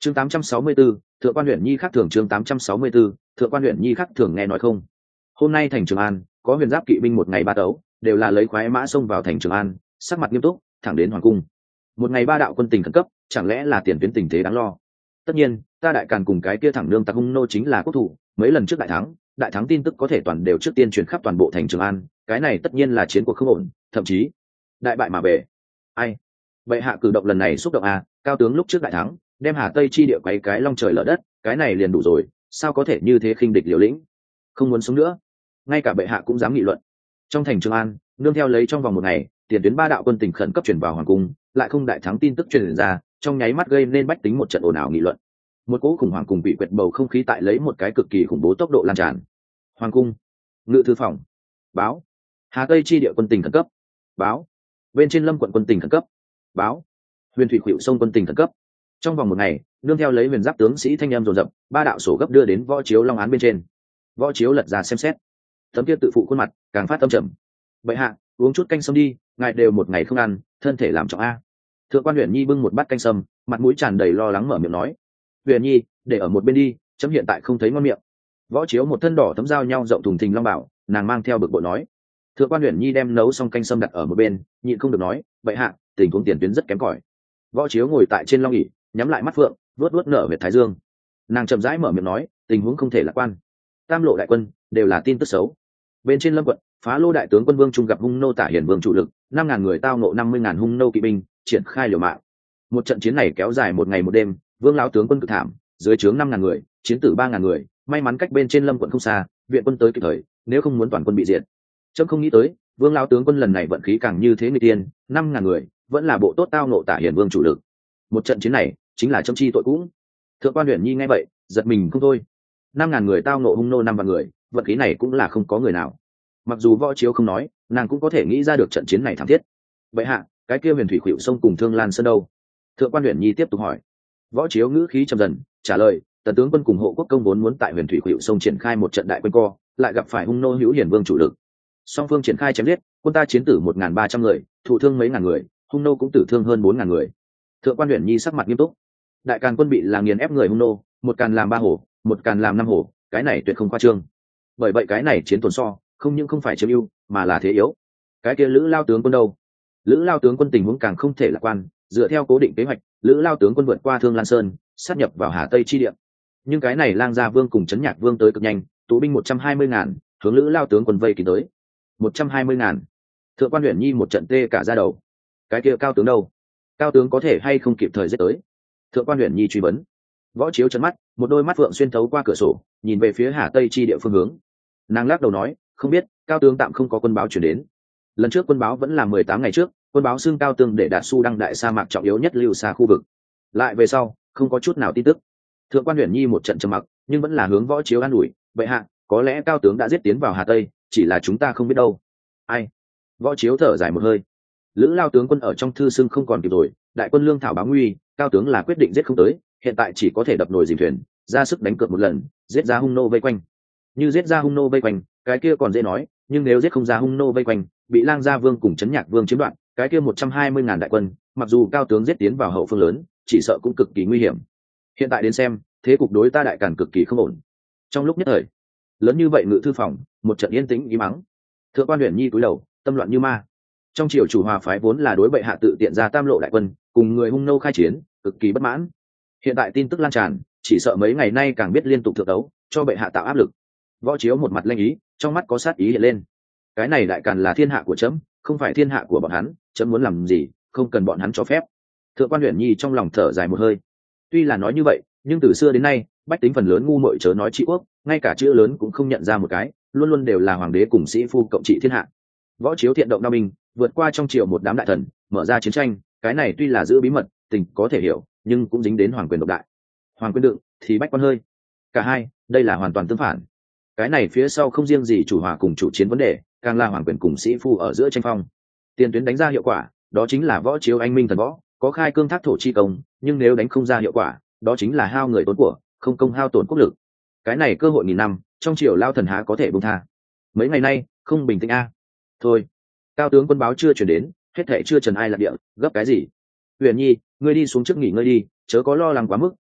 chương 864, thượng quan huyện nhi khác thường. chương 864, thượng quan huyện nhi khác thường. Nghe nói không, hôm nay thành Trường An có huyền giáp kỵ binh một ngày ba tấu, đều là lấy khoái mã xông vào thành Trường An, sắc mặt nghiêm túc thẳng đến hoàng cung. Một ngày ba đạo quân tình khẩn cấp, chẳng lẽ là tiền tuyến tình thế đáng lo? Tất nhiên, ta đại càn cùng cái kia thẳng nương tặc hung nô chính là quốc thủ, mấy lần trước đại thắng tin tức có thể toàn đều trước tiên truyền khắp toàn bộ thành Trường An, cái này tất nhiên là chiến cuộc không ổn, thậm chí đại bại mà về. Ai? Bệ hạ cử động lần này xúc động à? Cao tướng lúc trước đại thắng, đem Hà Tây chi địa quấy cái long trời lở đất, cái này liền đủ rồi, sao có thể như thế khinh địch liều lĩnh? Không muốn sống nữa. Ngay cả bệ hạ cũng dám nghị luận. Trong thành Trường An, nương theo lấy trong vòng một ngày, tiền tuyến ba đạo quân tình khẩn cấp chuyển vào hoàng cung, lại không đại thắng tin tức truyền ra, trong nháy mắt gây nên bách tính một trận ồn ào nghị luận. Một cỗ khủng hoảng cùng bị quệt bầu không khí tại lấy một cái cực kỳ khủng bố tốc độ lan tràn. Hoàng cung, ngự thư phòng, báo, Hà Tây chi địa quân tình khẩn cấp, báo, bên trên Lâm quận quân tình khẩn cấp, báo, Huyền Thủy Khuỵu sông quân tình khẩn cấp. Trong vòng một ngày, nương theo lấy huyền giáp tướng sĩ thanh em dồn dập, ba đạo sổ gấp đưa đến võ chiếu long án bên trên. Võ chiếu lật ra xem xét, tấm kia tự phụ khuôn mặt càng phát âm trầm. Bệ hạ, uống chút canh sâm đi, ngài đều một ngày không ăn, thân thể làm trọng a. Thượng quan Huyền Nhi bưng một bát canh sâm, mặt mũi tràn đầy lo lắng mở miệng nói. Huyền Nhi, để ở một bên đi, chấm hiện tại không thấy ngon miệng. Võ chiếu một thân đỏ thấm dao nhau rộng thùng thình long bảo, nàng mang theo bực bội nói. Thượng quan Huyền Nhi đem nấu xong canh sâm đặt ở một bên, nhịn không được nói, bệ hạ, tình huống tiền tuyến rất kém cỏi. Võ chiếu ngồi tại trên long ỷ, nhắm lại mắt phượng, vuốt vuốt nở huyệt thái dương. Nàng chậm rãi mở miệng nói, tình huống không thể lạc quan. Tam lộ đại quân đều là tin tức xấu. Bên trên Lâm quận, Phá Lô đại tướng quân Vương Trung gặp hung nô Tả Hiển Vương chủ lực, 5.000 người tao nộ 50.000 hung nô kỵ binh, triển khai liều mạng. Một trận chiến này kéo dài một ngày một đêm, Vương lão tướng quân cực thảm, dưới trướng 5.000 người, chiến tử 3.000 người, may mắn cách bên trên Lâm quận không xa, viện quân tới kịp thời, nếu không muốn toàn quân bị diệt. Trẫm không nghĩ tới, Vương lão tướng quân lần này vận khí càng như thế người tiên, 5.000 người, vẫn là bộ tốt tao nộ Tả Hiển Vương chủ lực. Một trận chiến này, chính là trẫm chi tội cũng. Thượng quan Huyền Nhi nghe vậy, giật mình không thôi. 5.000 người tao nộ hung nô 5 vạn người, vận khí này cũng là không có người nào. Mặc dù Võ Chiếu không nói, nàng cũng có thể nghĩ ra được trận chiến này thảm thiết. Vậy hạ, cái kia Huyền Thủy Khuỵu sông cùng Thương Lan Sơn đâu? Thượng quan Huyền Nhi tiếp tục hỏi. Võ Chiếu ngữ khí trầm dần trả lời, tần tướng quân cùng hộ quốc công vốn muốn tại Huyền Thủy Khuỵu sông triển khai một trận đại quân co, lại gặp phải hung nô hữu hiển vương chủ lực. Song phương triển khai chém giết, quân ta chiến tử 1.300 người, thụ thương mấy ngàn người, hung nô cũng tử thương hơn 4.000 người. Thượng quan Huyền Nhi sắc mặt nghiêm túc. Đại càn quân bị là nghiền ép người hung nô, một càn làm 3 hổ, một càn làm 5 hổ, cái này tuyệt không khoa trương. Bởi vậy cái này chiến tổn so, không những không phải chiếm ưu, mà là thế yếu. Cái kia Lữ Lao tướng quân đâu? Lữ Lao tướng quân tình huống càng không thể lạc quan, dựa theo cố định kế hoạch, Lữ Lao tướng quân vượt qua Thương Lan Sơn, sát nhập vào Hà Tây chi địa. Nhưng cái này Lang Gia Vương cùng Trấn Nhạc Vương tới cực nhanh, tụ binh 120.000, hướng Lữ Lao tướng quân vây kín tới. 120.000. Thượng quan Huyền Nhi một trận tê cả da đầu. Cái kia Cao tướng đâu? Cao tướng có thể hay không kịp thời giết tới? Thượng quan Huyền Nhi truy vấn. Võ Chiếu trấn mắt, một đôi mắt phượng xuyên thấu qua cửa sổ, nhìn về phía Hà Tây chi địa phương hướng. Nàng lắc đầu nói, không biết, Cao tướng tạm không có quân báo chuyển đến. Lần trước quân báo vẫn là 18 ngày trước, quân báo xưng Cao tướng để đạt su đăng đại sa mạc trọng yếu nhất lưu xa khu vực. Lại về sau, không có chút nào tin tức. Thượng quan Huyền Nhi một trận trầm mặc, nhưng vẫn là hướng Võ Chiếu an ủi, vậy hạ, có lẽ Cao tướng đã giết tiến vào Hà Tây, chỉ là chúng ta không biết đâu. Ai? Võ Chiếu thở dài một hơi. Lữ Lao tướng quân ở trong thư xưng không còn kịp rồi, đại quân lương thảo báo nguy, Cao tướng là quyết định giết không tới, hiện tại chỉ có thể đập nồi dìm thuyền, ra sức đánh cược một lần, giết ra hung nô vây quanh. Như giết ra hung nô vây quanh, cái kia còn dễ nói, nhưng nếu giết không ra hung nô vây quanh, bị Lang Gia Vương cùng Trấn Nhạc Vương chiếm đoạt, cái kia 120.000 đại quân, mặc dù Cao tướng giết tiến vào hậu phương lớn, chỉ sợ cũng cực kỳ nguy hiểm. Hiện tại đến xem, thế cục đối ta đại càn cực kỳ không ổn. Trong lúc nhất thời, lớn như vậy ngự thư phòng, một trận yên tĩnh ý mắng. Thượng quan Huyền Nhi cúi đầu, tâm loạn như ma. Trong triều chủ hòa phái vốn là đối bệ hạ tự tiện ra tam lộ đại quân, cùng người hung nô khai chiến, cực kỳ bất mãn. Hiện tại tin tức lan tràn, chỉ sợ mấy ngày nay càng biết liên tục thượng đấu, cho bệ hạ tạo áp lực. Võ Chiếu một mặt lanh ý, trong mắt có sát ý hiện lên. Cái này đại càn là thiên hạ của trẫm, không phải thiên hạ của bọn hắn, trẫm muốn làm gì, không cần bọn hắn cho phép. Thượng quan Huyền Nhi trong lòng thở dài một hơi. Tuy là nói như vậy, nhưng từ xưa đến nay, bách tính phần lớn ngu muội chớ nói trị quốc, ngay cả chữ lớn cũng không nhận ra một cái, luôn luôn đều là hoàng đế cùng sĩ phu cộng trị thiên hạ. Võ Chiếu thiện động đao binh, vượt qua trong triều một đám đại thần, mở ra chiến tranh, cái này tuy là giữ bí mật, tình có thể hiểu, nhưng cũng dính đến hoàng quyền độc đại. Hoàng quyền đựng thì bách quan hơi. Cả hai, đây là hoàn toàn tương phản. Cái này phía sau không riêng gì chủ hòa cùng chủ chiến vấn đề, càng là hoàng quyền cùng sĩ phu ở giữa tranh phong. Tiền tuyến đánh ra hiệu quả, đó chính là Võ Chiếu anh minh thần võ, có khai cương thác thổ chi công, nhưng nếu đánh không ra hiệu quả, đó chính là hao người tốn của, không công hao tổn quốc lực. Cái này cơ hội nghìn năm, trong triều lao thần há có thể buông tha. Mấy ngày nay không bình tĩnh a. Thôi, Cao tướng quân báo chưa chuyển đến, hết thảy chưa trần ai lạc địa, gấp cái gì? Huyền Nhi, ngươi đi xuống trước nghỉ ngơi đi, chớ có lo lắng quá mức,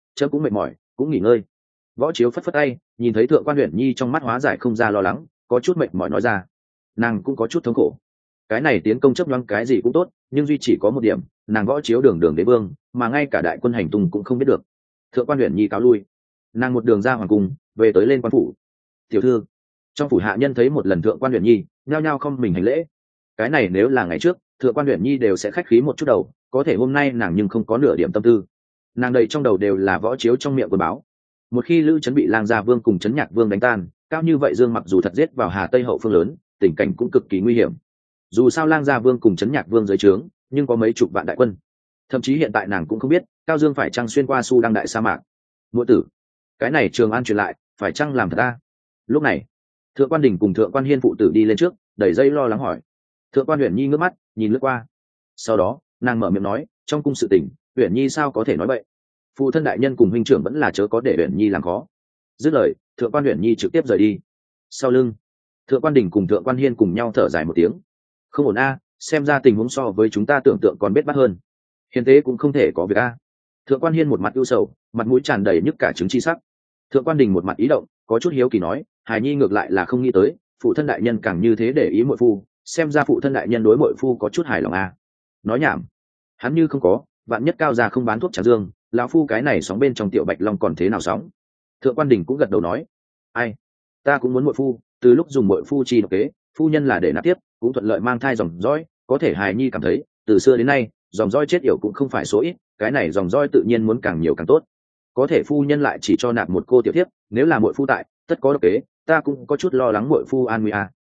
chấm cũng mệt mỏi, cũng nghỉ ngơi. Võ Chiếu phất phất tay, nhìn thấy Thượng quan Uyển Nhi trong mắt hóa giải không ra lo lắng, có chút mệt mỏi nói ra. Nàng cũng có chút thống khổ. Cái này tiến công chấp nhoáng cái gì cũng tốt, nhưng duy chỉ có một điểm, nàng Võ Chiếu đường đường đế vương, mà ngay cả đại quân hành tung cũng không biết được. Thượng quan Uyển Nhi cáo lui, nàng một đường ra hoàng cung, về tới lên quan phủ. Tiểu thư, trong phủ hạ nhân thấy một lần Thượng quan Uyển Nhi, nhao nhao không mình hành lễ. Cái này nếu là ngày trước, Thượng quan Uyển Nhi đều sẽ khách khí một chút đầu, có thể hôm nay nàng nhưng không có nửa điểm tâm tư. Nàng đầy trong đầu đều là Võ Chiếu trong miệng quân báo. Một khi Lữ Chấn bị Lang Gia Vương cùng Chấn Nhạc Vương đánh tan, cao như vậy Dương mặc dù thật giết vào Hà Tây hậu phương lớn, tình cảnh cũng cực kỳ nguy hiểm. Dù sao Lang Gia Vương cùng Chấn Nhạc Vương dưới trướng, nhưng có mấy chục vạn đại quân. Thậm chí hiện tại nàng cũng không biết, Cao Dương phải chăng xuyên qua Su Đăng đại sa mạc. Muội tử, cái này Trường An truyền lại, phải chăng làm thật ta? Lúc này, Thượng quan Đình cùng Thượng quan Hiên phụ tử đi lên trước, đẩy dây lo lắng hỏi. Thượng quan Uyển Nhi ngước mắt, nhìn lướt qua. Sau đó, nàng mở miệng nói, trong cung sự tình, Uyển Nhi sao có thể nói vậy? Phụ thân đại nhân cùng huynh trưởng vẫn là chớ có để Uyển Nhi làm khó. Dứt lời, Thượng quan Uyển Nhi trực tiếp rời đi. Sau lưng, Thượng quan Đình cùng Thượng quan Hiên cùng nhau thở dài một tiếng. Không ổn a, xem ra tình huống so với chúng ta tưởng tượng còn bết bát hơn. Hiền tế cũng không thể có việc a. Thượng quan Hiên một mặt ưu sầu, mặt mũi tràn đầy nhức cả trứng chi sắc. Thượng quan Đình một mặt ý động, có chút hiếu kỳ nói, Hải Nhi ngược lại là không nghĩ tới, phụ thân đại nhân càng như thế để ý muội phu, xem ra phụ thân đại nhân đối muội phu có chút hài lòng a. Nói nhảm, hắn như không có, vạn nhất Cao gia không bán thuốc trà dương, lão phu cái này sóng bên trong tiểu Bạch Long còn thế nào sóng. Thượng quan Đình cũng gật đầu nói, ai, ta cũng muốn muội phu, từ lúc dùng muội phu chi độc kế, phu nhân là để nạp tiếp, cũng thuận lợi mang thai dòng dõi, có thể Hài Nhi cảm thấy, từ xưa đến nay, dòng dõi chết yểu cũng không phải số ít, cái này dòng dõi tự nhiên muốn càng nhiều càng tốt. Có thể phu nhân lại chỉ cho nạp một cô tiểu thiếp, nếu là muội phu tại, tất có độc kế, ta cũng có chút lo lắng muội phu an nguy a.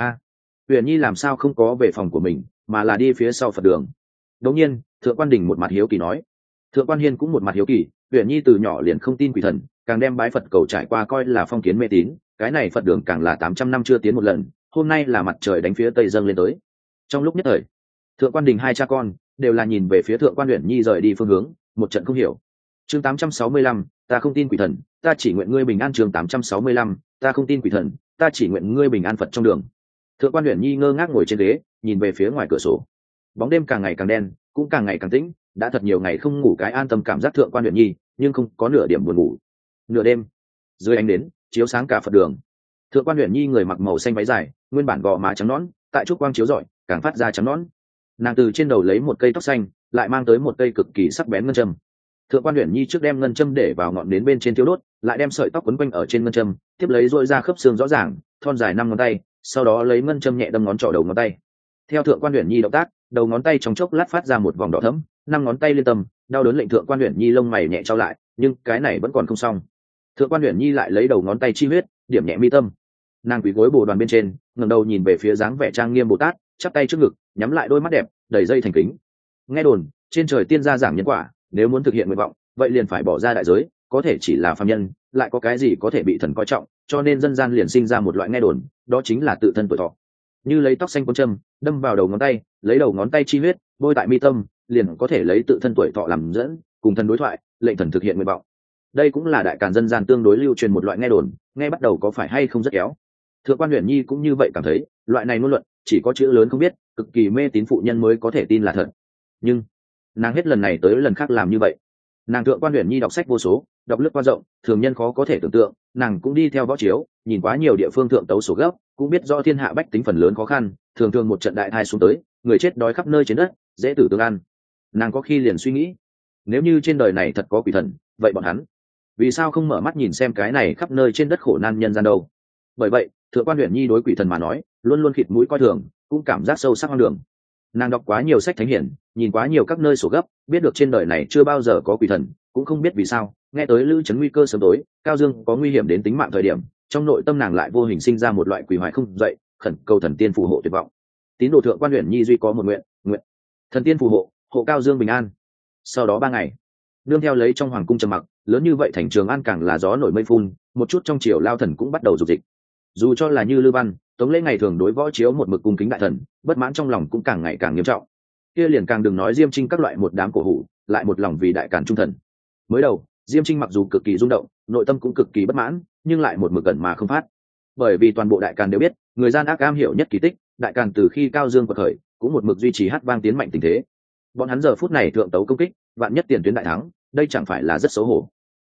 Uyển Nhi làm sao không có về phòng của mình, mà là đi phía sau Phật đường. Đống nhiên, Thượng quan Đình một mặt hiếu kỳ nói. Thượng quan Hiên cũng một mặt hiếu kỳ, Uyển Nhi từ nhỏ liền không tin quỷ thần, càng đem bái Phật cầu trải qua coi là phong kiến mê tín, cái này Phật đường càng là 800 năm chưa tiến một lần, hôm nay là mặt trời đánh phía tây dâng lên tới. Trong lúc nhất thời, Thượng quan Đình hai cha con đều là nhìn về phía Thượng quan Uyển Nhi rời đi phương hướng, một trận không hiểu. Chương 865, ta không tin quỷ thần, ta chỉ nguyện ngươi bình an. Chương 865, ta không tin quỷ thần, ta chỉ nguyện ngươi bình an Phật trong đường. Thượng quan Uyển Nhi ngơ ngác ngồi trên ghế, nhìn về phía ngoài cửa sổ. Bóng đêm càng ngày càng đen, cũng càng ngày càng tĩnh, đã thật nhiều ngày không ngủ cái an tâm cảm giác Thượng quan Uyển Nhi, nhưng không có nửa điểm buồn ngủ. Nửa đêm, dưới ánh đến chiếu sáng cả Phật đường. Thượng quan Uyển Nhi người mặc màu xanh váy dài, nguyên bản gò má trắng nõn, tại chút quang chiếu rọi, càng phát ra trắng nõn. Nàng từ trên đầu lấy một cây tóc xanh, lại mang tới một cây cực kỳ sắc bén ngân châm. Thượng quan Uyển Nhi trước đem ngân châm để vào ngọn nến bên trên thiêu đốt, lại đem sợi tóc quấn quanh ở trên ngân châm, tiếp lấy duỗi ra khớp xương rõ ràng, thon dài 5 ngón tay, sau đó lấy ngân châm nhẹ đâm ngón trỏ đầu ngón tay. Theo Thượng quan Uyển Nhi động tác, đầu ngón tay trong chốc lát phát ra một vòng đỏ thẫm, 5 ngón tay liên tâm, đau đớn lệnh Thượng quan Uyển Nhi lông mày nhẹ trao lại, nhưng cái này vẫn còn không xong. Thượng quan Uyển Nhi lại lấy đầu ngón tay chi huyết, điểm nhẹ mi tâm. Nàng quỳ gối bồ đoàn bên trên, ngẩng đầu nhìn về phía dáng vẻ trang nghiêm Bồ Tát, chắp tay trước ngực, nhắm lại đôi mắt đẹp, đầy dây thành kính. Nghe đồn, trên trời tiên gia giảng nhân quả, nếu muốn thực hiện nguyện vọng, vậy liền phải bỏ ra đại giới, có thể chỉ là phàm nhân, lại có cái gì có thể bị thần coi trọng, cho nên dân gian liền sinh ra một loại nghe đồn, đó chính là tự thân tuổi thọ. Như lấy tóc xanh cuốn châm, đâm vào đầu ngón tay, lấy đầu ngón tay chi huyết, bôi tại mi tâm, liền có thể lấy tự thân tuổi thọ làm dẫn, cùng thần đối thoại, lệnh thần thực hiện nguyện vọng. Đây cũng là đại càn dân gian tương đối lưu truyền một loại nghe đồn, nghe bắt đầu có phải hay không rất kéo. Thượng quan Uyển Nhi cũng như vậy cảm thấy, loại này ngôn luận chỉ có chữ lớn không biết, cực kỳ mê tín phụ nhân mới có thể tin là thật. Nhưng nàng hết lần này tới lần khác làm như vậy. Nàng Thượng quan Uyển Nhi đọc sách vô số, đọc lướt qua rộng, thường nhân khó có thể tưởng tượng, nàng cũng đi theo Võ Chiếu, nhìn quá nhiều địa phương thượng tấu sổ gấp, cũng biết do thiên hạ bách tính phần lớn khó khăn, thường thường một trận đại thai xuống tới, người chết đói khắp nơi trên đất, dễ tử tương ăn. Nàng có khi liền suy nghĩ, nếu như trên đời này thật có quỷ thần, vậy bọn hắn vì sao không mở mắt nhìn xem cái này khắp nơi trên đất khổ nan nhân gian đâu? Bởi vậy, Thượng quan Uyển Nhi đối quỷ thần mà nói, luôn luôn khịt mũi coi thường, cũng cảm giác sâu sắc hoang đường. Nàng đọc quá nhiều sách thánh hiển, nhìn quá nhiều các nơi sổ gấp, biết được trên đời này chưa bao giờ có quỷ thần, cũng không biết vì sao nghe tới Lữ Chấn nguy cơ sớm tối, Cao Dương có nguy hiểm đến tính mạng thời điểm, trong nội tâm nàng lại vô hình sinh ra một loại quỷ hoài không dậy, khẩn cầu thần tiên phù hộ tuyệt vọng. Tín đồ Thượng quan Uyển Nhi duy có một nguyện, thần tiên phù hộ, hộ Cao Dương bình an. Sau đó 3 ngày, nương theo lấy trong hoàng cung trầm mặc, lớn như vậy thành Trường An càng là gió nổi mây phun, một chút trong triều lao thần cũng bắt đầu dục dịch. Dù cho là như Lư Văn, Tống Lễ ngày thường đối Võ Chiếu một mực cung kính đại thần, bất mãn trong lòng cũng càng ngày càng nghiêm trọng. Kia liền càng đừng nói Diêm Trinh các loại một đám cổ hủ, lại một lòng vì đại càn trung thần. Mới đầu, Diêm Trinh mặc dù cực kỳ rung động, nội tâm cũng cực kỳ bất mãn, nhưng lại một mực gần mà không phát. Bởi vì toàn bộ đại càn đều biết, người gian ác am hiểu nhất kỳ tích, đại càn từ khi Cao Dương quật khởi, cũng một mực duy trì hát vang tiến mạnh tình thế. Bọn hắn giờ phút này thượng tấu công kích, vạn nhất tiền tuyến đại thắng, đây chẳng phải là rất xấu hổ.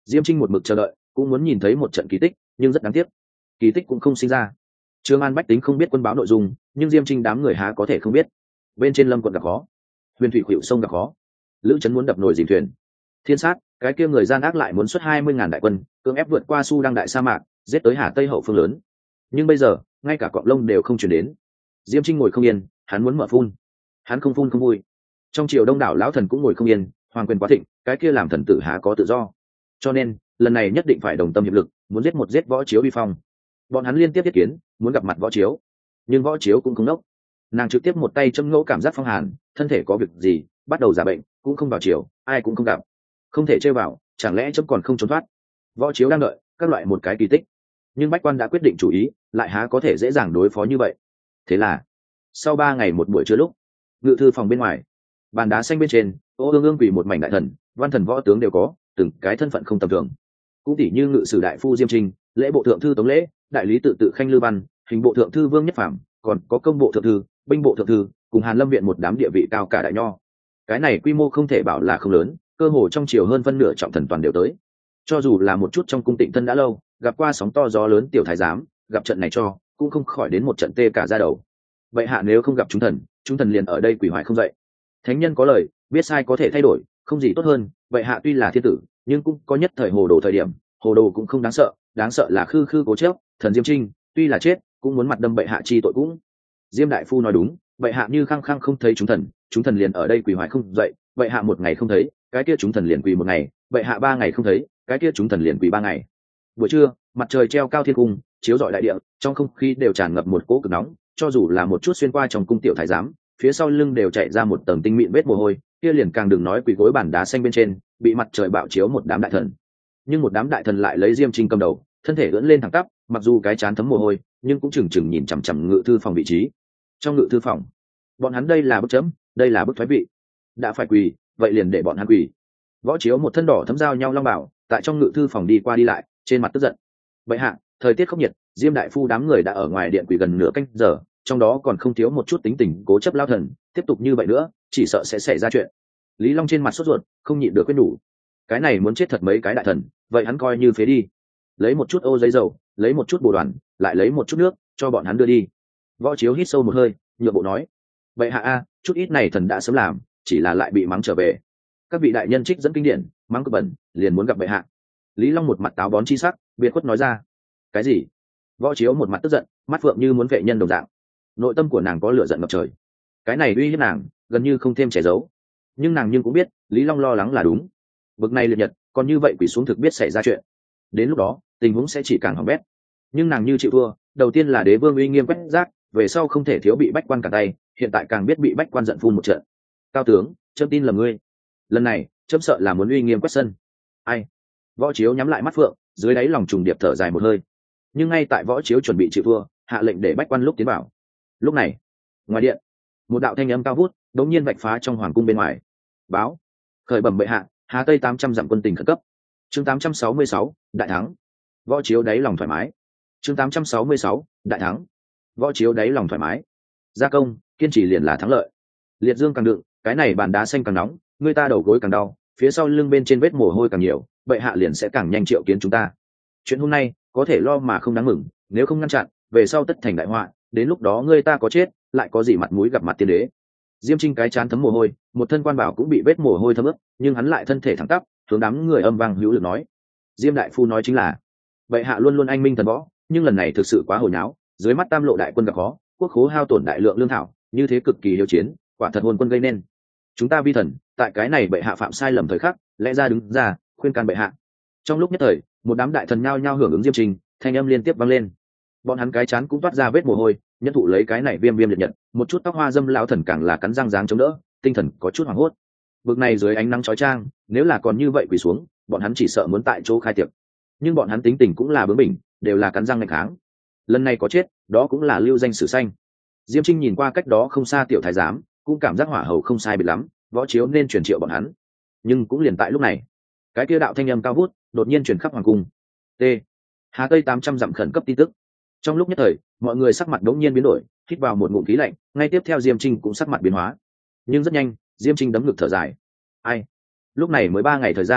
Diêm Trinh một mực chờ đợi, cũng muốn nhìn thấy một trận kỳ tích, nhưng rất đáng tiếc, kỳ tích cũng không sinh ra. Trương An bách tính không biết quân báo nội dung, nhưng Diêm Trinh đám người há có thể không biết. Bên trên Lâm quận gặp khó, Huyền Thủy Khuỷu sông gặp khó, Lữ Trấn muốn đập nồi dìm thuyền. Thiên sát, cái kia người gian ác lại muốn xuất 20.000 đại quân, cưỡng ép vượt qua Su Đăng đại sa mạc, giết tới Hà Tây hậu phương lớn. Nhưng bây giờ, ngay cả cọng lông đều không chuyển đến. Diêm Trinh ngồi không yên, hắn muốn mở phun. Hắn không phun không vui. Trong triều đông đảo lão thần cũng ngồi không yên, hoàng quyền quá thịnh, cái kia làm thần tử há có tự do. Cho nên, lần này nhất định phải đồng tâm hiệp lực, muốn giết Võ Chiếu vi phong. Bọn hắn liên tiếp thiết kiến, muốn gặp mặt Võ Chiếu. Nhưng Võ Chiếu cũng không nốc. Nàng trực tiếp một tay châm ngẫu cảm giác phong hàn, thân thể có việc gì, bắt đầu giả bệnh, cũng không vào chiều, ai cũng không gặp. Không thể chơi vào, chẳng lẽ chấm còn không trốn thoát? Võ Chiếu đang đợi các loại một cái kỳ tích, nhưng bách quan đã quyết định chủ ý, lại há có thể dễ dàng đối phó như vậy. Thế là sau 3 ngày một buổi trưa lúc, ngự thư phòng bên ngoài, bàn đá xanh bên trên, ô ương ương quỳ một mảnh đại thần, văn thần võ tướng đều có, từng cái thân phận không tầm thường. Cũng tỷ như ngự sử đại phu Diêm Trinh, lễ bộ thượng thư Tống Lễ, đại lý tự khanh Lư Văn, hình bộ thượng thư Vương Nhất Phạm, còn có công bộ thượng thư, binh bộ thượng thư, cùng Hàn Lâm viện một đám địa vị cao cả đại nho. Cái này quy mô không thể bảo là không lớn, cơ hồ trong triều hơn phân nửa trọng thần toàn đều tới. Cho dù là một chút trong cung Tịnh thân đã lâu, gặp qua sóng to gió lớn tiểu thái giám, gặp trận này cho cũng không khỏi đến một trận tê cả da đầu. Vậy hạ nếu không gặp chúng thần liền ở đây quỳ hoài không dậy. Thánh nhân có lời, biết sai có thể thay đổi, không gì tốt hơn. Vậy hạ tuy là thiên tử, nhưng cũng có nhất thời hồ đồ thời điểm, hồ đồ cũng không đáng sợ là khư khư cố chấp. Thần Diêm Trinh tuy là chết, cũng muốn mặt đâm bệ hạ chi tội cũng. Diêm đại phu nói đúng, bệ hạ như khăng khăng không thấy chúng thần liền ở đây quỳ hoài không dậy. Bệ hạ một ngày không thấy, cái kia chúng thần liền quỳ một ngày. Bệ hạ 3 ngày không thấy, cái kia chúng thần liền quỳ 3 ngày. Buổi trưa, mặt trời treo cao thiên cung, chiếu rọi đại địa, trong không khí đều tràn ngập một cỗ cực nóng, cho dù là một chút xuyên qua trong cung tiểu thái giám, phía sau lưng đều chạy ra một tầng tinh mịn vết mồ hôi, kia liền càng đừng nói quỳ gối bàn đá xanh bên trên, bị mặt trời bạo chiếu một đám đại thần. Nhưng một đám đại thần lại lấy Diêm Trinh cầm đầu, thân thể ưỡn lên thẳng tắp, mặc dù cái trán thấm mồ hôi, nhưng cũng chừng chừng nhìn chằm chằm ngự thư phòng vị trí. Trong ngự thư phòng, bọn hắn đây là bức chấm, đây là bức thoái vị. Đã phải quỳ, vậy liền để bọn hắn quỳ. Võ Chiếu một thân đỏ thấm giao nhau long bảo, tại trong ngự thư phòng đi qua đi lại, trên mặt tức giận. Bệ hạ, thời tiết khốc nhiệt, Diêm đại phu đám người đã ở ngoài điện quỳ gần nửa canh giờ, trong đó còn không thiếu một chút tính tình cố chấp lao thần, tiếp tục như vậy nữa chỉ sợ sẽ xảy ra chuyện. Lý Long trên mặt sốt ruột, không nhịn được quyết đủ. Cái này muốn chết thật mấy cái đại thần, vậy hắn coi như phế đi. Lấy một chút ô giấy dầu, lấy một chút bồ đoàn, lại lấy một chút nước, cho bọn hắn đưa đi. Võ Chiếu hít sâu một hơi, nhượng bộ nói: Bệ hạ a, chút ít này thần đã sớm làm, chỉ là lại bị mắng trở về. Các vị đại nhân trích dẫn kinh điển, mắng cực bẩn, liền muốn gặp bệ hạ. Lý Long một mặt táo bón chi sắc, biệt khuất nói ra. Cái gì? Võ Chiếu một mặt tức giận, mắt phượng như muốn vệ nhân đồng dạng. Nội tâm của nàng có lửa giận ngập trời. Cái này uy hiếp nàng, gần như không thêm che giấu. Nhưng nàng cũng biết, Lý Long lo lắng là đúng. Bực này liệt nhật, còn như vậy quỳ xuống thực biết xảy ra chuyện. Đến lúc đó, tình huống sẽ chỉ càng hỏng bét. Nhưng nàng như chịu thua, đầu tiên là đế vương uy nghiêm quét rác, về sau không thể thiếu bị bách quan cả tay, hiện tại càng biết bị bách quan giận phun một trận. Cao tướng, chấm tin lầm ngươi. Lần này, chấm sợ là muốn uy nghiêm quét sân. Ai? Võ Chiếu nhắm lại mắt phượng, dưới đáy lòng trùng điệp thở dài một hơi. Nhưng ngay tại Võ Chiếu chuẩn bị chịu thua, hạ lệnh để bách quan lúc tiến vào. Lúc này, ngoài điện, một đạo thanh âm cao vút đống nhiên vạch phá trong hoàng cung bên ngoài. Báo, khởi bẩm bệ hạ, Hà Tây 800 dặm quân tình khẩn cấp. Chương 866, đại thắng. Võ Chiếu đáy lòng thoải mái. Chương 866, đại thắng. Võ Chiếu đáy lòng thoải mái. Gia công, kiên trì liền là thắng lợi. Liệt dương càng đựng, cái này bàn đá xanh càng nóng, người ta đầu gối càng đau, phía sau lưng bên trên vết mồ hôi càng nhiều, bệ hạ liền sẽ càng nhanh triệu kiến chúng ta. Chuyện hôm nay có thể lo mà không đáng mừng, nếu không ngăn chặn, về sau tất thành đại họa, đến lúc đó người ta có chết, lại có gì mặt mũi gặp mặt tiên đế. Diêm Trinh cái chán thấm mồ hôi, một thân quan bảo cũng bị vết mồ hôi thấm ướt, nhưng hắn lại thân thể thẳng tắp, hướng đám người âm vang hữu lực nói: Diêm đại phu nói chính là, bệ hạ luôn luôn anh minh thần võ, nhưng lần này thực sự quá hồi nháo, dưới mắt tam lộ đại quân gặp khó, quốc khố hao tổn đại lượng lương thảo, như thế cực kỳ hiếu chiến, quả thật hồn quân gây nên. Chúng ta vi thần tại cái này bệ hạ phạm sai lầm thời khắc, lẽ ra đứng ra khuyên can bệ hạ. Trong lúc nhất thời, một đám đại thần nhao nhao hưởng ứng Diêm Trinh, thanh âm liên tiếp vang lên. Bọn hắn cái chán cũng toát ra vết mồ hôi, nhân thụ lấy cái này viêm liệt nhật, một chút tóc hoa dâm lão thần càng là cắn răng dáng chống đỡ, tinh thần có chút hoảng hốt. Bực này dưới ánh nắng chói chang, nếu là còn như vậy quỳ xuống, bọn hắn chỉ sợ muốn tại chỗ khai tiệc. Nhưng bọn hắn tính tình cũng là bướng bỉnh, đều là cắn răng nghịch kháng. Lần này có chết, đó cũng là lưu danh sử xanh. Diêm Trinh nhìn qua cách đó không xa tiểu thái giám, cũng cảm giác hỏa hầu không sai biệt lắm, Võ Chiếu nên truyền triệu bọn hắn. Nhưng cũng liền tại lúc này, cái kia đạo thanh âm cao vút đột nhiên truyền khắp hoàng cung. T. Hà Tây 800 dặm khẩn cấp tin tức. Trong lúc nhất thời, mọi người sắc mặt đống nhiên biến đổi, hít vào một ngụm khí lạnh, ngay tiếp theo Diêm Trinh cũng sắc mặt biến hóa. Nhưng rất nhanh, Diêm Trinh đấm ngực thở dài. Ai? Lúc này mới 3 ngày thời gian,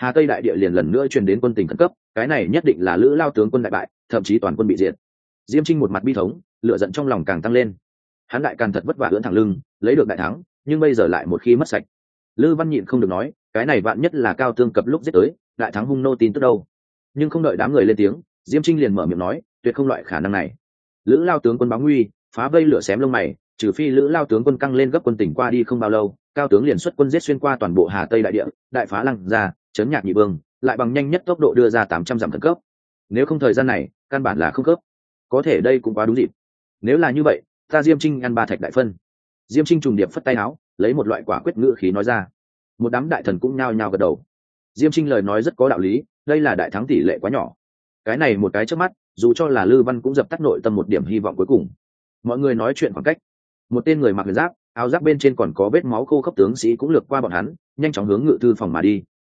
Hà Tây đại địa liền lần nữa truyền đến quân tình khẩn cấp, cái này nhất định là Lữ Lao tướng quân đại bại, thậm chí toàn quân bị diệt. Diêm Trinh một mặt bi thống, lửa giận trong lòng càng tăng lên. Hắn đại càn thật vất vả ưỡn thẳng lưng, lấy được đại thắng, nhưng bây giờ lại một khi mất sạch. Lư Văn nhịn không được nói, cái này vạn nhất là Cao Tương cập lúc giết tới, đại thắng hung nô tin tức đâu. Nhưng không đợi đám người lên tiếng, Diêm Trinh liền mở miệng nói, tuyệt không loại khả năng này. Lữ Lao tướng quân báo nguy, phá vây lửa xém lông mày, trừ phi Lữ Lao tướng quân căng lên gấp quân tỉnh qua đi không bao lâu, Cao tướng liền xuất quân giết xuyên qua toàn bộ Hà Tây đại địa, đại phá Lăng Gia, chấn nhạc nhị vương, lại bằng nhanh nhất tốc độ đưa ra 800 dặm thần cấp. Nếu không thời gian này, căn bản là không cấp. Có thể đây cũng quá đúng dịp. Nếu là như vậy, ta Diêm Trinh ăn ba thạch đại phân. Diêm Trinh trùng điệp phất tay áo, lấy một loại quả quyết ngữ khí nói ra. Một đám đại thần cũng nhao nhao gật đầu. Diêm Trinh lời nói rất có đạo lý, đây là đại thắng tỷ lệ quá nhỏ. Cái này một cái trước mắt, dù cho là Lư Văn cũng dập tắt nội tâm một điểm hy vọng cuối cùng. Mọi người nói chuyện khoảng cách. Một tên người mặc huyền giáp, áo giáp bên trên còn có vết máu khô khốc tướng sĩ cũng lược qua bọn hắn, nhanh chóng hướng ngự thư phòng mà đi.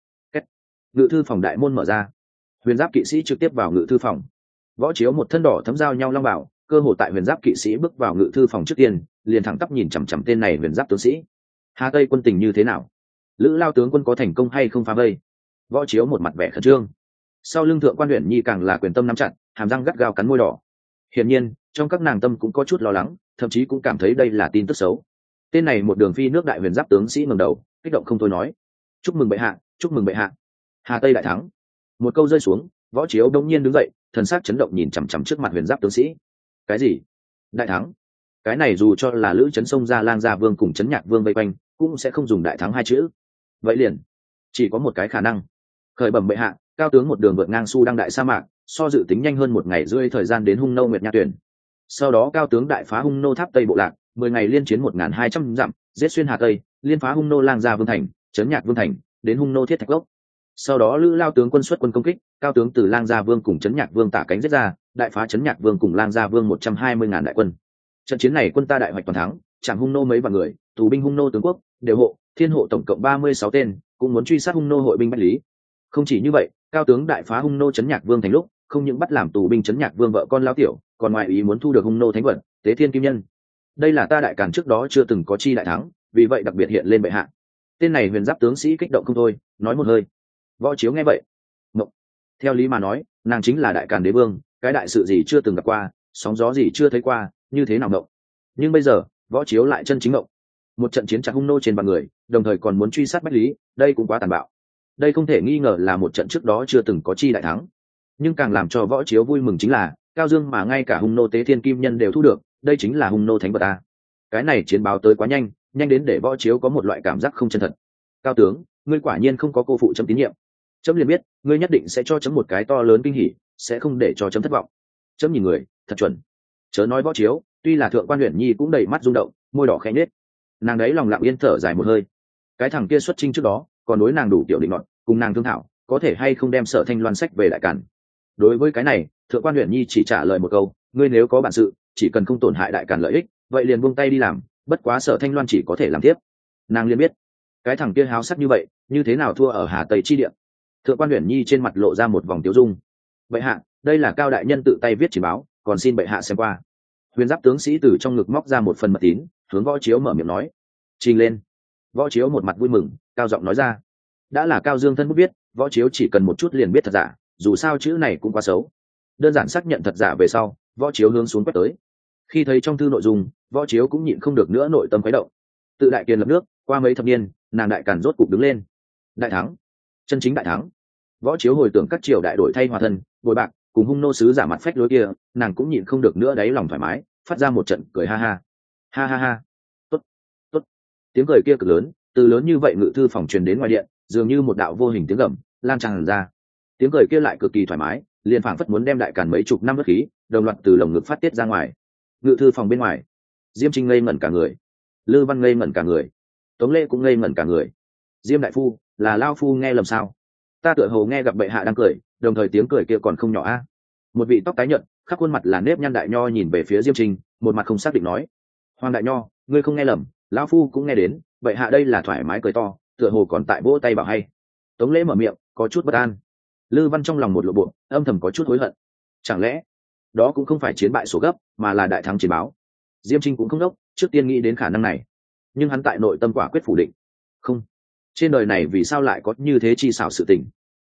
Ngự thư phòng đại môn mở ra, huyền giáp kỵ sĩ trực tiếp vào ngự thư phòng. Võ Chiếu một thân đỏ thấm giao nhau long bảo, cơ hồ tại huyền giáp kỵ sĩ bước vào ngự thư phòng trước tiên, liền thẳng tắp nhìn chằm chằm tên này huyền giáp tướng sĩ. Hà Tây quân tình như thế nào? Lữ Lao tướng quân có thành công hay không phá vây? Võ Chiếu một mặt vẻ khẩn trương. Sau lưng thượng quan Uyển Nhi càng là quyền tâm nắm chặt, hàm răng gắt gao cắn môi đỏ. Hiển nhiên, trong các nàng tâm cũng có chút lo lắng, thậm chí cũng cảm thấy đây là tin tức xấu. Tên này một đường phi nước đại huyền giáp tướng sĩ ngẩng đầu, kích động không thôi nói: "Chúc mừng bệ hạ, chúc mừng bệ hạ! Hà Tây đại thắng!" Một câu rơi xuống, Võ Chiếu đột nhiên đứng dậy, thần sắc chấn động nhìn chằm chằm trước mặt huyền giáp tướng sĩ. "Cái gì? Đại thắng?" Cái này dù cho là Lữ Chấn xông ra Lang Gia Vương cùng Chấn Nhạc Vương vây quanh, cũng sẽ không dùng đại thắng hai chữ. Vậy liền chỉ có một cái khả năng. Khởi bẩm bệ hạ, Cao tướng một đường vượt ngang Su Đăng đại sa mạc, so dự tính nhanh hơn một ngày rưỡi thời gian đến Hung Nô Nguyệt Nha Tuyển. Sau đó Cao tướng đại phá Hung Nô Tháp Tây bộ lạc, 10 ngày liên chiến 1200 dặm, giết xuyên Hà Tây, liên phá Hung Nô Lang Gia Vương thành, Chấn Nhạc Vương thành, đến Hung Nô Thiết Thạch Gốc. Sau đó Lữ Lao tướng quân xuất quân công kích, Cao tướng từ Lang Gia Vương cùng Chấn Nhạc Vương tả cánh giết ra, đại phá Chấn Nhạc Vương cùng Lang Gia Vương 120.000 đại quân. Trận chiến này quân ta đại hoạch toàn thắng, chạm Hung Nô mấy vạn người, tù binh Hung Nô tướng quốc, đều hộ, thiên hộ tổng cộng 36 tên, cũng muốn truy sát Hung Nô hội binh bách lý. Không chỉ như vậy, Cao tướng đại phá Hung Nô Chấn Nhạc Vương thành lúc, không những bắt làm tù binh Chấn Nhạc Vương vợ con Lao tiểu, còn ngoại ý muốn thu được Hung Nô thánh vật, Tế Thiên Kim Nhân. Đây là ta đại càn trước đó chưa từng có chi đại thắng, vì vậy đặc biệt hiện lên bệ hạ. Tên này huyền giáp tướng sĩ kích động không thôi, nói một hơi. Võ Chiếu nghe vậy, ngộng. Theo lý mà nói, nàng chính là đại càn đế vương, cái đại sự gì chưa từng gặp qua, sóng gió gì chưa thấy qua, như thế nào ngộng. Nhưng bây giờ, Võ Chiếu lại chân chính ngộng. Một trận chiến chặt Hung Nô trên vạn người, đồng thời còn muốn truy sát bách lý, đây cũng quá tàn bạo. Đây không thể nghi ngờ là một trận trước đó chưa từng có chi đại thắng. Nhưng càng làm cho Võ Chiếu vui mừng chính là, Cao Dương mà ngay cả Hung Nô Tế Thiên Kim Nhân đều thu được, đây chính là Hung Nô thánh vật a. Cái này chiến báo tới quá nhanh, nhanh đến để Võ Chiếu có một loại cảm giác không chân thật. Cao tướng, ngươi quả nhiên không có cô phụ chấm tín nhiệm. Chấm liền biết, ngươi nhất định sẽ cho chấm một cái to lớn kinh hỉ, sẽ không để cho chấm thất vọng. Chấm nhìn người, thật chuẩn. Chớ nói Võ Chiếu, tuy là thượng quan Uyển Nhi cũng đầy mắt rung động, môi đỏ khẽ nhếch. Nàng đấy lòng lặng yên thở dài một hơi. Cái thằng kia xuất chinh trước đó, còn đối nàng đủ tiểu định ngọn, cùng nàng thương thảo, có thể hay không đem Sở Thanh Loan sách về đại càn. Đối với cái này, thượng quan Uyển Nhi chỉ trả lời một câu: ngươi nếu có bản sự, chỉ cần không tổn hại đại càn lợi ích, vậy liền buông tay đi làm, bất quá Sở Thanh Loan chỉ có thể làm tiếp. Nàng liền biết, cái thằng kia háo sắc như vậy, như thế nào thua ở Hà Tây chi địa. Thượng quan Uyển Nhi trên mặt lộ ra một vòng tiêu dung. Bệ hạ, đây là Cao đại nhân tự tay viết chỉ báo, còn xin bệ hạ xem qua. Huyền giáp tướng sĩ từ trong ngực móc ra một phần mật tín, hướng Võ Chiếu mở miệng nói: trình lên. Võ Chiếu một mặt vui mừng, cao giọng nói ra. Đã là Cao Dương thân bút viết, Võ Chiếu chỉ cần một chút liền biết thật giả, dù sao chữ này cũng quá xấu. Đơn giản xác nhận thật giả về sau, Võ Chiếu hướng xuống quét tới. Khi thấy trong thư nội dung, Võ Chiếu cũng nhịn không được nữa nội tâm khuấy động. Tự đại kiền lập nước, qua mấy thập niên, nàng đại càn rốt cục đứng lên. Đại thắng, chân chính đại thắng. Võ Chiếu hồi tưởng các triều đại đổi thay hòa thân, bồi bạc, cùng Hung Nô sứ giả mặt phách lối kia, nàng cũng nhịn không được nữa đáy lòng thoải mái, phát ra một trận cười ha ha. Ha ha ha. Tốt, tốt. Tiếng cười kia cực lớn, từ lớn như vậy ngự thư phòng truyền đến ngoài điện, dường như một đạo vô hình tiếng gầm lan tràn ra. Tiếng cười kia lại cực kỳ thoải mái, liền phảng phất muốn đem đại càn mấy chục năm huyết khí đồng loạt từ lồng ngực phát tiết ra ngoài. Ngự thư phòng bên ngoài, Diêm Trinh ngây ngẩn cả người, Lư Văn ngây ngẩn cả người, Tống Lễ cũng ngây ngẩn cả người. Diêm đại phu, là lao phu nghe lầm sao? Ta tựa hồ nghe gặp bệ hạ đang cười, đồng thời tiếng cười kia còn không nhỏ a. Một vị tóc tái nhợt, khắp khuôn mặt là nếp nhăn đại nho nhìn về phía Diêm Trinh, một mặt không xác định nói: Hoàng đại nho, ngươi không nghe lầm, lão phu cũng nghe đến, bệ hạ đây là thoải mái cười to, tựa hồ còn tại vỗ tay bảo hay. Tống Lễ mở miệng, có chút bất an. Lư Văn trong lòng một lộ bộ, âm thầm có chút hối hận. Chẳng lẽ đó cũng không phải chiến bại số gấp, mà là đại thắng chiến báo? Diêm Trinh cũng không đốc, trước tiên nghĩ đến khả năng này, nhưng hắn tại nội tâm quả quyết phủ định. Không, trên đời này vì sao lại có như thế chi xảo sự tình?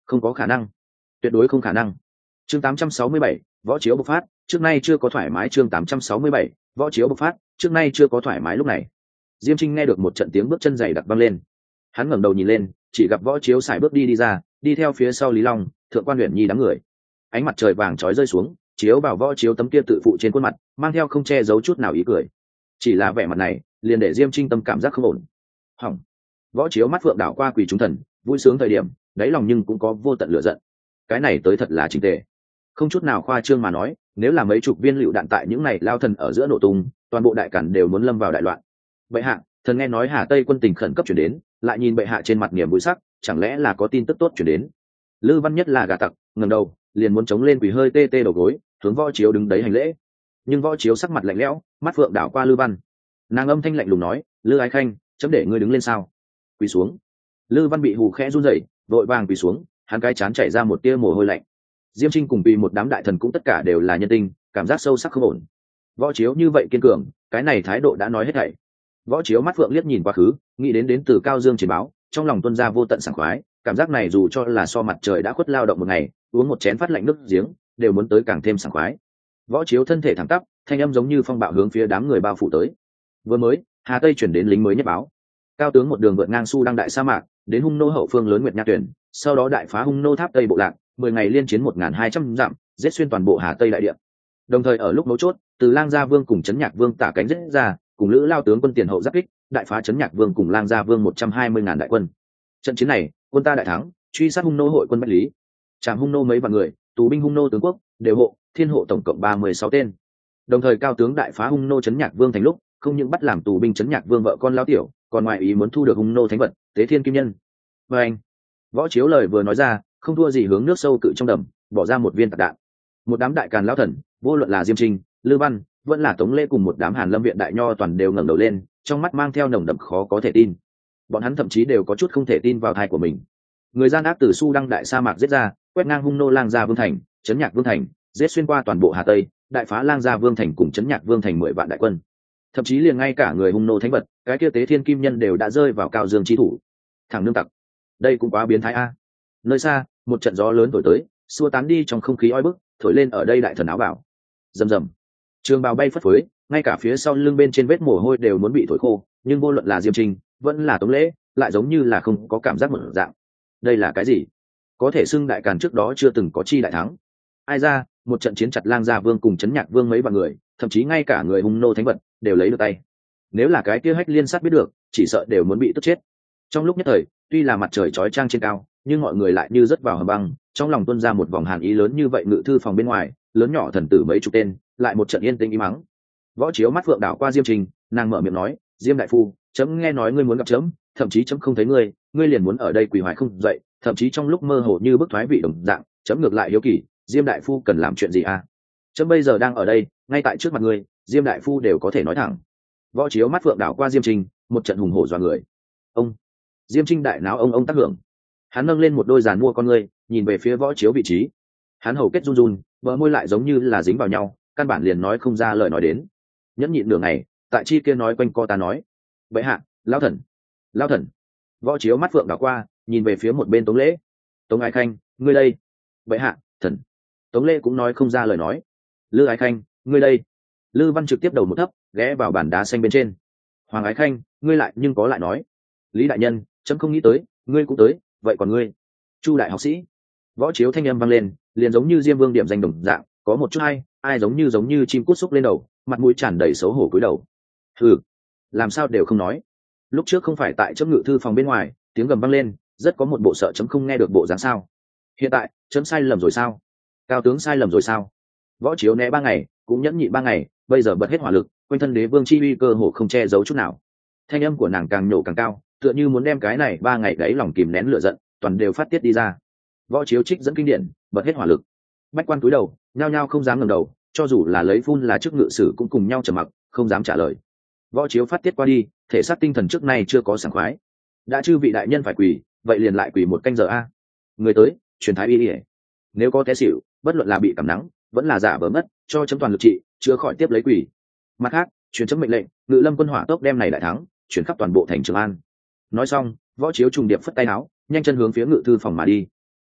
Không có khả năng, tuyệt đối không khả năng. Chương 867, võ chiếu bộc phát, trước nay chưa có thoải mái. Chương 867, võ chiếu bộc phát, trước nay chưa có thoải mái. Lúc này Diêm Trinh nghe được một trận tiếng bước chân dày đặc vang lên. Hắn ngẩng đầu nhìn lên, chỉ gặp võ chiếu xài bước đi ra, đi theo phía sau Lý Long, Thượng quan Uyển Nhi đám người. Ánh mặt trời vàng chói rơi xuống, chiếu vào võ chiếu tấm kia tự phụ trên khuôn mặt, mang theo không che giấu chút nào ý cười. Chỉ là vẻ mặt này, liền để Diêm Trinh tâm cảm giác không ổn. Hỏng. Võ chiếu mắt phượng đảo qua quỷ chúng thần, vui sướng thời điểm, đáy lòng nhưng cũng có vô tận lửa giận. Cái này tới thật là chỉnh tề, không chút nào khoa trương mà nói, nếu là mấy chục viên lựu đạn tại những này lao thần ở giữa nổ tung, toàn bộ đại cản đều muốn lâm vào đại loạn. Bệ hạ, thần nghe nói Hà Tây quân tình khẩn cấp chuyển đến, lại nhìn bệ hạ trên mặt niềm vui sắc, chẳng lẽ là có tin tức tốt chuyển đến? Lư Văn Nhất là gà tặc, ngẩng đầu, liền muốn chống lên quỳ hơi tê tê đầu gối, hướng võ chiếu đứng đấy hành lễ. Nhưng võ chiếu sắc mặt lạnh lẽo, mắt phượng đảo qua Lư Văn. Nàng âm thanh lạnh lùng nói, Lư Ái Khanh, chấm để ngươi đứng lên sao? Quỳ xuống. Lư Văn bị hù khẽ run rẩy, vội vàng quỳ xuống, hắn cái chán chảy ra một tia mồ hôi lạnh. Diêm Trinh cùng vì một đám đại thần cũng tất cả đều là nhân tinh, cảm giác sâu sắc không ổn. Võ chiếu như vậy kiên cường, cái này thái độ đã nói hết thảy. Võ chiếu mắt phượng liếc nhìn quá khứ, nghĩ đến từ Cao Dương chiến báo, trong lòng tuôn ra vô tận sảng khoái, cảm giác này dù cho là so mặt trời đã khuất lao động một ngày, uống một chén phát lạnh nước giếng, đều muốn tới càng thêm sảng khoái. Võ chiếu thân thể thẳng tắp, thanh âm giống như phong bạo hướng phía đám người bao phủ tới. Vừa mới, Hà Tây chuyển đến lính mới nhất báo. Cao tướng một đường vượt ngang Su Đăng đại sa mạc, đến Hung Nô hậu phương lớn Nguyệt Nha Tuyển, sau đó đại phá Hung Nô Tháp Tây bộ lạc, 10 ngày liên chiến 1200 dặm, giết xuyên toàn bộ Hà Tây đại địa. Đồng thời ở lúc mấu chốt, từ Lang Gia Vương cùng Trấn Nhạc Vương tả cánh giết ra, cùng Lữ Lao tướng quân tiền hậu giáp kích, đại phá Trấn Nhạc Vương cùng Lang Gia Vương 120.000 đại quân. Trận chiến này, quân ta đại thắng, truy sát Hung Nô hội quân Bách Lý, trảm Hung Nô mấy vạn người, tù binh Hung Nô tướng quốc, đều hộ, thiên hộ tổng cộng 36 tên. Đồng thời cao tướng đại phá Hung Nô Trấn Nhạc Vương thành lúc, không những bắt làm tù binh Trấn Nhạc Vương vợ con Lao tiểu, còn ngoại ý muốn thu được Hung Nô thánh vật, Tế Thiên Kim Nhân. Và anh, võ chiếu lời vừa nói ra, không thua gì hướng nước sâu cự trong đầm, bỏ ra một viên tạc đạn. Một đám đại càn lão thần, vô luận là Diêm Trinh, Lư Văn, vẫn là Tống Lễ cùng một đám Hàn Lâm viện đại nho toàn đều ngẩng đầu lên, trong mắt mang theo nồng đậm khó có thể tin. Bọn hắn thậm chí đều có chút không thể tin vào tai của mình. Người gian ác từ Su Đăng đại sa mạc giết ra, quét ngang Hung Nô Lang Gia Vương thành, Trấn Nhạc Vương thành, giết xuyên qua toàn bộ Hà Tây, đại phá Lang Gia Vương thành cùng Trấn Nhạc Vương thành 10 vạn đại quân. Thậm chí liền ngay cả người Hung Nô thánh vật, cái kia Tế Thiên Kim Nhân đều đã rơi vào Cao Dương chi thủ. Thằng nương tặc, đây cũng quá biến thái a. Nơi xa, một trận gió lớn thổi tới, xua tán đi trong không khí oi bức, thổi lên ở đây đại thần áo bảo. Rầm rầm, trường bào bay phất phới, ngay cả phía sau lưng bên trên vết mồ hôi đều muốn bị thổi khô, nhưng vô luận là Diêm Trinh, vẫn là Tống Lễ, lại giống như là không có cảm giác một dạng. Đây là cái gì? Có thể xưng đại càn trước đó chưa từng có chi đại thắng. Ai ra, một trận chiến chặt Lang Gia Vương cùng Trấn Nhạc Vương mấy vạn người, thậm chí ngay cả người Hung Nô thánh vật đều lấy được tay. Nếu là cái kia Hách Liên sát biết được, chỉ sợ đều muốn bị tức chết. Trong lúc nhất thời, tuy là mặt trời chói chang trên cao, nhưng mọi người lại như rớt vào hầm băng, trong lòng tuôn ra một vòng hàn ý lớn như vậy. Ngự thư phòng bên ngoài, lớn nhỏ thần tử mấy chục tên, lại một trận yên tĩnh im mắng. Võ chiếu mắt phượng đảo qua Diêm Trình, nàng mở miệng nói, Diêm đại phu, chấm nghe nói ngươi muốn gặp chấm, thậm chí chấm không thấy ngươi, ngươi liền muốn ở đây quỳ hoài không dậy, thậm chí trong lúc mơ hồ như bức thoái vị đồng dạng, chấm ngược lại hiếu kỳ, Diêm đại phu cần làm chuyện gì à? Chấm bây giờ đang ở đây, ngay tại trước mặt ngươi, Diêm đại phu đều có thể nói thẳng. Võ chiếu mắt phượng đảo qua Diêm Trình, một trận hùng hổ dọa người. Ông Diêm Trinh đại náo ông tác hưởng, hắn nâng lên một đôi giàn mua con ngươi, nhìn về phía võ chiếu vị trí. Hắn hầu kết run run, bờ môi lại giống như là dính vào nhau, căn bản liền nói không ra lời nói đến. Nhẫn nhịn đường này, tại chi kia nói quanh co ta nói, vậy hạ, lao thần, lao thần. Võ chiếu mắt phượng đảo qua, nhìn về phía một bên Tống Lễ. Tống Ái Khanh, ngươi đây. Vậy hạ, thần. Tống Lễ cũng nói không ra lời nói. Lư Ái Khanh, ngươi đây. Lư Văn trực tiếp đầu một thấp, ghé vào bàn đá xanh bên trên. Hoàng Ái Khanh, ngươi lại nhưng có lại nói. Lý đại nhân, chấm không nghĩ tới, ngươi cũng tới, vậy còn ngươi? Chu đại học sĩ. Võ chiếu thanh âm vang lên, liền giống như Diêm Vương điểm danh đồng dạng, có một chút hay, ai giống như chim cút xúc lên đầu, mặt mũi tràn đầy xấu hổ cúi đầu. Hừ, làm sao đều không nói. Lúc trước không phải tại chấm ngự thư phòng bên ngoài, tiếng gầm vang lên, rất có một bộ sợ chấm không nghe được bộ dáng sao? Hiện tại, chấm sai lầm rồi sao? Cao tướng sai lầm rồi sao? Võ chiếu né 3 ngày, cũng nhẫn nhịn 3 ngày, bây giờ bật hết hỏa lực, quanh thân đế vương chi uy cơ hồ không che giấu chút nào. Thanh âm của nàng càng nhổ càng cao, tựa như muốn đem cái này 3 ngày đấy lòng kìm nén lửa giận, toàn đều phát tiết đi ra. Võ chiếu trích dẫn kinh điển, bật hết hỏa lực. Bách quan cúi đầu, nhao nhao không dám ngẩng đầu, cho dù là lấy phun là chức ngự sử cũng cùng nhau trầm mặc, không dám trả lời. Võ chiếu phát tiết qua đi, thể xác tinh thần trước nay chưa có sảng khoái. Đã chư vị đại nhân phải quỳ, vậy liền lại quỳ một canh giờ a. Người tới, truyền thái y đi. Nếu có té xỉu, bất luận là bị cảm nắng, vẫn là giả vờ mất, cho chấm toàn lực trị, chữa khỏi tiếp lấy quỳ. Mặt khác, truyền chấm mệnh lệnh, ngự lâm quân hỏa tốc đem này đại thắng, chuyển khắp toàn bộ thành Trường An. Nói xong, võ chiếu trùng điệp phất tay áo, nhanh chân hướng phía ngự thư phòng mà đi.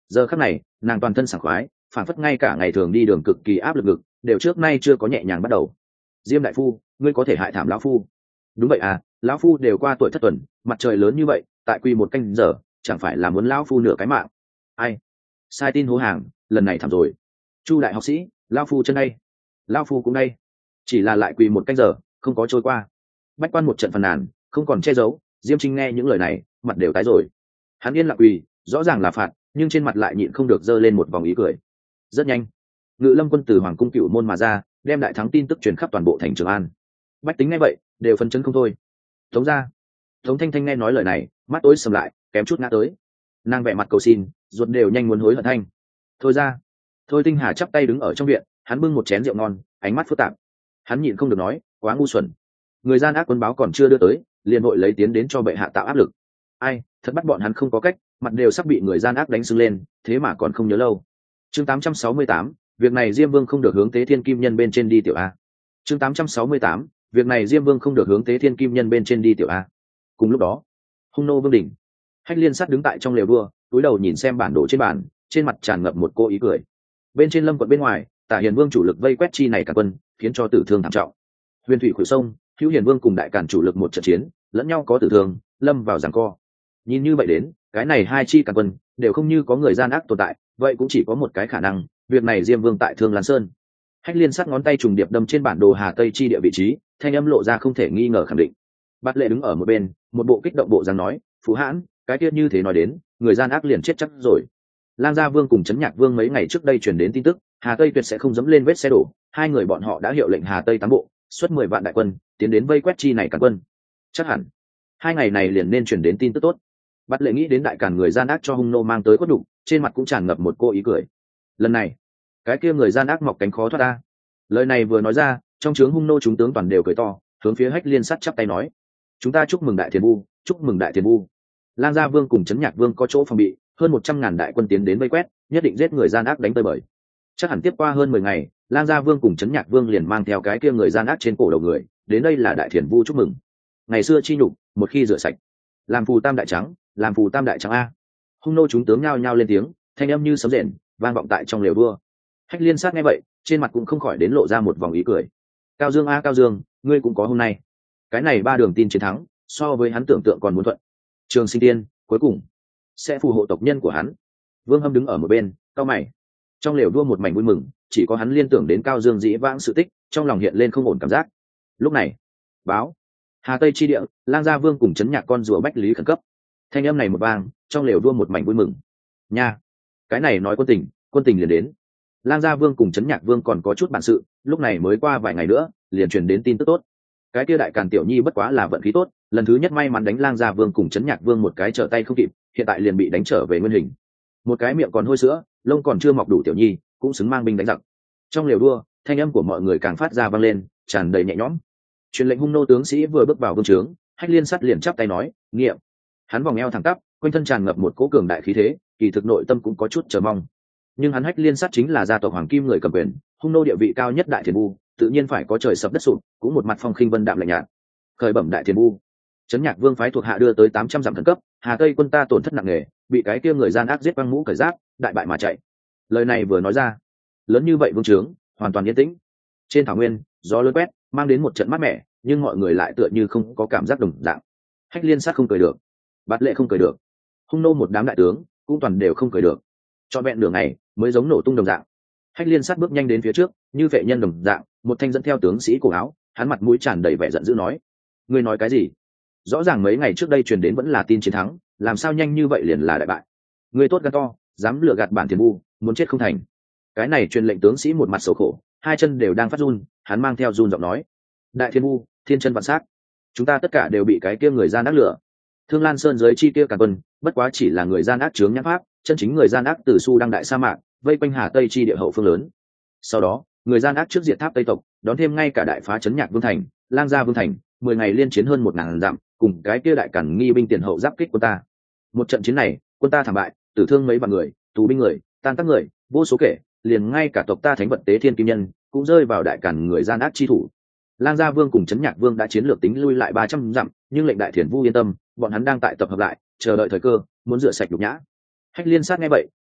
Giờ khắc này nàng toàn thân sảng khoái, phản phất ngay cả ngày thường đi đường cực kỳ áp lực ngực đều trước nay chưa có nhẹ nhàng bắt đầu. Diêm đại phu, ngươi có thể hại thảm lão phu. Đúng vậy à, lão phu đều qua tuổi thất tuần, mặt trời lớn như vậy tại quy một canh giờ chẳng phải là muốn lão phu nửa cái mạng. Ai? Sai tin hố hàng, lần này thảm rồi. Chu đại học sĩ, lão phu chân đây, lão phu cũng đây, chỉ là lại quỳ một canh giờ không có trôi qua. Bách quan một trận phàn nàn không còn che giấu. Diêm Trinh nghe những lời này mặt đều tái rồi. Hắn yên lặng quỳ, rõ ràng là phạt, nhưng trên mặt lại nhịn không được giơ lên một vòng ý cười. Rất nhanh, Ngự Lâm quân từ hoàng cung Cửu môn mà ra, đem đại thắng tin tức truyền khắp toàn bộ thành Trường An. Bách tính nghe vậy đều phấn chấn không thôi. Tống ra, Tống Thanh Thanh nghe nói lời này mắt tối sầm lại, kém chút ngã tới. Nàng vẻ mặt cầu xin, ruột đều nhanh muốn hối hận thanh. Thôi ra. Thôi Tinh Hà chắp tay đứng ở trong viện, hắn bưng một chén rượu ngon, ánh mắt phức tạp. Hắn nhịn không được nói, quá ngu xuẩn. Người gian ác quân báo còn chưa đưa tới, liền vội lấy tiến đến cho bệ hạ tạo áp lực. Ai, thật bắt bọn hắn không có cách, mặt đều sắp bị người gian ác đánh sưng lên, thế mà còn không nhớ lâu. Chương 868, việc này Diêm Vương không được hướng Tế Thiên Kim Nhân bên trên đi tiểu a. Chương 868, việc này Diêm Vương không được hướng Tế Thiên Kim Nhân bên trên đi tiểu a. Cùng lúc đó, Hung nô vương đỉnh, Hách Liên Sắt đứng tại trong lều vua, cúi đầu nhìn xem bản đồ trên bàn, trên mặt tràn ngập một cô ý cười. Bên trên Lâm quận bên ngoài, Tả Hiền Vương chủ lực vây quét chi này cả quân, khiến cho tử thương thảm trọng. Huyền thủy khuỷu sông, Hữu Hiền Vương cùng đại cản chủ lực một trận chiến, lẫn nhau có tử thương, lâm vào giằng co. Nhìn như vậy đến, cái này hai chi cả quân đều không như có người gian ác tồn tại, vậy cũng chỉ có một cái khả năng, việc này Diêm Vương tại Thương Lan Sơn. Hách Liên Sắt ngón tay trùng điệp đâm trên bản đồ Hà Tây chi địa vị trí, thanh âm lộ ra không thể nghi ngờ khẳng định. Bát Lệ đứng ở một bên, một bộ kích động bộ dáng nói, "Phú Hãn, cái tiết như thế nói đến, người gian ác liền chết chắc rồi." Lang Gia Vương cùng Trấn Nhạc Vương mấy ngày trước đây truyền đến tin tức, Hà Tây tuyệt sẽ không dẫm lên vết xe đổ, hai người bọn họ đã hiệu lệnh Hà Tây tám bộ, xuất 10 vạn đại quân, tiến đến vây quét chi này cả quân. Chắc hẳn, hai ngày này liền nên truyền đến tin tức tốt. Bát Lệ nghĩ đến đại càn người gian ác cho Hung nô mang tới quất đủ, trên mặt cũng tràn ngập một cô ý cười. Lần này, cái kia người gian ác mọc cánh khó thoát ra. Lời này vừa nói ra, trong trướng Hung nô chúng tướng toàn đều cười to, hướng phía Hách Liên Sắt chắp tay nói: "Chúng ta chúc mừng đại thiền vu, chúc mừng đại thiền vu." Lang Gia Vương cùng Trấn Nhạc Vương có chỗ phòng bị, hơn 100.000 đại quân tiến đến vây quét, nhất định giết người gian ác đánh tơi bời. Chắc hẳn tiếp qua hơn 10 ngày, Lang Gia Vương cùng Trấn Nhạc Vương liền mang theo cái kia người gian ác trên cổ đầu người, đến đây là đại thiền vu chúc mừng. Ngày xưa chi nhục, một khi rửa sạch, làm phù tam đại trắng, làm phù tam đại trắng a. Hung nô chúng tướng nhao nhao lên tiếng, thanh âm như sấm rền, vang vọng tại trong lều vua. Hách Liên Sát nghe vậy, trên mặt cũng không khỏi đến lộ ra một vòng ý cười. Cao Dương a Cao Dương, ngươi cũng có hôm nay. Cái này ba đường tin chiến thắng, so với hắn tưởng tượng còn muốn thuận. Trường Sinh Tiên, cuối cùng sẽ phù hộ tộc nhân của hắn. Vương Hâm đứng ở một bên, cau mày. Trong lều vua một mảnh vui mừng, chỉ có hắn liên tưởng đến Cao Dương dĩ vãng sự tích, trong lòng hiện lên không ổn cảm giác. Lúc này, báo Hà Tây chi địa, Lang Gia Vương cùng Trấn Nhạc con rùa Bách Lý khẩn cấp. Thanh âm này một vang, trong lều vua một mảnh vui mừng. Nha, cái này nói quân tình liền đến. Lang Gia Vương cùng Trấn Nhạc Vương còn có chút bản sự, lúc này mới qua vài ngày nữa, liền truyền đến tin tức tốt. Cái kia đại càn tiểu nhi bất quá là vận khí tốt, lần thứ nhất may mắn đánh Lang Gia Vương cùng Trấn Nhạc Vương một cái trở tay không kịp, hiện tại liền bị đánh trở về nguyên hình. Một cái miệng còn hôi sữa, lông còn chưa mọc đủ tiểu nhi, cũng xứng mang binh đánh giặc. Trong lều đua, thanh âm của mọi người càng phát ra vang lên, tràn đầy nhẹ nhõm. Truyền lệnh Hung nô tướng sĩ vừa bước vào vương trướng, Hách Liên Sắt liền chắp tay nói, "Nghiệm." Hắn vòng eo thẳng tắp, quanh thân tràn ngập một cỗ cường đại khí thế, kỳ thực nội tâm cũng có chút chờ mong. Nhưng hắn Hách Liên Sắt chính là gia tộc hoàng kim người cầm quyền, Hung nô địa vị cao nhất đại thiền vu, tự nhiên phải có trời sập đất sụp, cũng một mặt phong khinh vân đạm lạnh nhạt. Khởi bẩm đại thiền vu, Trấn Nhạc Vương phái thuộc hạ đưa tới 800 dặm thần cấp, Hà Tây quân ta tổn thất nặng nề, bị cái kia người gian ác giết băng mũ cởi giáp, đại bại mà chạy. Lời này vừa nói ra, lớn như vậy vương trướng hoàn toàn yên tĩnh. Trên thảo nguyên, gió lớn quét, mang đến một trận mát mẻ, nhưng mọi người lại tựa như không có cảm giác đồng dạng. Hách Liên Sát không cười được, Bát Lệ không cười được, Hung nô một đám đại tướng cũng toàn đều không cười được. Cho vẹn đường này mới giống nổ tung đồng dạng. Hách Liên Sát bước nhanh đến phía trước, như vệ nhân đồng dạng, một thanh dẫn theo tướng sĩ cổ áo, hắn mặt mũi tràn đầy vẻ giận dữ nói: "Ngươi nói cái gì? Rõ ràng mấy ngày trước đây truyền đến vẫn là tin chiến thắng, làm sao nhanh như vậy liền là đại bại? Ngươi tốt gan to, dám lừa gạt bản tiền vu, muốn chết không thành." Cái này truyền lệnh tướng sĩ một mặt xấu khổ, hai chân đều đang phát run, hắn mang theo run giọng nói: "Đại thiên vu, thiên chân vạn sát, chúng ta tất cả đều bị cái kia người gian ác lừa. Thương Lan Sơn dưới chi kia cả quân, bất quá chỉ là người gian ác chướng nhãn pháp, chân chính người gian ác từ Su đăng đại sa mạc, vây quanh Hà Tây chi địa hậu phương lớn. Sau đó, người gian ác trước diệt Tháp Tây tộc, đón thêm ngay cả đại phá Trấn Nhạc Vương thành, Lang Gia Vương thành, 10 ngày liên chiến hơn 1000 dặm, cùng cái kia đại cản nghi binh tiền hậu giáp kích của ta. Một trận chiến này, quân ta thảm bại, tử thương mấy vạn người, tù binh người, tan tác người, vô số kể, liền ngay cả tộc ta thánh vật Tế Thiên Kim Nhân cũng rơi vào đại cản người gian ác chi thủ. Lang Gia Vương cùng Trấn Nhạc Vương đã chiến lược tính lui lại 300 dặm, nhưng lệnh đại thiền vu yên tâm, bọn hắn đang tại tập hợp lại, chờ đợi thời cơ, muốn rửa sạch nhục nhã." Hách Liên Sát nghe vậy,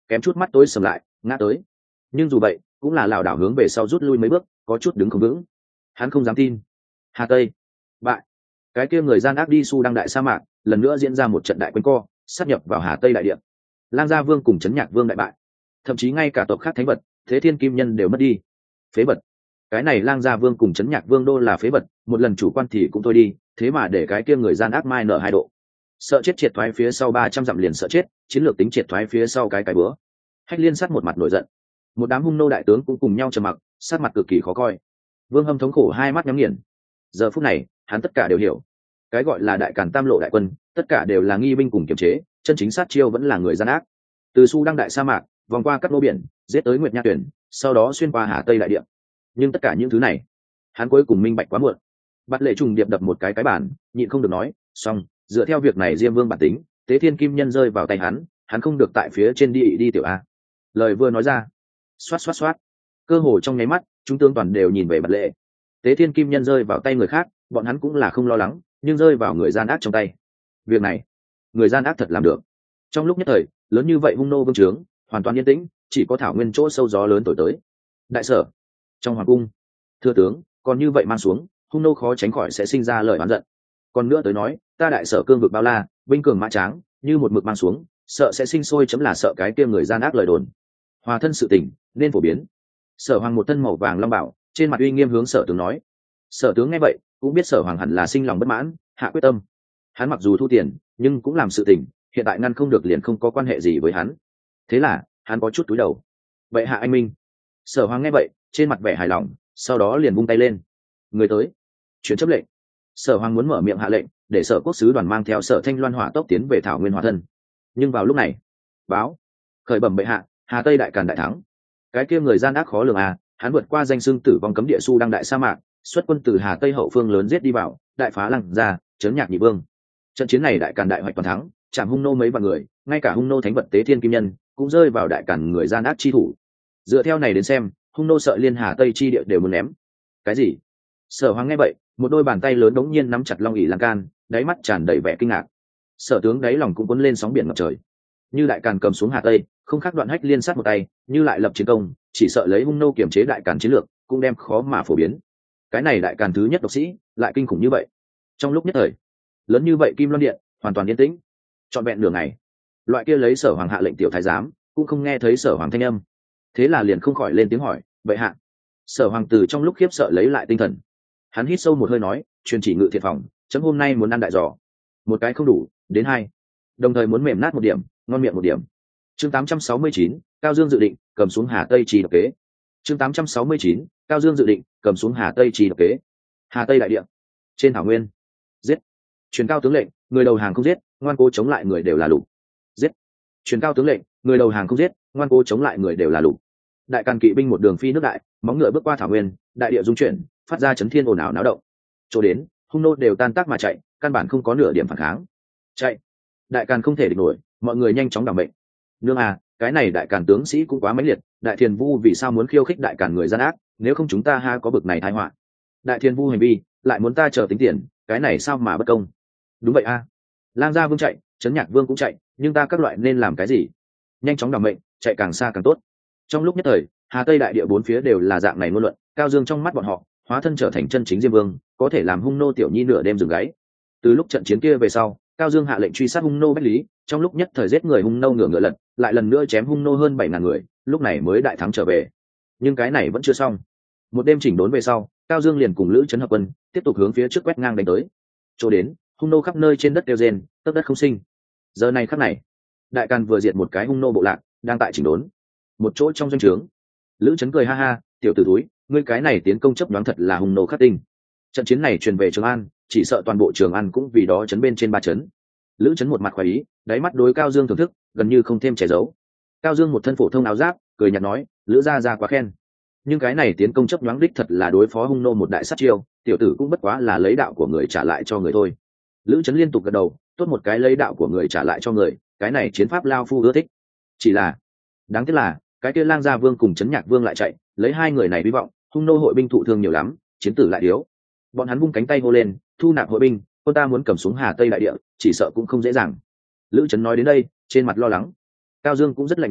kém chút mắt tối sầm lại ngã tới. Nhưng dù vậy cũng là lảo đảo hướng về sau rút lui mấy bước, có chút đứng không vững. Hắn không dám tin. Hà Tây bại. Cái kia người gian ác đi su đăng đại sa mạc lần nữa diễn ra một trận đại quanh co, sát nhập vào Hà Tây đại địa. Lang Gia Vương cùng Trấn Nhạc Vương đại bại, thậm chí ngay cả tộc khác thánh vật Thế Thiên Kim Nhân đều mất đi. Phế vật. Cái này Lang Gia Vương cùng Trấn Nhạc Vương đô là phế vật, một lần chủ quan thì cũng thôi đi, thế mà để cái kia người gian ác mai nở 2 độ. Sợ chết triệt thoái phía sau 300 dặm liền sợ chết, chiến lược tính triệt thoái phía sau cái bữa. Hách Liên sát một mặt nổi giận, một đám hung nô đại tướng cũng cùng nhau trầm mặc, sát mặt cực kỳ khó coi. Vương Hâm thống khổ hai mắt nhắm nghiền. Giờ phút này hắn tất cả đều hiểu, cái gọi là đại càn tam lộ đại quân tất cả đều là nghi binh cùng kiềm chế, chân chính sát chiêu vẫn là người gian ác. Từ su đăng đại sa mạc vòng qua các lô biển giết tới Nguyệt Nha Tuyển, sau đó xuyên qua Hà Tây đại địa. Nhưng tất cả những thứ này hắn cuối cùng minh bạch quá muộn. Bạt Lệ trùng điệp đập một cái bản, nhịn không được nói, xong, dựa theo việc này Diêm Vương bản tính, Tế Thiên Kim Nhân rơi vào tay hắn không được tại phía trên đi tiểu a. Lời vừa nói ra, xoát xoát xoát, cơ hồ trong nháy mắt chúng tướng toàn đều nhìn về Bạt Lệ. Tế Thiên Kim Nhân rơi vào tay người khác bọn hắn cũng là không lo lắng, nhưng rơi vào người gian ác trong tay, việc này người gian ác thật làm được. Trong lúc nhất thời lớn như vậy hung nô vương trướng hoàn toàn yên tĩnh, chỉ có thảo nguyên chỗ sâu gió lớn thổi tới. Đại sở trong hoàng cung, thưa tướng, còn như vậy mang xuống hung nô khó tránh khỏi sẽ sinh ra lời oán giận. Còn nữa tới nói, ta đại sở cương vực bao la, binh cường mã tráng, như một mực mang xuống sợ sẽ sinh sôi chấm là sợ cái kia người gian ác lời đồn. Hòa thân sự tình nên phổ biến. Sở hoàng một thân màu vàng long bảo, trên mặt uy nghiêm hướng sở tướng nói. Sở tướng nghe vậy cũng biết sở hoàng hẳn là sinh lòng bất mãn, hạ quyết tâm. Hắn mặc dù thu tiền nhưng cũng làm sự tình, hiện tại ngăn không được liền không có quan hệ gì với hắn. Thế là hắn có chút túi đầu. Vậy hạ anh minh. Sở hoàng nghe vậy trên mặt vẻ hài lòng, sau đó liền vung tay lên. Người tới, chuyển chấp lệnh. Sở hoàng muốn mở miệng hạ lệnh để sở quốc sứ đoàn mang theo sở Thanh Loan hỏa tốc tiến về thảo nguyên hòa thân. Nhưng vào lúc này báo khởi bẩm bệ hạ, Hà Tây đại càn đại thắng. Cái kia người gian ác khó lường à, hắn vượt qua danh xưng tử vong cấm địa su đăng đại sa mạc, xuất quân từ Hà Tây hậu phương lớn giết đi vào, đại phá Lăng Gia, chấn Nhạc Nhị Vương. Trận chiến này đại càn đại hoạch toàn thắng, chạm hung nô mấy vạn người, ngay cả hung nô thánh vật Tế Thiên Kim Nhân cũng rơi vào đại càn người gian ác chi thủ. Dựa theo này đến xem, hung nô sợ liên Hà Tây chi địa đều muốn ném. Cái gì? Sở hoàng nghe vậy một đôi bàn tay lớn đống nhiên nắm chặt long ỷ lan can, đáy mắt tràn đầy vẻ kinh ngạc. Sở tướng đáy lòng cũng cuốn lên sóng biển ngập trời. Như đại càn cầm xuống Hà Tây, không khác đoạn Hách Liên sát một tay, như lại lập chiến công, chỉ sợ lấy hung nô kiểm chế đại càn chiến lược cũng đem khó mà phổ biến. Cái này đại càn thứ nhất độc sĩ lại kinh khủng như vậy. Trong lúc nhất thời lớn như vậy Kim Loan Điện hoàn toàn yên tĩnh, trọn vẹn nửa ngày. Loại kia lấy sở hoàng hạ lệnh tiểu thái giám cũng không nghe thấy sở hoàng thanh âm, thế là liền không khỏi lên tiếng hỏi, vậy hạ. Sở hoàng từ trong lúc khiếp sợ lấy lại tinh thần, hắn hít sâu một hơi nói, truyền chỉ ngự thiện phòng, chấm hôm nay muốn ăn đại giò, một cái không đủ, đến 2, đồng thời muốn mềm nát một điểm, ngon miệng một điểm. Chương 869, Cao Dương dự định cầm xuống Hà Tây trì độc kế. Chương 869, Cao Dương dự định cầm xuống Hà Tây trì độc kế. Hà Tây đại địa, trên thảo nguyên. Giết. Truyền cao tướng lệnh, người đầu hàng không giết, ngoan cố chống lại người đều là lục. Giết. Truyền cao tướng lệnh, người đầu hàng không giết, ngoan cố chống lại người đều là lục. Đại càn kỵ binh một đường phi nước đại, móng ngựa bước qua thảo nguyên, đại địa rung chuyển, phát ra chấn thiên ồn ào náo động. Chỗ đến hung nô đều tan tác mà chạy, căn bản không có nửa điểm phản kháng. Chạy. Đại càn không thể địch nổi, mọi người nhanh chóng đảm bệnh. Nương à, cái này đại càn tướng sĩ cũng quá mãnh liệt, đại thiền vu vì sao muốn khiêu khích đại càn người gian ác, nếu không chúng ta ha có bực này tai họa. Đại thiền vu hành vi lại muốn ta chờ tính tiền, cái này sao mà bất công. Đúng vậy a. Lang Gia Vương chạy, Trấn Nhạc Vương cũng chạy, nhưng ta các loại nên làm cái gì? Nhanh chóng đảm mệnh, chạy càng xa càng tốt. Trong lúc nhất thời Hà Tây đại địa bốn phía đều là dạng này ngôn luận. Cao Dương trong mắt bọn họ hóa thân trở thành chân chính Diêm Vương, có thể làm hung nô tiểu nhi nửa đêm dừng gáy. Từ lúc trận chiến kia về sau, Cao Dương hạ lệnh truy sát hung nô bách lý, trong lúc nhất thời giết người hung nô ngựa lật, lại lần nữa chém hung nô hơn 7.000 người, lúc này mới đại thắng trở về. Nhưng cái này vẫn chưa xong. Một đêm chỉnh đốn về sau, Cao Dương liền cùng Lữ Trấn hợp quân tiếp tục hướng phía trước quét ngang đánh tới. Chỗ đến hung nô khắp nơi trên đất đều rên, tấc đất không sinh. Giờ này khắc này đại càn vừa diệt một cái hung nô bộ lạc, đang tại chỉnh đốn. Một chỗ trong doanh trướng, Lữ Trấn cười ha ha, tiểu tử túi, ngươi cái này tiến công chấp đoán thật là hung nô khắc tinh. Trận chiến này truyền về Trường An, chỉ sợ toàn bộ Trường An cũng vì đó chấn bên trên 3 chấn. Lữ Trấn một mặt khoái ý, đáy mắt đối Cao Dương thưởng thức, gần như không thêm che giấu. Cao Dương một thân phổ thông áo giáp, cười nhạt nói, Lữ gia quá khen. Nhưng cái này tiến công chấp nhoáng đích thật là đối phó hung nô một đại sát chiêu, tiểu tử cũng bất quá là lấy đạo của người trả lại cho người thôi. Lữ Trấn liên tục gật đầu, tốt một cái lấy đạo của người trả lại cho người, cái này chiến pháp lao phu ưa thích. Chỉ là đáng tiếc là cái kia Lang Gia Vương cùng Trấn Nhạc Vương lại chạy, lấy 2 người này hy vọng hung nô hội binh thụ thương nhiều lắm, chiến tử lại yếu. Bọn hắn vung cánh tay hô lên, thu nạp hội binh, quân ta muốn cầm xuống Hà Tây đại địa, chỉ sợ cũng không dễ dàng. Lữ Trấn nói đến đây trên mặt lo lắng. Cao Dương cũng rất lạnh nhạt,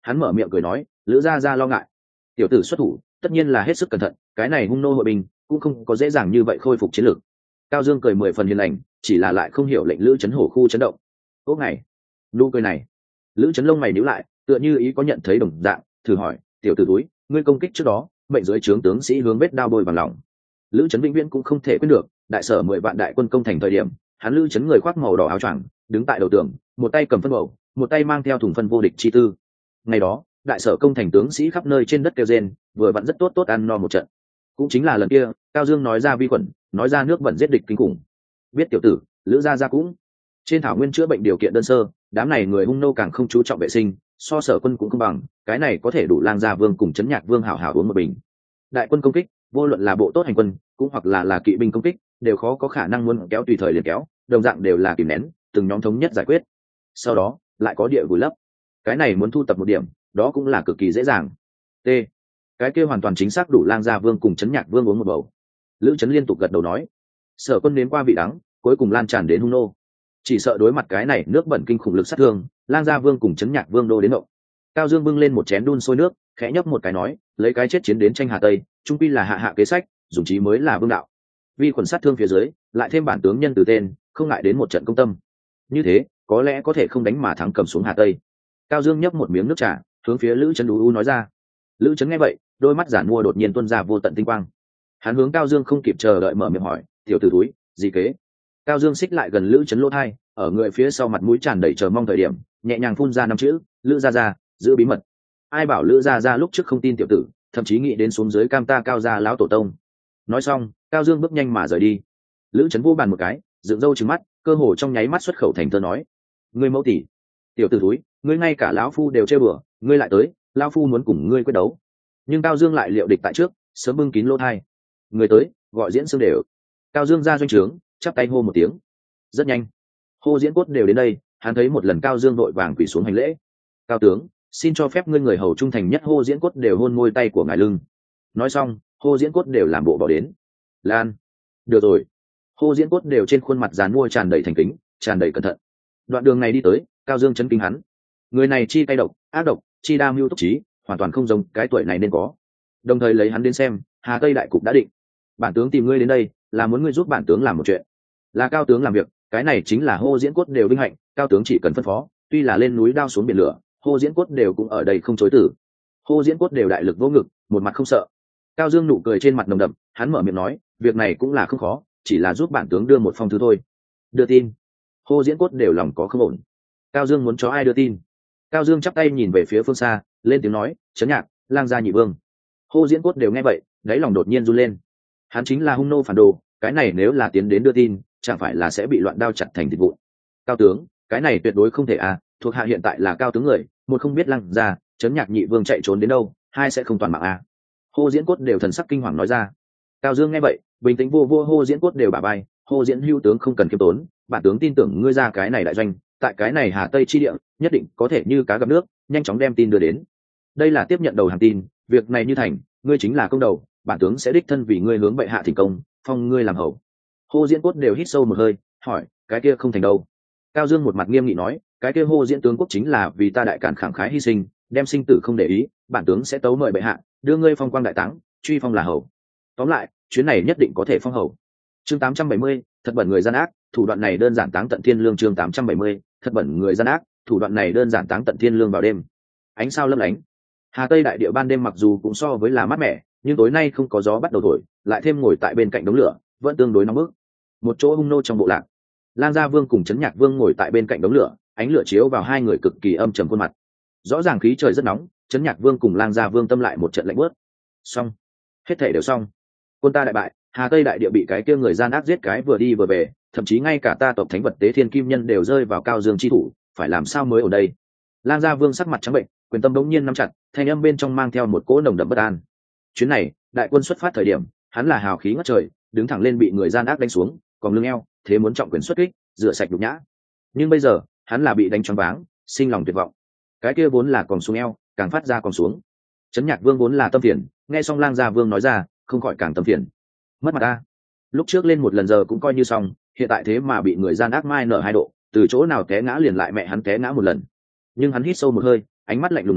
Hắn mở miệng cười nói, Lữ gia gia lo ngại. Tiểu tử xuất thủ tất nhiên là hết sức cẩn thận, cái này hung nô hội binh cũng không có dễ dàng như vậy khôi phục chiến lược. Cao Dương cười 10 phần hiền lành, chỉ là lại không hiểu lệnh Lữ Chấn hổ khu chấn động. Ốc này, nụ cười này. Lữ Chấn lông mày nhíu lại, tựa như ý có nhận thấy đồng dạng, thử hỏi, tiểu tử túi, ngươi công kích trước đó, mệnh dưới trướng tướng sĩ hướng vết đao bôi bằng lòng. Lữ Chấn vĩnh viễn cũng không thể quên được, đại sở 10 vạn đại quân công thành thời điểm, hắn Lữ Chấn người khoác màu đỏ áo choàng, đứng tại đầu tường, một tay cầm phân bầu, một tay mang theo thùng phân vô địch chi tư. Ngày đó, đại sở công thành tướng sĩ khắp nơi trên đất kêu rên, vừa vặn rất tốt ăn no một trận. Cũng chính là lần kia, Cao Dương nói ra vi khuẩn, nói ra nước bẩn giết địch kinh khủng. Biết tiểu tử, Lữ gia gia cũng trên thảo nguyên chữa bệnh điều kiện đơn sơ, đám này người hung nô càng không chú trọng vệ sinh, so sở quân cũng không bằng, cái này có thể đủ Lang gia vương cùng chấn nhạc vương hảo hảo uống một bình. Đại quân công kích, vô luận là bộ tốt hành quân, cũng hoặc là kỵ binh công kích, đều khó có khả năng muốn kéo tùy thời liền kéo, đồng dạng đều là kìm nén, từng nhóm thống nhất giải quyết. Sau đó, lại có địa vùi lấp. Cái này muốn thu tập một điểm, đó cũng là cực kỳ dễ dàng. T. Cái kia hoàn toàn chính xác đủ Lang gia vương cùng chấn nhạc vương uống một bầu. Lữ Chấn liên tục gật đầu nói, sở quân nếm qua vị đắng, cuối cùng lan tràn đến hung nô. Chỉ sợ đối mặt cái này nước bẩn kinh khủng lực sát thương, Lang gia vương cùng chấn nhạc vương đô đến động. Cao Dương bưng lên một chén đun sôi nước, khẽ nhấp một cái nói, lấy cái chết chiến đến tranh Hà Tây, trung quy là hạ kế sách, dùng trí mới là vương đạo. Vi khuẩn sát thương phía dưới, lại thêm bản tướng nhân từ tên, không ngại đến một trận công tâm. Như thế, có lẽ có thể không đánh mà thắng cầm xuống Hà Tây. Cao Dương nhấp một miếng nước trà, hướng phía Lữ Chấn u nói ra. Lữ Chấn nghe vậy, đôi mắt giản mua đột nhiên tuôn ra vô tận tinh quang. Hắn hướng Cao Dương không kịp chờ đợi mở miệng hỏi, tiểu tử túi, gì kế? Cao Dương xích lại gần Lữ Chấn lỗ thai, ở người phía sau mặt mũi tràn đầy chờ mong thời điểm, nhẹ nhàng phun ra 5 chữ, Lữ gia gia, giữ bí mật. Ai bảo Lữ gia gia lúc trước không tin tiểu tử, thậm chí nghĩ đến xuống dưới cam ta Cao gia lão tổ tông. Nói xong, Cao Dương bước nhanh mà rời đi. Lữ Chấn vô bàn một cái, dựng râu trừng mắt, cơ hồ trong nháy mắt xuất khẩu thành thơ nói, ngươi mẫu tỷ, tiểu tử túi, ngươi ngay cả lão phu đều chơi bừa, ngươi lại tới, lão phu muốn cùng ngươi quyết đấu. Nhưng Cao Dương lại liệu địch tại trước, sớm bưng kín lỗ thai. Người tới, gọi Diễn Xương đều. Cao Dương ra doanh trướng, chắp tay hô một tiếng. Rất nhanh, hô Diễn Cốt đều đến đây, hắn thấy một lần Cao Dương vội vàng quỳ xuống hành lễ. Cao tướng, xin cho phép ngươi người hầu trung thành nhất hô Diễn Cốt đều hôn môi tay của ngài lưng. Nói xong, hô Diễn Cốt đều làm bộ bỏ đến. Lan, được rồi. Hô Diễn Cốt đều trên khuôn mặt dàn mua tràn đầy thành kính, tràn đầy cẩn thận. Đoạn đường này đi tới, Cao Dương chấn kinh hắn. Người này chi cay độc, ác độc, chi đa mưu túc trí, hoàn toàn không giống cái tuổi này nên có. Đồng thời lấy hắn đến xem, Hà Tây đại cục đã định. Bản tướng tìm ngươi đến đây, là muốn ngươi giúp bản tướng làm một chuyện. Là Cao tướng làm việc, cái này chính là hô Diễn Cốt đều vinh hạnh, Cao tướng chỉ cần phân phó, tuy là lên núi đao xuống biển lửa, hô Diễn Cốt đều cũng ở đây không chối từ. Hô Diễn Cốt đều đại lực vô ngực, một mặt không sợ. Cao Dương nụ cười trên mặt nồng đậm, hắn mở miệng nói, việc này cũng là không khó, chỉ là giúp bản tướng đưa một phong thư thôi. Đưa tin? Hô Diễn Cốt đều lòng có không ổn. Cao Dương muốn cho ai đưa tin? Cao Dương chắp tay nhìn về phía phương xa, lên tiếng nói, Chấn Nhạc, Lang gia nhị vương. Hô Diễn Cốt đều nghe vậy, đáy lòng đột nhiên run lên. Hắn chính là hung nô phản đồ, cái này nếu là tiến đến đưa tin, chẳng phải là sẽ bị loạn đao chặt thành thịt vụn. Cao tướng, cái này tuyệt đối không thể à, thuộc hạ hiện tại là Cao tướng người, một không biết Lang gia, Chấn Nhạc nhị vương chạy trốn đến đâu, hai sẽ không toàn mạng à. Hô Diễn Cốt đều thần sắc kinh hoàng nói ra. Cao Dương nghe vậy, bình tĩnh vô vô hô Diễn Cốt đều bả vai, hô Diễn hưu tướng không cần kiêm tốn, bản tướng tin tưởng ngươi ra cái này đại doanh, tại cái này Hà Tây chi địa, nhất định có thể như cá gặp nước, nhanh chóng đem tin đưa đến. Đây là tiếp nhận đầu hàng tin, việc này như thành, ngươi chính là công đầu, bản tướng sẽ đích thân vì ngươi hướng bệ hạ thỉnh công, phong ngươi làm hầu. Hô Diễn Cốt đều hít sâu một hơi, hỏi, cái kia không thành đâu? Cao Dương một mặt nghiêm nghị nói, cái kia hô Diễn tướng quốc chính là vì ta đại cản khẳng khái hy sinh, đem sinh tử không để ý, bản tướng sẽ tấu mời bệ hạ, đưa ngươi phong quang đại táng, truy phong là hầu. Tóm lại, chuyến này nhất định có thể phong hầu. Chương 870, thật bẩn người gian ác, thủ đoạn này đơn giản táng tận thiên lương. Chương 870, thật bẩn người gian ác, thủ đoạn này đơn giản táng tận thiên lương vào đêm. Ánh sao lấp lánh. Hà Tây đại địa ban đêm mặc dù cũng so với là mát mẻ, nhưng tối nay không có gió bắt đầu thổi, lại thêm ngồi tại bên cạnh đống lửa, vẫn tương đối nóng bức. Một chỗ hung nô trong bộ lạc, Lang gia vương cùng Chấn Nhạc vương ngồi tại bên cạnh đống lửa, ánh lửa chiếu vào hai người cực kỳ âm trầm khuôn mặt. Rõ ràng khí trời rất nóng, Chấn Nhạc vương cùng Lang gia vương tâm lại một trận lạnh bớt. Xong, hết thảy đều xong. Quân ta đại bại, Hà Tây đại địa bị cái kia người gian ác giết cái vừa đi vừa về, thậm chí ngay cả ta tộc thánh vật tế thiên kim nhân đều rơi vào Cao Dương chi thủ, phải làm sao mới ở đây? Lang gia vương sắc mặt trắng bệnh, quyền tâm đống nhiên nắm chặt, thanh âm bên trong mang theo một cỗ nồng đậm bất an. Chuyến này, đại quân xuất phát thời điểm, hắn là hào khí ngất trời, đứng thẳng lên bị người gian ác đánh xuống, còn lưng eo, thế muốn trọng quyền xuất kích, rửa sạch nhục nhã. Nhưng bây giờ, hắn là bị đánh choáng váng, sinh lòng tuyệt vọng. Cái kia vốn là còn xuống eo, càng phát ra còn xuống. Chấn Nhạc vương vốn là tâm phiền, nghe xong Lang gia vương nói ra, không khỏi càng tâm phiền. Mất mặt ta. Lúc trước lên một lần giờ cũng coi như xong, hiện tại thế mà bị người gian ác mai nở 2 độ, từ chỗ nào té ngã liền lại mẹ hắn té ngã một lần. Nhưng hắn hít sâu một hơi, ánh mắt lạnh lùng nói,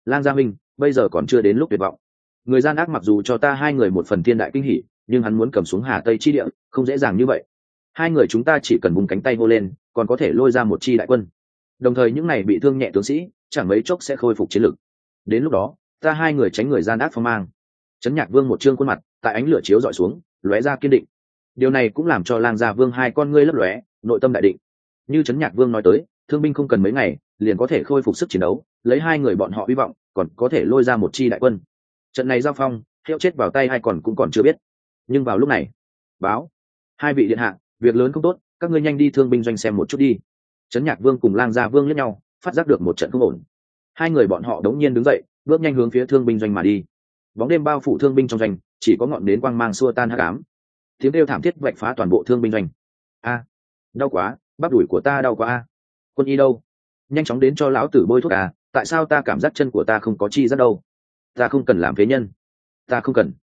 Lang gia minh, bây giờ còn chưa đến lúc tuyệt vọng. Người gian ác mặc dù cho ta hai người một phần thiên đại kinh hỉ, nhưng hắn muốn cầm xuống Hà Tây chi địa không dễ dàng như vậy. Hai người chúng ta chỉ cần vùng cánh tay hô lên, còn có thể lôi ra một chi đại quân. Đồng thời những này bị thương nhẹ tướng sĩ chẳng mấy chốc sẽ khôi phục chiến lực. Đến lúc đó ta hai người tránh người gian ác phong mang. Trấn Nhạc Vương một trương khuôn mặt tại ánh lửa chiếu dọi xuống lóe ra kiên định. Điều này cũng làm cho Lang gia Vương hai con ngươi lấp lóe, nội tâm đại định. Như Trấn Nhạc Vương nói tới, thương binh không cần mấy ngày liền có thể khôi phục sức chiến đấu, lấy hai người bọn họ hy vọng còn có thể lôi ra một chi đại quân. Trận này giao phong hiệu chết vào tay hay còn cũng còn chưa biết. Nhưng vào lúc này, báo: hai vị điện hạ, việc lớn không tốt, các ngươi nhanh đi thương binh doanh xem một chút đi. Trấn Nhạc Vương cùng Lang gia Vương liếc nhau, phát giác được một trận không ổn. Hai người bọn họ đống nhiên đứng dậy, bước nhanh hướng phía thương binh doanh mà đi. Bóng đêm bao phủ thương binh trong doanh, chỉ có ngọn nến quang mang xua tan hắc ám. Tiếng kêu thảm thiết vạch phá toàn bộ thương binh doanh. A, đau quá, bắp đùi của ta đau quá a. Quân y đâu? Nhanh chóng đến cho lão tử bôi thuốc à, tại sao ta cảm giác chân của ta không có chi giác đâu? Ta không cần làm phế nhân, ta không cần.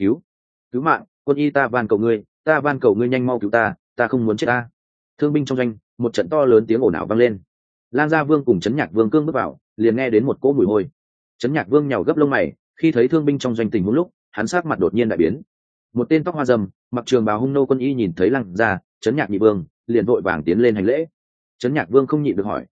Cứu mạng, quân y, ta van cầu ngươi, ta van cầu ngươi nhanh mau cứu ta không muốn chết ta. Thương binh trong doanh, một trận to lớn tiếng ồn ào vang lên. Lang gia Vương cùng Trấn Nhạc Vương cương bước vào, liền nghe đến một cỗ mùi hôi. Trấn Nhạc Vương nhào gấp lông mày, khi thấy thương binh trong doanh tình huống lúc, hắn sắc mặt đột nhiên đại biến. Một tên tóc hoa râm, mặc trường bào hung nô quân y nhìn thấy Lang gia, Trấn Nhạc nhị vương, liền vội vàng tiến lên hành lễ. Trấn Nhạc Vương không nhịn được hỏi,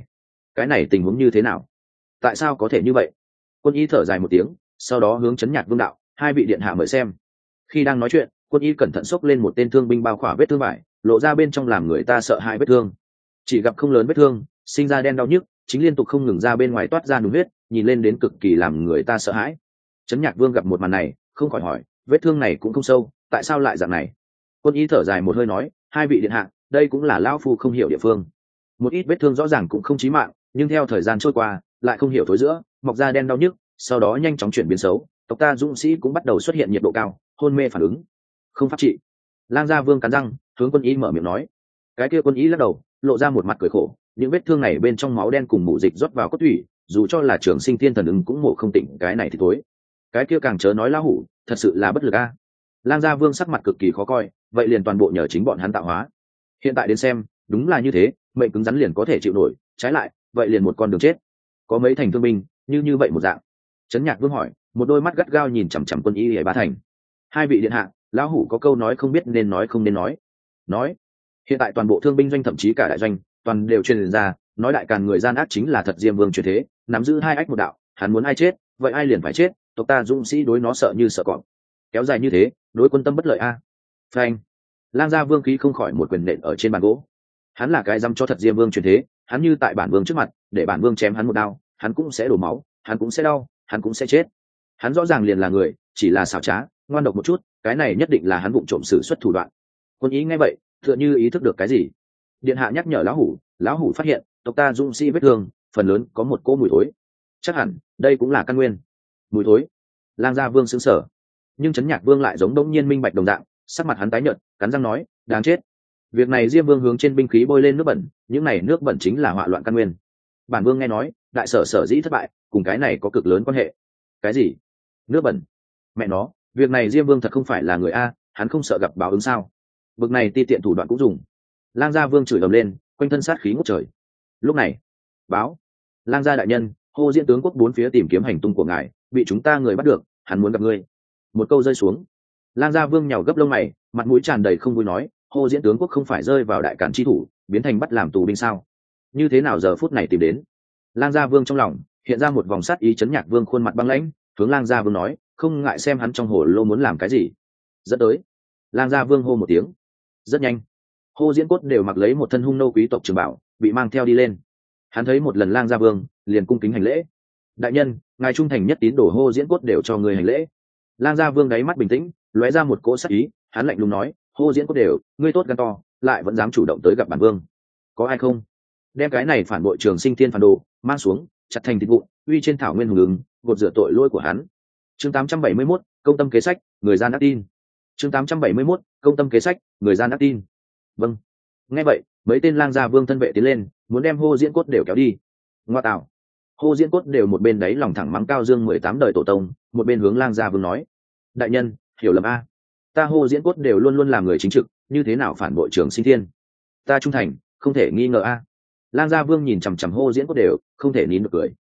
cái này tình huống như thế nào? Tại sao có thể như vậy? Quân y thở dài một tiếng, sau đó hướng Trấn Nhạc Vương đạo, hai vị điện hạ mời xem. Khi đang nói chuyện, quân y cẩn thận xốc lên một tên thương binh bao khỏa vết thương vải, lộ ra bên trong làm người ta sợ hãi vết thương. Chỉ gặp không lớn vết thương, sinh ra đen đau nhức, chính liên tục không ngừng ra bên ngoài toát ra nung huyết, nhìn lên đến cực kỳ làm người ta sợ hãi. Trấn Nhạc Vương gặp một màn này, không khỏi hỏi, vết thương này cũng không sâu, tại sao lại dạng này? Quân y thở dài một hơi nói, hai vị điện hạ, đây cũng là lão phu không hiểu địa phương. Một ít vết thương rõ ràng cũng không chí mạng, nhưng theo thời gian trôi qua, lại không hiểu thối giữa, mọc ra đen đau nhức, sau đó nhanh chóng chuyển biến xấu, tộc ta dũng sĩ cũng bắt đầu xuất hiện nhiệt độ cao, hôn mê phản ứng. Không pháp trị. Lang gia Vương cắn răng, hướng quân y mở miệng nói. Cái kia quân y lắc đầu, lộ ra một mặt cười khổ, những vết thương này bên trong máu đen cùng mủ dịch rót vào cốt thủy, dù cho là trường sinh thiên thần ứng cũng mổ không tỉnh cái này thì tối. Cái kia càng chớ nói lão hủ, thật sự là bất lực a. Lang gia Vương sắc mặt cực kỳ khó coi, vậy liền toàn bộ nhờ chính bọn hắn tạo hóa. Hiện tại đến xem, đúng là như thế, mệnh cứng rắn liền có thể chịu nổi, trái lại, vậy liền một con đường chết. Có mấy thành thương binh, như vậy một dạng. Trấn Nhạc Vương hỏi, một đôi mắt gắt gao nhìn chằm chằm quân y Hề Bá Thành. Hai vị điện hạ, lão hủ có câu nói không biết nên nói không nên nói. Nói. Hiện tại toàn bộ thương binh doanh thậm chí cả đại doanh, toàn đều truyền ra, nói đại càn người gian ác chính là thật Diêm Vương truyền thế, nắm giữ hai ách một đạo, hắn muốn ai chết, vậy ai liền phải chết, tộc ta dũng sĩ đối nó sợ như sợ cọp. Kéo dài như thế, đối quân tâm bất lợi a. Phanh. Lang gia Vương khí không khỏi một quyền nện ở trên bàn gỗ. Hắn là cái dăm cho thật Diêm Vương truyền thế, hắn như tại bản vương trước mặt, để bản vương chém hắn một đao, hắn cũng sẽ đổ máu, hắn cũng sẽ đau, hắn cũng sẽ chết. Hắn rõ ràng liền là người, chỉ là xảo trá, ngoan độc một chút, cái này nhất định là hắn vụng trộm sử xuất thủ đoạn. Quân ý nghe vậy, tựa như ý thức được cái gì. Điện hạ nhắc nhở lão hủ phát hiện, tộc ta dũng sĩ vết thương, phần lớn có một cỗ mùi thối. Chắc hẳn, đây cũng là căn nguyên. Mùi thối. Lang gia Vương sững sờ, nhưng Trấn Nhạc Vương lại giống đống nhiên minh bạch đồng dạng, sắc mặt hắn tái nhợt, cắn răng nói, đáng chết. Việc này Diêm Vương hướng trên binh khí bôi lên nước bẩn, những này nước bẩn chính là họa loạn căn nguyên. Bản vương nghe nói, đại sở dĩ thất bại, cùng cái này có cực lớn quan hệ. Cái gì? Nước bẩn? Mẹ nó, việc này Diêm Vương thật không phải là người a, hắn không sợ gặp báo ứng sao? Bực này ti tiện thủ đoạn cũng dùng. Lang gia Vương chửi ầm lên, quanh thân sát khí ngút trời. Lúc này, báo: Lang gia đại nhân, Hồ Diễn tướng quốc bốn phía tìm kiếm hành tung của ngài, bị chúng ta người bắt được, hắn muốn gặp ngươi. Một câu rơi xuống, Lang gia Vương nhào gấp lông mày, mặt mũi tràn đầy không vui nói, Hồ Diễn tướng quốc không phải rơi vào đại cản chi thủ, biến thành bắt làm tù binh sao? Như thế nào giờ phút này tìm đến? Lang gia Vương trong lòng hiện ra một vòng sát ý. Trấn Nhạc Vương khuôn mặt băng lãnh, hướng Lang gia Vương nói, không ngại xem hắn trong hồ lô muốn làm cái gì. Dẫn tới. Lang gia Vương hô một tiếng. Rất nhanh, Hồ Diễn Cốt đều mặc lấy một thân hung nô quý tộc trường bảo, bị mang theo đi lên. Hắn thấy một lần Lang gia Vương, liền cung kính hành lễ. Đại nhân, ngài trung thành nhất tín đồ Hồ Diễn Cốt đều cho người hành lễ. Lang gia Vương đáy mắt bình tĩnh, lóe ra một cỗ sát ý, hắn lạnh lùng nói, Hồ Diễn Cốt đều, ngươi tốt gan to, lại vẫn dám chủ động tới gặp bản vương. Có ai không? Đem cái này phản bội Trường Sinh Thiên phản đồ mang xuống, chặt thành thịt vụn, uy trên thảo nguyên hùng ứng, gột rửa tội lỗi của hắn. Chương 871, công tâm kế sách, người gian ác tin. Chương 871, công tâm kế sách, người gian ác tin. Vâng. Nghe vậy, mấy tên Lang gia Vương thân vệ tiến lên, muốn đem Hồ Diễn Cốt đều kéo đi. Ngoa tạo. Hồ Diễn Cốt đều một bên đấy lòng thẳng mắng Cao Dương 18 đời tổ tông, một bên hướng Lang gia Vương nói, đại nhân, hiểu lầm a. Ta Hồ Diễn Cốt đều luôn luôn làm người chính trực, như thế nào phản bội Trường Sinh Thiên? Ta trung thành, không thể nghi ngờ a. Lang gia Vương nhìn chằm chằm Hồ Diễn Cốt đều, không thể nín được cười.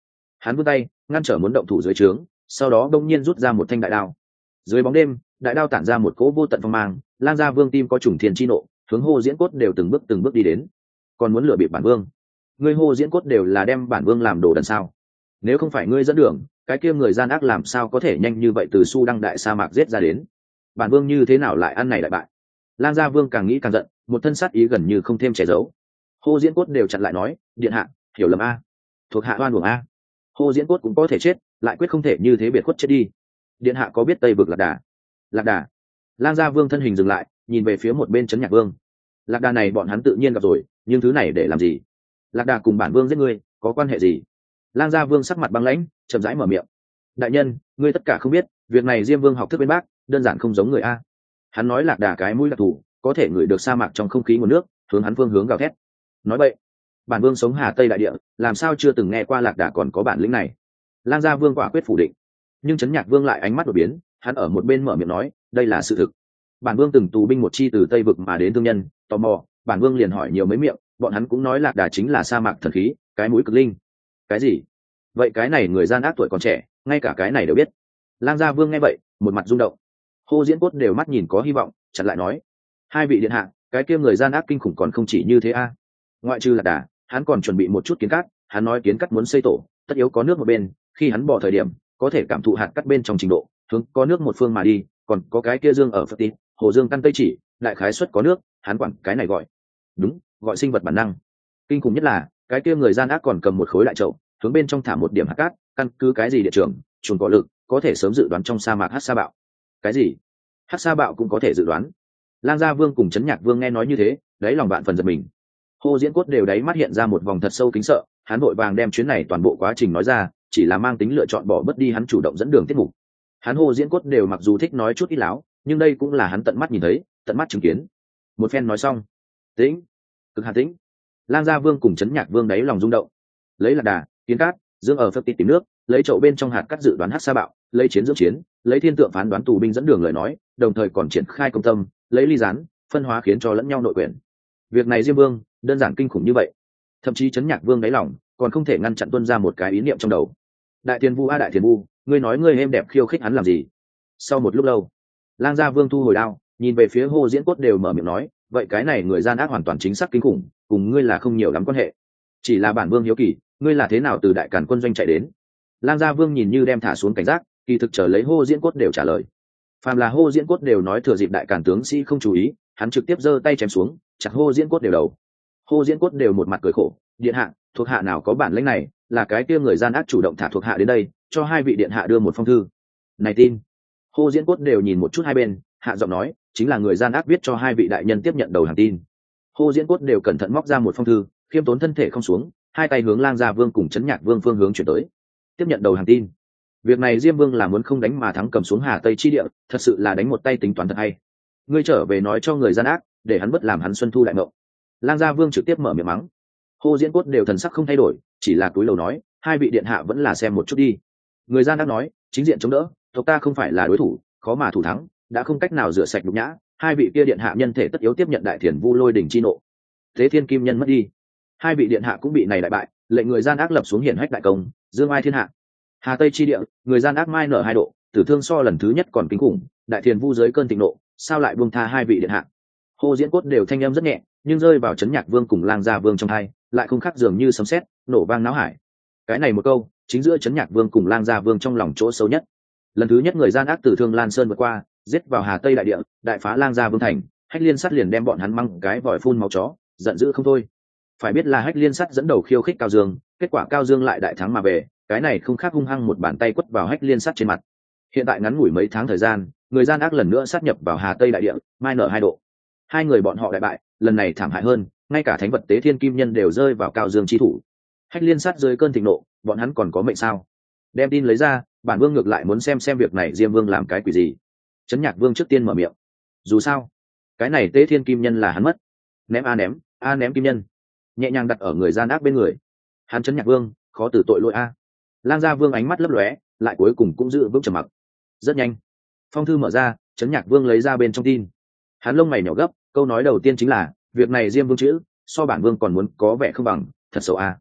Hắn vươn tay ngăn trở muốn động thủ dưới trướng, sau đó đông nhiên rút ra một thanh đại đao. Dưới bóng đêm, đại đao tản ra một cỗ vô tận phong mang, Lang Gia Vương tim có trùng thiên chi nộ, hướng Hồ Diễn Cốt đều từng bước đi đến. Còn muốn lừa bịp bản vương? Ngươi Hồ Diễn Cốt đều là đem bản vương làm đồ đần sao? Nếu không phải ngươi dẫn đường, cái kia người gian ác làm sao có thể nhanh như vậy từ Su Đăng đại sa mạc giết ra đến? Bản vương như thế nào lại ăn này đại bại? Lang Gia Vương càng nghĩ càng giận, một thân sát ý gần như không thêm che giấu. Hồ Diễn Cốt đều chặn lại nói, điện hạ, hiểu lầm a, thuộc hạ oan uổng a. Hồ Diễn Cốt cũng có thể chết, lại quyết không thể như thế biệt khuất chết đi. Điện hạ có biết Tây vực Lạc Đà? Lạc Đà? Lang Gia Vương thân hình dừng lại, nhìn về phía một bên Trấn Nhạc Vương. Lạc Đà này bọn hắn tự nhiên gặp rồi, nhưng thứ này để làm gì? Lạc Đà cùng bản vương giết ngươi, có quan hệ gì? Lang Gia Vương sắc mặt băng lãnh, chậm rãi mở miệng. Đại nhân, ngươi tất cả không biết, việc này Diêm Vương học thức bên bác, đơn giản không giống người a. Hắn nói Lạc Đà cái mũi đặc thù, có thể ngửi được sa mạc trong không khí nguồn nước, hướng hắn phương hướng gào thét. Nói vậy, bản vương sống Hà Tây đại địa, làm sao chưa từng nghe qua Lạc Đà còn có bản lĩnh này? Lang Gia Vương quả quyết phủ định. Nhưng Trấn Nhạc Vương lại ánh mắt đổi biến, hắn ở một bên mở miệng nói, đây là sự thực. Bản vương từng tù binh một chi từ Tây vực mà đến thương nhân, tò mò, bản vương liền hỏi nhiều mấy miệng, bọn hắn cũng nói Lạc Đà chính là sa mạc thần khí, cái mũi cực linh. Cái gì? Vậy cái này người gian ác tuổi còn trẻ, ngay cả cái này đều biết. Lang Gia Vương nghe vậy, một mặt rung động. Hồ Diễn Cốt đều mắt nhìn có hy vọng, chặn lại nói, hai vị điện hạ, cái kia người gian ác kinh khủng còn không chỉ như thế a. Ngoại trừ Lạc Đà, hắn còn chuẩn bị một chút kiến cát, hắn nói kiến cát muốn xây tổ, tất yếu có nước một bên, khi hắn bỏ thời điểm, có thể cảm thụ hạt cát bên trong trình độ, hướng có nước một phương mà đi, còn có cái kia dương ở Phật Tín, hồ dương căn tây chỉ, đại khái suất có nước, hắn quản cái này gọi, đúng, gọi sinh vật bản năng. Kinh khủng nhất là, cái kia người gian ác còn cầm một khối đại chậu, hướng bên trong thả một điểm hạt cát, căn cứ cái gì địa trường, chuồn cỏ lực, có thể sớm dự đoán trong sa mạc hắc sa bạo. Cái gì? Hắc sa bạo cũng có thể dự đoán. Lang Gia Vương cùng Trấn Nhạc Vương nghe nói như thế, đáy lòng bạn phần giật mình. Hồ Diễn Cốt đều đáy mắt hiện ra một vòng thật sâu kính sợ, hắn vội vàng đem chuyến này toàn bộ quá trình nói ra, chỉ là mang tính lựa chọn bỏ bớt đi hắn chủ động dẫn đường tiết mục. Hắn Hồ Diễn Cốt đều mặc dù thích nói chút ít láo, nhưng đây cũng là hắn tận mắt nhìn thấy, tận mắt chứng kiến. Một phen nói xong, tĩnh, cực hàn tĩnh. Lang Gia Vương cùng Trấn Nhạc Vương đáy lòng rung động. Lấy Lạc Đà, kiến cát, dương ở phật tít tìm nước, lấy chậu bên trong hạt cát dự đoán hắc sa bạo, lấy chiến dưỡng chiến, lấy thiên tượng phán đoán tù binh dẫn đường lời nói, đồng thời còn triển khai công tâm, lấy ly gián, phân hóa khiến cho lẫn nhau nội quyền. Việc này Diêm Vương đơn giản kinh khủng như vậy, thậm chí Trấn Nhạc Vương đáy lòng còn không thể ngăn chặn tuân ra một cái ý niệm trong đầu. Đại Tiền Vu a Đại Tiền Vu, ngươi nói ngươi êm đẹp khiêu khích hắn làm gì? Sau một lúc lâu, Lang Gia Vương thu hồi đao, nhìn về phía Hồ Diễn Cốt đều mở miệng nói, vậy cái này người gian ác hoàn toàn chính xác kinh khủng, cùng ngươi là không nhiều lắm quan hệ. Chỉ là bản vương hiếu kỳ, ngươi là thế nào từ Đại Càn quân doanh chạy đến? Lang Gia Vương nhìn như đem thả xuống cảnh giác, kỳ thực chờ lấy Hồ Diễn Cốt đều trả lời. Phàm là Hồ Diễn Cốt đều nói thừa dịp Đại Càn tướng sĩ không chú ý, hắn trực tiếp giơ tay chém xuống, chặt Hồ Diễn Cốt đều đầu. Hồ Diễn Cốt đều một mặt cười khổ, điện hạ, thuộc hạ nào có bản lĩnh này, là cái kia người gian ác chủ động thả thuộc hạ đến đây, cho hai vị điện hạ đưa một phong thư. Này tin. Hồ Diễn Cốt đều nhìn một chút hai bên, hạ giọng nói, chính là người gian ác viết cho hai vị đại nhân tiếp nhận đầu hàng tin. Hồ Diễn Cốt đều cẩn thận móc ra một phong thư, khiêm tốn thân thể không xuống, hai tay hướng Lang Gia Vương cùng Trấn Nhạc Vương phương hướng chuyển tới. Tiếp nhận đầu hàng tin. Việc này Diêm Vương là muốn không đánh mà thắng cầm xuống Hà Tây chi địa, thật sự là đánh một tay tính toán thật hay. Ngươi trở về nói cho người gian ác, để hắn bất làm hắn xuân thu đại ngộ. Lang Gia Vương trực tiếp mở miệng mắng. Hồ Diễn Cốt đều thần sắc không thay đổi, chỉ là cúi đầu nói, hai vị điện hạ vẫn là xem một chút đi. Người gian ác nói, chính diện chống đỡ, tộc ta không phải là đối thủ, khó mà thủ thắng, đã không cách nào rửa sạch nhục nhã, hai vị kia điện hạ nhân thể tất yếu tiếp nhận Đại Thiền Vu lôi đỉnh chi nộ. Thế Thiên Kim Nhân mất đi, hai vị điện hạ cũng bị này đại bại, lệnh người gian ác lập xuống hiển hách đại công, dương ai thiên hạ. Hà Tây chi địa, người gian ác mai nở hai độ, tử thương so lần thứ nhất còn kinh khủng, Đại Thiền Vu dưới cơn thịnh nộ, sao lại buông tha hai vị điện hạ? Hồ Diễn Cốt đều thanh âm rất nhẹ, nhưng rơi vào Trấn Nhạc Vương cùng Lang Gia Vương trong hai, lại không khác dường như sấm sét, nổ vang náo hải. Cái này một câu, chính giữa Trấn Nhạc Vương cùng Lang Gia Vương trong lòng chỗ sâu nhất. Lần thứ nhất người gian ác tử thương Lan Sơn vượt qua, giết vào Hà Tây đại địa, đại phá Lang Gia Vương thành, Hách Liên Sắt liền đem bọn hắn mang cái vòi phun máu chó, giận dữ không thôi. Phải biết là Hách Liên Sắt dẫn đầu khiêu khích Cao Dương, kết quả Cao Dương lại đại thắng mà về, cái này không khác hung hăng một bàn tay quất vào Hách Liên Sắt trên mặt. Hiện tại ngắn ngủi mấy tháng thời gian, người gian ác lần nữa sát nhập vào Hà Tây đại địa, mai nở hai độ. Hai người bọn họ đại bại, lần này thảm hại hơn, ngay cả thánh vật Tế Thiên Kim Nhân đều rơi vào Cao Dương chi thủ. Hách Liên Sắt dưới cơn thịnh nộ, bọn hắn còn có mệnh sao? Đem tin lấy ra, bản vương ngược lại muốn xem việc này Diêm Vương làm cái quỷ gì. Trấn Nhạc Vương trước tiên mở miệng. Dù sao, cái này Tế Thiên Kim Nhân là hắn mất. Ném ném kim nhân, nhẹ nhàng đặt ở người gian ác bên người. Hắn Trấn Nhạc Vương, khó từ tội lỗi a. Lang Gia Vương ánh mắt lấp lóe, lại cuối cùng cũng giữ vững trầm mặc. Rất nhanh, phong thư mở ra, Trấn Nhạc Vương lấy ra bên trong tin. Hắn lông mày nhỏ gấp, câu nói đầu tiên chính là, việc này Diêm Vương chữ, so bản vương còn muốn có vẻ không bằng, thật xấu a.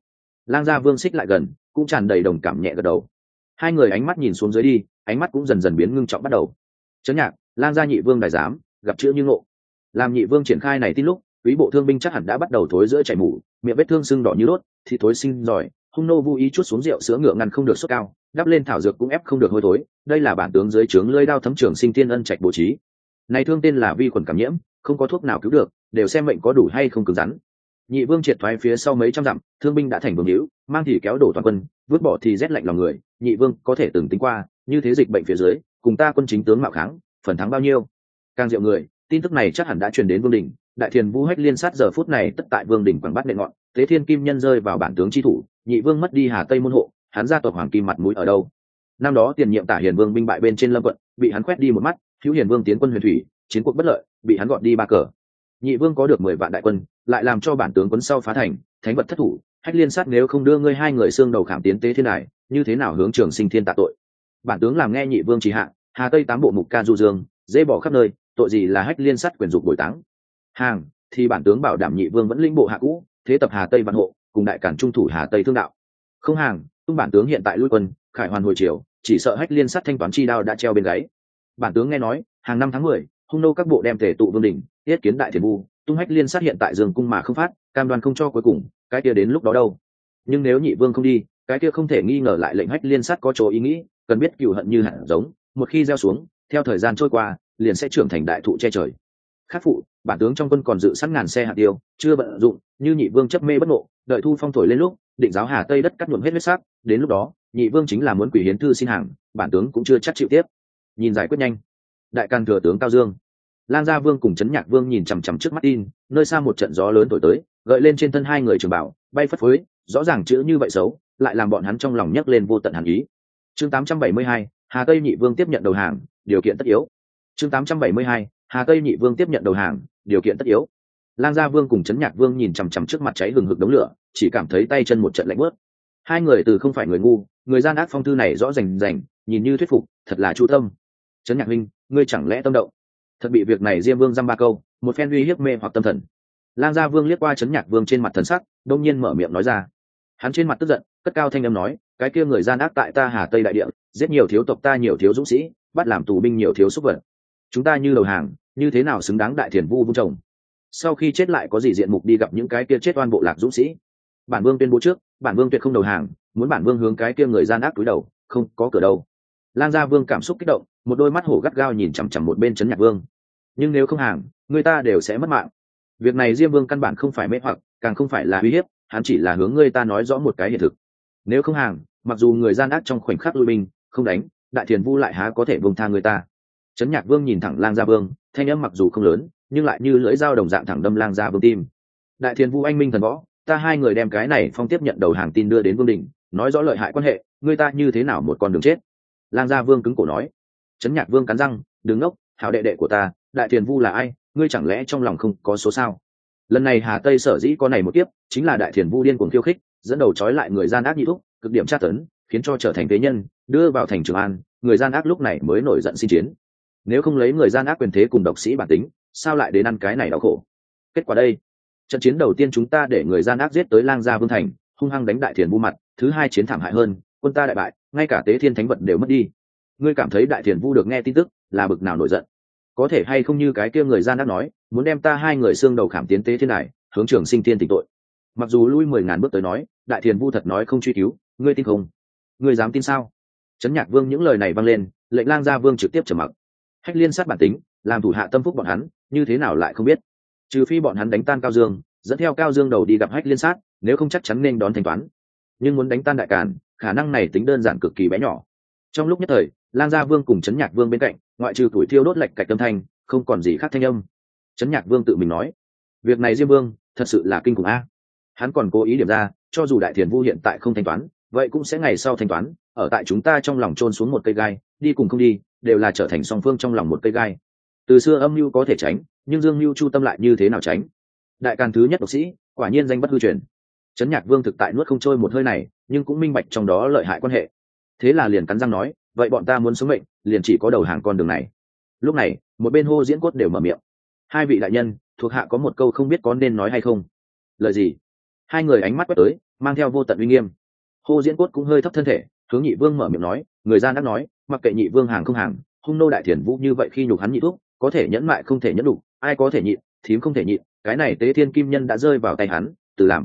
Lang Gia Vương xích lại gần, cũng tràn đầy đồng cảm nhẹ gật đầu. Hai người ánh mắt nhìn xuống dưới đi, ánh mắt cũng dần dần biến ngưng trọng bắt đầu. Chấn Nhạc, Lang Gia nhị vương đại giám, gặp chữ như ngộ. Làm nhị vương triển khai này tin lúc, quý bộ thương binh chắc hẳn đã bắt đầu thối giữa chảy mủ, miệng vết thương sưng đỏ như đốt, thì thối sinh giỏi. Hung nô vô ý chút xuống rượu sữa ngựa ngăn không được sốt cao, đắp lên thảo dược cũng ép không được hôi thối. Đây là bản tướng dưới trướng lưỡi đao thấm trường sinh thiên ân trạch bố trí. Này thương tên là vi khuẩn cảm nhiễm, không có thuốc nào cứu được, đều xem mệnh có đủ hay không cứng rắn. Nhị vương triệt thoái phía sau mấy trăm dặm, thương binh đã thành vương hữu, mang thì kéo đổ toàn quân, vứt bỏ thì rét lạnh lòng người. Nhị vương có thể từng tính qua, như thế dịch bệnh phía dưới, cùng ta quân chính tướng mạo kháng, phần thắng bao nhiêu? Càng diệu người, tin tức này chắc hẳn đã truyền đến vương đình. Đại thiền vũ hách liên sát giờ phút này tất tại vương đình quảng bát nệ ngọn, tế thiên kim nhân rơi vào bản tướng chi thủ. Nhị vương mất đi Hà Tây môn hộ, hắn gia tộc hoàng kim mặt mũi ở đâu? Năm đó tiền nhiệm Tả Hiền vương binh bại bên trên Lâm quận, bị hắn quét đi một mắt. Hữu Hiền vương tiến quân huyền thủy, chiến cuộc bất lợi, bị hắn gọt đi ba cờ. Nhị vương có được 10 vạn đại quân, lại làm cho bản tướng quân sau phá thành, thánh vật thất thủ. Hách liên sát nếu không đưa ngươi hai người xương đầu khảm tiến tế thiên đài, như thế nào hướng trường sinh thiên tạ tội? Bản tướng làm nghe nhị vương chỉ hạ, Hà Tây 8 bộ mục ca du dương, dễ bỏ khắp nơi, tội gì là hách liên sát quyền dục bồi táng. Hàng thì bản tướng bảo đảm nhị vương vẫn lĩnh bộ hạ cũ, thế tập Hà Tây vạn hộ, cùng đại cản trung thủ Hà Tây thương đạo. Không hàng, tung bản tướng hiện tại lui quân, khải hoàn hồi chiều, chỉ sợ hách liên sát thanh toán chi đao đã treo bên gáy. Bản tướng nghe nói, hàng năm tháng 10, hung nô các bộ đem thể tụ vương đỉnh, tiết kiến đại thiền vu, tung hách liên sát hiện tại dương cung mà không phát, cam đoan không cho cuối cùng, cái kia đến lúc đó đâu? Nhưng nếu nhị vương không đi, cái kia không thể nghi ngờ lại lệnh hách liên sát có chỗ ý nghĩ, cần biết cừu hận như hạt giống, một khi gieo xuống, theo thời gian trôi qua, liền sẽ trưởng thành đại thụ che trời. Khác phụ, bản tướng trong quân còn dự sẵn ngàn xe hạt tiêu, chưa bận dụng, như nhị vương chấp mê bất ngộ, đợi thu phong thổi lên lúc, định giáo Hà Tây đất cắt nhuộm hết huyết sắc, đến lúc đó, nhị vương chính là muốn quỷ hiến thư xin hàng, bản tướng cũng chưa chắc chịu tiếp. Nhìn giải quyết nhanh. Đại can thừa tướng Cao Dương, Lang Gia Vương cùng Trấn Nhạc Vương nhìn chằm chằm trước mắt tin, nơi xa một trận gió lớn thổi tới, gợi lên trên thân hai người trường bảo, bay phất phới, rõ ràng chữ như vậy xấu, lại làm bọn hắn trong lòng nhấc lên vô tận hàn ý. Chương 872, Hà Tây nhị vương tiếp nhận đầu hàng, điều kiện tất yếu. Chương 872, Hà Tây nhị vương tiếp nhận đầu hàng, điều kiện tất yếu. Lang Gia Vương cùng Trấn Nhạc Vương nhìn chằm chằm trước mặt cháy hừng hực đống lửa, chỉ cảm thấy tay chân một trận lạnh bớt. Hai người từ không phải người ngu, người gian ác phong thư này rõ rành rành, nhìn như thuyết phục, thật là chu tâm. Trấn Nhạc huynh, ngươi chẳng lẽ tâm động? Thật bị việc này Diêm Vương dăm ba câu, một phen uy hiếp mê hoặc tâm thần. Lang Gia Vương liếc qua Trấn Nhạc Vương trên mặt thần sắc, đông nhiên mở miệng nói ra. Hắn trên mặt tức giận, cất cao thanh âm nói, cái kia người gian ác tại ta Hà Tây đại địa, giết nhiều thiếu tộc ta nhiều thiếu dũng sĩ, bắt làm tù binh nhiều thiếu xúc vật. Chúng ta như đầu hàng, như thế nào xứng đáng đại thiền vu vung chồng? Sau khi chết lại có gì diện mục đi gặp những cái kia chết oan bộ lạc dũng sĩ? Bản Vương tuyên bố trước, bản Vương tuyệt không đầu hàng, muốn bản Vương hướng cái kia người gian ác cúi đầu, không có cửa đâu. Lang Gia Vương cảm xúc kích động, một đôi mắt hổ gắt gao nhìn chằm chằm một bên Trấn Nhạc Vương. Nhưng nếu không hàng, người ta đều sẽ mất mạng. Việc này Diêm Vương căn bản không phải mê hoặc, càng không phải là uy hiếp, hắn chỉ là hướng người ta nói rõ một cái hiện thực. Nếu không hàng, mặc dù người gian ác trong khoảnh khắc lui binh, không đánh, đại thiền vu lại há có thể buông tha người ta. Trấn Nhạc Vương nhìn thẳng Lang Gia Vương, thanh âm mặc dù không lớn, nhưng lại như lưỡi dao đồng dạng thẳng đâm Lang Gia Vương tim. Đại thiền vu anh minh thần võ, ta hai người đem cái này phong tiếp nhận đầu hàng tin đưa đến vương đình, nói rõ lợi hại quan hệ, người ta như thế nào một con đường chết. Lang Gia Vương cứng cổ nói. Trấn Nhạc Vương cắn răng, đứng ngốc, hảo đệ đệ của ta, đại thiền vu là ai, ngươi chẳng lẽ trong lòng không có số sao? Lần này Hà Tây sở dĩ có này một kiếp, chính là đại thiền vu điên cuồng khiêu khích, dẫn đầu trói lại người gian ác nhị thúc, cực điểm tra tấn, khiến cho trở thành phế nhân, đưa vào thành Trường An, người gian ác lúc này mới nổi giận xin chiến. Nếu không lấy người gian ác quyền thế cùng độc sĩ bản tính, sao lại đến ăn cái này đau khổ? Kết quả đây, trận chiến đầu tiên chúng ta để người gian ác giết tới Lang Gia Vương thành, hung hăng đánh đại thiền vu mặt, thứ hai chiến thảm hại hơn, quân ta đại bại, ngay cả tế thiên thánh vật đều mất đi. Ngươi cảm thấy đại thiền vu được nghe tin tức là bực nào nổi giận? Có thể hay không như cái kia người gian ác nói, muốn đem ta hai người xương đầu khảm tiến tế thiên này, hướng trường sinh thiên tỉnh tội. Mặc dù lui 10.000 bước tới nói, đại thiền vu thật nói không truy cứu, ngươi tin không? Ngươi dám tin sao? Trấn Nhạc Vương những lời này vang lên, lệnh Lang Gia Vương trực tiếp trầm mặc. Hách liên sát bản tính, làm thủ hạ tâm phúc bọn hắn, như thế nào lại không biết? Trừ phi bọn hắn đánh tan Cao Dương, dẫn theo Cao Dương đầu đi gặp Hách liên sát, nếu không chắc chắn nên đón thanh toán. Nhưng muốn đánh tan đại càn, khả năng này tính đơn giản cực kỳ bé nhỏ. Trong lúc nhất thời, Lang Gia Vương cùng Trấn Nhạc Vương bên cạnh, ngoại trừ tuổi thiêu đốt lạch cạch âm thanh, không còn gì khác thanh âm. Trấn Nhạc Vương tự mình nói, việc này Diêm Vương thật sự là kinh khủng a. Hắn còn cố ý điểm ra, cho dù đại thiền vu hiện tại không thanh toán, vậy cũng sẽ ngày sau thanh toán, ở tại chúng ta trong lòng chôn xuống một cây gai, đi cùng không đi, đều là trở thành song phương trong lòng một cây gai. Từ xưa âm mưu có thể tránh, nhưng dương mưu chu tâm lại như thế nào tránh? Đại càn thứ nhất độc sĩ, quả nhiên danh bất hư truyền. Trấn Nhạc Vương thực tại nuốt không trôi một hơi này, nhưng cũng minh bạch trong đó lợi hại quan hệ. Thế là liền cắn răng nói, vậy bọn ta muốn sống mệnh, liền chỉ có đầu hàng con đường này. Lúc này, một bên hô diễn cốt đều mở miệng. Hai vị đại nhân, thuộc hạ có một câu không biết có nên nói hay không. Lời gì? Hai người ánh mắt quét tới, mang theo vô tận uy nghiêm. Hồ Diễn Cốt cũng hơi thấp thân thể, hướng Nhị Vương mở miệng nói, người gian đã nói, mặc kệ Nhị Vương hàng không hàng, hung nô đại thiền vũ như vậy khi nhục hắn nhị thuốc, có thể nhẫn mại không thể nhẫn đủ, ai có thể nhịn, thím không thể nhịn, cái này Tế Thiên Kim Nhân đã rơi vào tay hắn,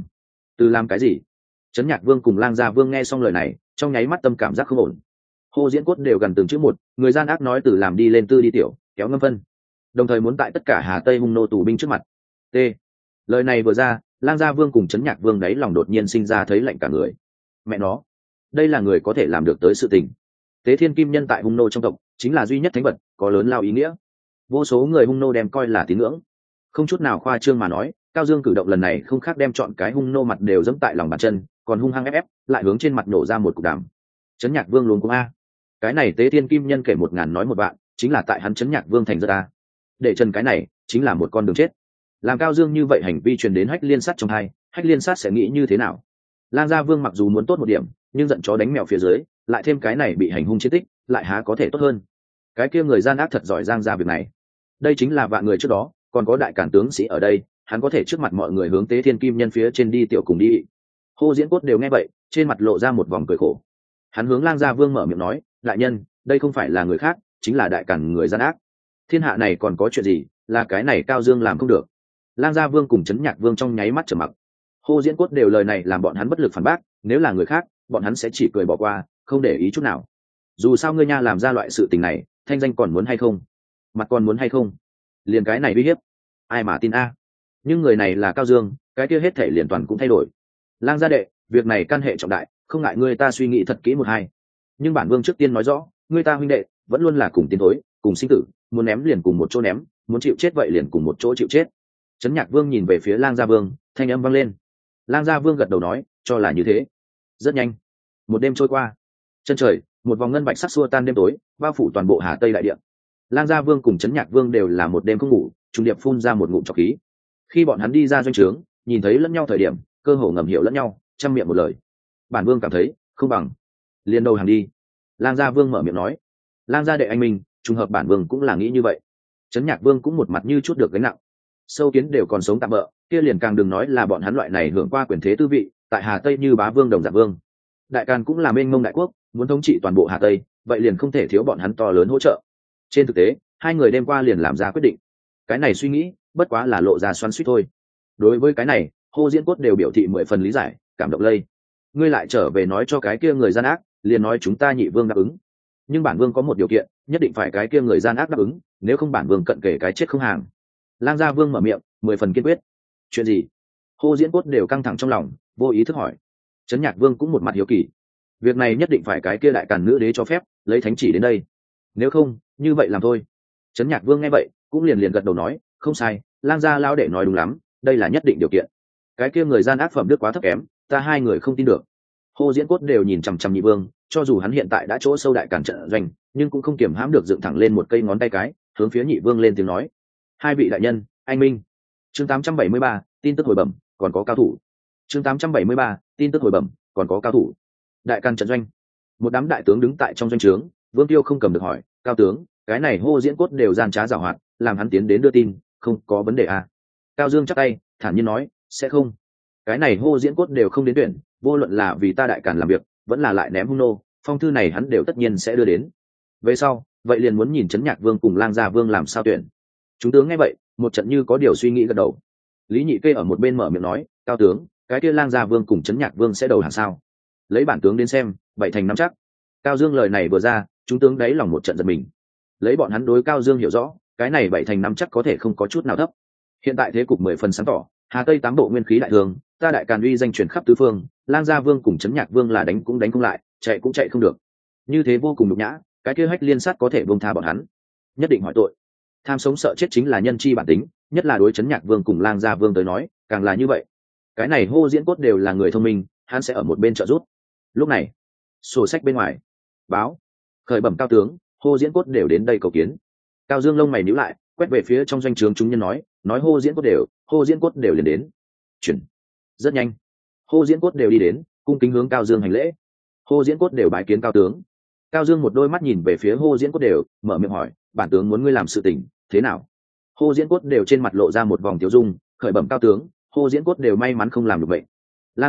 từ làm cái gì? Trấn Nhạc Vương cùng Lang Gia Vương nghe xong lời này, trong nháy mắt tâm cảm giác không ổn. Hồ Diễn Cốt đều gần từng chữ một, người gian ác nói từ làm đi lên tư đi tiểu, kéo ngâm phân, đồng thời muốn tại tất cả Hà Tây hung nô tù binh trước mặt. T. Lời này vừa ra, Lang Gia Vương cùng Trấn Nhạc Vương đấy lòng đột nhiên sinh ra thấy lạnh cả người. Mẹ nó, đây là người có thể làm được tới sự tình. Tế Thiên Kim Nhân tại hung nô trong tộc chính là duy nhất thánh vật, có lớn lao ý nghĩa. Vô số người hung nô đem coi là tín ngưỡng. Không chút nào khoa trương mà nói, Cao Dương cử động lần này không khác đem chọn cái hung nô mặt đều dẫm tại lòng bàn chân, còn hung hăng ép, lại hướng trên mặt nổ ra một cục đàm. Trấn Nhạc Vương luống cuống a. Cái này Tế Thiên Kim Nhân kể 1000 nói 1 vạn, chính là tại hắn Trấn Nhạc Vương thành rất a. Để chân cái này chính là một con đường chết. Làm Cao Dương như vậy hành vi truyền đến Hách Liên Sát trong hai, Hách Liên Sát sẽ nghĩ như thế nào? Lang Gia Vương mặc dù muốn tốt một điểm, nhưng giận chó đánh mèo phía dưới, lại thêm cái này bị hành hung chiến tích, lại há có thể tốt hơn. Cái kia người gian ác thật giỏi giang ra việc này. Đây chính là vạn người trước đó, còn có đại cản tướng sĩ ở đây, hắn có thể trước mặt mọi người hướng Tế Thiên Kim Nhân phía trên đi tiểu cùng đi. Hồ Diễn Cốt đều nghe vậy, trên mặt lộ ra một vòng cười khổ. Hắn hướng Lang Gia Vương mở miệng nói, đại nhân, đây không phải là người khác, chính là đại cản người gian ác. Thiên hạ này còn có chuyện gì, là cái này Cao Dương làm không được. Lang Gia Vương cùng Trấn Nhạc Vương trong nháy mắt trầm mặc. Hồ Diễn Cốt đều lời này làm bọn hắn bất lực phản bác, nếu là người khác, bọn hắn sẽ chỉ cười bỏ qua, không để ý chút nào. Dù sao ngươi nha làm ra loại sự tình này, thanh danh còn muốn hay không, mặt còn muốn hay không, liền cái này uy hiếp, ai mà tin a? Nhưng người này là Cao Dương, cái kia hết thể liền toàn cũng thay đổi. Lang gia đệ, việc này can hệ trọng đại, không ngại ngươi ta suy nghĩ thật kỹ một hai. Nhưng bản vương trước tiên nói rõ, ngươi ta huynh đệ vẫn luôn là cùng tiến thối, cùng sinh tử, muốn ném liền cùng một chỗ ném, muốn chịu chết vậy liền cùng một chỗ chịu chết. Trấn Nhạc Vương nhìn về phía Lang Gia Vương, thanh âm vang lên. Lang Gia Vương gật đầu nói, cho là như thế. Rất nhanh, một đêm trôi qua, chân trời một vòng ngân bạch sắc xua tan đêm tối, bao phủ toàn bộ Hà Tây đại địa. Lang Gia Vương cùng Trấn Nhạc Vương đều là một đêm không ngủ, trùng điệp phun ra một ngụm trọc khí. Khi bọn hắn đi ra doanh trướng, nhìn thấy lẫn nhau thời điểm, cơ hồ ngầm hiểu lẫn nhau, trăm miệng một lời. Bản Vương cảm thấy không bằng liền đầu hàng đi. Lang Gia Vương mở miệng nói. Lang gia đệ anh minh, trùng hợp bản Vương cũng là nghĩ như vậy. Trấn Nhạc Vương cũng một mặt như chút được gánh nặng. Sâu kiến đều còn sống tạm bỡ, kia liền càng đừng nói là bọn hắn loại này hưởng qua quyền thế tư vị, tại Hà Tây như bá vương đồng dạng vương. Đại Càn cũng là mênh mông đại quốc, muốn thống trị toàn bộ Hà Tây, vậy liền không thể thiếu bọn hắn to lớn hỗ trợ. Trên thực tế, hai người đêm qua liền làm ra quyết định. Cái này suy nghĩ, bất quá là lộ ra xoắn xuýt thôi. Đối với cái này, Hồ Diễn Cốt đều biểu thị 10 phần lý giải, cảm động lây. Ngươi lại trở về nói cho cái kia người gian ác, liền nói chúng ta Nhị Vương đáp ứng. Nhưng bản Vương có một điều kiện, nhất định phải cái kia người gian ác đáp ứng, nếu không bản Vương cận kể cái chết không hàng. Lang Gia Vương mở miệng, 10 phần kiên quyết. Chuyện gì? Hồ Diễn Cốt đều căng thẳng trong lòng, vô ý thức hỏi. Trấn Nhạc Vương cũng một mặt hiếu kỳ. Việc này nhất định phải cái kia đại càn nữ đế cho phép, lấy thánh chỉ đến đây. Nếu không, như vậy làm thôi. Trấn Nhạc Vương nghe vậy, cũng liền liền gật đầu nói, không sai, Lang gia lão đệ nói đúng lắm, đây là nhất định điều kiện. Cái kia người gian ác phẩm đức quá thấp kém, ta hai người không tin được. Hồ Diễn Cốt đều nhìn chằm chằm Nhị Vương, cho dù hắn hiện tại đã chỗ sâu đại càn trận doanh, nhưng cũng không kiềm hãm được dựng thẳng lên một cây ngón tay cái, hướng phía Nhị Vương lên tiếng nói. Hai vị đại nhân, anh minh. Chương 873, tin tức hồi bẩm, còn có cao thủ. Chương 873, tin tức hồi bẩm, còn có cao thủ. Đại Càn trận doanh, một đám đại tướng đứng tại trong doanh trướng, Vương Tiêu không cầm được hỏi, cao tướng, cái này Hồ Diễn Cốt đều gian trá giảo hoạt, làm hắn tiến đến đưa tin, không có vấn đề à? Cao Dương chắp tay, thản nhiên nói, sẽ không. Cái này Hồ Diễn Cốt đều không đến tuyển, vô luận là vì ta Đại Càn làm việc, vẫn là lại ném hung nô, phong thư này hắn đều tất nhiên sẽ đưa đến. Về sau, vậy liền muốn nhìn Trấn Nhạc Vương cùng Lang Gia Vương làm sao tuyển. Chúng tướng nghe vậy, một trận như có điều suy nghĩ gật đầu. Lý Nhị Kê ở một bên mở miệng nói, cao tướng, cái kia Lang Gia Vương cùng Trấn Nhạc Vương sẽ đầu hàng sao? Lấy bản tướng đến xem, bảy thành nắm chắc. Cao Dương lời này vừa ra, chúng tướng đáy lòng một trận giật mình. Lấy bọn hắn đối Cao Dương hiểu rõ, cái này bảy thành nắm chắc có thể không có chút nào thấp. Hiện tại thế cục 10 phần sáng tỏ, Hà Tây 8 bộ nguyên khí đại thường, ta Đại Càn uy danh truyền khắp tứ phương, Lang Gia Vương cùng Trấn Nhạc Vương là đánh cũng đánh không lại, chạy cũng chạy không được. Như thế vô cùng nhục nhã, cái kia Hách Liên Sát có thể buông tha bọn hắn, nhất định hỏi tội. Tham sống sợ chết chính là nhân chi bản tính, nhất là đối Trấn Nhạc Vương cùng Lang Gia Vương tới nói, càng là như vậy. Cái này Hồ Diễn Cốt đều là người thông minh, hắn sẽ ở một bên trợ giúp. Lúc này, sổ sách bên ngoài báo khởi bẩm cao tướng, Hồ Diễn Cốt đều đến đây cầu kiến. Cao Dương lông mày nhíu lại, quét về phía trong doanh trướng chúng nhân nói Hồ Diễn Cốt đều liền đến. Chuyển rất nhanh, Hồ Diễn Cốt đều đi đến, cung kính hướng Cao Dương hành lễ. Hồ Diễn Cốt đều bái kiến cao tướng. Cao Dương một đôi mắt nhìn về phía Hồ Diễn Cốt đều, mở miệng hỏi, bản tướng muốn ngươi làm sự tình thế nào? Hồ Diễn Cốt đều trên mặt lộ ra một vòng tiêu dung, khởi bẩm cao tướng, Hồ Diễn Cốt đều may mắn không làm được vậy. Lang gia,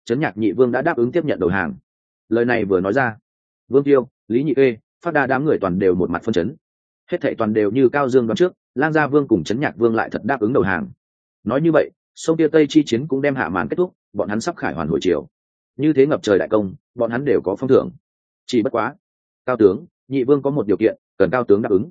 trấn nhạc nhị vương đã đáp ứng tiếp nhận đầu hàng. Lời này vừa nói ra, Vương Tiêu, Lý Nhị Kê, Phát Đa đám người toàn đều một mặt phân chấn. Hết thảy toàn đều như Cao Dương đoán trước, Lang Gia Vương cùng trấn nhạc vương lại thật đáp ứng đầu hàng. Nói như vậy, sông Tia Tây chi chiến cũng đem hạ màn kết thúc, bọn hắn sắp khải hoàn hồi chiều. Như thế ngập trời đại công, bọn hắn đều có phong thưởng. Chỉ bất quá, Cao tướng, Nhị Vương có một điều kiện, cần Cao tướng đáp ứng.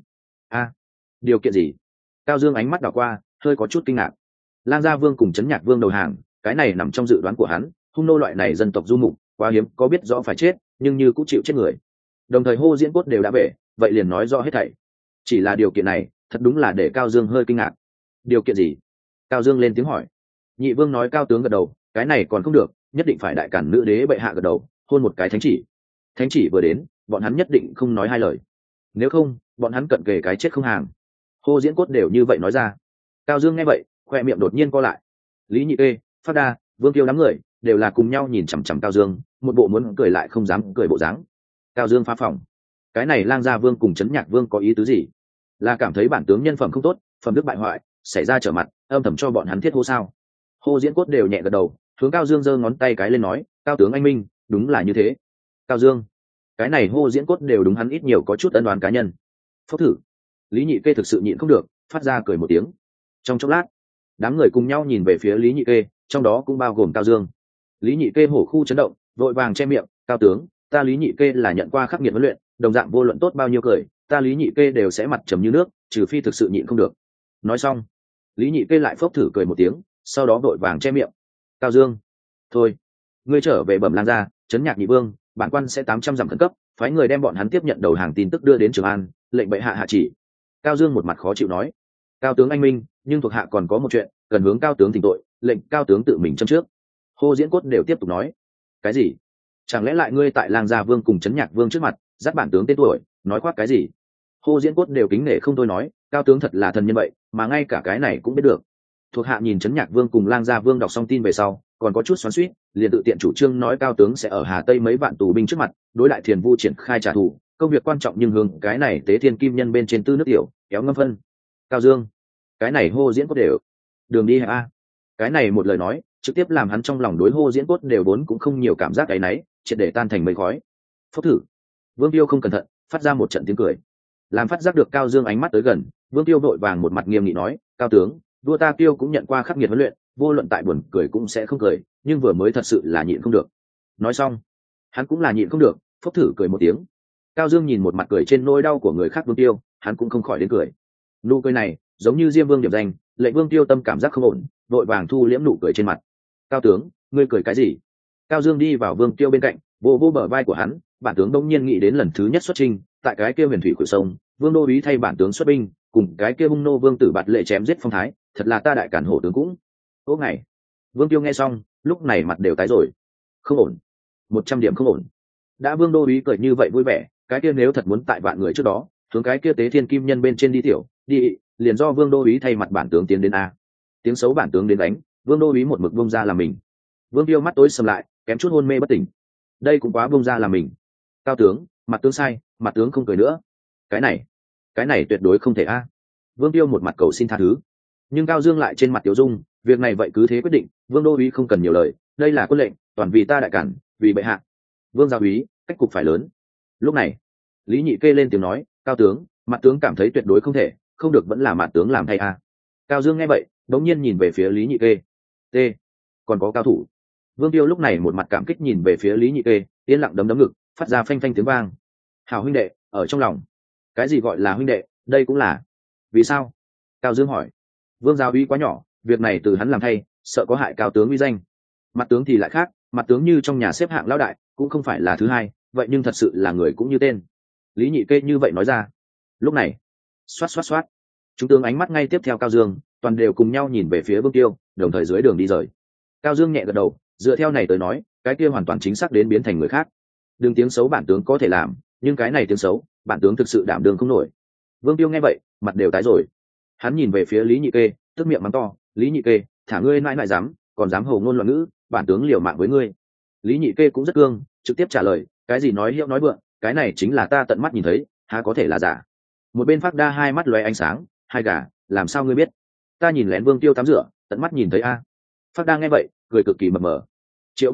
Điều kiện gì? Cao Dương ánh mắt đảo qua, hơi có chút kinh ngạc. Lang Gia Vương cùng trấn nhạc vương đầu hàng, cái này nằm trong dự đoán của hắn. Hung nô loại này dân tộc du mục quá hiếm, có biết rõ phải chết nhưng như cũng chịu chết người. Đồng thời hô diễn cốt đều đã về, vậy liền nói rõ hết thảy. Chỉ là điều kiện này thật đúng là để Cao Dương hơi kinh ngạc. Điều kiện gì? Cao Dương lên tiếng hỏi. Nhị Vương nói Cao tướng gật đầu, cái này còn không được, nhất định phải đại cản nữ đế bệ hạ gật đầu, hôn một cái thánh chỉ. Thánh chỉ vừa đến, bọn hắn nhất định không nói hai lời, nếu không bọn hắn cận kề cái chết không hàng. Hô diễn cốt đều như vậy nói ra. Cao Dương nghe vậy, khoe miệng đột nhiên co lại. Lý Nhị Kê, Phát Đa, Vương Tiêu đám người đều là cùng nhau nhìn chằm chằm Cao Dương, một bộ muốn cười lại không dám cười bộ dáng. Cao Dương phá phòng. Cái này Lang Gia Vương cùng trấn nhạc vương có ý tứ gì? Là cảm thấy bản tướng nhân phẩm không tốt, phẩm đức bại hoại, xảy ra trở mặt, âm thầm cho bọn hắn thiết hô sao? Hô diễn cốt đều nhẹ gật đầu, hướng Cao Dương giơ ngón tay cái lên nói, Cao tướng anh minh, đúng là như thế. Cao Dương, cái này hô diễn cốt đều đúng hắn ít nhiều có chút ân đoán cá nhân. Phốc thử. Lý Nhị Kê thực sự nhịn không được, phát ra cười một tiếng. Trong chốc lát, đám người cùng nhau nhìn về phía Lý Nhị Kê, trong đó cũng bao gồm Cao Dương. Lý Nhị Kê hổ khu chấn động, vội vàng che miệng, Cao tướng, ta Lý Nhị Kê là nhận qua khắc nghiệt huấn luyện, đồng dạng vô luận tốt bao nhiêu cười, ta Lý Nhị Kê đều sẽ mặt trầm như nước, trừ phi thực sự nhịn không được. Nói xong, Lý Nhị Kê lại phốc thử cười một tiếng, sau đó vội vàng che miệng. Cao Dương, thôi, ngươi trở về bẩm Lang gia, trấn nhạc nhị vương, bản quan sẽ 800 dặm khẩn cấp, phái người đem bọn hắn tiếp nhận đầu hàng tin tức đưa đến Trường An, lệnh bệ hạ hạ chỉ. Cao Dương một mặt khó chịu nói. Cao tướng anh minh, nhưng thuộc hạ còn có một chuyện cần hướng Cao tướng thỉnh tội, lệnh Cao tướng tự mình châm trước. Hô diễn cốt đều tiếp tục nói. Cái gì? Chẳng lẽ lại ngươi tại Lang Gia Vương cùng trấn nhạc vương trước mặt dắt bản tướng tên tuổi, nói khoác cái gì? Hô diễn cốt đều kính nể không thôi nói, Cao tướng thật là thần nhân vậy mà ngay cả cái này cũng biết được. Thuộc hạ nhìn trấn nhạc vương cùng Lang Gia Vương đọc xong tin về sau, còn có chút xoắn xuýt, liền tự tiện chủ trương nói Cao tướng sẽ ở Hà Tây mấy vạn tù binh trước mặt đối lại Thiền Vu triển khai trả thù, công việc quan trọng nhưng hướng cái này tế thiên kim nhân bên trên tư nước tiểu kéo ngâm phân. Cao Dương, cái này hô diễn cốt đều đường đi hả a? Cái này một lời nói trực tiếp làm hắn trong lòng đối hô diễn cốt đều vốn cũng không nhiều cảm giác cái náy, triệt để tan thành mây khói. Phốc thử. Vương Tiêu không cẩn thận phát ra một trận tiếng cười, làm phát giác được Cao Dương ánh mắt tới gần. Vương Tiêu vội vàng một mặt nghiêm nghị nói, Cao tướng, vua ta Tiêu cũng nhận qua khắc nghiệt huấn luyện, vô luận tại buồn cười cũng sẽ không cười, nhưng vừa mới thật sự là nhịn không được. Nói xong, hắn cũng là nhịn không được, phốc thử cười một tiếng. Cao Dương nhìn một mặt cười trên nỗi đau của người khác Vương Tiêu, hắn cũng không khỏi đến cười. Nụ cười này giống như Diêm Vương điểm danh, lệnh Vương Tiêu tâm cảm giác không ổn, vội vàng thu liễm nụ cười trên mặt. Cao tướng, ngươi cười cái gì? Cao Dương đi vào Vương Tiêu bên cạnh, vô vô bờ vai của hắn. Bản tướng đông nhiên nghĩ đến lần thứ nhất xuất chinh, tại cái kia huyền thủy cửa sông, Vương đô úy thay bản tướng xuất binh, cùng cái kia hung nô vương tử bạt lệ chém giết phong thái, thật là ta đại cản hổ tướng cũng. Ô ngày. Vương Tiêu nghe xong, lúc này mặt đều tái rồi. Không ổn, 100 điểm không ổn. Đã Vương đô úy cười như vậy vui vẻ, cái kia nếu thật muốn tại vạn người trước đó hướng cái kia tế thiên kim nhân bên trên đi tiểu đi, liền do Vương đô úy thay mặt bản tướng tiến đến a. Tiếng xấu bản tướng đến đánh, Vương đô úy một mực bông ra làm mình. Vương Tiêu mắt tối sầm lại, kém chút hôn mê bất tỉnh. Đây cũng quá bông ra làm mình. Cao tướng, mặt tướng sai, mặt tướng không cười nữa. Cái này tuyệt đối không thể a. Vương Tiêu một mặt cầu xin tha thứ, nhưng Cao Dương lại trên mặt tiểu dung, việc này vậy cứ thế quyết định, Vương đô úy không cần nhiều lời, đây là quân lệnh, toàn vì ta đại cản, vì bệ hạ. Vương gia úy, cách cục phải lớn. Lúc này, Lý Nhị Kê lên tiếng nói, Cao tướng, mặt tướng cảm thấy tuyệt đối không thể, không được vẫn là mặt tướng làm thay a. Cao Dương nghe vậy, đống nhiên nhìn về phía Lý Nhị Kê. T, còn có cao thủ. Vương Tiêu lúc này một mặt cảm kích nhìn về phía Lý Nhị Kê, yên lặng đấm đấm ngực, phát ra phanh phanh tiếng vang. Hảo huynh đệ, ở trong lòng. Cái gì gọi là huynh đệ, đây cũng là. Vì sao? Cao Dương hỏi. Vương giáo uy quá nhỏ, việc này từ hắn làm thay, sợ có hại Cao tướng uy danh. Mặt tướng thì lại khác, mặt tướng như trong nhà xếp hạng lão đại, cũng không phải là thứ hai, vậy nhưng thật sự là người cũng như tên. Lý Nhị Kê như vậy nói ra. Lúc này, xoát xoát xoát, chúng tướng ánh mắt ngay tiếp theo Cao Dương, toàn đều cùng nhau nhìn về phía Vương Tiêu, đồng thời dưới đường đi rời. Cao Dương nhẹ gật đầu, dựa theo này tới nói, cái kia hoàn toàn chính xác đến biến thành người khác. Đừng tiếng xấu bản tướng có thể làm, nhưng cái này tiếng xấu, bản tướng thực sự đảm đương không nổi. Vương Tiêu nghe vậy, mặt đều tái rồi. Hắn nhìn về phía Lý Nhị Kê, tức miệng mắng to, Lý Nhị Kê, thả ngươi nãi nãi dám, còn dám hồ ngôn loạn ngữ, bản tướng liều mạng với ngươi. Lý Nhị Kê cũng rất cương, trực tiếp trả lời, cái gì nói hiệu nói vượng, cái này chính là ta tận mắt nhìn thấy, há có thể là giả. Một bên Phác Đa hai mắt lóe ánh sáng, hai gà, làm sao ngươi biết? Ta nhìn lén Vương Tiêu tắm rửa, tận mắt nhìn thấy a. Phác Đa nghe vậy, cười cực kỳ mập mờ. Triệu Bất Thức,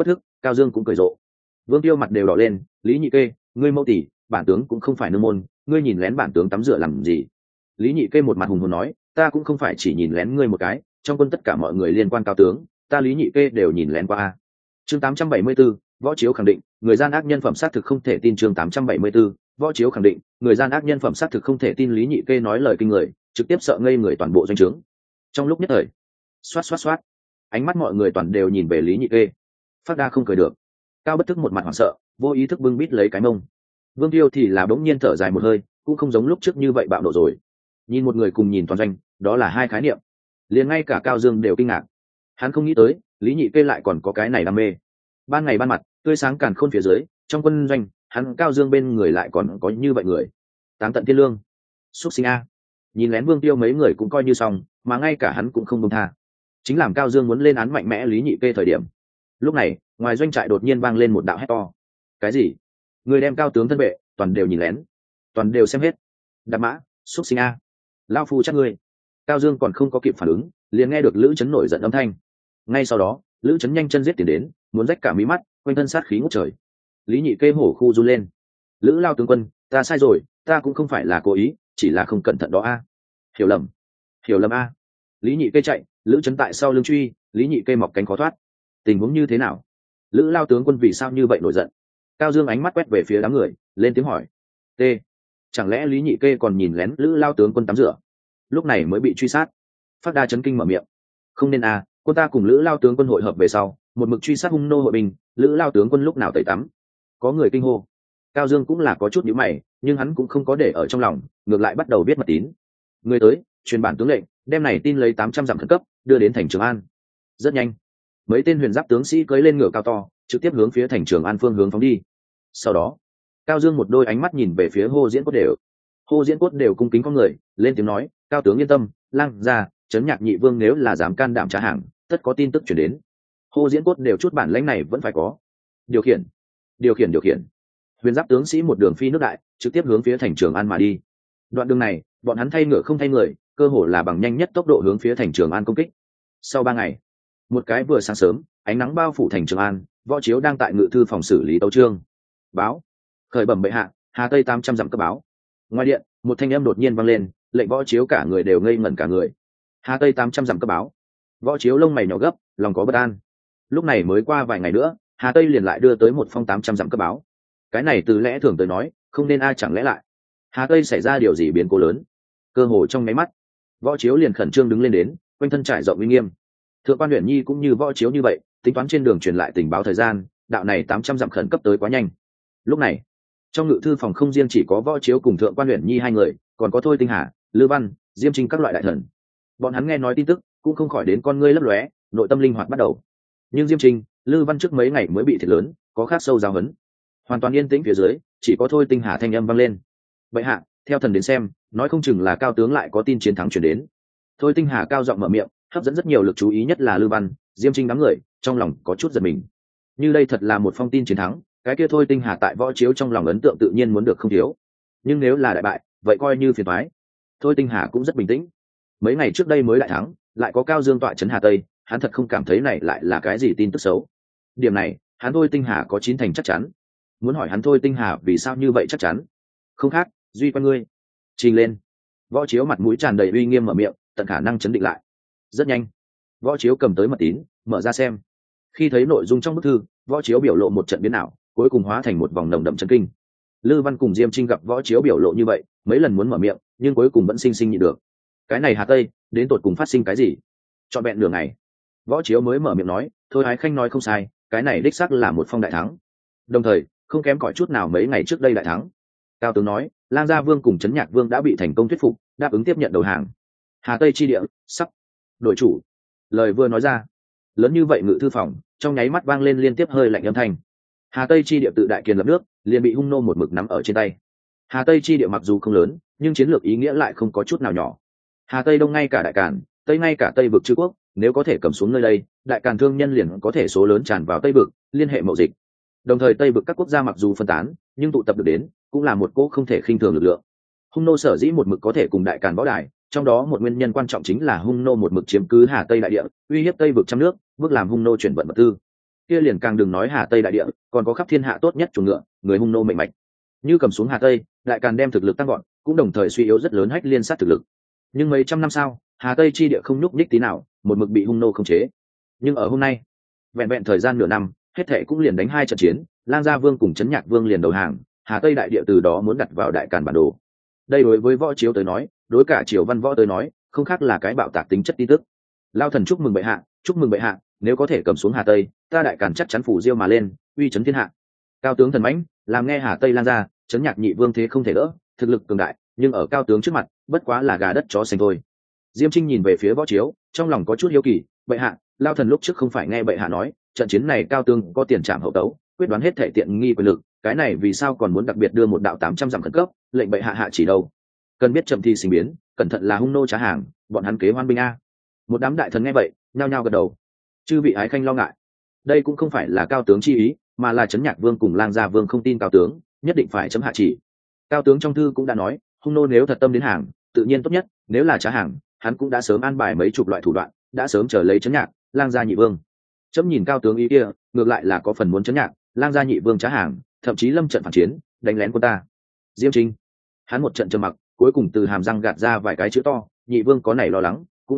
Cao Dương cũng cười rộ. Vương Tiêu mặt đều đỏ lên, Lý Nhị Kê, ngươi mâu tỷ, bản tướng cũng không phải nương môn, ngươi nhìn lén bản tướng tắm rửa làm gì? Lý Nhị Kê một mặt hùng hồn nói, ta cũng không phải chỉ nhìn lén ngươi một cái, trong quân tất cả mọi người liên quan cao tướng, ta Lý Nhị Kê đều nhìn lén qua. Chương 874, Võ Chiếu khẳng định, người gian ác nhân phẩm xác thực không thể tin. Chương 874, Võ Chiếu khẳng định, người gian ác nhân phẩm xác thực không thể tin. Lý Nhị Kê nói lời kinh người, trực tiếp sợ ngây người toàn bộ doanh trướng. Trong lúc nhất thời, xoát xoát xoát, ánh mắt mọi người toàn đều nhìn về Lý Nhị Kê. Phát Đa không cười được, Cao Bất Thức một mặt hoảng sợ, vô ý thức bưng bít lấy cái mông. Vương Tiêu thì là bỗng nhiên thở dài một hơi, cũng không giống lúc trước như vậy bạo nộ rồi. Nhìn một người cùng nhìn toàn doanh, đó là hai khái niệm. Liền ngay cả Cao Dương đều kinh ngạc. Hắn không nghĩ tới, Lý Nhị Kê lại còn có cái này đam mê. Ban ngày ban mặt, tươi sáng càn khôn phía dưới, trong quân doanh, hắn Cao Dương bên người lại còn có như vậy người. Táng tận thiên lương, xuất sinh a. Nhìn lén Vương Tiêu mấy người cũng coi như xong, mà ngay cả hắn cũng không buông tha. Chính làm Cao Dương muốn lên án mạnh mẽ Lý Nhị Kê thời điểm. Lúc này, ngoài doanh trại đột nhiên vang lên một đạo hét to. Cái gì? Người đem Cao tướng thân vệ, toàn đều nhìn lén, toàn đều xem hết. Đạp mã, xuất sinh a. Lao phu chắc ngươi. Cao Dương còn không có kịp phản ứng, liền nghe được Lữ Chấn nổi giận âm thanh. Ngay sau đó, Lữ Chấn nhanh chân giết tiền đến, muốn rách cả mí mắt, quanh thân sát khí ngút trời. Lý Nhị Kê hổ khu run lên. Lữ Lao tướng quân, ta sai rồi, ta cũng không phải là cố ý, chỉ là không cẩn thận đó a. Hiểu lầm, hiểu lầm a. Lý Nhị Kê chạy, Lữ Chấn tại sau lưng truy, Lý Nhị Kê mọc cánh khó thoát. Tình huống như thế nào? Lữ Lao tướng quân vì sao như vậy nổi giận? Cao Dương ánh mắt quét về phía đám người, lên tiếng hỏi. T. Chẳng lẽ Lý Nhị Kê còn nhìn lén Lữ Lao tướng quân tắm rửa, lúc này mới bị truy sát? Phát Đa chấn kinh mở miệng. Không nên a, quân ta cùng Lữ Lao tướng quân hội hợp về sau, một mực truy sát hung nô hội binh, Lữ Lao tướng quân lúc nào tẩy tắm? Có người kinh hô. Cao Dương cũng là có chút nhíu mày, nhưng hắn cũng không có để ở trong lòng, ngược lại bắt đầu viết mật tín. Người tới, truyền bản tướng lệnh, đem này tin lấy 800 dặm khẩn cấp, đưa đến thành Trường An. Rất nhanh, mấy tên huyền giáp tướng sĩ cưỡi lên ngựa cao to, trực tiếp hướng phía thành Trường An phương hướng phóng đi. Sau đó, Cao Dương một đôi ánh mắt nhìn về phía Hồ Diễn Cốt đều. Hồ Diễn Cốt đều cung kính con người, lên tiếng nói, cao tướng yên tâm, Lang gia, Trấn Nhạc Nhị Vương nếu là dám can đảm trả hàng, tất có tin tức chuyển đến. Hồ Diễn Cốt đều chút bản lãnh này vẫn phải có. Điều khiển, điều khiển, điều khiển. Huyền giáp tướng sĩ một đường phi nước đại, trực tiếp hướng phía thành Trường An mà đi. Đoạn đường này, bọn hắn thay ngựa không thay người, cơ hồ là bằng nhanh nhất tốc độ hướng phía thành Trường An công kích. Sau 3 ngày, một cái vừa sáng sớm, ánh nắng bao phủ thành Trường An, Võ Chiếu đang tại ngự thư phòng xử lý tấu chương. Báo, khởi bẩm bệ hạ, Hà Tây 800 dặm cấp báo. Ngoài điện, một thanh âm đột nhiên vang lên, lệnh Võ Chiếu cả người đều ngây ngẩn cả người. Hà Tây 800 dặm cấp báo. Võ Chiếu lông mày nhỏ gấp, lòng có bất an. Lúc này mới qua vài ngày nữa, Hà Tây liền lại đưa tới một phong 800 dặm cấp báo. Cái này từ lẽ thường tới nói, không nên ai chẳng lẽ lại. Hà Tây xảy ra điều gì biến cố lớn? Cơ hồ trong mấy mắt, Võ Chiếu liền khẩn trương đứng lên đến, quanh thân trải rộng uy nghiêm. Thượng quan Uyển Nhi cũng như Võ Chiếu như vậy, tính toán trên đường truyền lại tình báo thời gian, đạo này 800 dặm khẩn cấp tới quá nhanh. Lúc này, trong ngự thư phòng không riêng chỉ có Võ Chiếu cùng Thượng quan Uyển Nhi hai người, còn có Thôi Tinh Hà, Lư Văn, Diêm Trinh các loại đại thần. Bọn hắn nghe nói tin tức, cũng không khỏi đến con ngươi lấp lóe, nội tâm linh hoạt bắt đầu. Nhưng Diêm Trinh, Lư Văn trước mấy ngày mới bị thiệt lớn, có khác sâu giáo hấn. Hoàn toàn yên tĩnh phía dưới, chỉ có Thôi Tinh Hà thanh âm vang lên. Bệ hạ, theo thần đến xem, nói không chừng là cao tướng lại có tin chiến thắng chuyển đến. Thôi Tinh Hà cao giọng mở miệng, hấp dẫn rất nhiều lực chú ý, nhất là Lư Văn, Diêm Trinh đám người, trong lòng có chút giật mình. Như đây thật là một phong tin chiến thắng, cái kia Thôi Tinh Hà tại Võ Chiếu trong lòng ấn tượng tự nhiên muốn được không thiếu. Nhưng nếu là đại bại, vậy coi như phiền toái. Thôi Tinh Hà cũng rất bình tĩnh. Mấy ngày trước đây mới đại thắng, lại có Cao Dương tọa trấn Hà Tây, hắn thật không cảm thấy này lại là cái gì tin tức xấu. Điểm này, hắn Thôi Tinh Hà có 9 thành chắc chắn. Muốn hỏi hắn Thôi Tinh Hà vì sao như vậy chắc chắn? Không khác, duy quan ngươi. Trình lên. Võ Chiếu mặt mũi tràn đầy uy nghiêm mở miệng, tận khả năng chấn định lại. Rất nhanh, Võ Chiếu cầm tới mật tín, mở ra xem. Khi thấy nội dung trong bức thư, Võ Chiếu biểu lộ một trận biến ảo, cuối cùng hóa thành một vòng nồng đậm chấn kinh. Lư Văn cùng Diêm Trinh gặp Võ Chiếu biểu lộ như vậy, mấy lần muốn mở miệng, nhưng cuối cùng vẫn sinh sinh nhịn được. Cái này Hà Tây, đến tột cùng phát sinh cái gì? Trọn vẹn nửa ngày, Võ Chiếu mới mở miệng nói, thôi Ái Khanh nói không sai, cái này đích xác là một phong đại thắng. Đồng thời, không kém cỏi chút nào mấy ngày trước đây đại thắng. Cao tướng nói, Lang Gia Vương cùng Trấn Nhạc Vương đã bị thành công thuyết phục, đáp ứng tiếp nhận đầu hàng. Hà Tây chi địa sắp đổi chủ. Lời vừa nói ra, lớn như vậy ngự thư phòng trong nháy mắt vang lên liên tiếp hơi lạnh âm thanh. Hà Tây chi địa tự đại kiền lập nước, liền bị hung nô một mực nắm ở trên tay. Hà Tây chi địa mặc dù không lớn, nhưng chiến lược ý nghĩa lại không có chút nào nhỏ. Hà Tây đông ngay cả Đại Càn, tây ngay cả Tây vực chư quốc, nếu có thể cầm xuống nơi đây, Đại Càn thương nhân liền có thể số lớn tràn vào Tây vực, liên hệ mậu dịch. Đồng thời Tây vực các quốc gia mặc dù phân tán, nhưng tụ tập được đến, cũng là một cỗ không thể khinh thường lực lượng. Hung nô sở dĩ một mực có thể cùng Đại Càn võ đài, trong đó một nguyên nhân quan trọng chính là hung nô một mực chiếm cứ Hà Tây đại địa, uy hiếp Tây vực trăm nước, bước làm hung nô chuyển vận vật tư. kia liền càng đừng nói Hà Tây đại địa, còn có khắp thiên hạ tốt nhất chuồng ngựa, người hung nô mệnh mạch. Như cầm xuống Hà Tây, lại càng đem thực lực tăng gọn, cũng đồng thời suy yếu rất lớn Hách Liên sát thực lực. Nhưng mấy trăm năm sau, Hà Tây chi địa không nhúc nhích tí nào, một mực bị hung nô khống chế. Nhưng ở hôm nay, vẹn vẹn thời gian nửa năm, hết thệ cũng liền đánh 2 trận chiến, Lang Gia Vương cùng Trấn Nhạc Vương liền đầu hàng, Hà Tây đại địa từ đó muốn đặt vào đại càn bản đồ. Đây đối với Võ Chiếu tới nói, đối cả triều văn võ tới nói, không khác là cái bạo tạc tính chất tin tức. Lao thần chúc mừng bệ hạ, chúc mừng bệ hạ, nếu có thể cầm xuống Hà Tây, ta đại càn chắc chắn phủ diêu mà lên, uy chấn thiên hạ. Cao tướng thần mãnh, làm nghe Hà Tây lan ra, Trấn Nhạc Nhị Vương thế không thể đỡ, thực lực cường đại, nhưng ở cao tướng trước mặt, bất quá là gà đất chó sành thôi. Diêm Trinh nhìn về phía Võ Chiếu, trong lòng có chút hiếu kỳ, bệ hạ, Lao thần lúc trước không phải nghe bệ hạ nói, trận chiến này cao tướng có tiền trảm hậu tấu, quyết đoán hết thể tiện nghi quyền lực, cái này vì sao còn muốn đặc biệt đưa một đạo 800 dặm khẩn cấp, lệnh bệ hạ hạ chỉ đâu? Cần biết chậm thi sinh biến, cẩn thận là hung nô trá hàng, bọn hắn kế hoan binh a. Một đám đại thần nghe vậy, nhao nhao gật đầu. Chư vị ái khanh lo ngại, đây cũng không phải là cao tướng chi ý, mà là Trấn Nhạc Vương cùng Lang Gia Vương không tin cao tướng, nhất định phải chấm hạ chỉ. Cao tướng trong thư cũng đã nói, hung nô nếu thật tâm đến hàng, tự nhiên tốt nhất, nếu là trá hàng, hắn cũng đã sớm an bài mấy chục loại thủ đoạn, đã sớm chờ lấy Trấn Nhạc, Lang Gia Nhị Vương. Chấm nhìn cao tướng ý kia, ngược lại là có phần muốn Trấn Nhạc, Lang Gia Nhị Vương trá hàng, thậm chí lâm trận phản chiến, đánh lén quân ta. Diêm Trinh, hắn một trận trầm mặc, cuối cùng từ hàm răng gạt ra vài cái chữ to, Nhị Vương có nảy lo lắng, cũng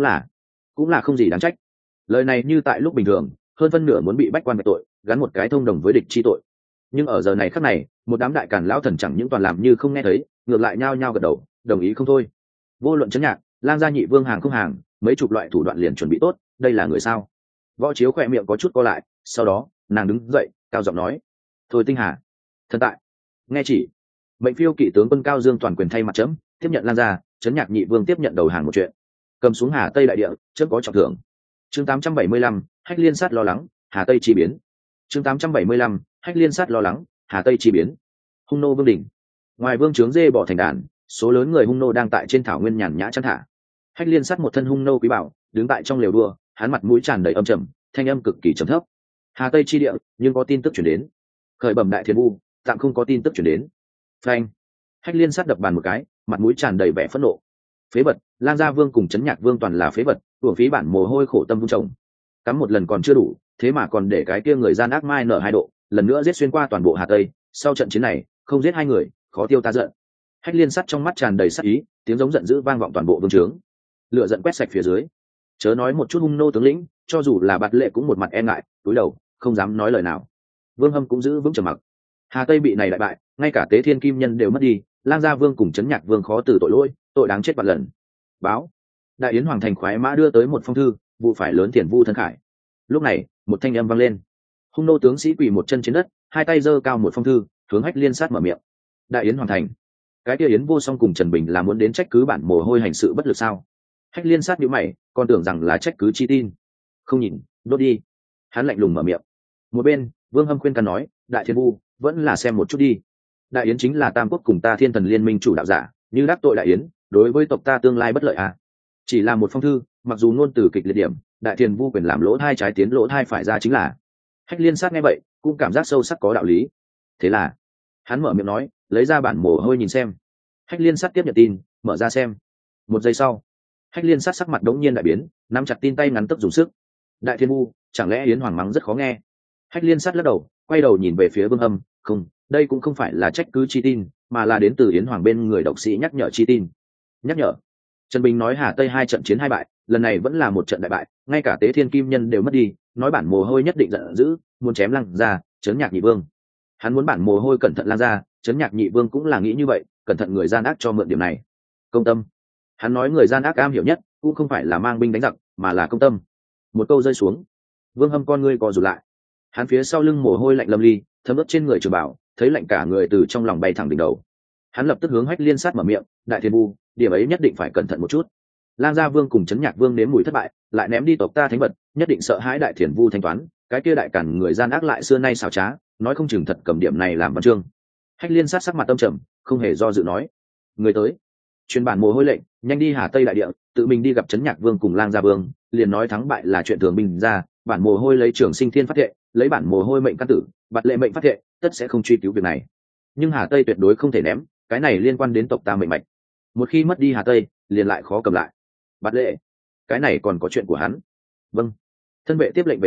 là không gì đáng trách. Lời này như tại lúc bình thường, hơn phân nửa muốn bị bách quan về tội, gắn một cái thông đồng với địch chi tội. Nhưng ở giờ này khắc này, một đám đại càn lão thần chẳng những toàn làm như không nghe thấy, ngược lại nhao nhao gật đầu, đồng ý không thôi. Vô luận Trấn Nhạc, Lang Gia Nhị Vương hàng không hàng, mấy chục loại thủ đoạn liền chuẩn bị tốt, đây là người sao? Võ Chiếu khỏe miệng có chút co lại, sau đó nàng đứng dậy, cao giọng nói: thôi Tinh Hà, thần tại, nghe chỉ. Mệnh phiêu kỵ tướng quân Cao Dương toàn quyền thay mặt chấm tiếp nhận Lang Gia, Trấn Nhạc Nhị Vương tiếp nhận đầu hàng một chuyện, cầm xuống Hà Tây đại địa, chấm có trọng thưởng. Chương 875, Hách Liên sát lo lắng, Hà Tây chi biến. Chương 875, Hách Liên sát lo lắng, Hà Tây chi biến. Hung nô vương đỉnh, ngoài vương trướng dê bỏ thành đàn, số lớn người hung nô đang tại trên thảo nguyên nhàn nhã chăn thả. Hách Liên sát một thân hung nô quý bảo, đứng tại trong lều đua, hắn mặt mũi tràn đầy âm trầm, thanh âm cực kỳ trầm thấp. Hà Tây chi địa, nhưng có tin tức chuyển đến. Khởi bẩm đại thiên vu, tạm không có tin tức chuyển đến. Phanh. Hách Liên sát đập bàn một cái, mặt mũi tràn đầy vẻ phẫn nộ. Phế vật, Lang Gia Vương cùng Trấn Nhạc Vương toàn là phế vật, uổng phí bản mồ hôi khổ tâm vun trồng. Cắm một lần còn chưa đủ, thế mà còn để cái kia người gian ác mai nở 2 độ, lần nữa giết xuyên qua toàn bộ Hà Tây. Sau trận chiến này, không giết 2 người, khó tiêu ta giận. Hách Liên sắt trong mắt tràn đầy sát ý, tiếng giống giận dữ vang vọng toàn bộ vương trướng. Lửa giận quét sạch phía dưới. Chớ nói một chút hung nô tướng lĩnh, cho dù là Bạt Lệ cũng một mặt e ngại, cúi đầu, không dám nói lời nào. Vương Hâm cũng giữ vững trầm mặc. Hà Tây bị này đại bại, ngay cả Tế Thiên Kim Nhân đều mất đi, Lang Gia Vương cùng Trấn Nhạc Vương khó từ tội lỗi, tội đáng chết vạn lần. Báo, đại yến hoàng thành khoái mã đưa tới một phong thư, vụ phải lớn tiền vu thân khải. Lúc này, một thanh âm vang lên. Hung nô tướng sĩ quỳ một chân trên đất, hai tay giơ cao một phong thư, hướng Hách Liên sát mở miệng. Đại yến hoàng thành, cái kia yến vô song cùng Trần Bình là muốn đến trách cứ bản mồ hôi hành sự bất lực sao? Hách Liên sát nhíu mày, còn tưởng rằng là trách cứ chi tin. Không nhìn, đốt đi. Hắn lạnh lùng mở miệng. Một bên, Vương Hâm khuyên can nói, đại thiên vu, vẫn là xem một chút đi. Đại yến chính là Tam Quốc cùng ta Thiên Thần Liên Minh chủ đạo giả, như đắc tội đại yến, đối với tộc ta tương lai bất lợi à? Chỉ là một phong thư, mặc dù ngôn từ kịch liệt điểm, đại thiên vu quyền làm lỗ thai trái tiến lỗ thai phải ra chính là. Hách Liên sát nghe vậy, cũng cảm giác sâu sắc có đạo lý. Thế là, hắn mở miệng nói, lấy ra bản mồ hôi nhìn xem. Hách Liên sát tiếp nhận tin, mở ra xem. Một giây sau, Hách Liên sát sắc mặt đống nhiên đại biến, nắm chặt tin tay ngắn tấc dùng sức. Đại thiên vu, chẳng lẽ yến hoàng mắng rất khó nghe? Hách Liên sát lắc đầu, quay đầu nhìn về phía Vương Hâm, không, đây cũng không phải là trách cứ chi tin, mà là đến từ yến hoàng bên người độc sĩ nhắc nhở chi tin. Nhắc nhở. Trần Bình nói Hà Tây 2 trận chiến 2 bại, lần này vẫn là một trận đại bại, ngay cả Tế Thiên Kim Nhân đều mất đi, nói bản mồ hôi nhất định giận dữ, muốn chém Lang Gia, Trấn Nhạc Nhị Vương. Hắn muốn bản mồ hôi cẩn thận Lang Gia, Trấn Nhạc Nhị Vương cũng là nghĩ như vậy, cẩn thận người gian ác cho mượn điểm này. Công tâm. Hắn nói người gian ác am hiểu nhất, cũng không phải là mang binh đánh giặc, mà là công tâm. Một câu rơi xuống, Vương Hâm con ngươi co rụt lại. Hắn phía sau lưng mồ hôi lạnh lâm ly, thấm ướt trên người Trường Bảo, thấy lạnh cả người từ trong lòng bay thẳng đỉnh đầu. Hắn lập tức hướng Hách Liên sát mở miệng, đại thiên vu, điểm ấy nhất định phải cẩn thận một chút. Lang Gia Vương cùng Trấn Nhạc Vương nếm mùi thất bại, lại ném đi tộc ta thánh vật, nhất định sợ hãi đại thiền vu thanh toán, cái kia đại cản người gian ác lại xưa nay xảo trá, nói không chừng thật cầm điểm này làm văn chương. Hách Liên sát sắc mặt tâm trầm, không hề do dự nói, người tới, truyền bản mồ hôi lệnh, nhanh đi Hà Tây đại địa, tự mình đi gặp Trấn Nhạc Vương cùng Lang Gia Vương, liền nói thắng bại là chuyện thường bình ra, bản mồ hôi lấy Trường Sinh Thiên phát thệ, lấy bản mồ hôi mệnh căn tử, Bạt Lệ mệnh phát thệ, tất sẽ không truy cứu việc này. Nhưng Hà Tây tuyệt đối không thể ném, cái này liên quan đến tộc ta mệnh mạch. Một khi mất đi Hà Tây, liền lại khó cầm lại. Bạt Lệ, cái này còn có chuyện của hắn. Vâng. Thân vệ tiếp lệnh về sau,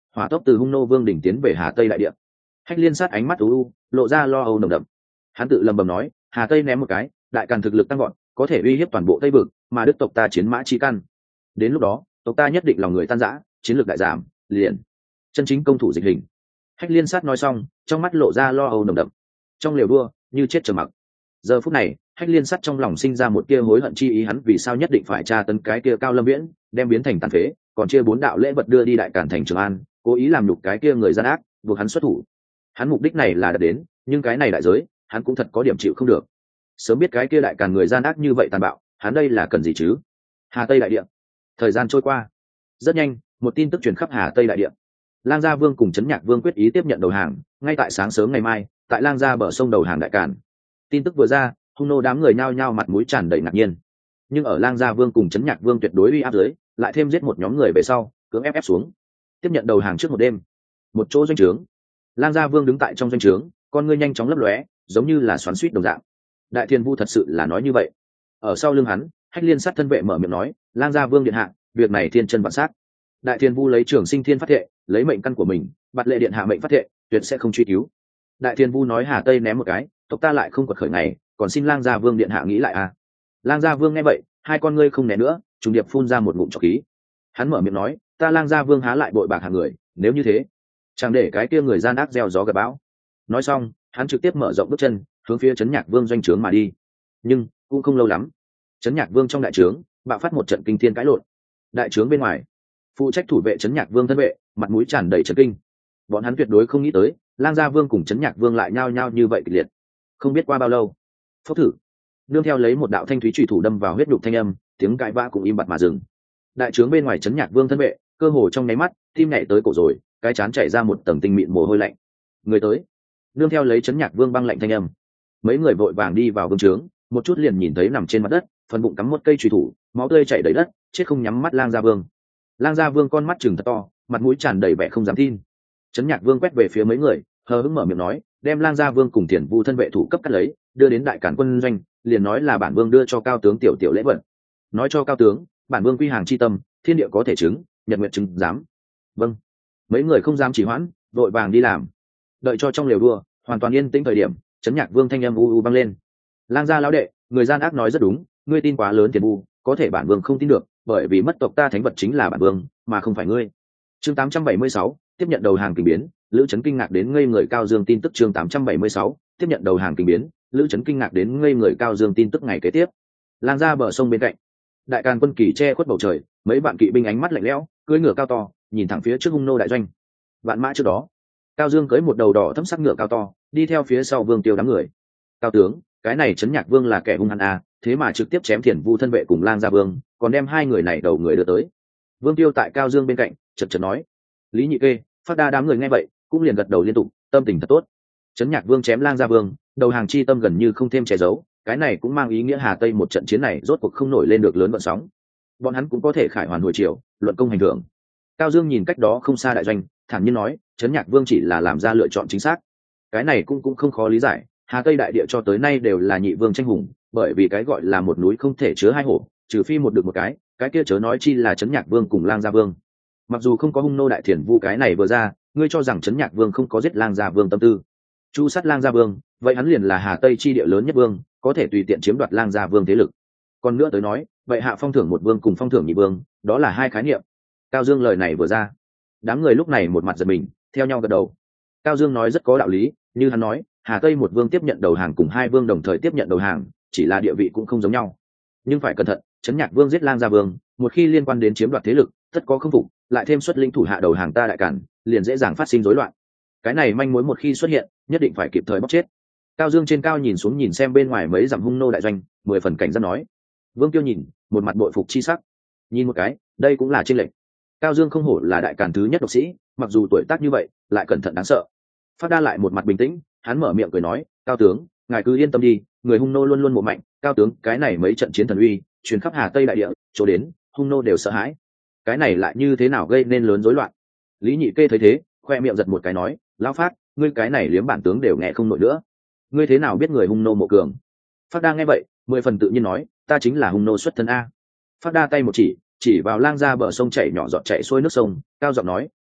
hỏa tốc từ hung nô vương đỉnh tiến về Hà Tây đại địa. Hách Liên Sát ánh mắt u lộ ra lo âu nồng đậm. Hắn tự lầm bầm nói, Hà Tây ném một cái, đại càn thực lực tăng gọn, có thể uy hiếp toàn bộ Tây vực, mà đức tộc ta chiến mã chi căn. Đến lúc đó, tộc ta nhất định lòng người tan rã, chiến lược đại giảm, liền chân chính công thủ dịch hình. Hách Liên Sát nói xong, trong mắt lộ ra lo âu nồng đậm. Trong lều đua, như chết trầm mặc. Giờ phút này, Hách Liên Sát trong lòng sinh ra một tia hối hận chi ý, hắn vì sao nhất định phải tra tấn cái kia Cao Lâm Viễn, đem biến thành tàn phế, còn chia 4 đạo lễ vật đưa đi đại càn thành Trường An, cố ý làm nhục cái kia người gian ác, buộc hắn xuất thủ. Hắn mục đích này là đạt đến, nhưng cái này đại giới, hắn cũng thật có điểm chịu không được. Sớm biết cái kia đại càn người gian ác như vậy tàn bạo, hắn đây là cần gì chứ? Hà Tây đại địa. Thời gian trôi qua, rất nhanh, một tin tức truyền khắp Hà Tây đại địa. Lang Gia Vương cùng Trấn Nhạc Vương quyết ý tiếp nhận đầu hàng, ngay tại sáng sớm ngày mai, tại Lang Gia bờ sông đầu hàng đại càn. Tin tức vừa ra, hung nô đám người nhao nhao mặt mũi tràn đầy ngạc nhiên. Nhưng ở Lang Gia Vương cùng Trấn Nhạc Vương tuyệt đối uy áp dưới, lại thêm giết một nhóm người về sau, cưỡng ép xuống, tiếp nhận đầu hàng trước một đêm. Một chỗ doanh trướng, Lang Gia Vương đứng tại trong doanh trướng, con ngươi nhanh chóng lấp lóe, giống như là xoắn xuýt đồng dạng. Đại Thiên Vu thật sự là nói như vậy. Ở sau lưng hắn, Hách Liên Sát thân vệ mở miệng nói, Lang Gia Vương điện hạ, việc này thiên chân vạn sát. Đại Thiên Vu lấy Trường Sinh Thiên phát thệ, lấy mệnh căn của mình, bạt lệ điện hạ mệnh phát thệ, tuyệt sẽ không truy cứu. Đại Thiên Vu nói Hà Tây ném một cái, tộc ta lại không quật khởi ngày, còn xin Lang Gia Vương điện hạ nghĩ lại à. Lang Gia Vương nghe vậy, hai con ngươi không né nữa, trùng điệp phun ra một ngụm trọc khí. Hắn mở miệng nói, ta Lang Gia Vương há lại bội bạc hàng người, nếu như thế, chẳng để cái kia người gian ác gieo gió gặp bão. Nói xong, hắn trực tiếp mở rộng bước chân, hướng phía Trấn Nhạc Vương doanh trướng mà đi. Nhưng cũng không lâu lắm, Trấn Nhạc Vương trong đại trướng bạo phát một trận kinh thiên cãi lộn. Đại trướng bên ngoài, phụ trách thủ vệ Trấn Nhạc Vương thân vệ mặt mũi tràn đầy chấn kinh. Bọn hắn tuyệt đối không nghĩ tới, Lang Gia Vương cùng Trấn Nhạc Vương lại nhao nhao như vậy kịch liệt. Không biết qua bao lâu, phốc thử, nương theo lấy một đạo thanh thúy chủy thủ đâm vào huyết nhục thanh âm, tiếng cãi vã cũng im bặt mà dừng. Đại trướng bên ngoài Trấn Nhạc Vương thân vệ, cơ hồ trong nháy mắt, tim nhảy tới cổ rồi, cái chán chảy ra một tầng tinh mịn mồ hôi lạnh. Người tới, nương theo lấy Trấn Nhạc Vương băng lạnh thanh âm, mấy người vội vàng đi vào vương trướng, một chút liền nhìn thấy nằm trên mặt đất, phần bụng cắm một cây chùy thủ, máu tươi chảy đầy đất, chết không nhắm mắt Lang Gia Vương. Lang Gia Vương con mắt trừng thật to, mặt mũi tràn đầy vẻ không dám tin. Trấn Nhạc Vương quét về phía mấy người, hờ hững mở miệng nói, đem Lang Gia Vương cùng Tiền Vu thân vệ thủ cấp cắt lấy, đưa đến đại cản quân doanh, liền nói là bản vương đưa cho cao tướng tiểu tiểu lễ vật. Nói cho cao tướng, bản vương quy hàng chi tâm, thiên địa có thể chứng, nhật nguyện chứng dám. Vâng. Mấy người không dám trì hoãn, vội vàng đi làm. Đợi cho trong lều đua hoàn toàn yên tĩnh thời điểm, Trấn Nhạc Vương thanh âm u u vang lên. Lang Gia lão đệ, người gian ác nói rất đúng, ngươi tin quá lớn Tiền Vu, có thể bản vương không tin được, bởi vì mất tộc ta thánh vật chính là bản vương, mà không phải ngươi. Chương 876, tiếp nhận đầu hàng kinh biến, Lữ Trấn kinh ngạc đến ngây người Cao Dương tin tức. Chương 876, tiếp nhận đầu hàng kinh biến, Lữ Trấn kinh ngạc đến ngây người Cao Dương tin tức. Ngày kế tiếp, Lang Gia bờ sông bên cạnh, đại càn quân kỳ che khuất bầu trời, mấy vạn kỵ binh ánh mắt lạnh lẽo, cưỡi ngựa cao to, nhìn thẳng phía trước hung nô đại doanh. Vạn mã trước đó, Cao Dương cưỡi một đầu đỏ thẫm sắc ngựa cao to, đi theo phía sau Vương Tiêu đám người. Cao tướng, cái này Trấn Nhạc Vương là kẻ hung hăng à, thế mà trực tiếp chém Thiền Vu thân vệ cùng Lang Gia Vương, còn đem hai người này đầu người đưa tới. Vương Tiêu tại Cao Dương bên cạnh chật chật nói. Lý Nhị Kê, Phát Đa đám người nghe vậy cũng liền gật đầu liên tục, tâm tình thật tốt. Trấn Nhạc Vương chém Lang Gia Vương, đầu hàng chi tâm gần như không thêm che giấu, cái này cũng mang ý nghĩa Hà Tây một trận chiến này rốt cuộc không nổi lên được lớn vận sóng, bọn hắn cũng có thể khải hoàn hồi chiều, luận công hành thưởng. Cao Dương nhìn cách đó không xa đại doanh, thản nhiên nói, Trấn Nhạc Vương chỉ là làm ra lựa chọn chính xác. Cái này cũng không khó lý giải, Hà Tây đại địa cho tới nay đều là nhị vương tranh hùng, bởi vì cái gọi là một núi không thể chứa hai hổ, trừ phi một được một cái kia chớ nói chi là Trấn Nhạc Vương cùng Lang Gia Vương. Mặc dù không có hung nô đại thiền vu cái này vừa ra, ngươi cho rằng Trấn Nhạc Vương không có giết Lang Gia Vương tâm tư. Chu sát Lang Gia Vương, vậy hắn liền là Hà Tây chi địa lớn nhất vương, có thể tùy tiện chiếm đoạt Lang Gia Vương thế lực. Còn nữa tới nói, vậy hạ phong thưởng một vương cùng phong thưởng nhị vương, đó là hai khái niệm. Cao Dương lời này vừa ra, đám người lúc này một mặt giật mình, theo nhau gật đầu. Cao Dương nói rất có đạo lý, như hắn nói, Hà Tây một vương tiếp nhận đầu hàng cùng hai vương đồng thời tiếp nhận đầu hàng, chỉ là địa vị cũng không giống nhau. Nhưng phải cẩn thận, Trấn Nhạc Vương giết Lang Gia Vương, một khi liên quan đến chiếm đoạt thế lực, tất có không phục, lại thêm xuất linh thủ hạ đầu hàng ta đại cản, liền dễ dàng phát sinh rối loạn. Cái này manh mối một khi xuất hiện, nhất định phải kịp thời bóc chết. Cao Dương trên cao nhìn xuống nhìn xem bên ngoài mấy dặm hung nô đại doanh, 10 phần cảnh giác nói. Vương Tiêu nhìn, một mặt bội phục chi sắc. Nhìn một cái, đây cũng là chênh lệch. Cao Dương không hổ là đại càn thứ nhất độc sĩ, mặc dù tuổi tác như vậy, lại cẩn thận đáng sợ. Phát Đa lại một mặt bình tĩnh, hắn mở miệng cười nói, cao tướng, ngài cứ yên tâm đi, người hung nô luôn luôn một mạnh, cao tướng, cái này mấy trận chiến thần uy, truyền khắp Hà Tây đại địa, chỗ đến, hung nô đều sợ hãi. Cái này lại như thế nào gây nên lớn rối loạn? Lý Nhị Kê thấy thế, khoe miệng giật một cái nói, lão Phát, ngươi cái này liếm bản tướng đều nghe không nổi nữa. Ngươi thế nào biết người hung nô mộ cường? Phát Đa nghe vậy, 10 phần tự nhiên nói, ta chính là hung nô xuất thân a. Phát Đa tay một chỉ vào Lang Gia bờ sông chảy nhỏ giọt chảy xuôi nước sông, cao giọng nói,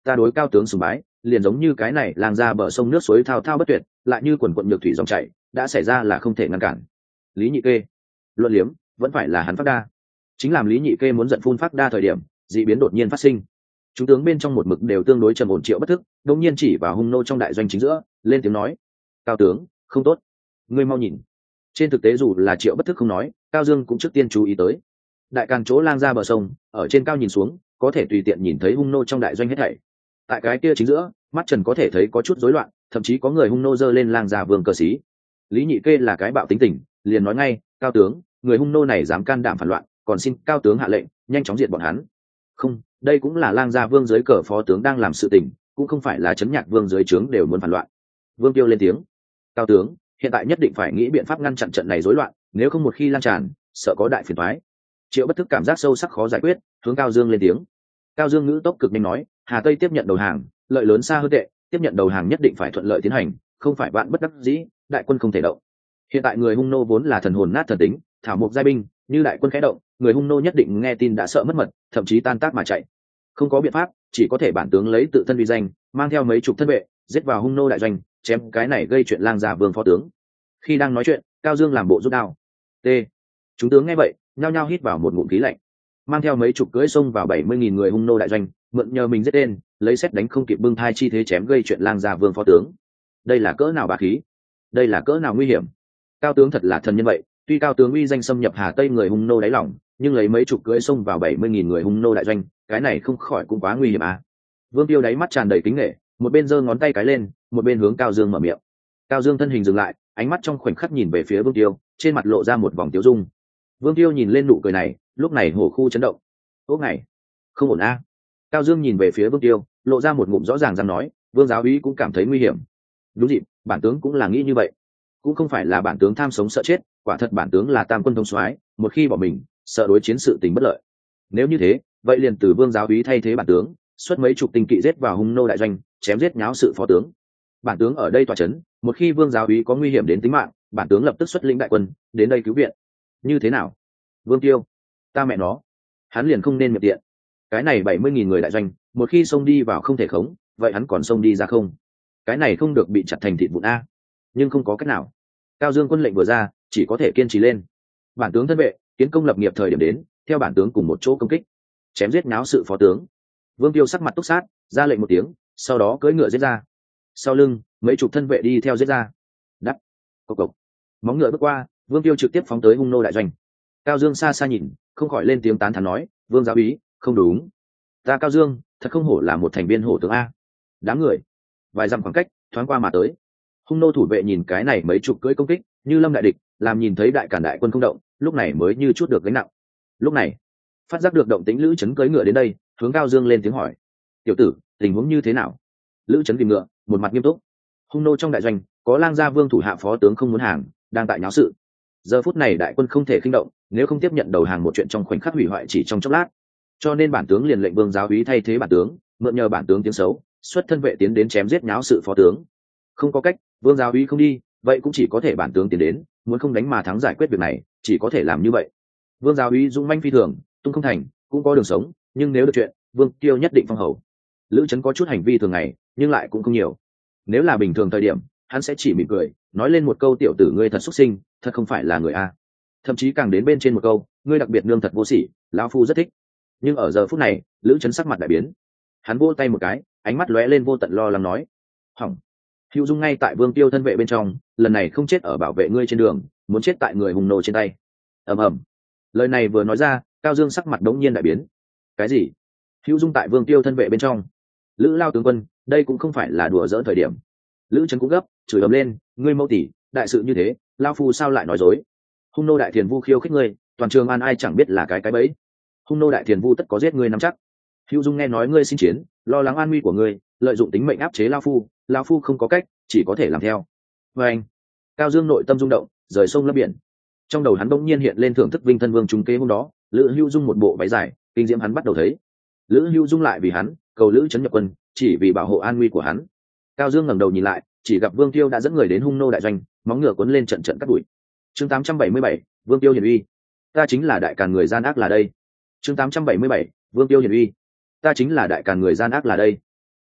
ta đối cao tướng sùng bái liền giống như cái này lang ra bờ sông nước suối thao thao bất tuyệt, lại như quần quận nhược thủy dòng chảy, đã xảy ra là không thể ngăn cản. Lý Nhị Kê luận liếm vẫn phải là hắn phát đa. Chính làm Lý Nhị Kê muốn giận phun phát đa thời điểm, dị biến đột nhiên phát sinh. Chúng tướng bên trong một mực đều tương đối trầm ổn Triệu Bất Thức đột nhiên chỉ vào hung nô trong đại doanh chính giữa, lên tiếng nói: cao tướng, không tốt, ngươi mau nhìn. Trên thực tế dù là Triệu Bất Thức không nói, Cao Dương cũng trước tiên chú ý tới. Đại càn chỗ lang ra bờ sông, ở trên cao nhìn xuống, có thể tùy tiện nhìn thấy hung nô trong đại doanh hết thảy. Tại cái kia chính giữa, mắt trần có thể thấy có chút rối loạn, thậm chí có người hung nô giơ lên lang ra vương cờ xí. Lý Nhị Kê là cái bạo tính tình, liền nói ngay: cao tướng, người hung nô này dám can đảm phản loạn, còn xin cao tướng hạ lệnh nhanh chóng diệt bọn hắn. Không, đây cũng là lang gia vương dưới cờ phó tướng đang làm sự tình, cũng không phải là chấn nhạc vương dưới trướng đều muốn phản loạn. Vương Tiêu lên tiếng: cao tướng, hiện tại nhất định phải nghĩ biện pháp ngăn chặn trận này rối loạn, nếu không một khi lan tràn, sợ có đại phiền toái. Triệu Bất Thức cảm giác sâu sắc khó giải quyết, hướng Cao Dương lên tiếng. Cao Dương ngữ tốc cực nhanh nói: Hà Tây tiếp nhận đầu hàng, lợi lớn xa hơn tệ, tiếp nhận đầu hàng nhất định phải thuận lợi tiến hành, không phải bạn bất đắc dĩ, đại quân không thể động. Hiện tại người hung nô vốn là thần hồn nát thần tính, thảo mộc giai binh, như đại quân khẽ động, người hung nô nhất định nghe tin đã sợ mất mật, thậm chí tan tác mà chạy. Không có biện pháp, chỉ có thể bản tướng lấy tự thân uy danh, mang theo mấy chục thân vệ, giết vào hung nô đại doanh, chém cái này gây chuyện lang gia vương phó tướng. Khi đang nói chuyện, Cao Dương làm bộ rút đao. T. Chúng tướng nghe vậy, nhao nhao hít vào một ngụm khí lạnh, mang theo mấy chục cưỡi xông vào 70.000 người hung nô đại doanh, mượn nhờ mình giết tên, lấy xét đánh không kịp bưng thai chi thế chém gây chuyện lang gia vương phó tướng. Đây là cỡ nào bá khí, đây là cỡ nào nguy hiểm. Cao tướng thật là thần nhân vậy, tuy cao tướng uy danh xâm nhập Hà Tây người hung nô đáy lòng, nhưng lấy mấy chục cưỡi xông vào 70.000 người hung nô đại doanh, cái này không khỏi cũng quá nguy hiểm à. Vương Tiêu đáy mắt tràn đầy kính nể, một bên giơ ngón tay cái lên, một bên hướng Cao Dương mở miệng. Cao Dương thân hình dừng lại, ánh mắt trong khoảnh khắc nhìn về phía Vương Tiêu, trên mặt lộ ra một vòng tiêu dung. Vương Tiêu nhìn lên nụ cười này, lúc này hổ khu chấn động. Ốc này, không ổn a. Cao Dương nhìn về phía Vương Tiêu, lộ ra một ngụm rõ ràng răng nói: Vương giáo úy cũng cảm thấy nguy hiểm. Đúng dịp, bản tướng cũng là nghĩ như vậy. Cũng không phải là bản tướng tham sống sợ chết, quả thật bản tướng là tam quân thống soái, một khi bỏ mình, sợ đối chiến sự tình bất lợi. Nếu như thế, vậy liền từ Vương giáo úy thay thế bản tướng, xuất mấy chục tinh kỵ giết vào hung nô đại doanh, chém giết nháo sự phó tướng. Bản tướng ở đây tòa chấn, một khi Vương giáo úy có nguy hiểm đến tính mạng, bản tướng lập tức xuất lĩnh đại quân đến đây cứu viện. Như thế nào? Vương Tiêu, ta mẹ nó, hắn liền không nên miệng tiện. Cái này 70.000 người đại doanh, một khi xông đi vào không thể khống, vậy hắn còn xông đi ra không? Cái này không được bị chặt thành thịt vụn a. Nhưng không có cách nào. Cao Dương quân lệnh vừa ra, chỉ có thể kiên trì lên. Bản tướng thân vệ, kiến công lập nghiệp thời điểm đến, theo bản tướng cùng một chỗ công kích, chém giết náo sự phó tướng. Vương Tiêu sắc mặt túc sát, ra lệnh một tiếng, sau đó cưỡi ngựa giết ra. Sau lưng, mấy chục thân vệ đi theo giết ra. Đắp, cộc cộc. Móng ngựa bước qua, Vương Tiêu trực tiếp phóng tới hung nô đại doanh. Cao Dương xa xa nhìn, không khỏi lên tiếng tán thán nói: Vương giáo úy, không đúng. Ta Cao Dương, thật không hổ là một thành viên hổ tướng a. Đám người, vài dặm khoảng cách, thoáng qua mà tới. Hung nô thủ vệ nhìn cái này mấy chục cưỡi công kích, như lâm đại địch, làm nhìn thấy đại cản đại quân không động, lúc này mới như chút được gánh nặng. Lúc này, phát giác được động tĩnh Lữ Chấn cưỡi ngựa đến đây, hướng Cao Dương lên tiếng hỏi: tiểu tử, tình huống như thế nào? Lữ Chấn kìm ngựa, một mặt nghiêm túc: hung nô trong đại doanh có lang gia vương thủ hạ phó tướng không muốn hàng, đang tại nháo sự. Giờ phút này đại quân không thể khinh động, nếu không tiếp nhận đầu hàng một chuyện trong khoảnh khắc hủy hoại chỉ trong chốc lát, cho nên bản tướng liền lệnh Vương giáo úy thay thế bản tướng, mượn nhờ bản tướng tiếng xấu, xuất thân vệ tiến đến chém giết nháo sự phó tướng. Không có cách, Vương giáo úy không đi, vậy cũng chỉ có thể bản tướng tiến đến, muốn không đánh mà thắng giải quyết việc này, chỉ có thể làm như vậy. Vương giáo úy dũng manh phi thường, tung không thành, cũng có đường sống, nhưng nếu được chuyện, Vương Tiêu nhất định phong hầu. Lữ Chấn có chút hành vi thường ngày, nhưng lại cũng không nhiều. Nếu là bình thường thời điểm, hắn sẽ chỉ mỉm cười, nói lên một câu: tiểu tử ngươi thật xuất sinh, thật không phải là người a. Thậm chí càng đến bên trên một câu: ngươi đặc biệt nương thật vô sỉ, lão phu rất thích. Nhưng ở giờ phút này, Lữ Chấn sắc mặt đại biến, hắn vỗ tay một cái, ánh mắt lóe lên vô tận lo lắng nói: hỏng. Hữu Dung ngay tại Vương Tiêu thân vệ bên trong, lần này không chết ở bảo vệ ngươi trên đường, muốn chết tại người hùng nô trên tay. Ầm ầm. Lời này vừa nói ra, Cao Dương sắc mặt đống nhiên đại biến. Cái gì? Hữu Dung tại Vương Tiêu thân vệ bên trong? Lữ Lao tướng quân, đây cũng không phải là đùa dỡn thời điểm. Lữ Trấn cũng gấp, chửi ầm lên: ngươi mâu tỷ, đại sự như thế, lao phu sao lại nói dối? Hung nô đại thiền vu khiêu khích ngươi, toàn trường an ai chẳng biết là cái bẫy. Hung nô đại thiền vu tất có giết ngươi nắm chắc. Hữu Dung nghe nói ngươi xin chiến, lo lắng an nguy của ngươi, lợi dụng tính mệnh áp chế lao phu không có cách, chỉ có thể làm theo. Và anh, Cao Dương nội tâm rung động, rời sông lấp biển. Trong đầu hắn bỗng nhiên hiện lên thưởng thức Vinh Thân Vương trúng kế hôm đó, Lữ Hữu Dung một bộ váy dài, kinh diễm hắn bắt đầu thấy. Lữ Hữu Dung lại vì hắn cầu Lữ Trấn nhập quân, chỉ vì bảo hộ an nguy của hắn. Cao Dương ngẩng đầu nhìn lại, chỉ gặp Vương Tiêu đã dẫn người đến hung nô đại doanh, móng ngựa cuốn lên trận trận cắt đuổi. Chương 877, Vương Tiêu hiển uy. Ta chính là đại càn người gian ác là đây. Chương 877, Vương Tiêu hiển uy. Ta chính là đại càn người gian ác là đây.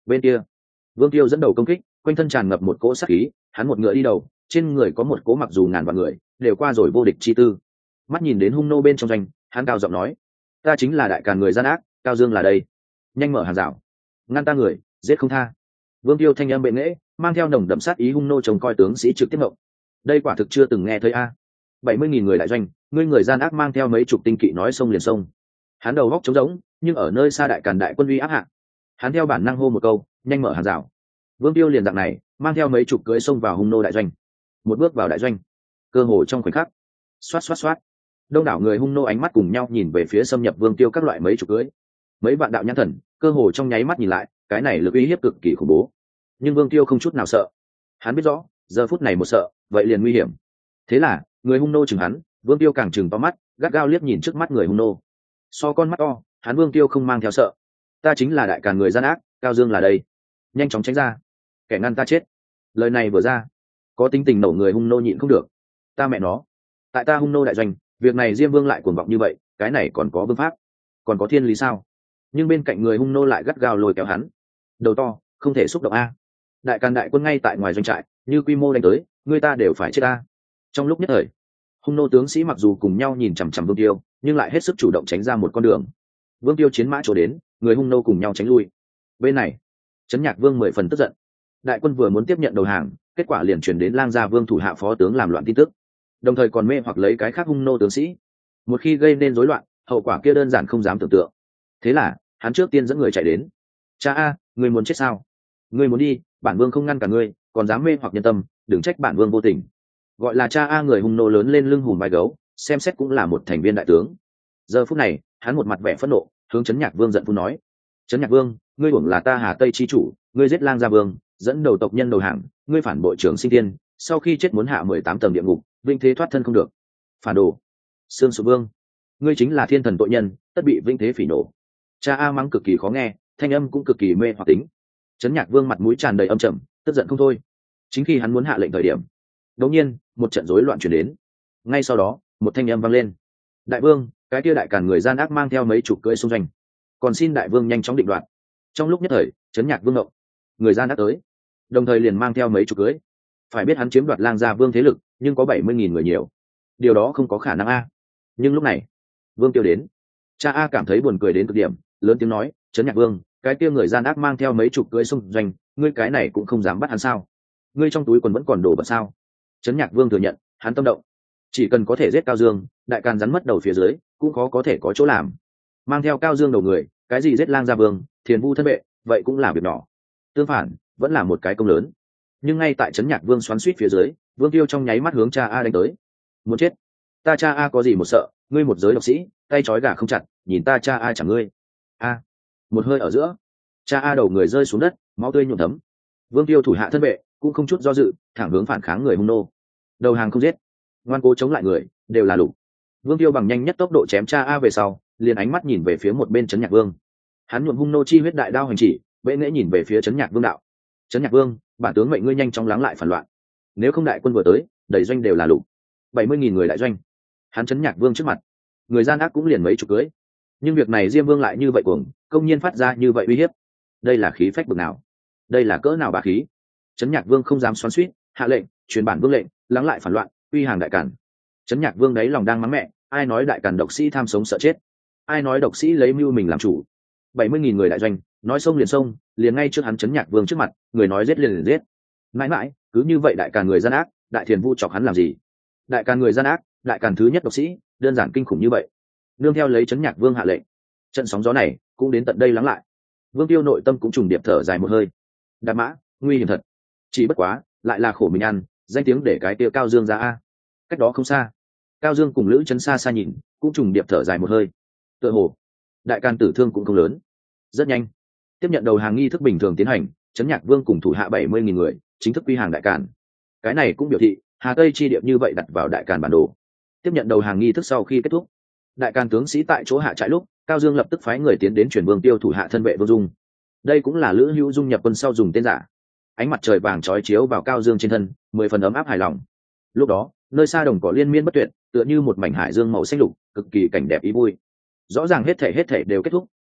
Bên kia, Vương Tiêu dẫn đầu công kích, quanh thân tràn ngập một cỗ sát khí, hắn một ngựa đi đầu, trên người có một cỗ mặc dù ngàn vạn người đều qua rồi vô địch chi tư. Mắt nhìn đến hung nô bên trong doanh, hắn cao giọng nói: ta chính là đại càn người gian ác, Cao Dương là đây, nhanh mở hàng rào, ngăn ta người, giết không tha. Vương Tiêu thanh âm bệ nghễ, mang theo nồng đậm sát ý. Hung nô trông coi tướng sĩ trực tiếp ngộng, đây quả thực chưa từng nghe thấy a. 70.000 người đại doanh, ngươi người gian ác mang theo mấy chục tinh kỵ nói sông liền sông. Hắn đầu góc trống rỗng, nhưng ở nơi xa đại càn đại quân uy áp hạ, hắn theo bản năng hô một câu: nhanh mở hàng rào. Vương Tiêu liền dạng này mang theo mấy chục cưỡi xông vào hung nô đại doanh. Một bước vào đại doanh, cơ hồ trong khoảnh khắc, xoát xoát xoát, đông đảo người hung nô ánh mắt cùng nhau nhìn về phía xâm nhập Vương Tiêu các loại mấy chục cưỡi, mấy vạn đạo nhãn thần cơ hồ trong nháy mắt nhìn lại, cái này lực uy hiếp cực kỳ khủng bố. Nhưng Vương Tiêu không chút nào sợ, hắn biết rõ giờ phút này một sợ vậy liền nguy hiểm. Thế là người hung nô chừng hắn, Vương Tiêu càng chừng to mắt, gắt gao liếc nhìn trước mắt người hung nô. So con mắt to, hắn Vương Tiêu không mang theo sợ. Ta chính là đại càn người gian ác, Cao Dương là đây, nhanh chóng tránh ra, kẻ ngăn ta chết. Lời này vừa ra, có tính tình nổ người hung nô nhịn không được. Ta mẹ nó, tại ta hung nô đại doanh, việc này Diêm Vương lại cuồng vọng như vậy, cái này còn có vương pháp, còn có thiên lý sao? Nhưng bên cạnh người hung nô lại gắt gao lôi kéo hắn. Đầu to, không thể xúc động a. Đại càn đại quân ngay tại ngoài doanh trại, như quy mô đánh tới, người ta đều phải chết a. Trong lúc nhất thời, hung nô tướng sĩ mặc dù cùng nhau nhìn chằm chằm Vương Tiêu, nhưng lại hết sức chủ động tránh ra một con đường. Vương Tiêu chiến mã chỗ đến, người hung nô cùng nhau tránh lui. Bên này, Trấn Nhạc Vương 10 phần tức giận. Đại quân vừa muốn tiếp nhận đầu hàng, kết quả liền chuyển đến Lang Gia Vương thủ hạ phó tướng làm loạn tin tức, đồng thời còn mê hoặc lấy cái khác hung nô tướng sĩ. Một khi gây nên rối loạn, hậu quả kia đơn giản không dám tưởng tượng. Thế là hắn trước tiên dẫn người chạy đến. Cha a, ngươi muốn chết sao? Ngươi muốn đi, bản vương không ngăn cả ngươi, còn dám mê hoặc nhân tâm, đừng trách bản vương vô tình. Gọi là cha a người hung nô lớn lên lưng hùm vai gấu, xem xét cũng là một thành viên đại tướng. Giờ phút này hắn một mặt vẻ phẫn nộ, hướng Trấn Nhạc Vương giận phun nói: Trấn Nhạc Vương, ngươi hưởng là ta Hà Tây chi chủ, ngươi giết Lang Gia Vương, dẫn đầu tộc nhân đầu hàng, ngươi phản bội Trường Sinh Tiên, sau khi chết muốn hạ 18 tầng địa ngục, vinh thế thoát thân không được. Phản đồ, Sương Sụp Vương, ngươi chính là thiên thần tội nhân, tất bị vinh thế phỉ nổ. Cha a mắng cực kỳ khó nghe, thanh âm cũng cực kỳ mê hoặc tính. Trấn Nhạc Vương mặt mũi tràn đầy âm trầm, tức giận không thôi. Chính khi hắn muốn hạ lệnh thời điểm, đột nhiên một trận rối loạn chuyển đến. Ngay sau đó một thanh âm vang lên: đại vương, cái kia đại càn người gian ác mang theo mấy chục cưỡi xung doanh, còn xin đại vương nhanh chóng định đoạt. Trong lúc nhất thời, Trấn Nhạc Vương động, người gian ác tới, đồng thời liền mang theo mấy chục cưỡi. Phải biết hắn chiếm đoạt Lang Gia Vương thế lực, nhưng có 70.000 người nhiều, điều đó không có khả năng a. Nhưng lúc này Vương Tiêu đến, cha a cảm thấy buồn cười đến cực điểm, lớn tiếng nói: Trấn Nhạc Vương, cái kia người gian ác mang theo mấy chục cưỡi xung doanh, ngươi cái này cũng không dám bắt hắn sao? Ngươi trong túi quần vẫn còn đồ vật sao? Trấn Nhạc Vương thừa nhận hắn tâm động, chỉ cần có thể giết Cao Dương, đại càn rắn mất đầu phía dưới cũng có thể có chỗ làm. Mang theo Cao Dương đầu người, cái gì giết Lang Gia Vương, thiền vu thân vệ, vậy cũng là việc nhỏ. Tương phản, vẫn là một cái công lớn. Nhưng ngay tại Trấn Nhạc Vương xoắn xuýt phía dưới, Vương Tiêu trong nháy mắt hướng cha a đánh tới. Muốn chết? Ta cha a có gì một sợ, ngươi một giới độc sĩ, tay trói gà không chặt, nhìn ta cha a chẳng ngươi. A. Một hơi ở giữa, cha a đầu người rơi xuống đất, máu tươi nhuộm thấm. Vương Tiêu thủ hạ thân vệ cũng không chút do dự, thẳng hướng phản kháng người hung nô. Đầu hàng không giết, ngoan cố chống lại người, đều là lục. Vương Tiêu bằng nhanh nhất tốc độ chém cha a về sau, liền ánh mắt nhìn về phía một bên Trấn Nhạc Vương. Hắn nhuộm hung nô chi huyết đại đao hành chỉ, bệ nghễ nhìn về phía Trấn Nhạc Vương đạo: Trấn Nhạc Vương, bản tướng mệnh ngươi nhanh chóng lắng lại phản loạn, nếu không đại quân vừa tới, đầy doanh đều là lục. 70.000 người đại doanh, hắn Trấn Nhạc Vương trước mặt, người gian ác cũng liền mấy chục cưới. Nhưng việc này Diêm Vương lại như vậy cuồng, công nhiên phát ra như vậy uy hiếp, đây là khí phách bực nào, đây là cỡ nào bá khí. Trấn Nhạc Vương không dám xoắn xuýt, hạ lệnh truyền bản vương lệnh, lắng lại phản loạn, uy hàng đại càn. Trấn Nhạc Vương đấy lòng đang mắng mẹ, ai nói đại càn độc sĩ tham sống sợ chết, ai nói độc sĩ lấy mưu mình làm chủ. 70.000 người đại doanh, nói sông liền sông, liền ngay trước hắn Trấn Nhạc Vương trước mặt, người nói giết liền giết. Mãi mãi cứ như vậy đại càn người gian ác, đại thiền vu chọc hắn làm gì? Đại càn người gian ác, đại càn thứ nhất độc sĩ, đơn giản kinh khủng như vậy. Nương theo lấy Trấn Nhạc Vương hạ lệnh, trận sóng gió này cũng đến tận đây lắng lại. Vương Tiêu nội tâm cũng trùng điệp thở dài một hơi. Đạp mã, nguy hiểm thật. Chỉ bất quá, lại là khổ mình ăn, danh tiếng để cái tiêu Cao Dương ra a. Cách đó không xa, Cao Dương cùng Lữ Trấn xa xa nhìn, cũng trùng điệp thở dài một hơi. Tựa hồ đại càn tử thương cũng không lớn. Rất nhanh, tiếp nhận đầu hàng nghi thức bình thường tiến hành, Trấn Nhạc Vương cùng thủ hạ 70.000 người chính thức quy hàng đại càn. Cái này cũng biểu thị Hà Tây chi địa như vậy đặt vào đại càn bản đồ. Tiếp nhận đầu hàng nghi thức sau khi kết thúc, đại càn tướng sĩ tại chỗ hạ trại lúc, Cao Dương lập tức phái người tiến đến truyền Vương Tiêu thủ hạ thân vệ Vương Dung. Đây cũng là Lữ Hữu Dung nhập quân sau dùng tên giả. Ánh mặt trời vàng chói chiếu vào Cao Dương trên thân, 10 phần ấm áp hài lòng. Lúc đó, nơi xa đồng cỏ liên miên bất tuyệt, tựa như một mảnh hải dương màu xanh lục, cực kỳ cảnh đẹp ý vui. Rõ ràng hết thảy đều kết thúc,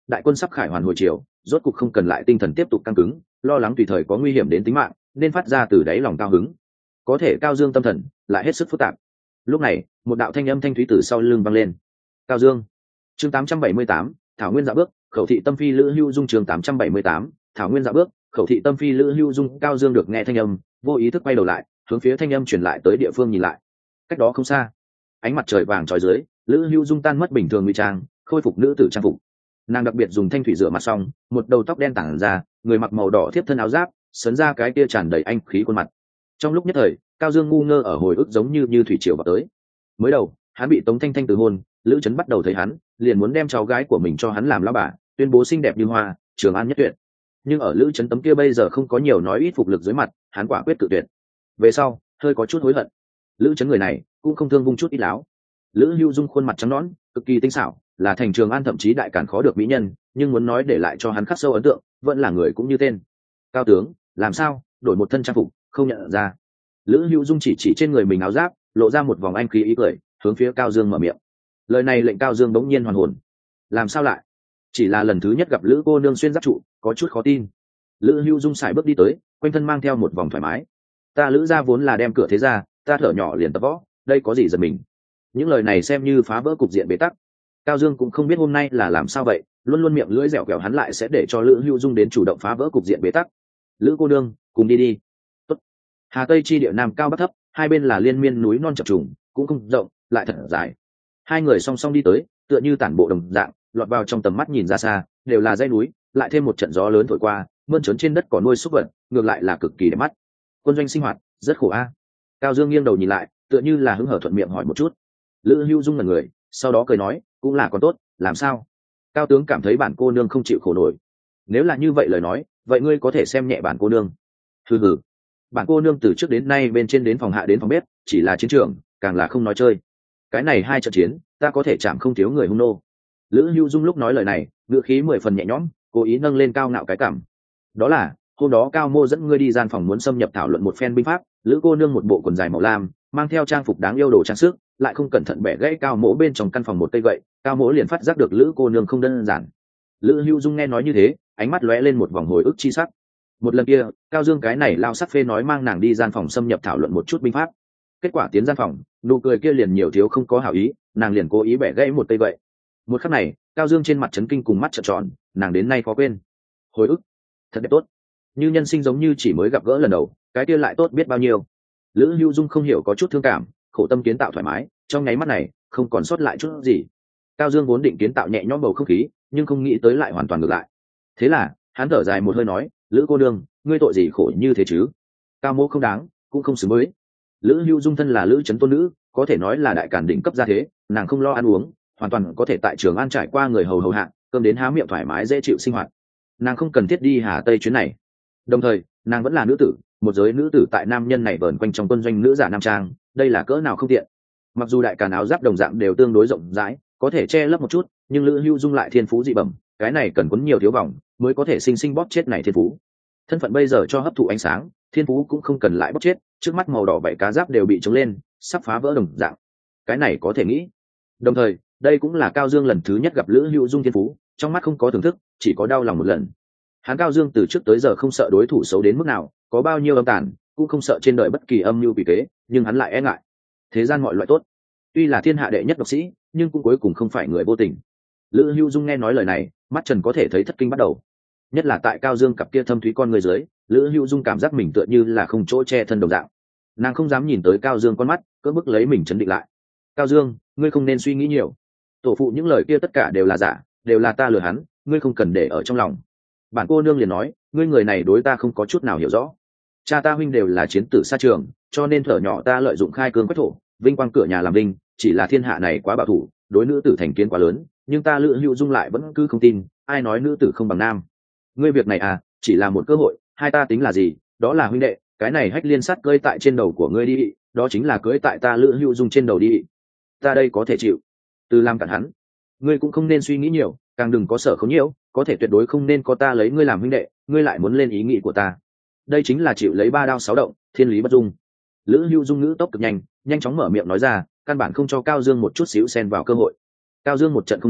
đại quân sắp khải hoàn hồi chiều, rốt cục không cần lại tinh thần tiếp tục căng cứng, lo lắng tùy thời có nguy hiểm đến tính mạng, nên phát ra từ đáy lòng cao hứng. Có thể Cao Dương tâm thần lại hết sức phức tạp. Lúc này, một đạo thanh âm thanh thúy từ sau lưng vang lên. Cao Dương. Chương 878, Thảo Nguyên Dạ Bước, Khẩu Thị Tâm Phi Lữ Hưu Dung. Chương 878, Thảo Nguyên Dạ Bước, Khẩu Thị Tâm Phi Lữ Hưu Dung. Cao Dương được nghe thanh âm, vô ý thức quay đầu lại, hướng phía thanh âm truyền lại tới địa phương nhìn lại. Cách đó không xa, ánh mặt trời vàng trói dưới, Lữ Hưu Dung tan mất bình thường ngụy trang, khôi phục nữ tử trang phục. Nàng đặc biệt dùng thanh thủy rửa mặt xong, một đầu tóc đen tản ra, người mặc màu đỏ thiếp thân áo giáp, sấn ra cái kia tràn đầy anh khí khuôn mặt. Trong lúc nhất thời, Cao Dương ngu ngơ ở hồi ức giống như thủy triều vào tới. Mới đầu, hắn bị Tống Thanh Thanh từ hôn, Lữ Trấn bắt đầu thấy hắn, liền muốn đem cháu gái của mình cho hắn làm lão bà, tuyên bố xinh đẹp như hoa, trường an nhất tuyệt. Nhưng ở Lữ Trấn tấm kia bây giờ không có nhiều nói ít phục lực dưới mặt, hắn quả quyết tự tuyệt. Về sau, hơi có chút hối hận. Lữ Trấn người này cũng không thương vung chút ít láo. Lữ Hưu Dung khuôn mặt trắng nõn, cực kỳ tinh xảo, là thành Trường An thậm chí đại càn khó được mỹ nhân, nhưng muốn nói để lại cho hắn khắc sâu ấn tượng, vẫn là người cũng như tên. Cao tướng, làm sao, đổi một thân trang phục, không nhận ra. Lữ Hưu Dung chỉ trên người mình áo giáp, lộ ra một vòng anh khí ý cười, hướng phía Cao Dương mở miệng. Lời này lệnh Cao Dương bỗng nhiên hoàn hồn. Làm sao lại? Chỉ là lần thứ nhất gặp Lữ cô nương xuyên giáp trụ, có chút khó tin. Lữ Hưu Dung sải bước đi tới, quanh thân mang theo một vòng thoải mái. Ta Lữ gia vốn là đem cửa thế ra, ta thở nhỏ liền tập võ, đây có gì giật mình. Những lời này xem như phá vỡ cục diện bế tắc. Cao Dương cũng không biết hôm nay là làm sao vậy, luôn luôn miệng lưỡi dẻo quẹo hắn lại sẽ để cho Lữ Hưu Dung đến chủ động phá vỡ cục diện bế tắc. Lữ cô nương, cùng đi đi. Tốt. Hà Tây chi địa nam cao bắc thấp, hai bên là liên miên núi non chập trùng, cũng không rộng, lại thật dài. Hai người song song đi tới, tựa như tản bộ đồng dạng, lọt vào trong tầm mắt nhìn ra xa, đều là dãy núi, lại thêm một trận gió lớn thổi qua, mơn trớn trên đất cỏ nuôi súc vật, ngược lại là cực kỳ đẹp mắt. Quân doanh sinh hoạt rất khổ a. Cao Dương nghiêng đầu nhìn lại, tựa như là hứng hở thuận miệng hỏi một chút. Lữ Hưu Dung là người, sau đó cười nói, cũng là còn tốt, làm sao? Cao tướng cảm thấy bản cô nương không chịu khổ nổi. Nếu là như vậy lời nói, vậy ngươi có thể xem nhẹ bản cô nương. Hừ hừ, bản cô nương từ trước đến nay bên trên đến phòng hạ đến phòng bếp, chỉ là chiến trường, càng là không nói chơi. Cái này hai trận chiến, ta có thể chạm không thiếu người hung nô. Lữ Hưu Dung lúc nói lời này, ngữ khí 10 phần nhẹ nhõm, cố ý nâng lên cao ngạo cái cảm. Đó là, hôm đó Cao Mô dẫn ngươi đi gian phòng muốn xâm nhập thảo luận một phen binh pháp, Lữ cô nương một bộ quần dài màu lam, mang theo trang phục đáng yêu đồ trang sức, lại không cẩn thận bẻ gãy Cao Mỗ bên trong căn phòng một cây gậy, Cao Mỗ liền phát giác được Lữ cô nương không đơn giản. Lữ Hưu Dung nghe nói như thế, ánh mắt lóe lên một vòng hồi ức chi sắc. Một lần kia, Cao Dương cái này lao sắc phê nói mang nàng đi gian phòng xâm nhập thảo luận một chút binh pháp. Kết quả tiến gian phòng, nụ cười kia liền nhiều thiếu không có hảo ý, nàng liền cố ý bẻ gãy một cây gậy. Một khắc này, Cao Dương trên mặt chấn kinh cùng mắt trợn tròn, nàng đến nay khó quên. Hồi ức, thật đẹp tốt. Như nhân sinh giống như chỉ mới gặp gỡ lần đầu, cái kia lại tốt biết bao nhiêu. Lữ Hưu Dung không hiểu có chút thương cảm, khổ tâm kiến tạo thoải mái, trong nháy mắt này không còn sót lại chút gì. Cao Dương vốn định kiến tạo nhẹ nhõm bầu không khí, nhưng không nghĩ tới lại hoàn toàn ngược lại. Thế là hắn thở dài một hơi nói, Lữ cô nương, ngươi tội gì khổ như thế chứ? Cao Mỗ không đáng, cũng không xứng với. Lữ Hưu Dung thân là Lữ trấn tôn nữ, có thể nói là đại càn đỉnh cấp gia thế, nàng không lo ăn uống, hoàn toàn có thể tại Trường An trải qua người hầu hầu hạ, cơm đến há miệng thoải mái dễ chịu sinh hoạt. Nàng không cần thiết đi Hà Tây chuyến này. Đồng thời, nàng vẫn là nữ tử, một giới nữ tử tại nam nhân này vờn quanh trong quân doanh nữ giả nam trang, đây là cỡ nào không tiện. Mặc dù đại càn áo giáp đồng dạng đều tương đối rộng rãi, có thể che lấp một chút, nhưng Lữ Hưu Dung lại thiên phú dị bẩm, cái này cần quấn nhiều thiếu vòng mới có thể sinh sinh bóp chết này thiên phú. Thân phận bây giờ cho hấp thụ ánh sáng, thiên phú cũng không cần lại bóp chết, trước mắt màu đỏ bảy cá giáp đều bị chống lên, sắp phá vỡ đồng dạng. Cái này có thể nghĩ. Đồng thời, đây cũng là Cao Dương lần thứ nhất gặp Lữ Hưu Dung thiên phú, trong mắt không có thưởng thức, chỉ có đau lòng một lần. Hắn Cao Dương từ trước tới giờ không sợ đối thủ xấu đến mức nào, có bao nhiêu âm tàn, cũng không sợ trên đời bất kỳ âm mưu quỷ kế, nhưng hắn lại e ngại thế gian mọi loại tốt. Tuy là thiên hạ đệ nhất độc sĩ, nhưng cũng cuối cùng không phải người vô tình. Lữ Hưu Dung nghe nói lời này, mắt trần có thể thấy thất kinh bắt đầu. Nhất là tại Cao Dương cặp kia thâm thúy con người dưới, Lữ Hưu Dung cảm giác mình tựa như là không chỗ che thân đồng dạng. Nàng không dám nhìn tới Cao Dương con mắt, cưỡng bức lấy mình chấn định lại. Cao Dương, ngươi không nên suy nghĩ nhiều. Tổ phụ những lời kia tất cả đều là giả, đều là ta lừa hắn, ngươi không cần để ở trong lòng. Bản cô nương liền nói, ngươi người này đối ta không có chút nào hiểu rõ. Cha ta huynh đều là chiến tử xa trường, cho nên thở nhỏ ta lợi dụng khai cương quách thổ, vinh quang cửa nhà làm vinh, chỉ là thiên hạ này quá bảo thủ, đối nữ tử thành kiến quá lớn, nhưng ta Lữ Hưu Dung lại vẫn cứ không tin, ai nói nữ tử không bằng nam. Ngươi việc này à, chỉ là một cơ hội, hai ta tính là gì, đó là huynh đệ, cái này hách liên sát cưỡi tại trên đầu của ngươi đi, đó chính là cưỡi tại ta Lữ Hưu Dung trên đầu đi. Ta đây có thể chịu. Từ làm cản hắn. Ngươi cũng không nên suy nghĩ nhiều, càng đừng có sở khống nhiều, có thể tuyệt đối không nên có ta lấy ngươi làm huynh đệ, ngươi lại muốn lên ý nghĩ của ta. Đây chính là chịu lấy ba đao sáu động, thiên lý bất dung. Lữ Hưu Dung ngữ tốc cực nhanh, nhanh chóng mở miệng nói ra, căn bản không cho Cao Dương một chút xíu xen vào cơ hội. Cao Dương một trận không nói,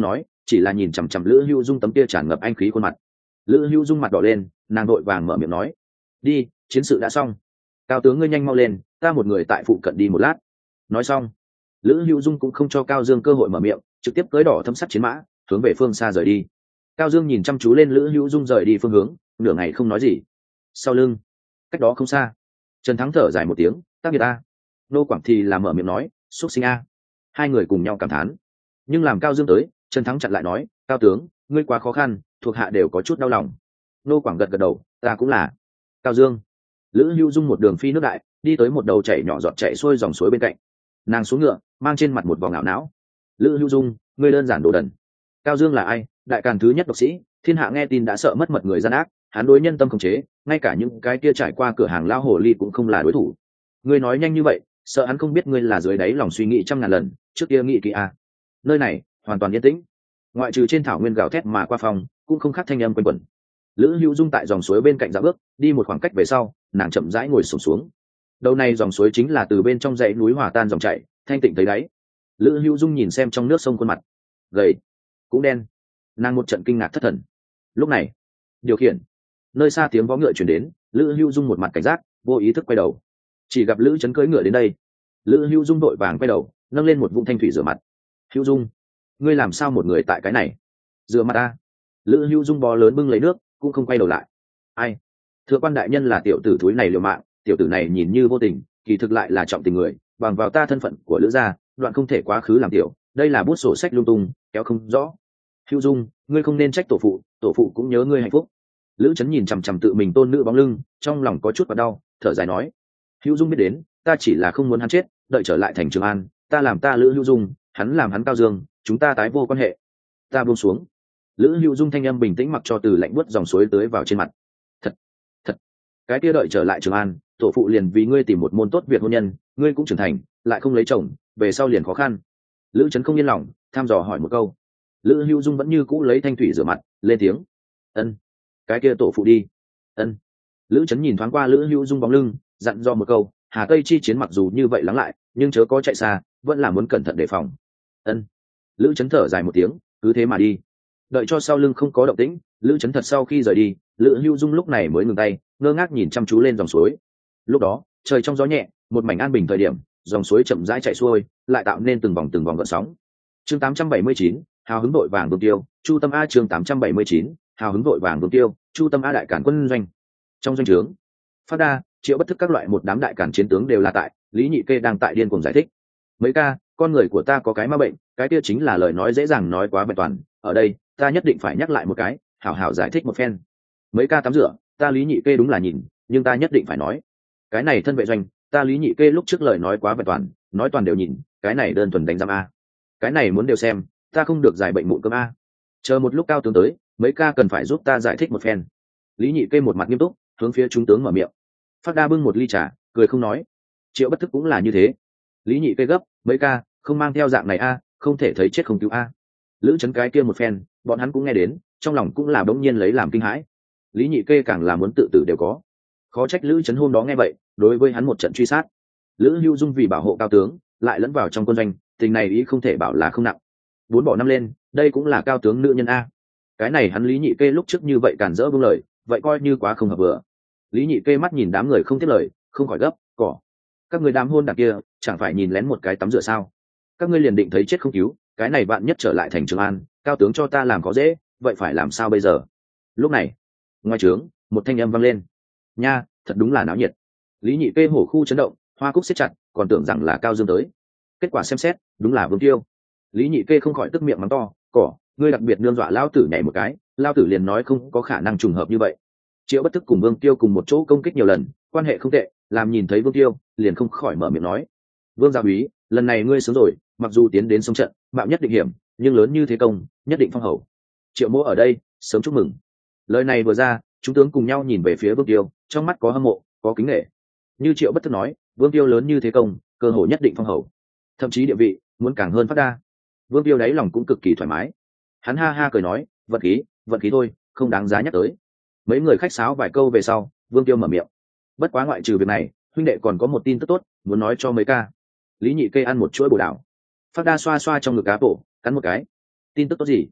chỉ là nhìn chằm chằm Lữ Hữu Dung tấm kia tràn ngập anh khí khuôn mặt. Lữ Hữu Dung mặt đỏ lên, nàng đội vàng mở miệng nói: đi, chiến sự đã xong. Cao tướng ngươi nhanh mau lên, ta một người tại phụ cận đi một lát. Nói xong, Lữ Hữu Dung cũng không cho Cao Dương cơ hội mở miệng, trực tiếp cưỡi đỏ thâm sắt chiến mã hướng về phương xa rời đi. Cao Dương nhìn chăm chú lên Lữ Hữu Dung rời đi phương hướng, nửa ngày không nói gì. Sau lưng, cách đó không xa, Trần Thắng thở dài một tiếng: tác nghiệp a. Nô Quảng thì là mở miệng nói: xuất sinh a. Hai người cùng nhau cảm thán. Nhưng làm Cao Dương tới, Trần Thắng chặn lại nói: cao tướng, ngươi quá khó khăn, thuộc hạ đều có chút đau lòng. Nô Quảng gật gật đầu: ta cũng là. Cao Dương. Lữ Hữu Dung một đường phi nước đại, đi tới một đầu chảy nhỏ giọt chảy xuôi dòng suối bên cạnh. Nàng xuống ngựa, mang trên mặt một vòng ngạo não. Lữ Hữu Dung, ngươi đơn giản đồ đần. Cao Dương là ai? Đại càn thứ nhất độc sĩ, thiên hạ nghe tin đã sợ mất mật người gian ác, hắn đối nhân tâm khống chế, ngay cả những cái kia trải qua cửa hàng lao hồ ly cũng không là đối thủ. Ngươi nói nhanh như vậy, sợ hắn không biết ngươi là dưới đáy lòng suy nghĩ trăm ngàn lần, trước kia nghĩ kỹ a. Nơi này hoàn toàn yên tĩnh, ngoại trừ trên thảo nguyên gào thét mà qua phòng, cũng không khác thanh âm quanh quẩn. Lữ Hữu Dung tại dòng suối bên cạnh dạo bước, đi một khoảng cách về sau, nàng chậm rãi ngồi xổm xuống. Đầu này dòng suối chính là từ bên trong dãy núi hòa tan dòng chảy, thanh tịnh thấy đáy. Lữ Hữu Dung nhìn xem trong nước sông khuôn mặt gầy cũng đen, nàng một trận kinh ngạc thất thần. Lúc này, điều khiển nơi xa tiếng vó ngựa chuyển đến, Lữ Hữu Dung một mặt cảnh giác, vô ý thức quay đầu, chỉ gặp Lữ Chấn cưỡi ngựa đến đây. Lữ Hữu Dung đội vàng quay đầu, nâng lên một vũng thanh thủy rửa mặt. Hữu Dung, ngươi làm sao một người tại cái này? Rửa mặt a. Lữ Hữu Dung bò lớn bưng lấy nước, cũng không quay đầu lại. Ai? Thượng quan đại nhân là tiểu tử thúi này liều mạng, tiểu tử này nhìn như vô tình, kỳ thực lại là trọng tình người, bằng vào ta thân phận của Lữ gia, đoạn không thể quá khứ làm tiểu, đây là bút sổ sách lung tung, kéo không rõ. Hữu Dung, ngươi không nên trách tổ phụ cũng nhớ ngươi hạnh phúc. Lữ Chấn nhìn chằm chằm tự mình tôn nữ bóng lưng, trong lòng có chút và đau, thở dài nói: Hữu Dung biết đến, ta chỉ là không muốn hắn chết, đợi trở lại thành Trường An, ta làm ta Lữ Hữu Dung, hắn làm hắn Cao Dương, chúng ta tái vô quan hệ. Ta buông xuống. Lữ Hữu Dung thanh âm bình tĩnh mặc cho từ lạnh buốt dòng suối tới vào trên mặt. Thật, cái kia đợi trở lại Trường An, tổ phụ liền vì ngươi tìm một môn tốt việc hôn nhân, ngươi cũng trưởng thành, lại không lấy chồng, về sau liền khó khăn. Lữ Chấn không yên lòng, tham dò hỏi một câu. Lữ Hữu Dung vẫn như cũ lấy thanh thủy rửa mặt, lên tiếng: ân, cái kia tổ phụ đi. Ân. Lữ Chấn nhìn thoáng qua Lữ Hữu Dung bóng lưng, dặn dò một câu: Hà Tây chi chiến mặc dù như vậy lắng lại, nhưng chớ có chạy xa, vẫn là muốn cẩn thận đề phòng. Ân. Lữ Chấn thở dài một tiếng, cứ thế mà đi. Đợi cho sau lưng không có động tĩnh, Lữ Chấn thật sau khi rời đi, Lữ Hữu Dung lúc này mới ngừng tay, ngơ ngác nhìn chăm chú lên dòng suối. Lúc đó, trời trong gió nhẹ, một mảnh an bình thời điểm, dòng suối chậm rãi chảy xuôi, lại tạo nên từng vòng gợn sóng. Chương 879, hào hứng đội vàng Vương Tiêu, Chu Tâm A. Chương 879, hào hứng đội vàng Vương Tiêu, Chu Tâm A. Đại cản quân doanh. Trong doanh trướng, Phát Đa, Triệu Bất Thức các loại một đám đại cản chiến tướng đều là tại, Lý Nhị Kê đang tại điên cuồng giải thích. Mấy ca, con người của ta có cái ma bệnh, cái kia chính là lời nói dễ dàng nói quá vẹn toàn, ở đây ta nhất định phải nhắc lại một cái, hảo hảo giải thích một phen. Mấy ca tắm rửa, ta Lý Nhị Kê đúng là nhìn, nhưng ta nhất định phải nói, cái này thân vệ doanh, ta Lý Nhị Kê lúc trước lời nói quá vẹn toàn, nói toàn đều nhìn, cái này đơn thuần đánh giam a, cái này muốn đều xem, ta không được giải bệnh mụn cơm a. Chờ một lúc cao tướng tới, mấy ca cần phải giúp ta giải thích một phen. Lý Nhị Kê một mặt nghiêm túc, hướng phía trung tướng mở miệng. Phát Đa bưng một ly trà, cười không nói. Triệu Bất Thức cũng là như thế. Lý Nhị Kê gấp, mấy ca không mang theo dạng này a, không thể thấy chết không cứu a. Lữ Chấn cái kia một phen, bọn hắn cũng nghe đến, trong lòng cũng là đống nhiên lấy làm kinh hãi. Lý Nhị Kê càng là muốn tự tử đều có. Khó trách Lữ Chấn hôm đó nghe vậy, đối với hắn một trận truy sát. Lữ Hữu Dung vì bảo hộ cao tướng, lại lẫn vào trong quân doanh, tình này ý không thể bảo là không nặng. Bốn bỏ năm lên, đây cũng là cao tướng nữ nhân a. Cái này hắn Lý Nhị Kê lúc trước như vậy cản rỡ vương lời, vậy coi như quá không hợp vừa. Lý Nhị Kê mắt nhìn đám người không tiếp lời, không khỏi gấp, cỏ. Các người đám hôn đảng kia, chẳng phải nhìn lén một cái tắm rửa sao? Các ngươi liền định thấy chết không cứu, cái này bạn nhất trở lại thành Trường An, cao tướng cho ta làm có dễ, vậy phải làm sao bây giờ? Lúc này, ngoài trướng, một thanh âm vang lên. Nha, thật đúng là náo nhiệt. Lý Nhị Kê hổ khu chấn động, hoa cúc siết chặt, còn tưởng rằng là Cao Dương tới. Kết quả xem xét, đúng là Vương Tiêu. Lý Nhị Kê không khỏi tức miệng mắng to, cỏ, ngươi đặc biệt nương dọa lao tử nhảy một cái, lao tử liền nói không có khả năng trùng hợp như vậy. Triệu Bất Thức cùng Vương Tiêu cùng một chỗ công kích nhiều lần, quan hệ không tệ, làm nhìn thấy Vương Tiêu, liền không khỏi mở miệng nói: Vương gia úy, lần này ngươi sướng rồi, mặc dù tiến đến sông trận, mạo nhất định hiểm, nhưng lớn như thế công, nhất định phong hầu. Triệu Mỗ ở đây, sớm chúc mừng. Lời này vừa ra, chúng tướng cùng nhau nhìn về phía Vương Tiêu, trong mắt có hâm mộ, có kính nể. Như Triệu Bất Thức nói, Vương Tiêu lớn như thế công, cơ hội nhất định phong hầu, thậm chí địa vị muốn càng hơn Phát Đa. Vương Tiêu đáy lòng cũng cực kỳ thoải mái, hắn ha ha cười nói: vận khí thôi, không đáng giá nhắc tới. Mấy người khách sáo vài câu về sau, Vương Tiêu mở miệng: bất quá ngoại trừ việc này, huynh đệ còn có một tin tức tốt muốn nói cho mấy ca. Lý Nhị Kê ăn một chuỗi bồ đào. Phát Đa xoa xoa trong ngực cá bộ, cắn một cái. Tin tức tốt gì?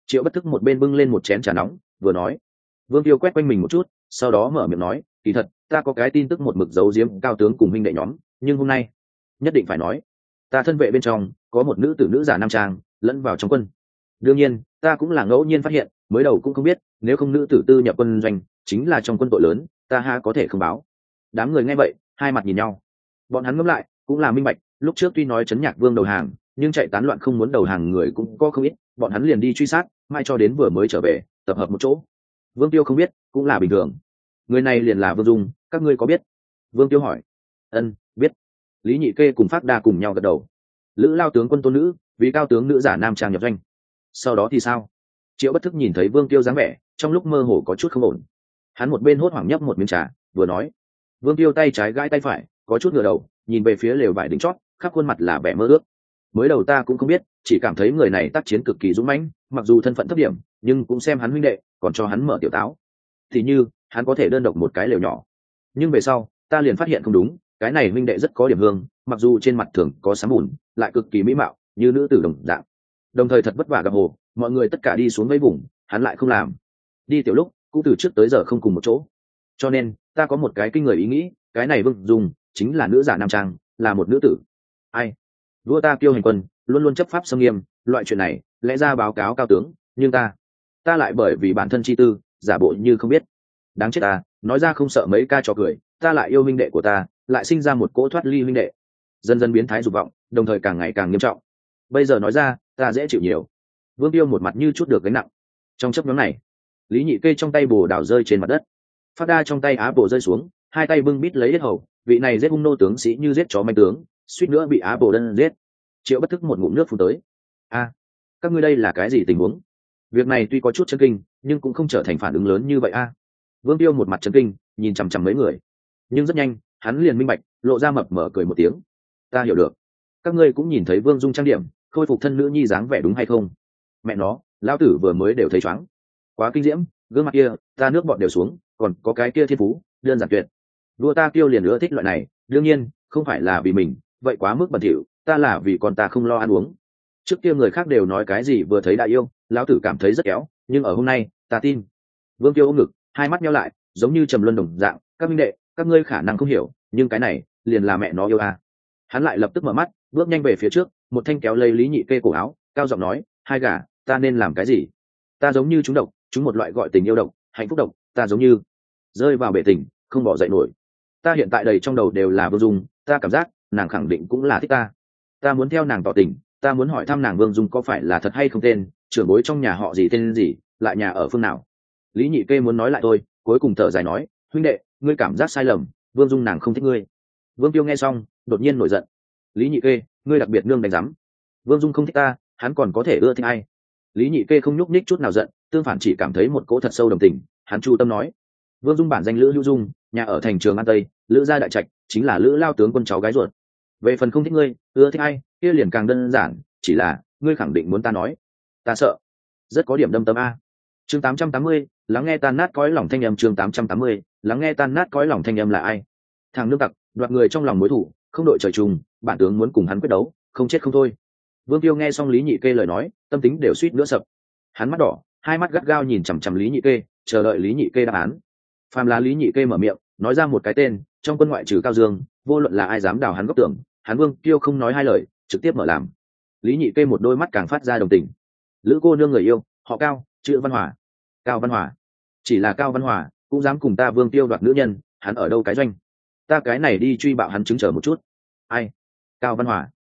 Triệu Bất Thức một bên bưng lên một chén trà nóng vừa nói. Vương Tiêu quét quanh mình một chút, sau đó mở miệng nói, kỳ thật ta có cái tin tức một mực giấu giếm cao tướng cùng huynh đệ nhóm, nhưng hôm nay nhất định phải nói. Ta thân vệ bên trong có một nữ tử nữ giả nam trang lẫn vào trong quân. Đương nhiên ta cũng là ngẫu nhiên phát hiện, mới đầu cũng không biết, nếu không nữ tử tư nhập quân doanh chính là trong quân tội lớn, ta ha có thể không báo. Đám người nghe vậy hai mặt nhìn nhau, bọn hắn ngẫm lại cũng là minh bạch, lúc trước tuy nói Trấn Nhạc Vương đầu hàng, nhưng chạy tán loạn không muốn đầu hàng người cũng có không ít, bọn hắn liền đi truy sát, mai cho đến vừa mới trở về tập hợp một chỗ. Vương Tiêu không biết cũng là bình thường. Người này liền là Vương Dung, các ngươi có biết? Vương Tiêu hỏi. Ân, biết. Lý Nhị Kê cùng Phác Đa cùng nhau gật đầu. Lữ Lao tướng quân tôn nữ, vì cao tướng nữ giả nam trang nhập doanh. Sau đó thì sao? Triệu Bất Thức nhìn thấy Vương Tiêu dáng vẻ, trong lúc mơ hồ có chút không ổn. Hắn một bên hốt hoảng nhấp một miếng trà vừa nói. Vương Tiêu tay trái gãi tay phải, có chút ngửa đầu nhìn về phía lều vải đỉnh chót, khắp khuôn mặt là vẻ mơ ước. Mới đầu ta cũng không biết, chỉ cảm thấy người này tác chiến cực kỳ dũng mãnh, mặc dù thân phận thấp điểm nhưng cũng xem hắn huynh đệ, còn cho hắn mở tiểu táo thì như hắn có thể đơn độc một cái lều nhỏ. Nhưng về sau ta liền phát hiện không đúng, cái này huynh đệ rất có điểm hương, mặc dù trên mặt thường có sáng bùn lại cực kỳ mỹ mạo như nữ tử đồng dạng. Đồng thời thật vất vả gặp hồ, mọi người tất cả đi xuống vây vùng, hắn lại không làm. Đi tiểu lúc cũng từ trước tới giờ không cùng một chỗ, cho nên ta có một cái kinh người ý nghĩ, cái này Vương Dung chính là nữ giả nam trang, là một nữ tử. Ai? Vua ta Kiêu Hành Quân luôn luôn chấp pháp xâm nghiêm, loại chuyện này lẽ ra báo cáo cao tướng, nhưng ta lại bởi vì bản thân chi tư giả bộ như không biết. Đáng chết ta, nói ra không sợ mấy ca trò cười, ta lại yêu huynh đệ của ta, lại sinh ra một cỗ thoát ly huynh đệ, dần dần biến thái dục vọng, đồng thời càng ngày càng nghiêm trọng. Bây giờ nói ra ta dễ chịu nhiều. Vương Tiêu một mặt như chút được gánh nặng. Trong chấp nhóm này, Lý Nhị Kê trong tay bồ đào rơi trên mặt đất, Phác Đa trong tay á bồ rơi xuống, hai tay bưng bít lấy yết hầu, vị này giết hung nô tướng sĩ như giết chó manh tướng, suýt nữa bị á bồ đâm giết. Triệu Bất Thức một ngụm nước phun tới. A, các ngươi đây là cái gì tình huống? Việc này tuy có chút chấn kinh, nhưng cũng không trở thành phản ứng lớn như vậy a. Vương Tiêu một mặt chấn kinh nhìn chằm chằm mấy người, nhưng rất nhanh hắn liền minh bạch, lộ ra mập mở cười một tiếng. Ta hiểu được, các ngươi cũng nhìn thấy Vương Dung trang điểm khôi phục thân nữ nhi dáng vẻ đúng hay không? Mẹ nó, lão tử vừa mới đều thấy choáng, quá kinh diễm, gương mặt kia ta nước bọn đều xuống, còn có cái kia thiên phú đơn giản tuyệt. Vua ta Kiêu liền nữa thích loại này, đương nhiên không phải là vì mình, vậy quá mức bẩn thỉu, ta là vì con ta không lo ăn uống. Trước kia người khác đều nói cái gì vừa thấy đã yêu, lão tử cảm thấy rất kéo, nhưng ở hôm nay ta tin. Vương Kiêu ôm ngực, hai mắt nheo lại giống như trầm luân đồng dạng. Các minh đệ, các ngươi khả năng không hiểu, nhưng cái này liền là mẹ nó yêu à. Hắn lại lập tức mở mắt, bước nhanh về phía trước, một thanh kéo lấy Lý Nhị Kê cổ áo, cao giọng nói, hai gà, ta nên làm cái gì? Ta giống như chúng độc, chúng một loại gọi tình yêu độc, hạnh phúc độc, ta giống như rơi vào bể tình, không bỏ dậy nổi. Ta hiện tại đầy trong đầu đều là Vương Dung, ta cảm giác nàng khẳng định cũng là thích ta. Ta muốn theo nàng tỏ tình, ta muốn hỏi thăm nàng Vương Dung có phải là thật hay không, tên trưởng bối trong nhà họ gì, tên gì, lại nhà ở phương nào. Lý Nhị Kê muốn nói lại thôi, cuối cùng thở dài nói, huynh đệ, ngươi cảm giác sai lầm, Vương Dung nàng không thích ngươi. Vương Tiêu nghe xong đột nhiên nổi giận. Lý Nhị Kê, ngươi đặc biệt nương đánh rắm. Vương Dung không thích ta, hắn còn có thể ưa thích ai? Lý Nhị Kê không nhúc nhích chút nào giận, tương phản chỉ cảm thấy một cỗ thật sâu đồng tình. Hắn chu tâm nói, Vương Dung bản danh Lữ Hữu Dung, nhà ở thành Trường An Tây, Lữ gia đại trạch, chính là Lữ Lao tướng quân cháu gái ruột. Về phần không thích ngươi, ưa thích ai, kia liền càng đơn giản, chỉ là ngươi khẳng định muốn ta nói. Ta sợ, rất có điểm đâm tâm a. Chương 880, lắng nghe tan nát cõi lòng thanh âm. Chương 880, lắng nghe tan nát cõi lòng thanh âm là ai? Thằng nương tặc, đoạt người trong lòng mối thủ, không đội trời chung, bản tướng muốn cùng hắn quyết đấu, không chết không thôi. Vương Tiêu nghe xong Lý Nhị Kê lời nói, tâm tính đều suýt nữa sập. Hắn mắt đỏ, hai mắt gắt gao nhìn chằm chằm Lý Nhị Kê, chờ đợi Lý Nhị Kê đáp án. Phàm là Lý Nhị Kê mở miệng nói ra một cái tên, trong quân ngoại trừ Cao Dương, vô luận là ai dám đào hắn góc tưởng, hắn Vương Tiêu không nói hai lời, trực tiếp mở làm. Lý Nhị Kê một đôi mắt càng phát ra đồng tình. Lữ cô nương người yêu, họ Cao, chữ Văn Hòa. Cao Văn Hòa, chỉ là Cao Văn Hòa cũng dám cùng ta Vương Tiêu đoạt nữ nhân, hắn ở đâu cái doanh? Ta cái này đi truy bạo hắn, chứng chờ một chút. Ai? Cao Văn Hòa?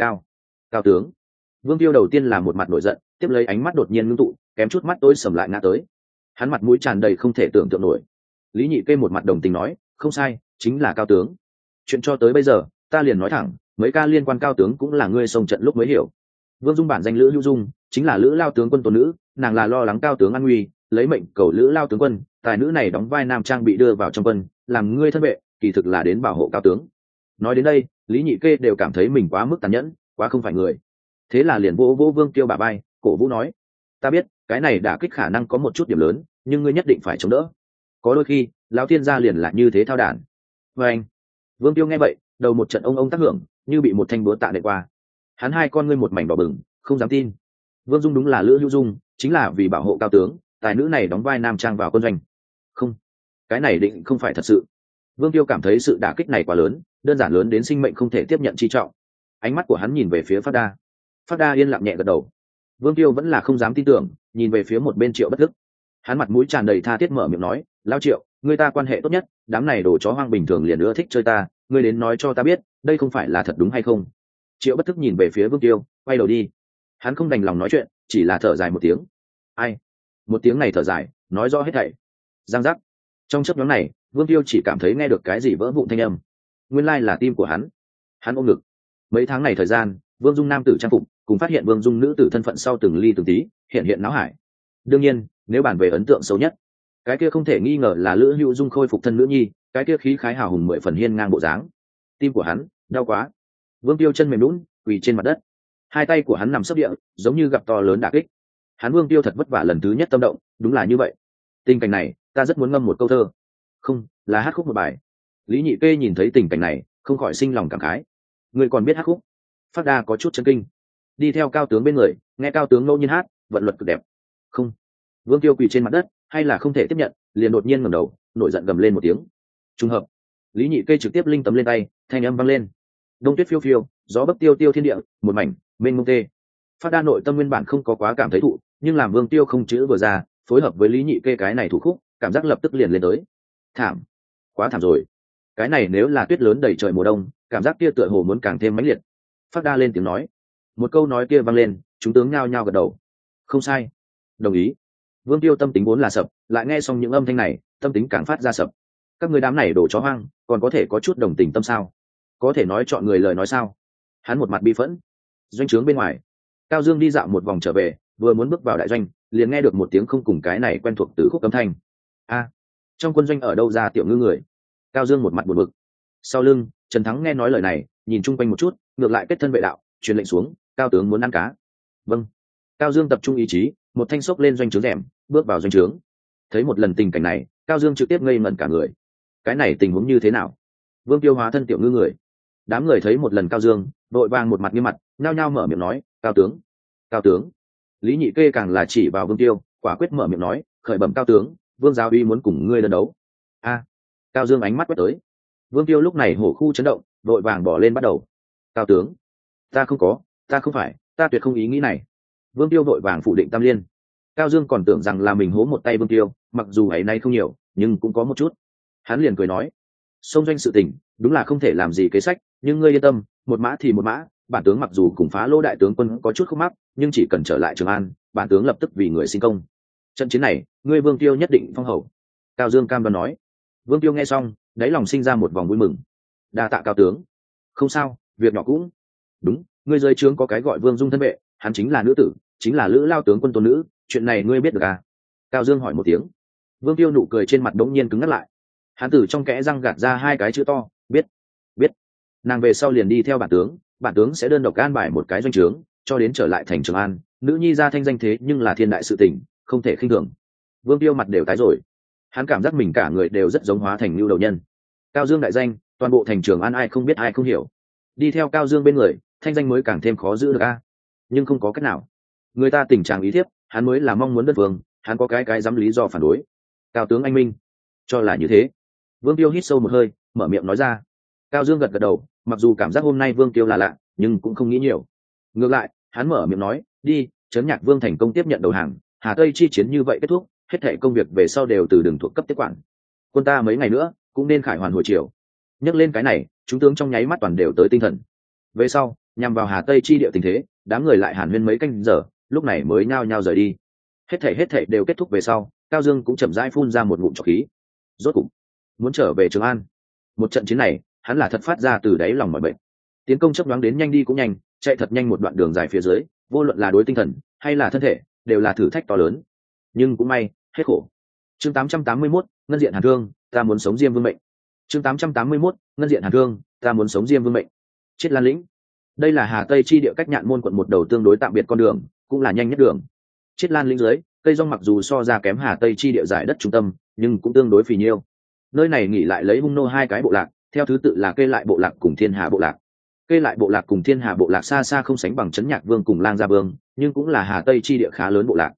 Cao tướng. Vương Tiêu đầu tiên là một mặt nổi giận, tiếp lấy ánh mắt đột nhiên ngưng tụ, kém chút mắt tối sầm lại ngã tới. Hắn mặt mũi tràn đầy không thể tưởng tượng nổi. Lý Nhị Kê một mặt đồng tình nói, không sai, chính là Cao tướng. Chuyện cho tới bây giờ ta liền nói thẳng, mấy ca liên quan Cao tướng cũng là ngươi xông trận lúc mới hiểu. Vương Dung bản danh Lữ Hữu Dung, chính là Lữ Lao tướng quân tôn nữ, nàng là lo lắng Cao tướng an nguy, lấy mệnh cầu Lữ Lao tướng quân, tài nữ này đóng vai nam trang bị đưa vào trong quân, làm ngươi thân vệ, kỳ thực là đến bảo hộ Cao tướng. Nói đến đây, Lý Nhị Kê đều cảm thấy mình quá mức tàn nhẫn, quá không phải người. Thế là liền vỗ Vương Tiêu bả vai, cổ vũ nói, ta biết cái này đả kích khả năng có một chút điểm lớn, nhưng ngươi nhất định phải chống đỡ. Có đôi khi lão thiên gia liền là như thế thao đản. Và anh, Vương Tiêu nghe vậy, đầu một trận ông tác hưởng, như bị một thanh búa tạ đệm qua. Hắn hai con ngươi một mảnh đỏ bừng, không dám tin. Vương Dung đúng là Lữ Hữu Dung, chính là vì bảo hộ cao tướng, tài nữ này đóng vai nam trang vào quân doanh. Không, cái này định không phải thật sự. Vương Tiêu cảm thấy sự đả kích này quá lớn, đơn giản lớn đến sinh mệnh không thể tiếp nhận chi trọng. Ánh mắt của hắn nhìn về phía Phát Đa. Phát Đa yên lặng nhẹ gật đầu. Vương Tiêu vẫn là không dám tin tưởng, nhìn về phía một bên Triệu Bất Thức. Hắn mặt mũi tràn đầy tha thiết mở miệng nói, lao Triệu, người ta quan hệ tốt nhất, đám này đồ chó hoang bình thường liền ưa thích chơi ta, ngươi đến nói cho ta biết, đây không phải là thật đúng hay không? Triệu Bất Thức nhìn về phía Vương Tiêu, quay đầu đi. Hắn không đành lòng nói chuyện, chỉ là thở dài một tiếng. Ai? Một tiếng này thở dài, nói rõ hết thảy. Giang giác. Trong chớp nhoáng này, Vương Tiêu chỉ cảm thấy nghe được cái gì vỡ vụn thanh âm. Nguyên lai là tim của hắn. Hắn ôm ngực. Mấy tháng này thời gian, Vương Dung nam tử trang phục, cùng phát hiện Vương Dung nữ tử thân phận sau từng ly từng tí, hiện não hải. Đương nhiên, nếu bàn về ấn tượng xấu nhất, cái kia không thể nghi ngờ là Lữ Hữu Dung khôi phục thân nữ nhi, cái kia khí khái hào hùng 10 phần hiên ngang bộ dáng. Tim của hắn đau quá. Vương Tiêu chân mềm nhũn, quỳ trên mặt đất. Hai tay của hắn nằm sấp địa, giống như gặp to lớn đả kích. Hắn Vương Tiêu thật vất vả lần thứ nhất tâm động, đúng là như vậy. Tình cảnh này, ta rất muốn ngâm một câu thơ. Không, là hát khúc một bài. Lý Nhị Kê nhìn thấy tình cảnh này, không khỏi sinh lòng cảm khái. Người còn biết hát khúc? Phát Đa có chút chấn kinh. Đi theo cao tướng bên người, nghe cao tướng ngẫu nhiên hát, vận luật cực đẹp. Không. Vương Tiêu quỳ trên mặt đất, hay là không thể tiếp nhận, liền đột nhiên ngẩng đầu, nổi giận gầm lên một tiếng. Trùng hợp. Lý Nhị Kê trực tiếp linh tấm lên tay, thanh âm vang lên. Đông tuyết phiêu phiêu, gió bấc tiêu tiêu thiên địa, một mảnh mênh mông tê. Phát Đa nội tâm nguyên bản không có quá cảm thấy thụ, nhưng làm Vương Tiêu không chữ vừa ra, phối hợp với Lý Nhị Kê cái này thủ khúc, cảm giác lập tức liền lên tới. Thảm, quá thảm rồi. Cái này nếu là tuyết lớn đầy trời mùa đông, cảm giác kia tựa hồ muốn càng thêm mãnh liệt. Phát Đa lên tiếng nói. Một câu nói kia vang lên, chúng tướng nhao nhao gật đầu. Không sai, đồng ý. Vương Tiêu tâm tính vốn là sập, lại nghe xong những âm thanh này, tâm tính càng phát ra sập. Các người đám này đổ chó hoang, còn có thể có chút đồng tình tâm sao? Có thể nói chọn người lời nói sao? Hắn một mặt bi phẫn. Doanh trướng bên ngoài, Cao Dương đi dạo một vòng trở về, vừa muốn bước vào đại doanh, liền nghe được một tiếng không cùng cái này quen thuộc từ khúc âm thanh. A, trong quân doanh ở đâu ra tiểu ngư người? Cao Dương một mặt buồn bực. Sau lưng, Trần Thắng nghe nói lời này, nhìn chung quanh một chút, ngược lại kết thân vệ đạo, truyền lệnh xuống, cao tướng muốn ăn cá. Vâng. Cao Dương tập trung ý chí, một thanh xốc lên doanh trướng rèm, bước vào doanh trướng. Thấy một lần tình cảnh này, Cao Dương trực tiếp ngây ngẩn cả người. Cái này tình huống như thế nào? Vương Tiêu hóa thân tiểu ngư người. Đám người thấy một lần Cao Dương, đội vàng một mặt nghiêm mặt, nhao nhao mở miệng nói, cao tướng, cao tướng. Lý Nhị Kê càng là chỉ vào Vương Tiêu, quả quyết mở miệng nói, khởi bẩm cao tướng, Vương Giáo uy muốn cùng ngươi đơn đấu. A. Cao Dương ánh mắt quét tới. Vương Tiêu lúc này hổ khu chấn động, đội vàng bỏ lên bắt đầu. Cao tướng, ta không có, ta không phải, ta tuyệt không ý nghĩ này. Vương Tiêu đội vàng phủ định tam liên. Cao Dương còn tưởng rằng là mình hố một tay Vương Tiêu, mặc dù ấy nay không nhiều, nhưng cũng có một chút. Hắn liền cười nói, xông doanh sự tình, đúng là không thể làm gì kế sách, nhưng ngươi yên tâm, một mã thì một mã, bản tướng mặc dù cùng phá lỗ đại tướng quân có chút khúc mắc, nhưng chỉ cần trở lại Trường An, bản tướng lập tức vì người sinh công. Trận chiến này, ngươi Vương Tiêu nhất định phong hầu. Cao Dương cam đoan nói. Vương Tiêu nghe xong, đáy lòng sinh ra một vòng vui mừng. Đa tạ cao tướng. Không sao, việc nhỏ cũng. Đúng, ngươi dưới trướng có cái gọi Vương Dung thân vệ, hắn chính là nữ tử, chính là Lữ Lao tướng quân tôn nữ, chuyện này ngươi biết được à? Cao Dương hỏi một tiếng. Vương Tiêu nụ cười trên mặt đống nhiên cứng ngắt lại. Hắn từ trong kẽ răng gạt ra hai cái chữ to, biết, biết. Nàng về sau liền đi theo bản tướng sẽ đơn độc an bài một cái doanh trướng, cho đến trở lại thành Trường An. Nữ nhi ra thanh danh thế nhưng là thiên đại sự tình, không thể khinh thường. Vương Tiêu mặt đều tái rồi. Hắn cảm giác mình cả người đều rất giống hóa thành lưu đầu nhân. Cao Dương đại danh, toàn bộ thành Trường An ai không biết ai không hiểu. Đi theo Cao Dương bên người, thanh danh mới càng thêm khó giữ được a. Nhưng không có cách nào, người ta tình trạng ý thiếp, hắn mới là mong muốn đất vương, hắn có cái dám lý do phản đối. Cao tướng anh minh, cho là như thế. Vương Tiêu hít sâu một hơi, mở miệng nói ra. Cao Dương gật gật đầu, mặc dù cảm giác hôm nay Vương Tiêu là lạ, nhưng cũng không nghĩ nhiều. Ngược lại, hắn mở miệng nói, đi, Trấn Nhạc Vương thành công tiếp nhận đầu hàng, Hà Tây chi chiến như vậy kết thúc, hết thảy công việc về sau đều từ đường thuộc cấp tiếp quản. Quân ta mấy ngày nữa cũng nên khải hoàn hồi chiều. Nhắc lên cái này, chúng tướng trong nháy mắt toàn đều tới tinh thần. Về sau, nhằm vào Hà Tây chi địa tình thế, đám người lại hàn huyên mấy canh giờ, lúc này mới nhao nhao rời đi. Hết thảy đều kết thúc về sau, Cao Dương cũng chậm rãi phun ra một ngụm trọc khí. Rốt cục muốn trở về Trường An. Một trận chiến này, hắn là thật phát ra từ đáy lòng mọi bệnh. Tiến công chấp đoán đến nhanh đi cũng nhanh, chạy thật nhanh một đoạn đường dài phía dưới, vô luận là đối tinh thần hay là thân thể, đều là thử thách to lớn. Nhưng cũng may, hết khổ. Chương 881, ngân diện hàn thương, ta muốn sống diêm vương mệnh. Chương 881, ngân diện hàn thương, ta muốn sống diêm vương mệnh. Chiết Lan lĩnh. Đây là Hà Tây chi địa cách Nhạn Môn quận một đầu tương đối tạm biệt con đường, cũng là nhanh nhất đường. Chiết Lan lĩnh dưới, cây rong mặc dù so ra kém Hà Tây chi địa giải đất trung tâm, nhưng cũng tương đối phì nhiêu. Nơi này nghỉ lại lấy hung nô hai cái bộ lạc, theo thứ tự là Kê Lại bộ lạc cùng Thiên Hà bộ lạc. Kê Lại bộ lạc cùng Thiên Hà bộ lạc xa xa không sánh bằng Trấn Nhạc Vương cùng Lang Gia Vương, nhưng cũng là Hà Tây chi địa khá lớn bộ lạc.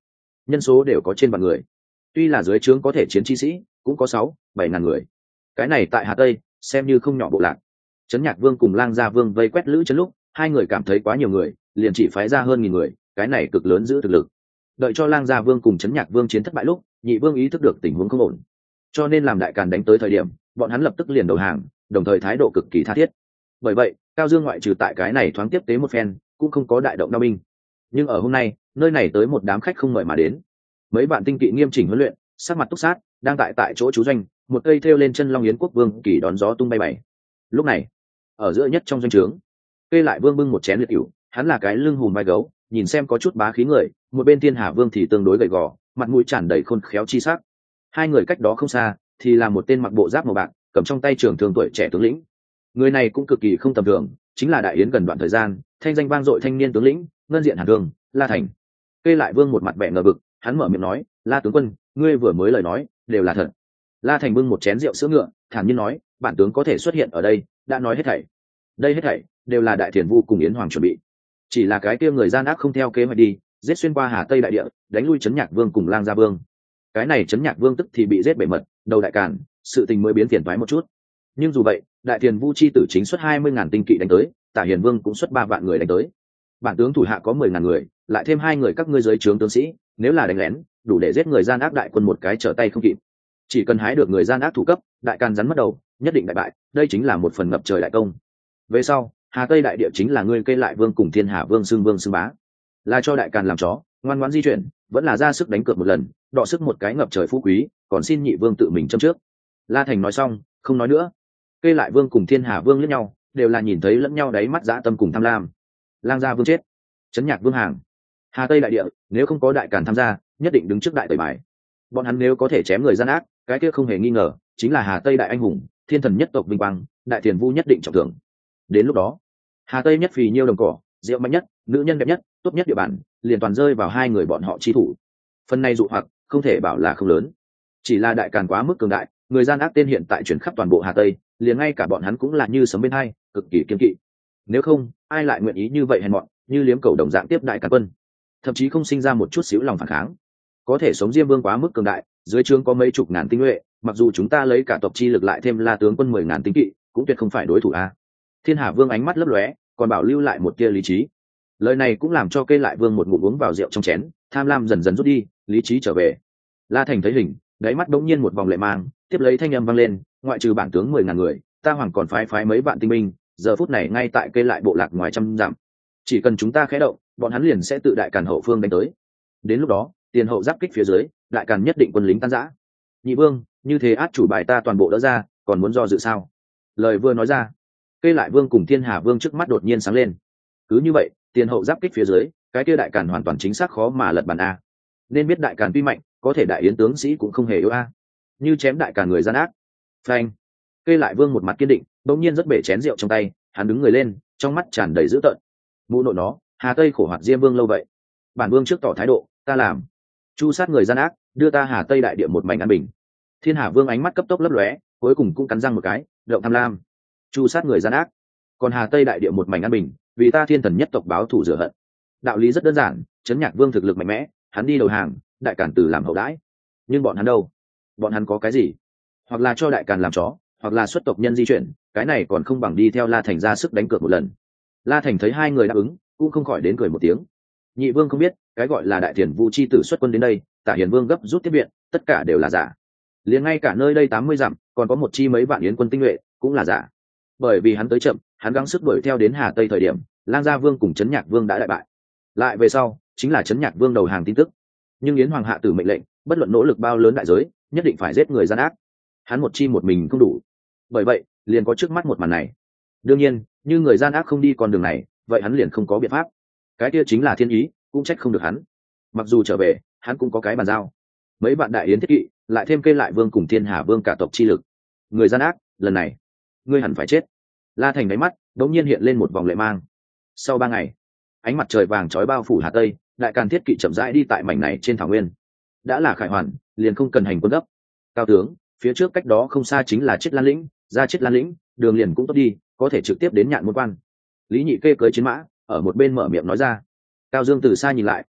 nhân số đều có trên vạn người. Tuy là dưới trướng có thể chiến chi sĩ cũng có 6-7 ngàn người, cái này tại Hà Tây xem như không nhỏ bộ lạc. Trấn Nhạc Vương cùng Lang Gia Vương vây quét Lữ Trấn lúc, hai người cảm thấy quá nhiều người, liền chỉ phái ra hơn 1000 người, cái này cực lớn giữ thực lực. Đợi cho Lang Gia Vương cùng Trấn Nhạc Vương chiến thất bại lúc, Nhị Vương ý thức được tình huống không ổn, cho nên làm Đại Càn đánh tới thời điểm, bọn hắn lập tức liền đầu hàng, đồng thời thái độ cực kỳ tha thiết. Bởi vậy, Cao Dương ngoại trừ tại cái này thoáng tiếp tế một phen, cũng không có đại động đao binh. Nhưng ở hôm nay, nơi này tới một đám khách không mời mà đến, mấy bạn tinh kỵ nghiêm chỉnh huấn luyện, sắc mặt túc sát, đang tại chỗ trú doanh, một cây thêu lên chân Long Yến Quốc Vương kỳ đón gió tung bay bảy. Lúc này, ở giữa nhất trong doanh trướng, Kê Lại Vương bưng một chén liệt cửu, hắn là cái lưng hùm vai gấu, nhìn xem có chút bá khí người, một bên Thiên Hà Vương thì tương đối gầy gò, mặt mũi tràn đầy khôn khéo chi sắc. Hai người cách đó không xa, thì là một tên mặc bộ giáp màu bạc, cầm trong tay trường thương tuổi trẻ tướng lĩnh. Người này cũng cực kỳ không tầm thường, chính là Đại Yến gần đoạn thời gian, thanh danh vang dội thanh niên tướng lĩnh, ngân diện Hàn Thương, La Thành. Kê Lại Vương một mặt vẻ ngờ vực, hắn mở miệng nói, La tướng quân, ngươi vừa mới lời nói đều là thật. La Thành bưng một chén rượu sữa ngựa, thản nhiên nói, bản tướng có thể xuất hiện ở đây, đã nói hết thảy. Đây hết thảy đều là Đại Thiền Vu cùng Yến Hoàng chuẩn bị. Chỉ là cái kia người gian ác không theo kế hoạch đi, giết xuyên qua Hà Tây đại địa, đánh lui Trấn Nhạc Vương cùng Lang Gia Vương. Cái này Trấn Nhạc Vương tức thì bị giết bể mật, đầu Đại Càn, sự tình mới biến phiền toái một chút. Nhưng dù vậy, Đại Thiền Vu chi tử chính xuất 20.000 tinh kỵ đánh tới, Tả Hiền Vương cũng xuất 3 vạn người đánh tới. Bản tướng thủ hạ có 10.000 người, lại thêm 2 người các ngươi dưới trướng tướng sĩ, nếu là đánh lén, đủ để giết người gian ác đại quân một cái trở tay không kịp. Chỉ cần hái được người gian ác thủ cấp, Đại Càn rắn mất đầu, nhất định đại bại, đây chính là một phần ngập trời đại công. Về sau, Hà Tây đại địa chính là ngươi Kê Lại Vương cùng Thiên Hà Vương xưng bá, là cho Đại Càn làm chó, ngoan ngoãn di chuyển, vẫn là ra sức đánh cược một lần, đọ sức một cái ngập trời phú quý, còn xin Nhị Vương tự mình châm trước. La Thành nói xong, không nói nữa. Kê Lại Vương cùng Thiên Hà Vương liếc nhau, đều là nhìn thấy lẫn nhau đáy mắt dã tâm cùng tham lam. Lang Gia Vương chết, Trấn Nhạc Vương hàng, Hà Tây đại địa nếu không có Đại Càn tham gia, nhất định đứng trước đại tẩy bài. Bọn hắn nếu có thể chém người gian ác, cái kia không hề nghi ngờ chính là Hà Tây đại anh hùng, thiên thần nhất tộc vinh quang, Đại Thiền Vu nhất định trọng thưởng. Đến lúc đó, Hà Tây nhất phì nhiêu đồng cỏ, rượu mạnh nhất, nữ nhân đẹp nhất, tốt nhất địa bàn, liền toàn rơi vào hai người bọn họ chi thủ. Phần này dụ hoặc không thể bảo là không lớn, chỉ là Đại Càn quá mức cường đại, người gian ác tên hiện tại chuyển khắp toàn bộ Hà Tây, liền ngay cả bọn hắn cũng là như sấm bên hai, cực kỳ kiêng kỵ. Nếu không, ai lại nguyện ý như vậy hèn mọn, như liếm cầu đồng dạng tiếp Đại Càn quân, thậm chí không sinh ra một chút xíu lòng phản kháng. Có thể sống Diêm Vương quá mức cường đại, dưới trướng có mấy chục ngàn tinh nhuệ, mặc dù chúng ta lấy cả tộc chi lực lại thêm La tướng quân 10.000 tinh kỵ, cũng tuyệt không phải đối thủ a. Thiên Hà Vương ánh mắt lấp lóe, còn bảo lưu lại một tia lý trí. Lời này cũng làm cho Kê Lại Vương một ngụm uống vào rượu trong chén, tham lam dần dần rút đi, lý trí trở về. La Thành thấy hình, đáy mắt đống nhiên một vòng lệ mang, tiếp lấy thanh âm vang lên, ngoại trừ bản tướng 10.000 người, ta hoàng còn phái mấy vạn tinh binh, giờ phút này ngay tại Kê Lại bộ lạc ngoài trăm dặm. Chỉ cần chúng ta khẽ động, bọn hắn liền sẽ tự Đại Càn hậu phương đánh tới. Đến lúc đó, tiền hậu giáp kích phía dưới, Đại Càn nhất định quân lính tan rã. Nhị Vương, như thế át chủ bài ta toàn bộ đỡ ra, còn muốn do dự sao? Lời vừa nói ra, Kê Lại Vương cùng Thiên Hà Vương trước mắt đột nhiên sáng lên. Cứ như vậy, tiền hậu giáp kích phía dưới, cái kia Đại Càn hoàn toàn chính xác khó mà lật bàn a. Nên biết Đại Càn tuy mạnh, có thể Đại Yến tướng sĩ cũng không hề yếu a. Như chém Đại Càn người gian ác. Phanh. Kê Lại Vương một mặt kiên định, bỗng nhiên rất bể chén rượu trong tay, hắn đứng người lên, trong mắt tràn đầy dữ tợn. Mụ nội nó, Hà Tây khổ hoạt Diêm Vương lâu vậy, bản Vương trước tỏ thái độ, ta làm. Chu sát người gian ác, đưa ta Hà Tây đại địa một mảnh an bình. Thiên Hà Vương ánh mắt cấp tốc lấp lóe, cuối cùng cũng cắn răng một cái, động tham lam. Chu sát người gian ác, còn Hà Tây đại địa một mảnh an bình, vì ta thiên thần nhất tộc báo thù rửa hận. Đạo lý rất đơn giản, Trấn Nhạc Vương thực lực mạnh mẽ, hắn đi đầu hàng, Đại Càn tử làm hậu đãi. Nhưng bọn hắn đâu? Bọn hắn có cái gì? Hoặc là cho Đại Càn làm chó, hoặc là xuất tộc nhân di chuyển, cái này còn không bằng đi theo La Thành ra sức đánh cược một lần. La Thành thấy hai người đáp ứng, cũng không khỏi đến cười một tiếng. Nhị Vương không biết, cái gọi là Đại Thiền Vu chi tử xuất quân đến đây, Tả Hiền Vương gấp rút tiếp viện, tất cả đều là giả. Liền ngay cả nơi đây 80 dặm, còn có một chi mấy vạn yến quân tinh nhuệ, cũng là giả. Bởi vì hắn tới chậm, hắn gắng sức đuổi theo đến Hà Tây thời điểm, Lang Gia Vương cùng Trấn Nhạc Vương đã đại bại. Lại về sau, chính là Trấn Nhạc Vương đầu hàng tin tức. Nhưng Yến Hoàng hạ tử mệnh lệnh, bất luận nỗ lực bao lớn đại giới, nhất định phải giết người gian ác. Hắn một chi một mình không đủ. Bởi vậy, liền có trước mắt một màn này. Đương nhiên, như người gian ác không đi con đường này, vậy hắn liền không có biện pháp. Cái kia chính là thiên ý, cũng trách không được hắn. Mặc dù trở về, hắn cũng có cái bàn giao. Mấy bạn đại yến thiết kỵ, lại thêm Kê Lại Vương cùng Thiên Hà Vương cả tộc chi lực. Người gian ác, lần này, ngươi hẳn phải chết. La Thành đáy mắt đột nhiên hiện lên một vòng lệ mang. Sau 3 ngày, ánh mặt trời vàng chói bao phủ Hà Tây, Đại Càn thiết kỵ chậm rãi đi tại mảnh này trên thảo nguyên. Đã là khải hoàn, liền không cần hành quân gấp. Cao tướng, phía trước cách đó không xa chính là Chiết Lan lĩnh, ra Chiết Lan lĩnh, đường liền cũng tốt đi, có thể trực tiếp đến Nhạn Môn quan. Lý Nhị Kê cưỡi chiến mã, ở một bên mở miệng nói ra. Cao Dương từ xa nhìn lại,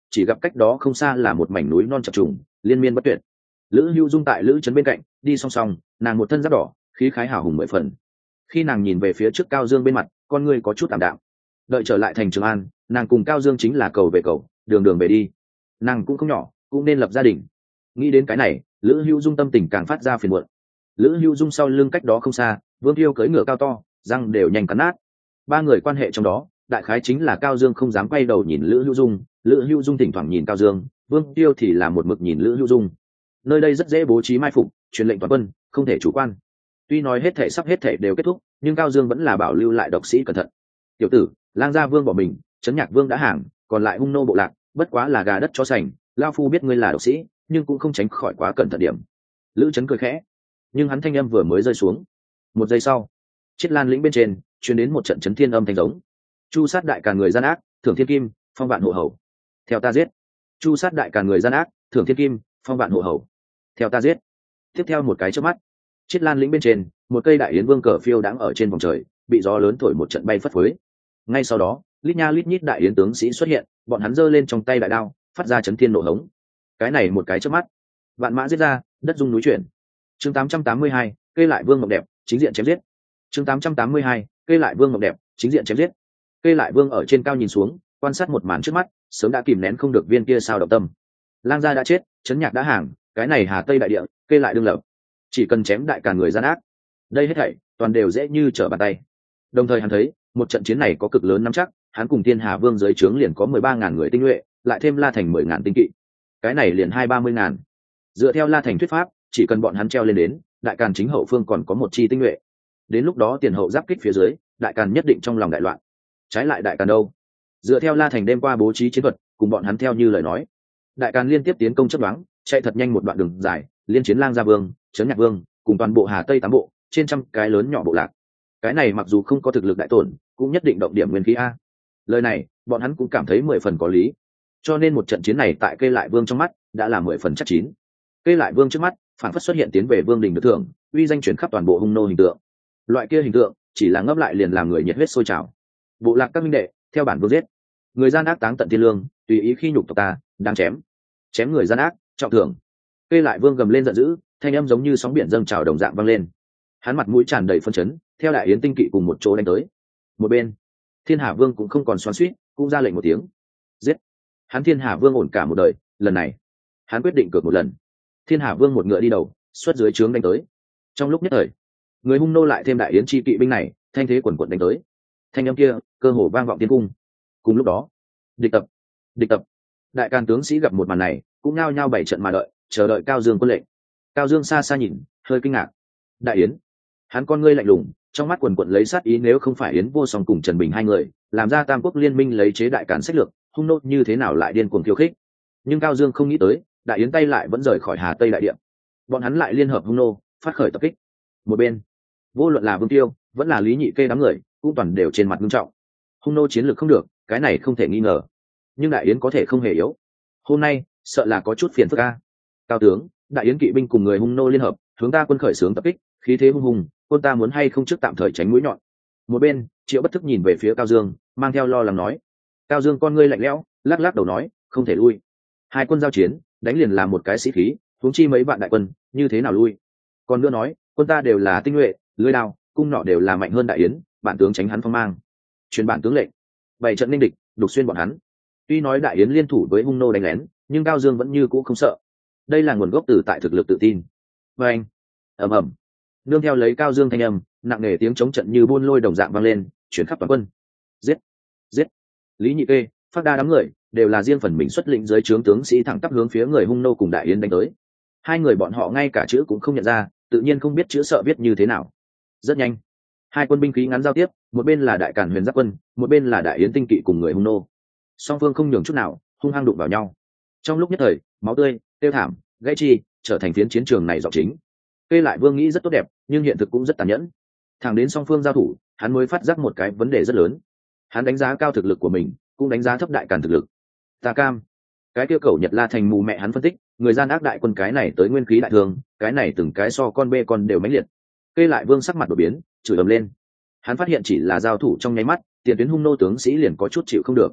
chỉ gặp cách đó không xa là một mảnh núi non chập trùng liên miên bất tuyệt. Lữ Hưu Dung tại Lữ Trấn bên cạnh đi song song, nàng một thân giáp đỏ, khí khái hào hùng mười phần. Khi nàng nhìn về phía trước Cao Dương bên mặt, con ngươi có chút tạm đạm. Đợi trở lại thành Trường An, nàng cùng Cao Dương chính là cầu về cầu, đường đường về đi. Nàng cũng không nhỏ, cũng nên lập gia đình. Nghĩ đến cái này, Lữ Hưu Dung tâm tình càng phát ra phiền muộn. Lữ Hưu Dung sau lưng cách đó không xa, Vương Tiêu cưỡi ngựa cao to, răng đều nhanh cắn nát. Ba người quan hệ trong đó, đại khái chính là Cao Dương không dám quay đầu nhìn Lữ Hưu Dung, Lữ Hưu Dung thỉnh thoảng nhìn Cao Dương, Vương Tiêu thì là một mực nhìn Lữ Hưu Dung. Nơi đây rất dễ bố trí mai phục, truyền lệnh toàn quân, không thể chủ quan. Tuy nói hết thể sắp hết thể đều kết thúc, nhưng Cao Dương vẫn là bảo lưu lại độc sĩ cẩn thận. Tiểu tử, Lang Gia Vương bỏ mình, Trấn Nhạc Vương đã hàng, còn lại hung nô bộ lạc, bất quá là gà đất chó sành. Lao phu biết ngươi là độc sĩ, nhưng cũng không tránh khỏi quá cẩn thận điểm. Lữ Trấn cười khẽ, nhưng hắn thanh âm vừa mới rơi xuống, một giây sau, Chiết Lan lĩnh bên trên truyền đến một trận chấn thiên âm thanh giống. Chu sát đại càn người gian ác, thưởng thiên kim, phong vạn hộ hầu. Theo ta giết. Chu sát đại càn người gian ác, thưởng thiên kim, phong vạn hộ hầu. Theo ta giết. Tiếp theo một cái chớp mắt, Chiết Lan lĩnh bên trên, một cây đại yến vương cờ phiêu đãng ở trên vòng trời, bị gió lớn thổi một trận bay phất phới. Ngay sau đó, lít nha lít nhít đại yến tướng sĩ xuất hiện, bọn hắn giơ lên trong tay đại đao, phát ra chấn thiên nổ hống. Cái này một cái chớp mắt, vạn mã giết ra, đất rung núi chuyển. Chương 882, cây lại vương ngọc đẹp, chính diện chém giết. Chương 882, cây lại vương ngọc đẹp, chính diện chém giết. Cây lại vương ở trên cao nhìn xuống, quan sát một màn trước mắt, sớm đã kìm nén không được viên kia sao động tâm. Lang gia đã chết, Trấn Nhạc đã hàng, cái này Hà Tây đại địa, cây lại đương lập. Chỉ cần chém đại cả người gian ác, đây hết thảy toàn đều dễ như trở bàn tay. Đồng thời hắn thấy, một trận chiến này có cực lớn nắm chắc, hắn cùng Thiên Hà Vương dưới trướng liền có 13.000 người tinh nhuệ, lại thêm La Thành 10.000 tinh kỵ. Cái này liền 20-30.000. Dựa theo La Thành thuyết pháp, chỉ cần bọn hắn treo lên đến, đại càn chính hậu phương còn có một chi tinh nhuệ. Đến lúc đó tiền hậu giáp kích phía dưới, đại càn nhất định trong lòng đại loạn. Trái lại đại càn đâu? Dựa theo La Thành đêm qua bố trí chiến thuật, cùng bọn hắn theo như lời nói, đại càn liên tiếp tiến công chấp đoán, chạy thật nhanh một đoạn đường dài, liên chiến Lang Gia Vương, Trấn Nhạc Vương, cùng toàn bộ Hà Tây 8 bộ, trên trăm cái lớn nhỏ bộ lạc. Cái này mặc dù không có thực lực đại tổn, cũng nhất định động điểm nguyên khí a. Lời này, bọn hắn cũng cảm thấy 10 phần có lý. Cho nên một trận chiến này tại Cây Lại Vương trong mắt, đã là 10 phần chắc chín. Cây Lại Vương trước mắt, phản phất xuất hiện tiến về vương đình được thưởng, uy danh truyền khắp toàn bộ hung nô hình tượng. Loại kia hình tượng, chỉ là ngấp lại liền làm người nhiệt huyết sôi trào. Bộ lạc các minh đệ, theo bản vương giết. Người gian ác táng tận thiên lương, tùy ý khi nhục tộc ta, đang chém. Chém người gian ác, trọng thưởng. Cây Lại Vương gầm lên giận dữ, thanh âm giống như sóng biển dâng trào đồng dạng vang lên. Hắn mặt mũi tràn đầy phân chấn, theo đại yến tinh kỵ cùng một chỗ đánh tới. Một bên, Thiên Hà Vương cũng không còn xoắn xuýt, cũng ra lệnh một tiếng, giết. Hắn Thiên Hà Vương ổn cả một đời, lần này, hắn quyết định cược một lần. Thiên Hà Vương một ngựa đi đầu, xuất dưới trướng đánh tới. Trong lúc nhất thời, người hung nô lại thêm đại yến chi kỵ binh này, thanh thế quần quần đánh tới. Thanh âm kia, cơ hồ vang vọng tiên cung. Cùng lúc đó, địch tập, địch tập. Đại càn tướng sĩ gặp một màn này, cũng nao nhao bảy trận mà đợi, chờ đợi Cao Dương quân lệnh. Cao Dương xa xa nhìn, hơi kinh ngạc. Đại yến, hắn con ngươi lạnh lùng, trong mắt quần quần lấy sát ý, nếu không phải Yến Vô Song cùng Trần Bình hai người làm ra Tam Quốc liên minh lấy chế đại càn sách lược, hung nô như thế nào lại điên cuồng khiêu khích. Nhưng Cao Dương không nghĩ tới, đại yến tay lại vẫn rời khỏi Hà Tây đại địa. Bọn hắn lại liên hợp hung nô, phát khởi tập kích. Một bên, vô luận là Vương Tiêu, vẫn là Lý Nhị Kê đám người, cũng toàn đều trên mặt nghiêm trọng. Hung nô chiến lược không được, cái này không thể nghi ngờ. Nhưng đại yến có thể không hề yếu. Hôm nay, sợ là có chút phiền phức a. Cao tướng, đại yến kỵ binh cùng người hung nô liên hợp, hướng ta quân khởi xướng tập kích, khí thế hung hùng, quân ta muốn hay không trước tạm thời tránh mũi nhọn. Một bên, Triệu Bất Thức nhìn về phía Cao Dương, mang theo lo lắng nói. Cao Dương con ngươi lạnh lẽo, lắc lắc đầu nói, không thể lui. Hai quân giao chiến, đánh liền là một cái sĩ khí, huống chi mấy vạn đại quân, như thế nào lui? Còn nữa nói, quân ta đều là tinh nhuệ, lưỡi đao, cung nọ đều là mạnh hơn đại yến, bản tướng tránh hắn phong mang. Truyền bản tướng lệnh, bảy trận ninh địch, đục xuyên bọn hắn. Tuy nói đại yến liên thủ với hung nô đánh lén, nhưng Cao Dương vẫn như cũ không sợ. Đây là nguồn gốc từ tại thực lực tự tin. Và anh, ầm ầm, nương theo lấy Cao Dương thanh âm, nặng nề tiếng chống trận như buôn lôi đồng dạng vang lên, chuyển khắp toàn quân. Giết, giết. Lý Nhị Kê, Phác Đa đám người đều là riêng phần mình xuất lĩnh dưới trướng tướng sĩ thẳng tắp hướng phía người hung nô cùng đại yến đánh tới. Hai người bọn họ ngay cả chữ cũng không nhận ra, tự nhiên không biết chữ sợ viết như thế nào. Rất nhanh, hai quân binh khí ngắn giao tiếp, một bên là đại càn huyền giáp quân, một bên là đại yến tinh kỵ cùng người hung nô. Song phương không nhường chút nào, hung hăng đụng vào nhau. Trong lúc nhất thời, máu tươi, tiêu thảm, gãy chi trở thành phiến chiến trường này giọng chính. Cây Lại Vương nghĩ rất tốt đẹp, nhưng hiện thực cũng rất tàn nhẫn. Thẳng đến song phương giao thủ, hắn mới phát giác một cái vấn đề rất lớn. Hắn đánh giá cao thực lực của mình, cũng đánh giá thấp đại càn thực lực. Ta cam, cái kia cầu Nhật La Thành mù mẹ hắn phân tích, người gian ác đại quân cái này tới nguyên khí đại thường, cái này từng cái so con bê con đều mãnh liệt. Cây Lại Vương sắc mặt đổi biến, chửi ầm lên. Hắn phát hiện chỉ là giao thủ trong nháy mắt, tiền tuyến hung nô tướng sĩ liền có chút chịu không được.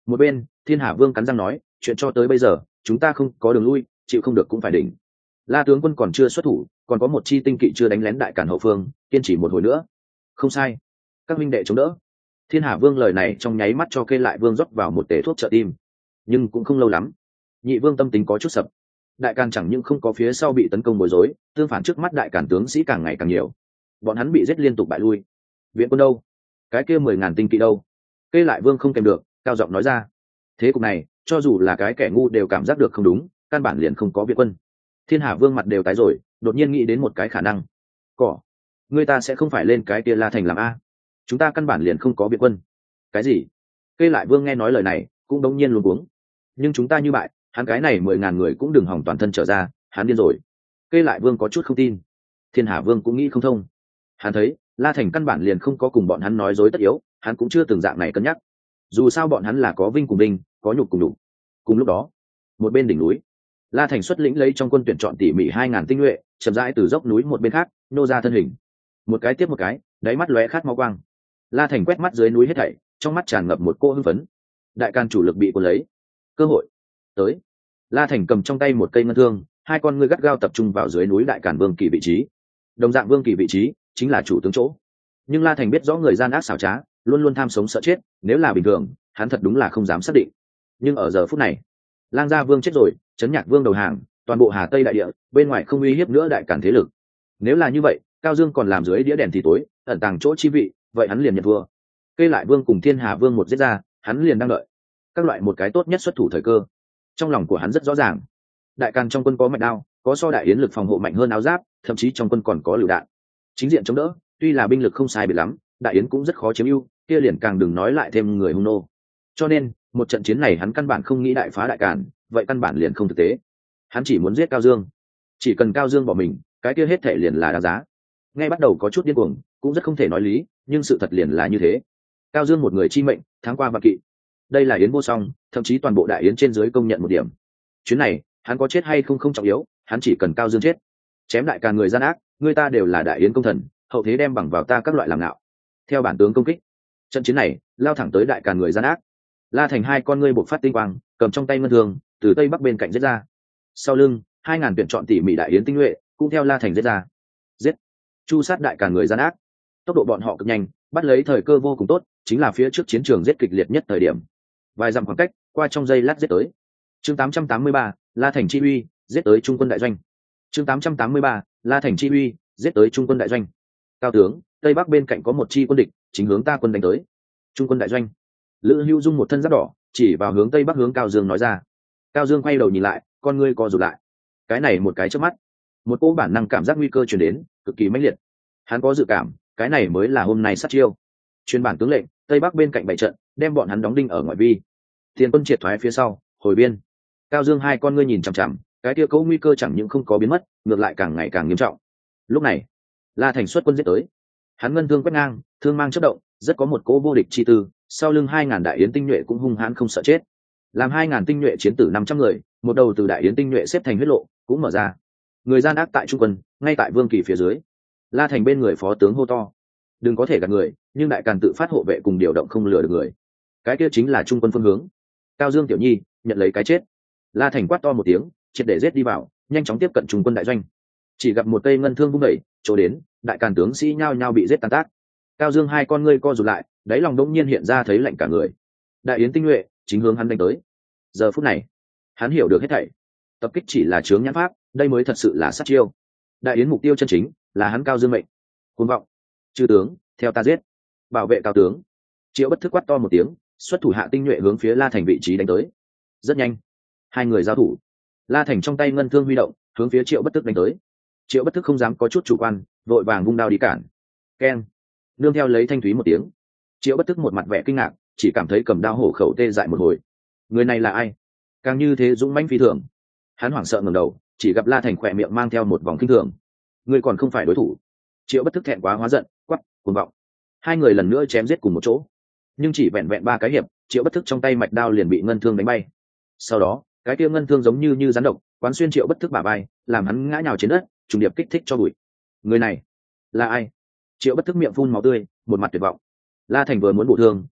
Một bên Thiên Hà Vương cắn răng nói, chuyện cho tới bây giờ chúng ta không có đường lui, chịu không được cũng phải đỉnh. La tướng quân còn chưa xuất thủ, còn có một chi tinh kỵ chưa đánh lén đại cản hậu phương, kiên trì một hồi nữa. Không sai, các minh đệ chống đỡ. Thiên Hà Vương lời này trong nháy mắt cho Kê Lại Vương rót vào một tể thuốc trợ tim, nhưng cũng không lâu lắm, Nhị Vương tâm tính có chút sập. Đại càn chẳng những không có phía sau bị tấn công bối rối, tương phản trước mắt đại càn tướng sĩ càng ngày càng nhiều, bọn hắn bị giết liên tục bại lui. Viện quân đâu? Cái kia 10.000 tinh kỵ đâu? Kê Lại Vương không kèm được, cao giọng nói ra. Thế cục này, cho dù là cái kẻ ngu đều cảm giác được không đúng, căn bản liền không có viện quân. Thiên Hà Vương mặt đều tái rồi, đột nhiên nghĩ đến một cái khả năng. Người ta sẽ không phải lên cái kia La Thành làm a? Chúng ta căn bản liền không có viện quân. Cái gì? Kê Lại Vương nghe nói lời này, cũng đống nhiên luống cuống. Nhưng chúng ta như bại, hắn cái này 10.000 người cũng đừng hỏng toàn thân trở ra, hắn điên rồi. Kê Lại Vương có chút không tin. Thiên Hà Vương cũng nghĩ không thông. Hắn thấy La Thành căn bản liền không có cùng bọn hắn nói dối tất yếu, hắn cũng chưa từng dạng này cân nhắc. Dù sao bọn hắn là có vinh cùng vinh, có nhục cùng nhục. Cùng lúc đó, một bên đỉnh núi, La Thành xuất lĩnh lấy trong quân tuyển chọn tỉ mỉ 2.000 tinh nhuệ, chậm rãi từ dốc núi một bên khác nô ra thân hình, một cái tiếp một cái, đáy mắt lóe khát máu quang. La Thành quét mắt dưới núi hết thảy, trong mắt tràn ngập một cô hưng phấn. Đại can chủ lực bị cuốn lấy, cơ hội tới. La Thành cầm trong tay một cây ngân thương, hai con ngươi gắt gao tập trung vào dưới núi đại càn vương kỳ vị trí. Đồng dạng vương kỳ vị trí chính là chủ tướng chỗ, nhưng La Thành biết rõ người gian ác xảo trá, luôn luôn tham sống sợ chết, nếu là bình thường hắn thật đúng là không dám xác định. Nhưng ở giờ phút này, Lang Gia Vương chết rồi, Trấn Nhạc Vương đầu hàng, toàn bộ Hà Tây đại địa bên ngoài không uy hiếp nữa đại càn thế lực. Nếu là như vậy, Cao Dương còn làm dưới đĩa đèn thì tối, ẩn tàng chỗ chi vị, vậy hắn liền nhận vua. Kê Lại Vương cùng Thiên Hà Vương một giết ra, hắn liền đang đợi các loại một cái tốt nhất xuất thủ thời cơ. Trong lòng của hắn rất rõ ràng, đại càn trong quân có mạch đao, có so đại yến lực phòng hộ mạnh hơn áo giáp, thậm chí trong quân còn có lựu đạn, chính diện chống đỡ. Tuy là binh lực không sai biệt lắm, đại yến cũng rất khó chiếm ưu, kia liền càng đừng nói lại thêm người hung nô. Cho nên một trận chiến này hắn căn bản không nghĩ đại phá đại càn, vậy căn bản liền không thực tế. Hắn chỉ muốn giết Cao Dương, chỉ cần Cao Dương bỏ mình, cái kia hết thể liền là đáng giá. Ngay bắt đầu có chút điên cuồng, cũng rất không thể nói lý, nhưng sự thật liền là như thế. Cao Dương một người chi mệnh, tháng qua vạn kỵ, đây là yến vô song, thậm chí toàn bộ đại yến trên dưới công nhận một điểm. Chuyến này hắn có chết hay không không trọng yếu, hắn chỉ cần Cao Dương chết, chém đại càn người gian ác, người ta đều là đại yến công thần, hậu thế đem bằng vào ta các loại làm nạo. Theo bản tướng công kích, trận chiến này lao thẳng tới đại càn người gian ác. La Thành hai con ngươi bộc phát tinh quang, cầm trong tay ngân thương, từ tây bắc bên cạnh giết ra. Sau lưng 2.000 tuyển chọn tỉ mỉ đại yến tinh nhuệ cũng theo La Thành giết ra. Giết, chu sát đại càn người gian ác. Tốc độ bọn họ cực nhanh, bắt lấy thời cơ vô cùng tốt, chính là phía trước chiến trường giết kịch liệt nhất thời điểm. Vài dặm khoảng cách, qua trong giây lát giết tới. Chương 883, La Thành chi uy, giết tới trung quân đại doanh. Chương 883, La Thành chi uy, giết tới trung quân đại doanh. Cao tướng, tây bắc bên cạnh có một chi quân địch, chính hướng ta quân đánh tới. Trung quân đại doanh. Lữ Hưu Dung một thân giáp đỏ, chỉ vào hướng tây bắc hướng Cao Dương nói ra. Cao Dương quay đầu nhìn lại, con ngươi co rụt lại. Cái này một cái chớp mắt, một cỗ bản năng cảm giác nguy cơ truyền đến, cực kỳ mãnh liệt. Hắn có dự cảm, cái này mới là hôm nay sát chiêu. Truyền bản tướng lệnh, tây bắc bên cạnh bảy trận, đem bọn hắn đóng đinh ở ngoại vi. Tiền quân triệt thoái phía sau, hồi biên. Cao Dương hai con ngươi nhìn chằm chằm, cái kia cỗ nguy cơ chẳng những không có biến mất, ngược lại càng ngày càng nghiêm trọng. Lúc này, La Thành xuất quân giết tới. Hắn ngân thương quét ngang, thương mang chớp động, rất có một cỗ vô địch chi tư, sau lưng 2.000 đại yến tinh nhuệ cũng hung hãn không sợ chết. Làm 2.000 tinh nhuệ chiến tử 500 người, một đầu từ đại yến tinh nhuệ xếp thành huyết lộ, cũng mở ra. Người gian ác tại trung quân, ngay tại vương kỳ phía dưới. La Thành bên người phó tướng hô to, đừng có thể gạt người, nhưng đại càn tự phát hộ vệ cùng điều động không lừa được người. Cái kia chính là trung quân phương hướng. Cao Dương tiểu nhi, nhận lấy cái chết. La Thành quát to một tiếng, triệt để giết đi vào, nhanh chóng tiếp cận trung quân đại doanh. Chỉ gặp một cây ngân thương vung đẩy, chỗ đến, đại càn tướng sĩ nhao nhao bị giết tan tác. Cao Dương hai con ngươi co rụt lại, đáy lòng đống nhiên hiện ra thấy lạnh cả người. Đại yến tinh nhuệ chính hướng hắn đánh tới. Giờ phút này, hắn hiểu được hết thảy. Tập kích chỉ là chướng nhãn pháp, đây mới thật sự là sát chiêu. Đại yến mục tiêu chân chính là hắn Cao Dương mệnh. Cuồng vọng, chư tướng, theo ta giết. Bảo vệ Cao tướng. Triệu Bất Thức quát to một tiếng, xuất thủ hạ tinh nhuệ hướng phía La Thành vị trí đánh tới. Rất nhanh, hai người giao thủ. La Thành trong tay ngân thương huy động, hướng phía Triệu Bất Thức đánh tới. Triệu Bất Thức không dám có chút chủ quan, vội vàng vung đao đi cản. Keng, nương theo lấy thanh thúy một tiếng. Triệu Bất Thức một mặt vẻ kinh ngạc, chỉ cảm thấy cầm đao hổ khẩu tê dại một hồi. Người này là ai? Càng như thế dũng mãnh phi thường. Hắn hoảng sợ ngẩng đầu, chỉ gặp La Thành khỏe miệng mang theo một vòng kinh thường. Ngươi còn không phải đối thủ. Triệu Bất Thức thẹn quá hóa giận, quát, cuồng vọng. Hai người lần nữa chém giết cùng một chỗ. Nhưng chỉ vẹn vẹn 3 cái hiệp, Triệu Bất Thức trong tay mạch đao liền bị ngân thương đánh bay. Sau đó, cái kia ngân thương giống như rắn độc, quán xuyên Triệu Bất Thức bả vai, làm hắn ngã nhào trên đất, trùng điệp kích thích cho bụi. Người này là ai? Triệu Bất Thức miệng phun máu tươi, một mặt tuyệt vọng. La Thành vừa muốn bổ thương,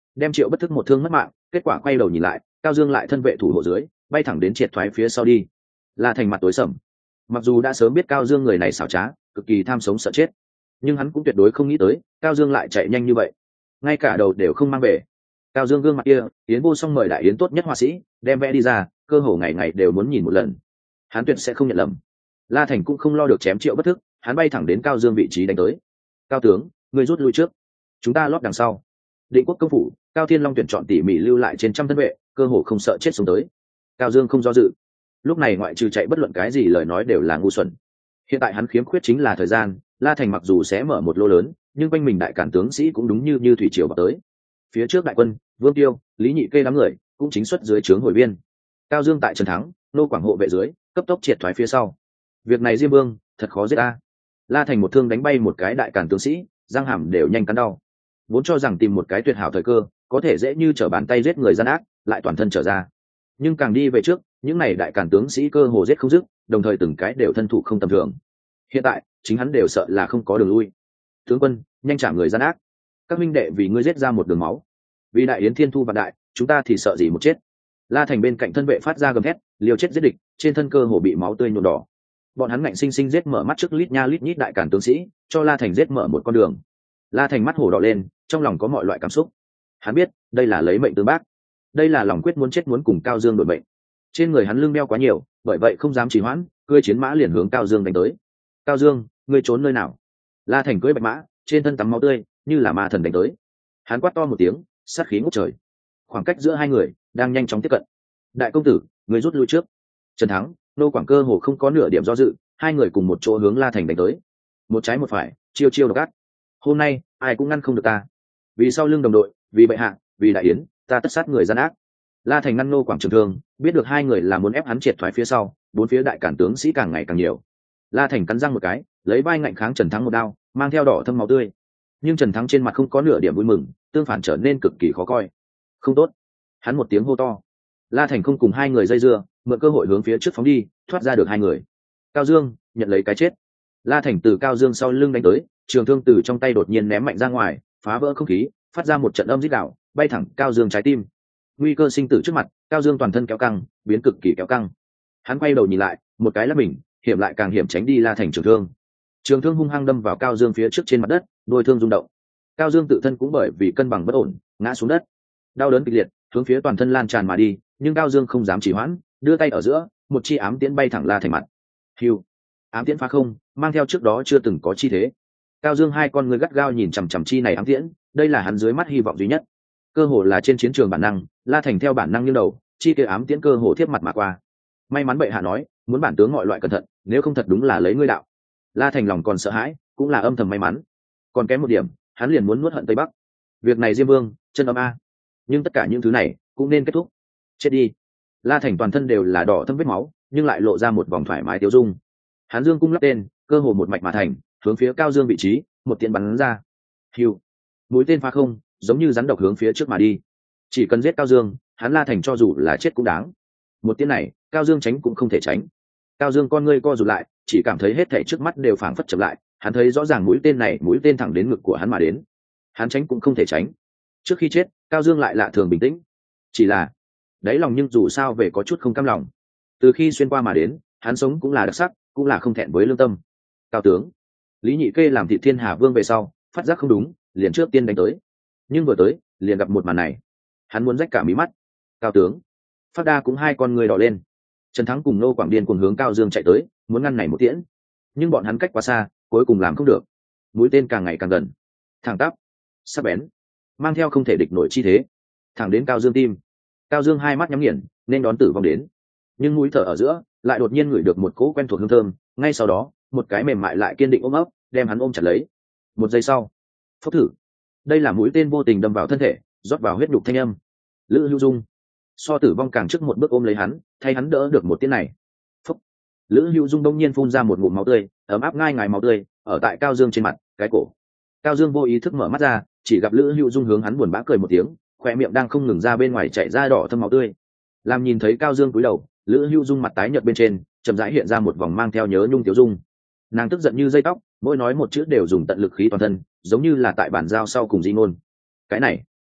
đem Triệu Bất Thức một thương mất mạng. Kết quả quay đầu nhìn lại, Cao Dương lại thân vệ thủ hộ dưới, bay thẳng đến triệt thoái phía sau đi. La Thành mặt tối sầm. Mặc dù đã sớm biết Cao Dương người này xảo trá, cực kỳ tham sống sợ chết, nhưng hắn cũng tuyệt đối không nghĩ tới Cao Dương lại chạy nhanh như vậy, ngay cả đầu đều không mang về. Cao Dương gương mặt kia, Yến Vô Song mời đại yến tốt nhất họa sĩ đem vẽ đi ra, cơ hồ ngày ngày đều muốn nhìn một lần. Hắn tuyệt sẽ không nhận lầm. La Thành cũng không lo được chém Triệu Bất Thức, hắn bay thẳng đến Cao Dương vị trí đánh tới. Cao tướng, ngươi rút lui trước, chúng ta lót đằng sau. Định Quốc công phủ, Cao Thiên Long tuyển chọn tỉ mỉ lưu lại trên trăm thân vệ, cơ hồ không sợ chết xuống tới. Cao Dương không do dự, lúc này ngoại trừ chạy bất luận cái gì lời nói đều là ngu xuẩn. Hiện tại hắn khiếm khuyết chính là thời gian. La Thành mặc dù sẽ mở một lô lớn, nhưng quanh mình đại cản tướng sĩ cũng đúng như thủy triều vào tới. Phía trước đại quân, Vương Tiêu, Lý Nhị Kê đám người cũng chính xuất dưới trướng hồi viên. Cao Dương tại Trần Thắng, nô quảng hộ vệ dưới, cấp tốc triệt thoái phía sau. Việc này Diêm Vương thật khó giết ta. La Thành một thương đánh bay một cái đại cản tướng sĩ, răng hàm đều nhanh cắn đau. Vốn cho rằng tìm một cái tuyệt hảo thời cơ, có thể dễ như trở bàn tay giết người gian ác, lại toàn thân trở ra. Nhưng càng đi về trước, những này đại cản tướng sĩ cơ hồ giết không dứt, đồng thời từng cái đều thân thủ không tầm thường. Hiện tại, chính hắn đều sợ là không có đường lui. Tướng quân, nhanh chạm người gian ác. Các minh đệ vì ngươi giết ra một đường máu. Vì đại yến thiên thu vạn đại, chúng ta thì sợ gì một chết. La Thành bên cạnh thân vệ phát ra gầm thét, liều chết giết địch, trên thân cơ hồ bị máu tươi nhuộm đỏ. Bọn hắn ngạnh sinh sinh giết mở mắt trước lít nha lít nhít đại cản tướng sĩ, cho La Thành giết mở một con đường. La Thành mắt hổ đỏ lên, trong lòng có mọi loại cảm xúc. Hắn biết, đây là lấy mệnh tương bác, đây là lòng quyết muốn chết muốn cùng Cao Dương đổi mệnh. Trên người hắn lưng đeo quá nhiều, bởi vậy không dám trì hoãn, cưỡi chiến mã liền hướng Cao Dương đánh tới. Cao Dương, ngươi trốn nơi nào? La Thành cưỡi bạch mã, trên thân tắm máu tươi, như là ma thần đánh tới. Hắn quát to một tiếng, sát khí ngút trời. Khoảng cách giữa hai người đang nhanh chóng tiếp cận. Đại công tử, ngươi rút lui trước. Trần Thắng, nô quảng cơ hồ không có nửa điểm do dự, hai người cùng một chỗ hướng La Thành đánh tới. Một trái một phải, chiêu chiêu độc ác. Hôm nay ai cũng ngăn không được ta. Vì sau lưng đồng đội, vì bệ hạ, vì đại yến, ta tất sát người gian ác. La Thành ngăn nô quảng trường thương, biết được hai người là muốn ép hắn triệt thoái phía sau, bốn phía đại cản tướng sĩ càng ngày càng nhiều. La Thành cắn răng một cái, lấy vai ngạnh kháng Trần Thắng một đao, mang theo đỏ thâm máu tươi. Nhưng Trần Thắng trên mặt không có nửa điểm vui mừng, tương phản trở nên cực kỳ khó coi. Không tốt! Hắn một tiếng hô to. La Thành không cùng hai người dây dưa, mượn cơ hội hướng phía trước phóng đi, thoát ra được hai người. Cao Dương nhận lấy cái chết. La Thành từ Cao Dương sau lưng đánh tới, trường thương từ trong tay đột nhiên ném mạnh ra ngoài, phá vỡ không khí, phát ra một trận âm rít gào, bay thẳng Cao Dương trái tim. Nguy cơ sinh tử trước mặt, Cao Dương toàn thân kéo căng, biến cực kỳ kéo căng. Hắn quay đầu nhìn lại, một cái là mình, hiểm lại càng hiểm tránh đi La Thành trường thương. Trường thương hung hăng đâm vào Cao Dương phía trước trên mặt đất, đôi thương rung động. Cao Dương tự thân cũng bởi vì cân bằng bất ổn, ngã xuống đất. Đau đớn kịch liệt, hướng phía toàn thân lan tràn mà đi, nhưng Cao Dương không dám trì hoãn, đưa tay ở giữa, một chi ám tiễn bay thẳng La Thành mặt. Hưu, ám tiễn phá không, mang theo trước đó chưa từng có chi thế. Cao Dương hai con người gắt gao nhìn chằm chằm chi này ám tiễn, đây là hắn dưới mắt hy vọng duy nhất. Cơ hồ là trên chiến trường bản năng, La Thành theo bản năng nghiêng đầu, chi kia ám tiễn cơ hồ thiếp mặt mà qua. May mắn bệ hạ nói, muốn bản tướng mọi loại cẩn thận, nếu không thật đúng là lấy ngươi đạo. La Thành lòng còn sợ hãi, cũng là âm thầm may mắn. Còn kém một điểm, hắn liền muốn nuốt hận Tây Bắc. Việc này Diêm Vương, chân âm a. Nhưng tất cả những thứ này cũng nên kết thúc. Chết đi. La Thành toàn thân đều là đỏ thâm vết máu, nhưng lại lộ ra một vòng thoải mái tiêu dung. Hắn dương cung lắp tên, cơ hồ một mạch mà thành, hướng phía Cao Dương vị trí, một tiễn bắn ra. Hưu. Mũi tên phá không, giống như rắn độc hướng phía trước mà đi. Chỉ cần giết Cao Dương, hắn La Thành cho dù là chết cũng đáng. Một tiễn này, Cao Dương tránh cũng không thể tránh. Cao Dương con ngươi co rụt lại, chỉ cảm thấy hết thảy trước mắt đều phảng phất chậm lại, hắn thấy rõ ràng mũi tên thẳng đến ngực của hắn mà đến. Hắn tránh cũng không thể tránh. Trước khi chết, Cao Dương lại lạ thường bình tĩnh. Chỉ là, đáy lòng nhưng dù sao về có chút không cam lòng. Từ khi xuyên qua mà đến, hắn sống cũng là đặc sắc, cũng là không thẹn với lương tâm. Cao tướng, Lý Nhị Kê làm Thị Thiên Hà Vương về sau, phát giác không đúng, liền trước tiên đánh tới. Nhưng vừa tới, liền gặp một màn này. Hắn muốn rách cả mí mắt. Cao tướng, Phát Đa cũng hai con người đỏ lên. Trần Thắng cùng Nô Quảng Điên cùng hướng Cao Dương chạy tới, muốn ngăn này một tiễn. Nhưng bọn hắn cách quá xa, cuối cùng làm không được. Mũi tên càng ngày càng gần, thẳng tắp, sắc bén, mang theo không thể địch nổi chi thế, thẳng đến Cao Dương tim. Cao Dương hai mắt nhắm nghiền, nên đón tử vong đến. Nhưng mũi thở ở giữa, lại đột nhiên ngửi được một cỗ quen thuộc hương thơm, ngay sau đó, một cái mềm mại lại kiên định ôm ấp, đem hắn ôm chặt lấy. Một giây sau, phốc thử. Đây là mũi tên vô tình đâm vào thân thể, rót vào huyết nhục thanh âm. Lữ Hữu Dung so tử vong càng trước một bước ôm lấy hắn, thay hắn đỡ được một tiếng này. Phốc. Lữ Hữu Dung đông nhiên phun ra một ngụm máu tươi, ấm áp ngai ngái máu tươi ở tại Cao Dương trên mặt, cái cổ. Cao Dương vô ý thức mở mắt ra, chỉ gặp Lữ Hữu Dung hướng hắn buồn bã cười một tiếng, khoe miệng đang không ngừng ra bên ngoài chảy ra đỏ thâm máu tươi. Làm nhìn thấy Cao Dương cúi đầu, Lữ Hữu Dung mặt tái nhợt bên trên, chậm rãi hiện ra một vòng mang theo nhớ nhung tiểu dung. Nàng tức giận như dây tóc, mỗi nói một chữ đều dùng tận lực khí toàn thân, giống như là tại bản giao sau cùng di ngôn. Cái này,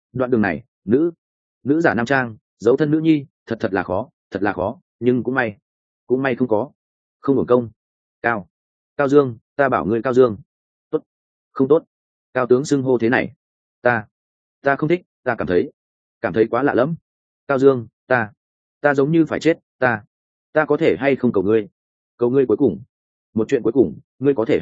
đoạn đường này nữ giả nam trang dấu thân nữ nhi thật là khó nhưng cũng may không hưởng công. Cao Dương, ta bảo ngươi Cao Dương. Tốt, không tốt. Cao tướng xưng hô thế này, ta không thích, ta cảm thấy quá lạ lẫm. Cao Dương, ta giống như phải chết. Ta có thể hay không cầu ngươi cuối cùng một chuyện cuối cùng, ngươi có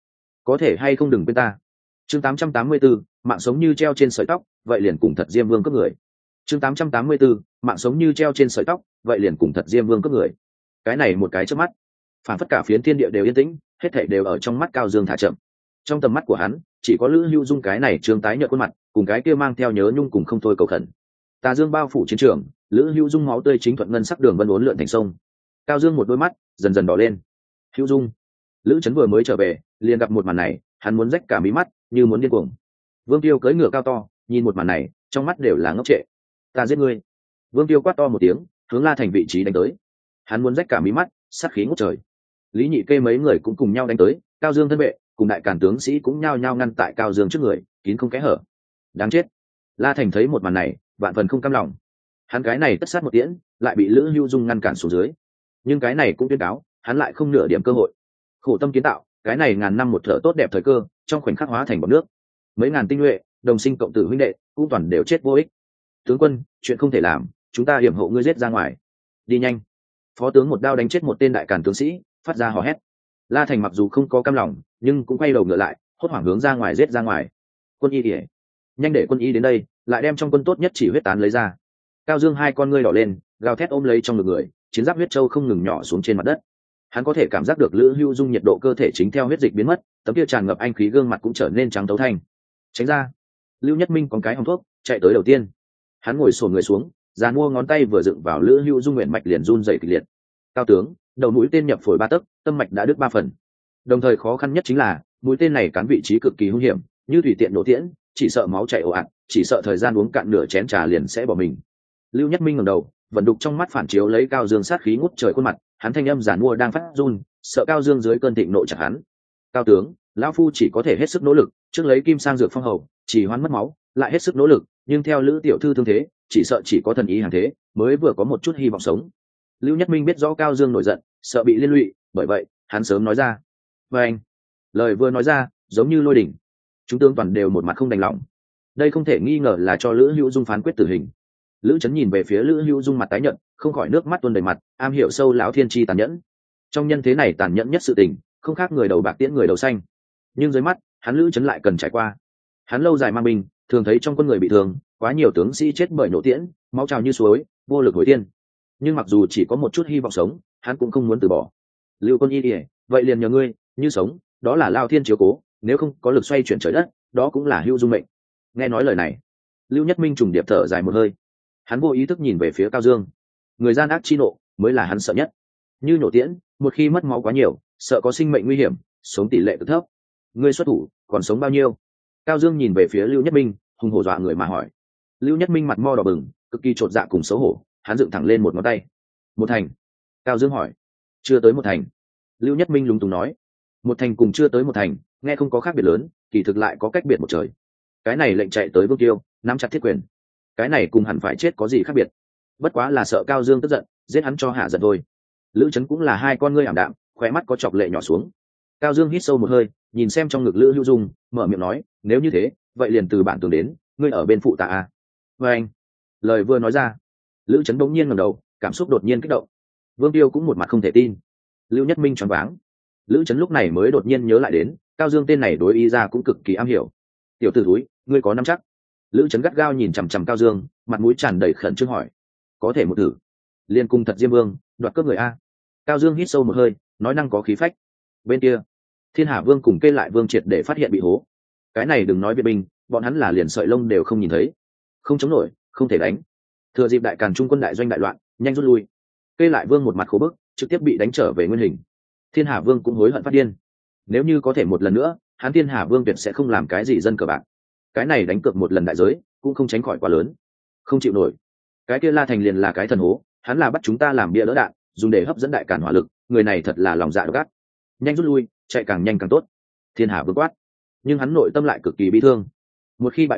thể hay không đừng quên ta. Chương 884, mạng sống như treo trên sợi tóc, vậy liền cùng thật Diêm Vương cướp người. Chương 884, mạng sống như treo trên sợi tóc, vậy liền cùng thật Diêm Vương cướp người. Cái này một cái chớp mắt, phản phất cả phiến thiên địa đều yên tĩnh, hết thảy đều ở trong mắt Cao Dương thả chậm. Trong tầm mắt của hắn, chỉ có Lữ Hưu Dung cái này trương tái nhợt khuôn mặt, cùng cái kia mang theo nhớ nhung cùng không thôi cầu khẩn. Tà Dương bao phủ chiến trường, Lữ Hưu Dung máu tươi chính thuận ngân sắc đường vân uốn lượn thành sông. Cao Dương một đôi mắt dần dần đỏ lên. Hưu Dung, Lữ Chấn vừa mới trở về, liền gặp một màn này, hắn muốn rách cả mí mắt, như muốn điên cuồng. Vương Tiêu cưỡi ngựa cao to, nhìn một màn này, trong mắt đều là ngốc trệ. Ta giết ngươi! Vương Tiêu quát to một tiếng, hướng La Thành vị trí đánh tới. Hắn muốn rách cả mí mắt, sát khí ngút trời. Lý Nhị Kê mấy người cũng cùng nhau đánh tới, Cao Dương thân vệ cùng đại càn tướng sĩ cũng nhao nhao ngăn tại Cao Dương trước người, kín không kẽ hở. Đáng chết! La Thành thấy một màn này, vạn phần không cam lòng. Hắn cái này tất sát một tiễn, lại bị Lữ Hưu Dung ngăn cản xuống dưới. Nhưng cái này cũng tuyên cáo, hắn lại không nửa điểm cơ hội. Khổ tâm kiến tạo, cái này ngàn năm một thợ tốt đẹp thời cơ, trong khoảnh khắc hóa thành bọt nước. Mấy ngàn tinh nhuệ, đồng sinh cộng tử huynh đệ, cũng toàn đều chết vô ích. Tướng quân, chuyện không thể làm, chúng ta hiểm hộ ngươi giết ra ngoài. Đi nhanh! Phó tướng một đao đánh chết một tên đại càn tướng sĩ, phát ra hò hét. La Thành mặc dù không có cam lòng, nhưng cũng quay đầu ngựa lại, hốt hoảng hướng ra ngoài giết ra ngoài. Quân y ỉa, nhanh để quân y đến đây, lại đem trong quân tốt nhất chỉ huyết tán lấy ra. Cao Dương hai con ngươi đỏ lên, gào thét ôm lấy trong ngực người, chiến giáp huyết châu không ngừng nhỏ xuống trên mặt đất. Hắn có thể cảm giác được Lữ Hưu Dung nhiệt độ cơ thể chính theo huyết dịch biến mất, tấm kia tràn ngập anh khí gương mặt cũng trở nên trắng tấu thanh. Tránh ra! Lưu Nhất Minh có cái hòng thuốc, chạy tới đầu tiên. Hắn ngồi xổm người xuống, giàn mua ngón tay vừa dựng vào Lữ Hưu Dung nguyện mạch liền run rẩy kịch liệt. Cao tướng, đầu mũi tên nhập phổi 3 tấc, tâm mạch đã đứt 3 phần. Đồng thời khó khăn nhất chính là mũi tên này cán vị trí cực kỳ hung hiểm, như tùy tiện nổ tiễn, chỉ sợ máu chảy ồ ạt, chỉ sợ thời gian uống cạn nửa chén trà liền sẽ bỏ mình. Lưu Nhất Minh ngẩng đầu, vận đục trong mắt phản chiếu lấy Cao Dương sát khí ngút trời khuôn mặt, hắn thanh âm giàn mua đang phát run, sợ Cao Dương dưới cơn thịnh nộ chặt hắn. Cao tướng, lão phu chỉ có thể hết sức nỗ lực, trước lấy kim sang dược phong hầu, chỉ hoãn mất máu, lại hết sức nỗ lực, nhưng theo Lữ tiểu thư thương thế, chỉ sợ chỉ có thần ý hàng thế, mới vừa có một chút hy vọng sống. Lưu Nhất Minh biết rõ Cao Dương nổi giận, sợ bị liên lụy, bởi vậy hắn sớm nói ra. Và anh, lời vừa nói ra, giống như lôi đỉnh, chúng tướng toàn đều một mặt không đành lòng. Đây không thể nghi ngờ là cho Lữ Hữu Dung phán quyết tử hình. Lữ Chấn nhìn về phía Lữ Hữu Dung mặt tái nhợt, không khỏi nước mắt tuôn đầy mặt, am hiểu sâu lão thiên chi tàn nhẫn. Trong nhân thế này tàn nhẫn nhất sự tình, không khác người đầu bạc tiễn người đầu xanh. Nhưng dưới mắt, hắn Lữ Chấn lại cần trải qua. Hắn lâu dài mang binh, thường thấy trong quân người bị thương, quá nhiều tướng sĩ chết bởi nổ tiễn, máu trào như suối, vô lực hồi tiên. Nhưng mặc dù chỉ có một chút hy vọng sống, hắn cũng không muốn từ bỏ. Lưu Quân Y Điề, vậy liền nhờ ngươi, như sống, đó là lao thiên chiếu cố, nếu không có lực xoay chuyển trời đất, đó cũng là Hữu Dung mệnh. Nghe nói lời này, Lưu Nhất Minh trùng điệp thở dài một hơi. Hắn vô ý thức nhìn về phía Cao Dương. Người gian ác chi nộ mới là hắn sợ nhất. Như nổ tiễn, một khi mất máu quá nhiều, sợ có sinh mệnh nguy hiểm, sống tỷ lệ cực thấp. Ngươi xuất thủ, còn sống bao nhiêu? Cao Dương nhìn về phía Lưu Nhất Minh, hùng hổ dọa người mà hỏi. Lưu Nhất Minh mặt mo đỏ bừng, cực kỳ chột dạ cùng xấu hổ, hắn dựng thẳng lên một ngón tay. Một thành. Cao Dương hỏi. Chưa tới một thành. Lưu Nhất Minh lúng túng nói. Một thành cùng chưa tới một thành, nghe không có khác biệt lớn, kỳ thực lại có cách biệt một trời. Cái này lệnh chạy tới Vương Tiêu, nắm chặt thiết quyền. Cái này cùng hẳn phải chết có gì khác biệt? Bất quá là sợ Cao Dương tức giận, giết hắn cho hạ giận thôi. Lữ Chấn cũng là hai con ngươi ảm đạm, khóe mắt có chọc lệ nhỏ xuống. Cao Dương hít sâu một hơi, nhìn xem trong ngực Lữ Hữu Dung, mở miệng nói, nếu như thế, vậy liền từ bản tường đến, ngươi ở bên phụ ta à? Và anh, lời vừa nói ra, Lữ Chấn bỗng nhiên ngẩng đầu, cảm xúc đột nhiên kích động. Vương Tiêu cũng một mặt không thể tin. Lưu Nhất Minh choáng váng. Lữ Chấn lúc này mới đột nhiên nhớ lại đến, Cao Dương tên này đối ý ra cũng cực kỳ am hiểu. Tiểu tử thúi, ngươi có nắm chắc? Lữ Chấn gắt gao nhìn chằm chằm Cao Dương, mặt mũi tràn đầy khẩn trương hỏi. Có thể một thử. Liên cung thật Diêm Vương, đoạt cướp người a. Cao Dương hít sâu một hơi, nói năng có khí phách. Bên kia, Thiên Hà Vương cùng Kê Lại Vương triệt để phát hiện bị hố. Cái này đừng nói Việt binh, bọn hắn là liền sợi lông đều không nhìn thấy. Không chống nổi, không thể đánh. Thừa dịp đại càn trung quân đại doanh đại loạn, nhanh rút lui. Kê Lại Vương một mặt khổ bức, trực tiếp bị đánh trở về nguyên hình. Thiên Hà Vương cũng hối hận phát điên. Nếu như có thể một lần nữa, hắn Thiên Hà Vương tuyệt sẽ không làm cái gì dân cờ bạc. Cái này đánh cược một lần đại giới, cũng không tránh khỏi quá lớn. Không chịu nổi. Cái kia La Thành liền là cái thần hố, hắn là bắt chúng ta làm bia đỡ đạn, dùng để hấp dẫn đại càn hỏa lực, người này thật là lòng dạ độc ác. Nhanh rút lui, chạy càng nhanh càng tốt. Thiên Hà Vương quát. Nhưng hắn nội tâm lại cực kỳ bi thương. Một khi bại lui,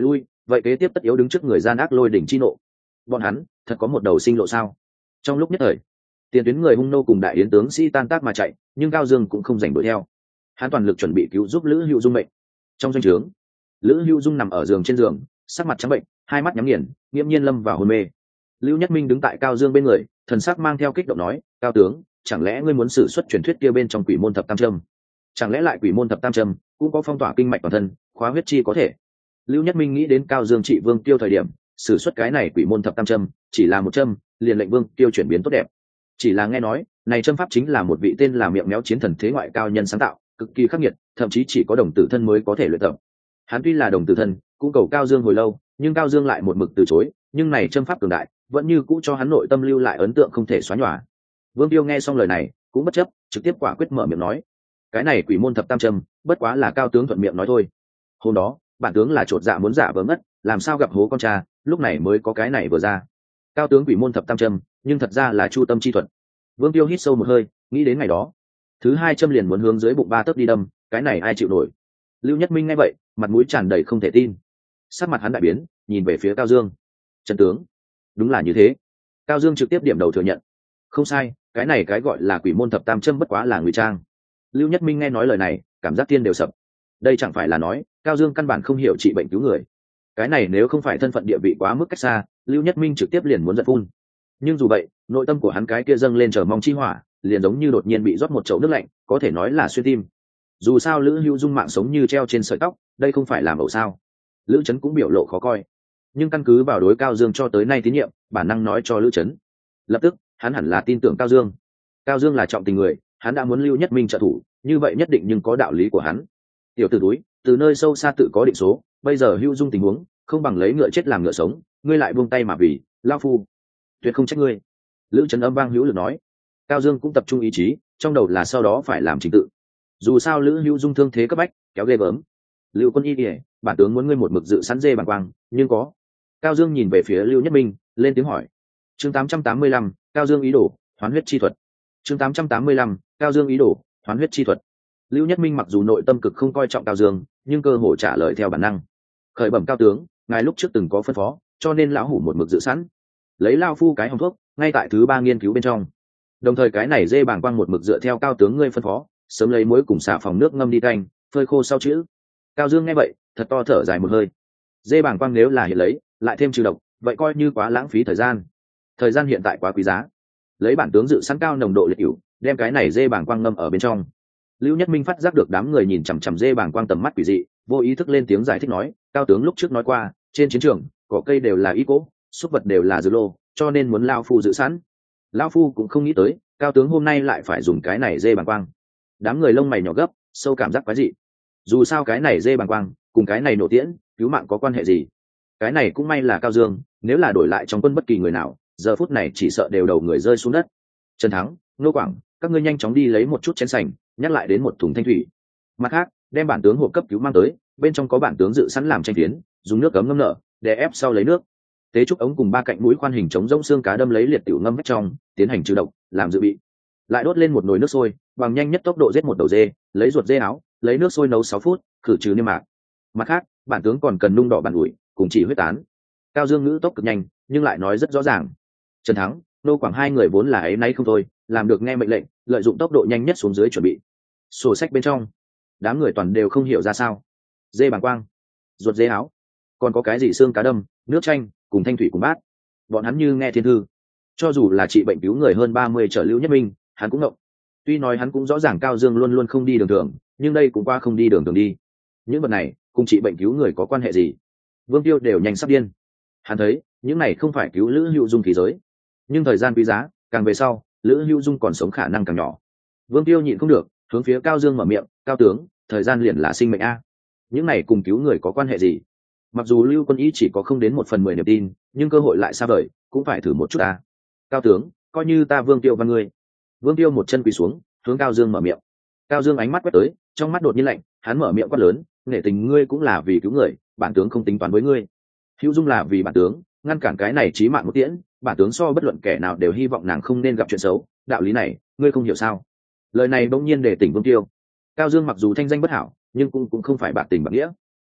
vậy kế tiếp tất yếu đứng trước người gian ác lôi đỉnh chi nộ. Bọn hắn thật có một đầu sinh lộ sao? Trong lúc nhất thời, tiền tuyến người hung nô cùng đại yến tướng sĩ tan tác mà chạy, nhưng Cao Dương cũng không giành đuổi theo. Hắn toàn lực chuẩn bị cứu giúp Lữ Hữu Dung mệnh. Trong doanh trướng, Lữ Hữu Dung nằm ở giường trên giường, sắc mặt trắng bệnh, hai mắt nhắm nghiền, nghiễm nhiên lâm vào hôn mê. Lưu Nhất Minh đứng tại Cao Dương bên người, thần sắc mang theo kích động nói: "Cao tướng, chẳng lẽ ngươi muốn sử xuất truyền thuyết kia bên trong Quỷ môn thập tam châm? Chẳng lẽ lại Quỷ môn thập tam châm cũng có phong tỏa kinh mạch toàn thân, khóa huyết chi có thể?" Lưu Nhất Minh nghĩ đến Cao Dương trị Vương Tiêu thời điểm, sử xuất cái này Quỷ môn thập tam châm, chỉ là một châm, liền lệnh Vương Tiêu chuyển biến tốt đẹp. Chỉ là nghe nói, này châm pháp chính là một vị tên là Miệng Méo chiến thần thế ngoại cao nhân sáng tạo, cực kỳ khắc nghiệt, thậm chí chỉ có đồng tử thân mới có thể luyện tập. Hắn tuy là đồng tử thân, cũng cầu Cao Dương hồi lâu, nhưng Cao Dương lại một mực từ chối, nhưng này châm pháp cường đại, vẫn như cũ cho hắn nội tâm lưu lại ấn tượng không thể xóa nhòa. Vương Tiêu nghe xong lời này, cũng bất chấp, trực tiếp quả quyết mở miệng nói: "Cái này Quỷ môn thập tam châm, bất quá là Cao tướng thuận miệng nói thôi. Hôm đó, bản tướng là chột dạ muốn giả vờ ngất, làm sao gặp hố con cha, lúc này mới có cái này vừa ra. Cao tướng Quỷ môn thập tam châm, nhưng thật ra là chu tâm chi thuật." Vương Tiêu hít sâu một hơi, nghĩ đến ngày đó, thứ hai châm liền muốn hướng dưới bụng ba tấc đi đâm, cái này ai chịu nổi. Lưu Nhất Minh nghe vậy, mặt mũi tràn đầy không thể tin. Sắc mặt hắn đại biến, nhìn về phía Cao Dương. "Trần tướng, đúng là như thế." Cao Dương trực tiếp điểm đầu thừa nhận: "Không sai, cái này cái gọi là Quỷ môn thập tam châm bất quá là ngụy trang." Lưu Nhất Minh nghe nói lời này, cảm giác tiên đều sập. Đây chẳng phải là nói Cao Dương căn bản không hiểu trị bệnh cứu người. Cái này nếu không phải thân phận địa vị quá mức cách xa, Lưu Nhất Minh trực tiếp liền muốn giận phun. Nhưng dù vậy, nội tâm của hắn cái kia dâng lên chờ mong chi hỏa, liền giống như đột nhiên bị rót một chậu nước lạnh, có thể nói là xuyên tim. Dù sao Lữ Hữu Dung mạng sống như treo trên sợi tóc, đây không phải làm ẩu sao? Lữ Chấn cũng biểu lộ khó coi, nhưng căn cứ vào đối Cao Dương cho tới nay tín nhiệm, bản năng nói cho Lữ Chấn, lập tức hắn hẳn là tin tưởng Cao Dương. Cao Dương là trọng tình người, hắn đã muốn Lưu Nhất Minh trợ thủ, như vậy nhất định nhưng có đạo lý của hắn. Tiểu tử túi, từ nơi sâu xa tự có định số, bây giờ Hữu Dung tình huống, không bằng lấy ngựa chết làm ngựa sống, ngươi lại buông tay mà vì lao phu, tuyệt không trách ngươi. Lữ Trấn âm vang hữu lực nói. Cao Dương cũng tập trung ý chí, trong đầu là sau đó phải làm trình tự. Dù sao Lữ Hữu Dung thương thế cấp bách, kéo ghê gớm. Lưu Quân Y Điệp, bản tướng muốn ngươi một mực dự sẵn dê bằng quang, nhưng có. Cao Dương nhìn về phía Lưu Nhất Minh, lên tiếng hỏi. Chương 885, Cao Dương ý đồ, hoán huyết chi thuật. Chương 885, Cao Dương ý đồ, hoán huyết chi thuật. Lưu Nhất Minh mặc dù nội tâm cực không coi trọng Cao Dương, nhưng cơ hội trả lời theo bản năng. Khởi bẩm Cao tướng, ngài lúc trước từng có phân phó, cho nên lão hủ một mực dự sẵn. Lấy lao phu cái hồng thuốc, ngay tại thứ 3 nghiên cứu bên trong. Đồng thời cái này dê bàng quang một mực dựa theo Cao tướng ngươi phân phó, sớm lấy muối cùng xà phòng nước ngâm đi canh, phơi khô sau chữ. Cao Dương nghe vậy, thật to thở dài một hơi. Dê bàng quang nếu là hiện lấy, lại thêm trừ độc, vậy coi như quá lãng phí thời gian. Thời gian hiện tại quá quý giá. Lấy bản tướng dự sẵn cao nồng độ liệt cửu, đem cái này dê bàng quang ngâm ở bên trong. Lưu Nhất Minh phát giác được đám người nhìn chằm chằm dê bàng quang tầm mắt quỷ dị, vô ý thức lên tiếng giải thích nói, Cao tướng lúc trước nói qua, trên chiến trường, cỏ cây đều là ý cố, súc vật đều là dư lô, cho nên muốn lao phu dự sẵn. Lao phu cũng không nghĩ tới, Cao tướng hôm nay lại phải dùng cái này dê bàng quang. Đám người lông mày nhỏ gấp, sâu cảm giác quái dị. Dù sao cái này dê bàng quang, cùng cái này nổ tiễn, cứu mạng có quan hệ gì? Cái này cũng may là Cao Dương, nếu là đổi lại trong quân bất kỳ người nào, giờ phút này chỉ sợ đều đầu người rơi xuống đất. Trần Thắng, Nô Quảng, các ngươi nhanh chóng đi lấy một chút chén sành, nhắc lại đến một thùng thanh thủy. Mặt khác, đem bản tướng hộp cấp cứu mang tới, bên trong có bản tướng dự sẵn làm tranh tiến, dùng nước cấm ngâm nở, để ép sau lấy nước. Tế trúc ống cùng 3 cạnh mũi khoan hình chống rỗng xương cá đâm lấy liệt tiểu ngâm vách trong, tiến hành trừ độc, làm dự bị. Lại đốt lên một nồi nước sôi, bằng nhanh nhất tốc độ giết một đầu dê, lấy ruột dê áo, lấy nước sôi nấu 6 phút, khử trừ niêm mạc. Mặt khác, bản tướng còn cần nung đỏ bản ủi, cùng chỉ huyết tán. Cao Dương ngữ tốc cực nhanh, nhưng lại nói rất rõ ràng. Trần Thắng, Nô Quảng hai người vốn là ấy nay không thôi, làm được nghe mệnh lệnh, lợi dụng tốc độ nhanh nhất xuống dưới chuẩn bị. Sổ sách bên trong, đám người toàn đều không hiểu ra sao. Dê bàng quang, ruột dê áo, còn có cái gì xương cá đâm, nước chanh, cùng thanh thủy cùng bát. Bọn hắn như nghe thiên thư. Cho dù là trị bệnh cứu người hơn 30 trở Lưu Nhất Minh, hắn cũng ngộng. Tuy nói hắn cũng rõ ràng Cao Dương luôn luôn không đi đường thường, nhưng đây cũng qua không đi đường thường đi. Những vật này cùng trị bệnh cứu người có quan hệ gì? Vương Tiêu đều nhanh sắp điên. Hắn thấy những này không phải cứu Lữ Hữu Dung khí giới, nhưng thời gian quý giá, càng về sau Lữ Hữu Dung còn sống khả năng càng nhỏ. Vương Tiêu nhịn không được, hướng phía Cao Dương mở miệng, Cao tướng, thời gian liền là sinh mệnh a, những này cùng cứu người có quan hệ gì? Mặc dù Lưu Quân Ý chỉ có không đến 1/10 niềm tin, nhưng cơ hội lại xa vời, cũng phải thử một chút a. Cao tướng, coi như ta Vương Tiêu văn ngươi. Vương Tiêu một chân quỳ xuống, hướng Cao Dương mở miệng. Cao Dương ánh mắt quét tới, trong mắt đột nhiên lạnh, hắn mở miệng quát lớn, nể tình ngươi cũng là vì cứu người, bản tướng không tính toán với ngươi. Hữu Dung là vì bản tướng, ngăn cản cái này chí mạng một tiễn, bản tướng so bất luận kẻ nào đều hy vọng nàng không nên gặp chuyện xấu, đạo lý này, ngươi không hiểu sao? Lời này bỗng nhiên để tỉnh Vương Tiêu. Cao Dương mặc dù thanh danh bất hảo, nhưng cũng không phải bạc tình bạc nghĩa.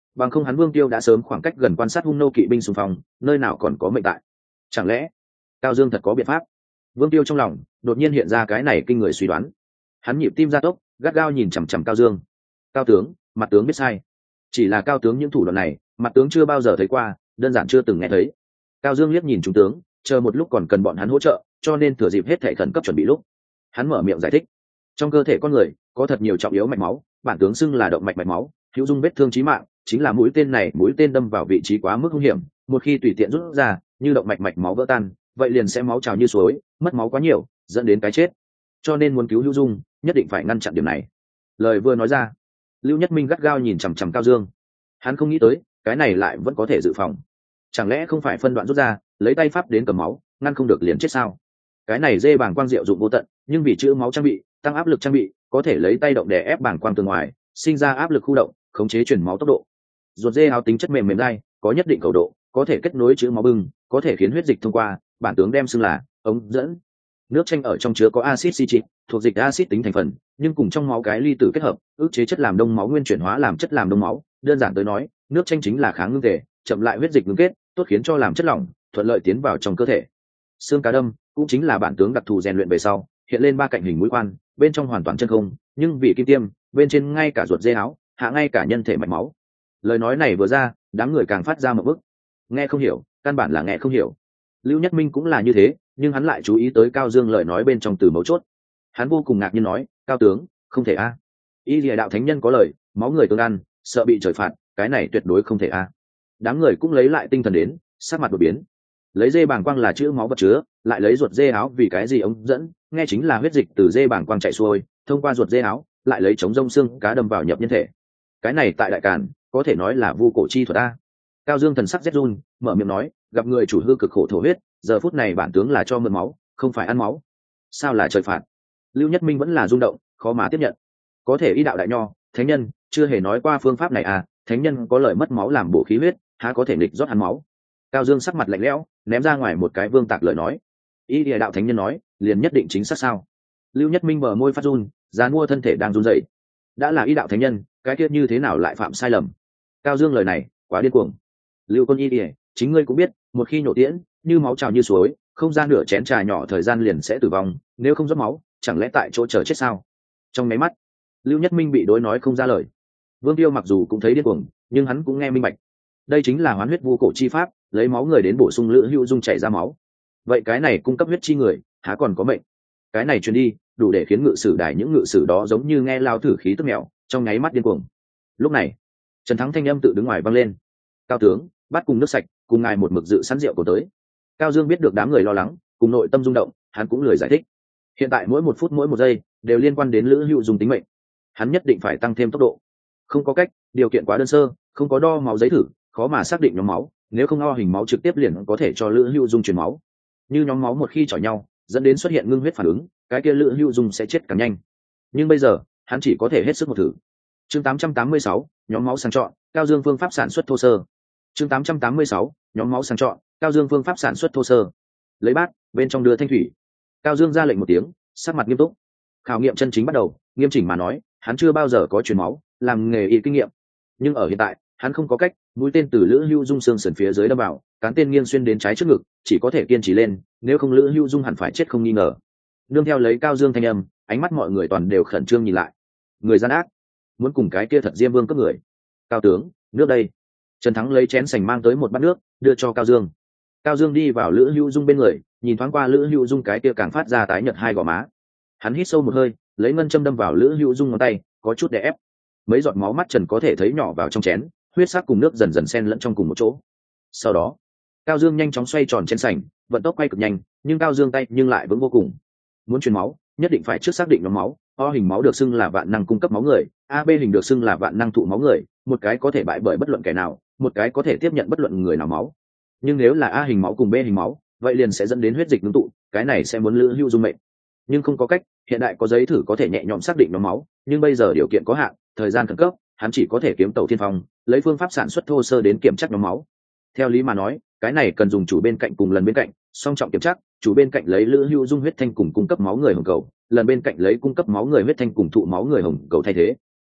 bằng không hắn Vương Tiêu đã sớm khoảng cách gần quan sát hung nô kỵ binh xung phong, nơi nào còn có mệnh tại. Chẳng lẽ Cao Dương thật có biện pháp? Vương Tiêu trong lòng đột nhiên hiện ra cái này kinh người suy đoán. Hắn nhịp tim gia tốc, gắt gao nhìn chằm chằm Cao Dương. Cao tướng, mặt tướng biết sai. Chỉ là Cao tướng những thủ đoạn này, mặt tướng chưa bao giờ thấy qua, đơn giản chưa từng nghe thấy. Cao Dương liếc nhìn trung tướng, chờ một lúc còn cần bọn hắn hỗ trợ, cho nên thừa dịp hết thảy khẩn cấp chuẩn bị lúc. Hắn mở miệng giải thích. Trong cơ thể con người có thật nhiều trọng yếu mạch máu, bản tướng xưng là động mạch mạch máu, hữu dung vết thương chí mạng, chính là mũi tên này, mũi tên đâm vào vị trí quá mức nguy hiểm, một khi tùy tiện rút ra, như động mạch mạch máu vỡ tan, vậy liền sẽ máu trào như suối, mất máu quá nhiều, dẫn đến cái chết. Cho nên muốn cứu hữu dung, nhất định phải ngăn chặn điểm này. Lời vừa nói ra, Lưu Nhất Minh gắt gao nhìn chằm chằm Cao Dương. Hắn không nghĩ tới, cái này lại vẫn có thể dự phòng. Chẳng lẽ không phải phân đoạn rút ra, lấy tay pháp đến cầm máu, ngăn không được liền chết sao? Cái này dê bảng quang diệu dụng vô tận, nhưng vì chữ máu trang bị, tăng áp lực trang bị, có thể lấy tay động đè ép bảng quang từ ngoài, sinh ra áp lực khu động, khống chế chuyển máu tốc độ. Ruột dê áo tính chất mềm mềm dai, có nhất định cầu độ, có thể kết nối chữ máu bưng, có thể khiến huyết dịch thông qua, bản tướng đem xưng là ống dẫn. Nước chanh ở trong chứa có axit citric, thuộc dịch axit tính thành phần, nhưng cùng trong máu cái ly tử kết hợp, ức chế chất làm đông máu nguyên chuyển hóa làm chất làm đông máu. Đơn giản tới nói, nước chanh chính là kháng ngưng thể, chậm lại huyết dịch ngưng kết, tốt khiến cho làm chất lỏng thuận lợi tiến vào trong cơ thể. Xương cá đâm cũng chính là bản tướng đặc thù rèn luyện về sau, hiện lên ba cạnh hình mũi khoan, bên trong hoàn toàn chân không, nhưng vì kim tiêm, bên trên ngay cả ruột dê áo, hạ ngay cả nhân thể mạch máu. Lời nói này vừa ra, đám người càng phát ra một bức. Nghe không hiểu, căn bản là nghe không hiểu. Lưu Nhất Minh cũng là như thế, nhưng hắn lại chú ý tới Cao Dương lời nói bên trong từ mấu chốt. Hắn vô cùng ngạc nhiên nói, Cao tướng, không thể a. Y Lìa đạo thánh nhân có lời, máu người tương ăn, sợ bị trời phạt, cái này tuyệt đối không thể a. Đám người cũng lấy lại tinh thần đến, sắc mặt đột biến. Lấy dê bàng quang là chữ máu vật chứa, lại lấy ruột dê áo vì cái gì ống dẫn, nghe chính là huyết dịch từ dê bàng quang chạy xuôi, thông qua ruột dê áo, lại lấy chống rông xương cá đâm vào nhập nhân thể. Cái này tại đại càn, có thể nói là vu cổ chi thuật a. Cao Dương thần sắc rét run, mở miệng nói, gặp người chủ hư cực khổ thổ huyết, giờ phút này bản tướng là cho mượn máu, không phải ăn máu. Sao là trời phạt? Lưu Nhất Minh vẫn là rung động, khó mà tiếp nhận. Có thể y đạo đại nho, thánh nhân chưa hề nói qua phương pháp này à? Thánh nhân có lời mất máu làm bổ khí huyết, há có thể nghịch rót hắn máu? Cao Dương sắc mặt lạnh lẽo, ném ra ngoài một cái vương tạc lời nói. Y địa đạo thánh nhân nói, liền nhất định chính xác sao? Lưu Nhất Minh bờ môi phát run, dán mua thân thể đang run rẩy. Đã là y đạo thánh nhân, cái kia như thế nào lại phạm sai lầm? Cao Dương lời này quá điên cuồng. Lưu Quân Y địa, chính ngươi cũng biết, một khi nổ tiễn, như máu trào như suối, không ra nửa chén trà nhỏ thời gian liền sẽ tử vong, nếu không rót máu, chẳng lẽ tại chỗ chờ chết sao? Trong máy mắt, Lưu Nhất Minh bị đối nói không ra lời. Vương Tiêu mặc dù cũng thấy điên cuồng, nhưng hắn cũng nghe minh bạch. Đây chính là hoán huyết vu cổ chi pháp, lấy máu người đến bổ sung Lữ Hữu Dung chảy ra máu. Vậy cái này cung cấp huyết chi người, há còn có mệnh? Cái này truyền đi, đủ để khiến ngự sử đài những ngự sử đó giống như nghe lao thử khí tức mèo, trong nháy mắt điên cuồng. Lúc này, Trần Thắng thanh âm tự đứng ngoài vang lên. Cao tướng, bắt cùng nước sạch, cùng ngài một mực dự sẵn rượu cổ tới. Cao Dương biết được đám người lo lắng, cùng nội tâm rung động, hắn cũng lười giải thích. Hiện tại mỗi một phút mỗi một giây đều liên quan đến Lữ Hữu Dung tính mệnh, hắn nhất định phải tăng thêm tốc độ. Không có cách, điều kiện quá đơn sơ, không có đo máu giấy thử, khó mà xác định nhóm máu, nếu không đo hình máu trực tiếp liền có thể cho Lữ Hữu Dung truyền máu. Như nhóm máu một khi chọi nhau, dẫn đến xuất hiện ngưng huyết phản ứng, cái kia Lữ Hữu Dung sẽ chết càng nhanh. Nhưng bây giờ, hắn chỉ có thể hết sức một thử. Chương 886, nhóm máu sang chọn, Cao Dương phương pháp sản xuất thô sơ. Chương 886, nhóm máu sang chọn, Cao Dương phương pháp sản xuất thô sơ. Lấy bát, bên trong đưa thanh thủy. Cao Dương ra lệnh một tiếng, sắc mặt nghiêm túc. Khảo nghiệm chân chính bắt đầu, nghiêm chỉnh mà nói, hắn chưa bao giờ có truyền máu, làm nghề y kinh nghiệm. Nhưng ở hiện tại, hắn không có cách, mũi tên từ Lữ Hữu Dung xương sườn phía dưới đâm vào, cán tên nghiêng xuyên đến trái trước ngực, chỉ có thể kiên trì lên, nếu không Lữ Hữu Dung hẳn phải chết không nghi ngờ. Nương theo lấy Cao Dương thanh âm, ánh mắt mọi người toàn đều khẩn trương nhìn lại. Người gian ác, muốn cùng cái kia thật Diêm Vương cướp người. Cao tướng, nước đây. Trần Thắng lấy chén sành mang tới một bát nước, đưa cho Cao Dương. Cao Dương đi vào Lữ Hữu Dung bên người, nhìn thoáng qua Lữ Hữu Dung cái kia càng phát ra tái nhợt hai gò má. Hắn hít sâu một hơi, lấy ngân châm đâm vào Lữ Hữu Dung ngón tay, có chút đè ép. Mấy giọt máu mắt trần có thể thấy nhỏ vào trong chén, huyết sắc cùng nước dần dần xen lẫn trong cùng một chỗ. Sau đó, Cao Dương nhanh chóng xoay tròn chén sành, vận tốc quay cực nhanh, nhưng Cao Dương tay nhưng lại vững vô cùng. Muốn truyền máu, nhất định phải trước xác định nhóm máu. O hình máu được xưng là vạn năng cung cấp máu người, AB hình được xưng là vạn năng thụ máu người, một cái có thể bại bởi bất luận kẻ nào, một cái có thể tiếp nhận bất luận người nào máu. Nhưng nếu là A hình máu cùng B hình máu, vậy liền sẽ dẫn đến huyết dịch ngưng tụ, cái này sẽ muốn Lữ Hữu Dung mệnh. Nhưng không có cách, hiện đại có giấy thử có thể nhẹ nhõm xác định nhóm máu, nhưng bây giờ điều kiện có hạn, thời gian khẩn cấp, hắn chỉ có thể kiếm tàu thiên phong, lấy phương pháp sản xuất thô sơ đến kiểm tra nhóm máu. Theo lý mà nói, cái này cần dùng chủ bên cạnh cùng lần bên cạnh, song trọng kiểm tra, chủ bên cạnh lấy Lữ Hữu Dung huyết thanh cùng cung cấp máu người hồng cầu, lần bên cạnh lấy cung cấp máu người huyết thanh cùng thụ máu người hồng cầu thay thế.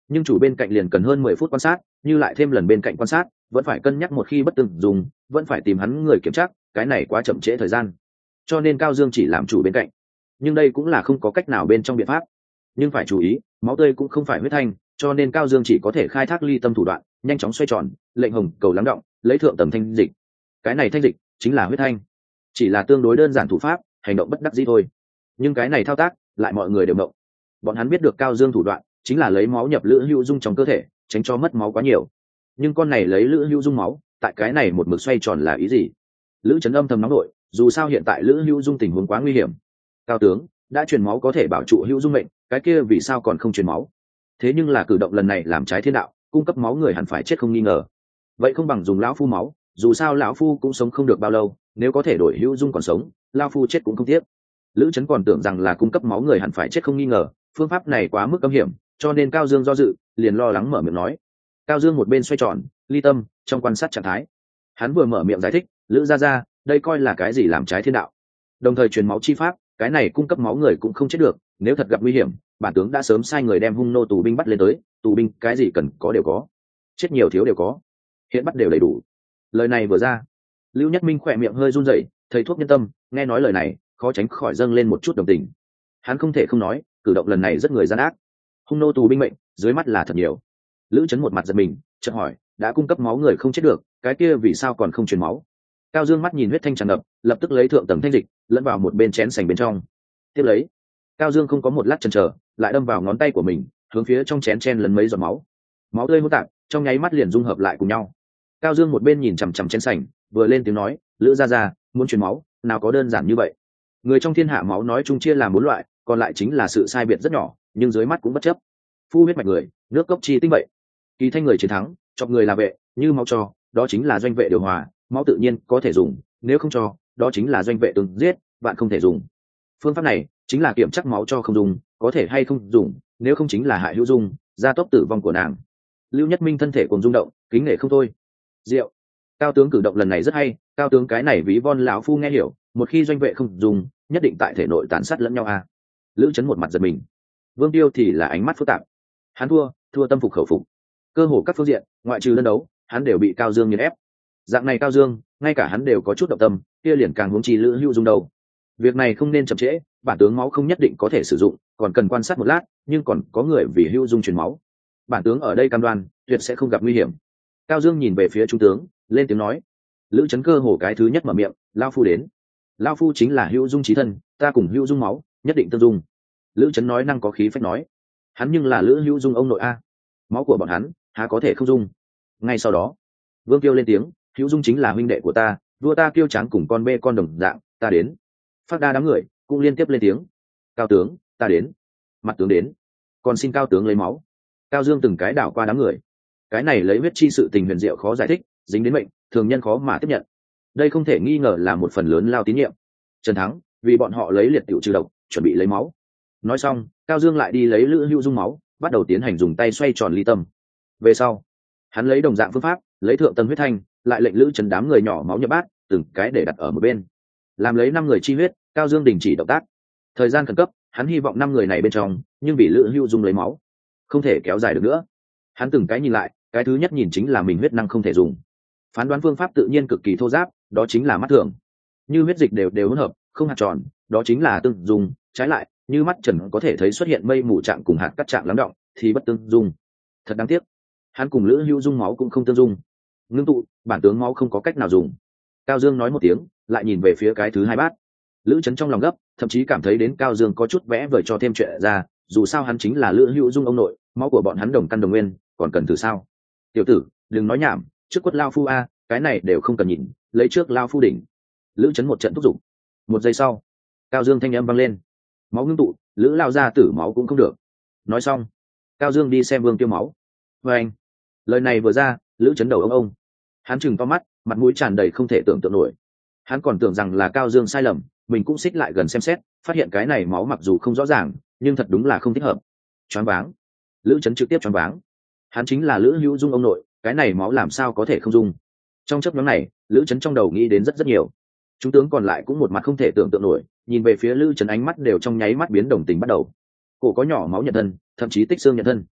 nhưng chủ bên cạnh liền cần hơn 10 phút quan sát, như lại thêm lần bên cạnh quan sát vẫn phải cân nhắc một khi bất từng dùng, vẫn phải tìm hắn người kiểm tra, cái này quá chậm trễ thời gian, cho nên Cao Dương chỉ làm chủ bên cạnh. Nhưng đây cũng là không có cách nào bên trong biện pháp. Nhưng phải chú ý, máu tươi cũng không phải huyết thanh, cho nên Cao Dương chỉ có thể khai thác ly tâm thủ đoạn, nhanh chóng xoay tròn, lệnh hồng cầu lắng động, lấy thượng tầng thanh dịch. Cái này thanh dịch chính là huyết thanh, chỉ là tương đối đơn giản thủ pháp, hành động bất đắc dĩ thôi. Nhưng cái này thao tác lại mọi người đều động. Bọn hắn biết được Cao Dương thủ đoạn chính là lấy máu nhập Lữ Hữu Dung trong cơ thể, tránh cho mất máu quá nhiều. Nhưng con này lấy Lữ Hữu Dung máu, tại cái này một mực xoay tròn là ý gì? Lữ Trấn âm thầm nóng nội, dù sao hiện tại Lữ Hữu Dung tình huống quá nguy hiểm. Cao tướng đã truyền máu có thể bảo trụ Hữu Dung mệnh, cái kia vì sao còn không truyền máu? Thế nhưng là cử động lần này làm trái thiên đạo, cung cấp máu người hẳn phải chết không nghi ngờ. Vậy không bằng dùng lão phu máu, dù sao lão phu cũng sống không được bao lâu, nếu có thể đổi Hữu Dung còn sống, lão phu chết cũng không tiếc. Lữ Trấn còn tưởng rằng là cung cấp máu người hẳn phải chết không nghi ngờ, phương pháp này quá mức âm hiểm, cho nên Cao Dương do dự, liền lo lắng mở miệng nói. Cao Dương một bên xoay tròn, ly tâm, trong quan sát trạng thái. Hắn vừa mở miệng giải thích, Lữ gia gia, đây coi là cái gì làm trái thiên đạo. Đồng thời truyền máu chi pháp, cái này cung cấp máu người cũng không chết được, nếu thật gặp nguy hiểm, bản tướng đã sớm sai người đem hung nô tù binh bắt lên tới, tù binh cái gì cần có đều có, chết nhiều thiếu đều có, hiện bắt đều đầy đủ. Lời này vừa ra, Lưu Nhất Minh khỏe miệng hơi run rẩy, thầy thuốc nhân tâm, nghe nói lời này, khó tránh khỏi dâng lên một chút đồng tình. Hắn không thể không nói, cử động lần này rất người gian ác. Hung nô tù binh mệnh, dưới mắt là thật nhiều. Lữ Trấn một mặt giật mình, chợt hỏi, đã cung cấp máu người không chết được, cái kia vì sao còn không truyền máu? Cao Dương mắt nhìn huyết thanh tràn ngập, lập tức lấy thượng tầng thanh dịch lẫn vào một bên chén sành bên trong. Tiếp lấy, Cao Dương không có một lát chần chờ, lại đâm vào ngón tay của mình, hướng phía trong chén chen lấn mấy giọt máu. Máu tươi hỗn tạp, trong nháy mắt liền dung hợp lại cùng nhau. Cao Dương một bên nhìn chằm chằm chén sành, vừa lên tiếng nói, Lữ gia gia, muốn truyền máu, nào có đơn giản như vậy. Người trong thiên hạ máu nói chung chia làm 4 loại, còn lại chính là sự sai biệt rất nhỏ, nhưng dưới mắt cũng bất chấp. Phu huyết mạch người, nước cốc chi tinh vậy. Kỳ thanh người chiến thắng, chọc người là vệ, như máu cho, đó chính là doanh vệ điều hòa, máu tự nhiên có thể dùng, nếu không cho, đó chính là doanh vệ từng giết, bạn không thể dùng. Phương pháp này chính là kiểm chắc máu cho không dùng, có thể hay không dùng, nếu không chính là hại Hữu Dung, gia tốc tử vong của nàng. Lưu Nhất Minh thân thể cùng rung động, kính nể không thôi. Diệu, Cao tướng cử động lần này rất hay, Cao tướng cái này ví von lão phu nghe hiểu, một khi doanh vệ không dùng, nhất định tại thể nội tàn sát lẫn nhau a. Lữ Trấn một mặt giật mình. Vương Tiêu thì là ánh mắt phức tạp. Hắn thua tâm phục khẩu phục. Cơ hồ các phương diện, ngoại trừ đơn đấu, hắn đều bị Cao Dương nghiền ép. Dạng này Cao Dương, ngay cả hắn đều có chút động tâm, kia liền càng huống chi Lữ Hữu Dung đầu. Việc này không nên chậm trễ, bản tướng máu không nhất định có thể sử dụng, còn cần quan sát một lát, nhưng còn có người vì Hữu Dung truyền máu. Bản tướng ở đây cam đoan, tuyệt sẽ không gặp nguy hiểm. Cao Dương nhìn về phía trung tướng, lên tiếng nói. Lữ Trấn cơ hồ cái thứ nhất mở miệng, lao phu đến. Lao phu chính là Hữu Dung chí thân, ta cùng Hữu Dung máu, nhất định tương dung. Lữ Trấn nói năng có khí phách nói. Hắn nhưng là Lữ Hữu Dung ông nội a, máu của bọn hắn há có thể không dung. Ngay sau đó, Vương Kiêu lên tiếng, Hữu Dung chính là huynh đệ của ta, vua ta Kiêu Tráng cùng con bê con đồng dạng, ta đến. Phát đa đám người cũng liên tiếp lên tiếng. Cao tướng, ta đến. Mặt tướng đến. Còn xin Cao tướng lấy máu. Cao Dương từng cái đảo qua đám người. Cái này lấy huyết chi sự tình huyền diệu khó giải thích, dính đến mệnh, thường nhân khó mà tiếp nhận. Đây không thể nghi ngờ là một phần lớn lao tín nhiệm. Trần Thắng vì bọn họ lấy liệt tiểu trừ độc, chuẩn bị lấy máu. Nói xong, Cao Dương lại đi lấy Lữ Hữu Dung máu, bắt đầu tiến hành dùng tay xoay tròn ly tâm. Về sau, hắn lấy đồng dạng phương pháp, lấy thượng tầng huyết thanh, lại lệnh Lữ Trấn đám người nhỏ máu nhập bát, từng cái để đặt ở một bên. Làm lấy 5 người chi huyết, Cao Dương đình chỉ động tác. Thời gian khẩn cấp, hắn hy vọng 5 người này bên trong, nhưng vì Lữ Hữu Dung lấy máu, không thể kéo dài được nữa. Hắn từng cái nhìn lại, cái thứ nhất nhìn chính là mình huyết năng không thể dùng. Phán đoán phương pháp tự nhiên cực kỳ thô giáp, đó chính là mắt thường. Như huyết dịch đều hỗn hợp, không hạt tròn, đó chính là tương dung, trái lại, như mắt trần có thể thấy xuất hiện mây mù trạng cùng hạt cắt trạng lắng động, thì bất tương dung. Thật đáng tiếc, hắn cùng Lữ Hữu Dung máu cũng không tương dung. Ngưng tụ, bản tướng máu không có cách nào dùng. Cao Dương nói một tiếng, lại nhìn về phía cái thứ hai bát. Lữ Trấn trong lòng gấp, thậm chí cảm thấy đến Cao Dương có chút vẽ vời cho thêm chuyện ra, dù sao hắn chính là Lữ Hữu Dung ông nội, máu của bọn hắn đồng căn đồng nguyên, còn cần thử sao? Tiểu tử, đừng nói nhảm, trước quất lao phu a, cái này đều không cần nhìn, lấy trước lao phu đỉnh. Lữ Trấn một trận thúc giục. Một giây sau, Cao Dương thanh âm vang lên. Máu ngưng tụ, Lữ lao ra tử máu cũng không được. Nói xong, Cao Dương đi xem Vương Tiêu máu. Và anh, lời này vừa ra, Lữ Trấn đầu ông. Hắn chừng to mắt, mặt mũi tràn đầy không thể tưởng tượng nổi. Hắn còn tưởng rằng là Cao Dương sai lầm, mình cũng xích lại gần xem xét, phát hiện cái này máu mặc dù không rõ ràng, nhưng thật đúng là không thích hợp. Choáng váng. Lữ Trấn trực tiếp choáng váng. Hắn chính là Lữ Hữu Dung ông nội, cái này máu làm sao có thể không dung? Trong chớp nhoáng này, Lữ Trấn trong đầu nghĩ đến rất nhiều. Chúng tướng còn lại cũng một mặt không thể tưởng tượng nổi, nhìn về phía Lữ Trấn ánh mắt đều trong nháy mắt biến đồng tình bắt đầu. Cổ có nhỏ máu nhận thân, thậm chí tích xương nhận thân.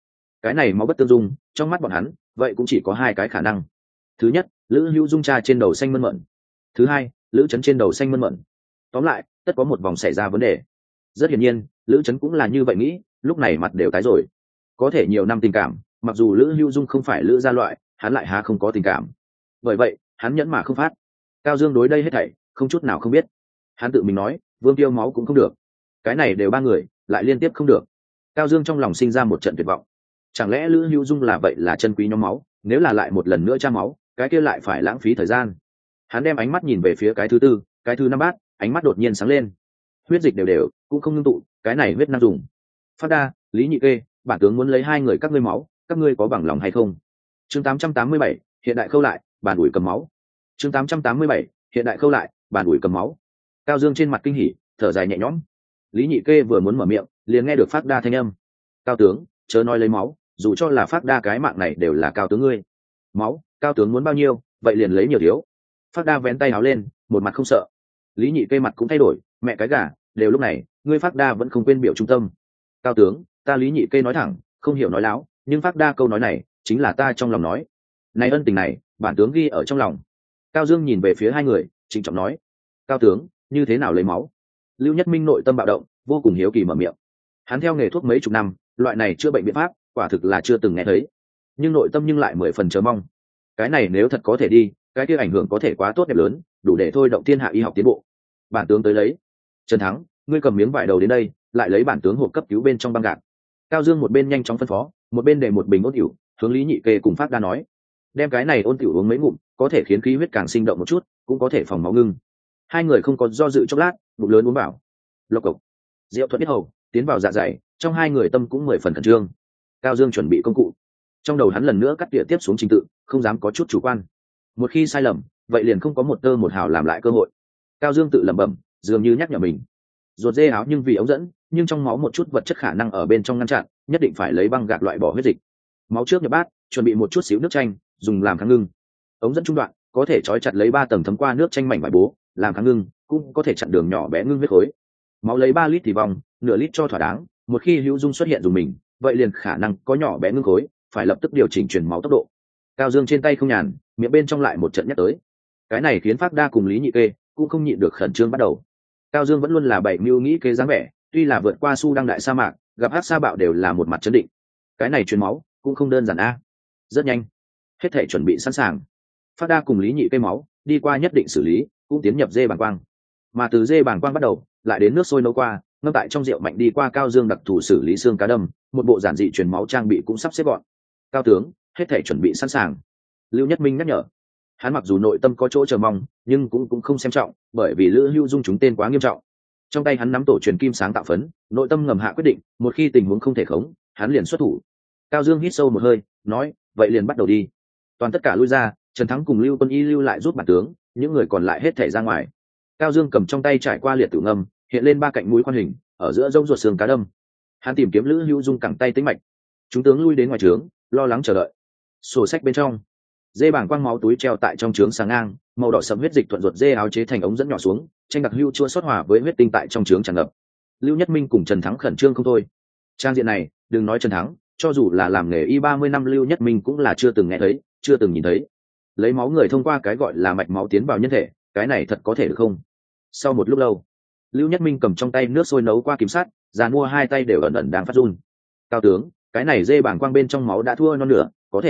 cái này máu bất tương dung, trong mắt bọn hắn vậy cũng chỉ có hai cái khả năng. Thứ nhất, lữ hữu dung cha trên đầu xanh mơn mởn. Thứ hai, lữ trấn trên đầu xanh mơn mởn. Tóm lại tất có một vòng xảy ra vấn đề. Rất hiển nhiên lữ trấn cũng là như vậy nghĩ, lúc này mặt đều tái rồi. Có thể nhiều năm tình cảm, mặc dù lữ hữu dung không phải lữ gia loại, hắn lại há không có tình cảm. Bởi vậy hắn nhẫn mà không phát. Cao Dương đối đây hết thảy không chút nào không biết. Hắn tự mình nói Vương Tiêu máu cũng không được, cái này đều ba người lại liên tiếp không được. Cao Dương trong lòng sinh ra một trận tuyệt vọng. Chẳng lẽ lữ hữu dung là vậy là chân quý nhóm máu, nếu là lại một lần nữa tra máu, cái kia lại phải lãng phí thời gian. Hắn đem ánh mắt nhìn về phía cái thứ tư, cái thứ năm bát, ánh mắt đột nhiên sáng lên. Huyết dịch đều đều cũng không ngưng tụ, cái này huyết năng dùng. Phát Đa, Lý Nhị Kê, bản tướng muốn lấy hai người các ngươi máu, các ngươi có bằng lòng hay không? Chương 887, hiện đại khâu lại, bàn ủi cầm máu. Chương 887, hiện đại khâu lại, bàn ủi cầm máu. Cao Dương trên mặt kinh hỉ, thở dài nhẹ nhõm. Lý Nhị Kê vừa muốn mở miệng, liền nghe được Phát Đa thanh âm. Cao tướng, chớ nói lấy máu, dù cho là Phát Đa cái mạng này đều là cao tướng ngươi. Máu, cao tướng muốn bao nhiêu, vậy liền lấy nhiều thiếu. Phát Đa vén tay áo lên, một mặt không sợ. Lý Nhị Kê mặt cũng thay đổi, mẹ cái gà, đều lúc này, ngươi Phát Đa vẫn không quên biểu trung tâm. Cao tướng, ta Lý Nhị Kê nói thẳng, không hiểu nói láo, nhưng Phát Đa câu nói này chính là ta trong lòng nói. Này ân tình này, bản tướng ghi ở trong lòng. Cao Dương nhìn về phía hai người, trịnh trọng nói. Cao tướng, như thế nào lấy máu? Lưu Nhất Minh nội tâm bạo động, vô cùng hiếu kỳ mở miệng. Hắn theo nghề thuốc mấy chục năm, loại này chữa bệnh biện pháp quả thực là chưa từng nghe thấy, nhưng nội tâm nhưng lại 10 phần chờ mong. Cái này nếu thật có thể đi, cái kia ảnh hưởng có thể quá tốt đẹp lớn, đủ để thôi động thiên hạ y học tiến bộ. Bản tướng tới lấy. Trần Thắng, ngươi cầm miếng vải đầu đến đây, lại lấy bản tướng hộp cấp cứu bên trong băng gạc. Cao Dương một bên nhanh chóng phân phó, một bên để một bình ôn tiểu, hướng Lý Nhị Kê cùng Phát Đa nói, đem cái này ôn tiểu uống mấy ngụm, có thể khiến khí huyết càng sinh động một chút, cũng có thể phòng máu ngưng. Hai người không có do dự chốc lát, bụng lớn uống vào. Lộc cộc, rượu thuận biết hầu tiến vào dạ dày, trong hai người tâm cũng 10 phần khẩn trương. Cao Dương chuẩn bị công cụ, trong đầu hắn lần nữa cắt tỉa tiếp xuống trình tự, không dám có chút chủ quan. Một khi sai lầm, vậy liền không có một tơ một hào làm lại cơ hội. Cao Dương tự lẩm bẩm, dường như nhắc nhở mình. Ruột dê áo nhưng vì ống dẫn, nhưng trong máu một chút vật chất khả năng ở bên trong ngăn chặn, nhất định phải lấy băng gạc loại bỏ huyết dịch. Máu trước nhập bát, chuẩn bị một chút xíu nước chanh, dùng làm kháng ngưng. Ống dẫn trung đoạn có thể trói chặt lấy 3 tầng thấm qua nước chanh mảnh vải bố, làm kháng ngưng, cũng có thể chặn đường nhỏ bé ngưng huyết khối. Máu lấy 3 lít thì vòng, nửa lít cho thỏa đáng, một khi hữu dung xuất hiện dùng mình, vậy liền khả năng có nhỏ bé ngưng khối, phải lập tức điều chỉnh truyền máu tốc độ. Cao Dương trên tay không nhàn, miệng bên trong lại một trận nhắc tới. Cái này khiến Phát Đa cùng Lý Nhị Kê cũng không nhịn được khẩn trương bắt đầu. Cao Dương vẫn luôn là bảy mưu nghĩ kế dáng vẻ, tuy là vượt qua Su Đăng đại sa mạc, gặp hắc sa bạo đều là một mặt chấn định. Cái này truyền máu cũng không đơn giản a. Rất nhanh, hết thể chuẩn bị sẵn sàng. Phát Đa cùng Lý Nhị Kê máu đi qua nhất định xử lý, cũng tiến nhập dê bàng quang. Mà từ dê bàng quang bắt đầu, lại đến nước sôi nấu qua, ngâm tại trong rượu mạnh đi qua Cao Dương đặc thù xử lý xương cá đâm, một bộ giản dị truyền máu trang bị cũng sắp xếp gọn. Cao tướng, hết thể chuẩn bị sẵn sàng. Lưu Nhất Minh nhắc nhở. Hắn mặc dù nội tâm có chỗ chờ mong, nhưng cũng không xem trọng, bởi vì Lữ Hữu Dung chúng tên quá nghiêm trọng. Trong tay hắn nắm tổ truyền kim sáng tạo phấn, nội tâm ngầm hạ quyết định, một khi tình huống không thể khống, hắn liền xuất thủ. Cao Dương hít sâu một hơi, nói, vậy liền bắt đầu đi. Toàn tất cả lui ra, Trần Thắng cùng Lưu Quân Y lưu lại giúp bản tướng, những người còn lại hết thể ra ngoài. Cao Dương cầm trong tay trải qua liệt tử ngâm, hiện lên 3 cạnh mũi khoan hình, ở giữa rông ruột xương cá đâm. Hắn tìm kiếm Lữ Hữu Dung cẳng tay tính mạch. Chúng tướng lui đến ngoài trướng, lo lắng chờ đợi. Sổ sách bên trong, dê bảng quang máu túi treo tại trong trướng sáng ngang, màu đỏ sẫm huyết dịch thuận ruột dê áo chế thành ống dẫn nhỏ xuống, tranh đặc hưu chua xót hòa với huyết tinh tại trong trướng tràn ngập. Lưu Nhất Minh cùng Trần Thắng khẩn trương không thôi. Trang diện này, đừng nói Trần Thắng, cho dù là làm nghề y 30 năm Lưu Nhất Minh cũng là chưa từng nghe thấy, chưa từng nhìn thấy. Lấy máu người thông qua cái gọi là mạch máu tiến vào nhân thể, cái này thật có thể được không? Sau một lúc lâu, Lưu Nhất Minh cầm trong tay nước sôi nấu qua kiểm sát, dàn mua hai tay đều ẩn ẩn đang phát run. Cao tướng, cái này dê bảng quang bên trong máu đã thua non nửa,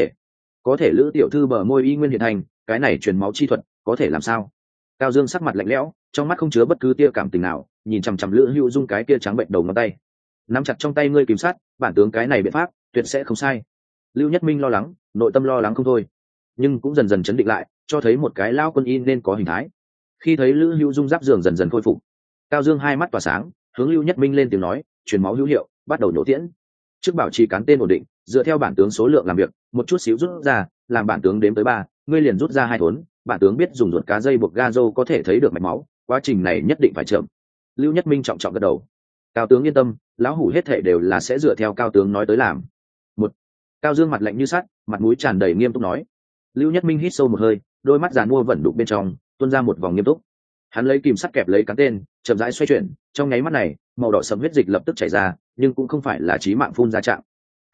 có thể Lữ tiểu thư bờ môi y nguyên hiện thành, cái này truyền máu chi thuật có thể làm sao? Cao Dương sắc mặt lạnh lẽo, trong mắt không chứa bất cứ tia cảm tình nào, nhìn chằm chằm Lữ Hữu Dung cái kia trắng bệnh đầu ngón tay. Nắm chặt trong tay ngươi kiểm sát, bản tướng cái này biện pháp tuyệt sẽ không sai. Lưu Nhất Minh lo lắng, nội tâm lo lắng không thôi, nhưng cũng dần dần chấn định lại, cho thấy một cái lao quân y nên có hình thái. Khi thấy Lữ Hữu Dung giáp giường dần dần khôi phục, Cao Dương hai mắt tỏa sáng, hướng Lưu Nhất Minh lên tiếng nói, truyền máu hữu hiệu, bắt đầu nổ tiễn. Trước bảo trì cán tên ổn định, dựa theo bản tướng số lượng làm việc, một chút xíu rút ra, làm bản tướng đếm tới 3, ngươi liền rút ra 2 thốn, bản tướng biết dùng ruột cá dây buộc gazo có thể thấy được mạch máu, quá trình này nhất định phải chậm. Lưu Nhất Minh trọng trọng gật đầu. Cao tướng yên tâm, lão hủ hết thảy đều là sẽ dựa theo cao tướng nói tới làm. Một. Cao Dương mặt lạnh như sắt, mặt mũi tràn đầy nghiêm túc nói. Lưu Nhất Minh hít sâu một hơi, đôi mắt giàn mua vẩn đục bên trong tuôn ra một vòng nghiêm túc. Hắn lấy kìm sắt kẹp lấy cán tên, chậm rãi xoay chuyển, trong nháy mắt này, màu đỏ sẫm huyết dịch lập tức chảy ra, nhưng cũng không phải là chí mạng phun ra trạng.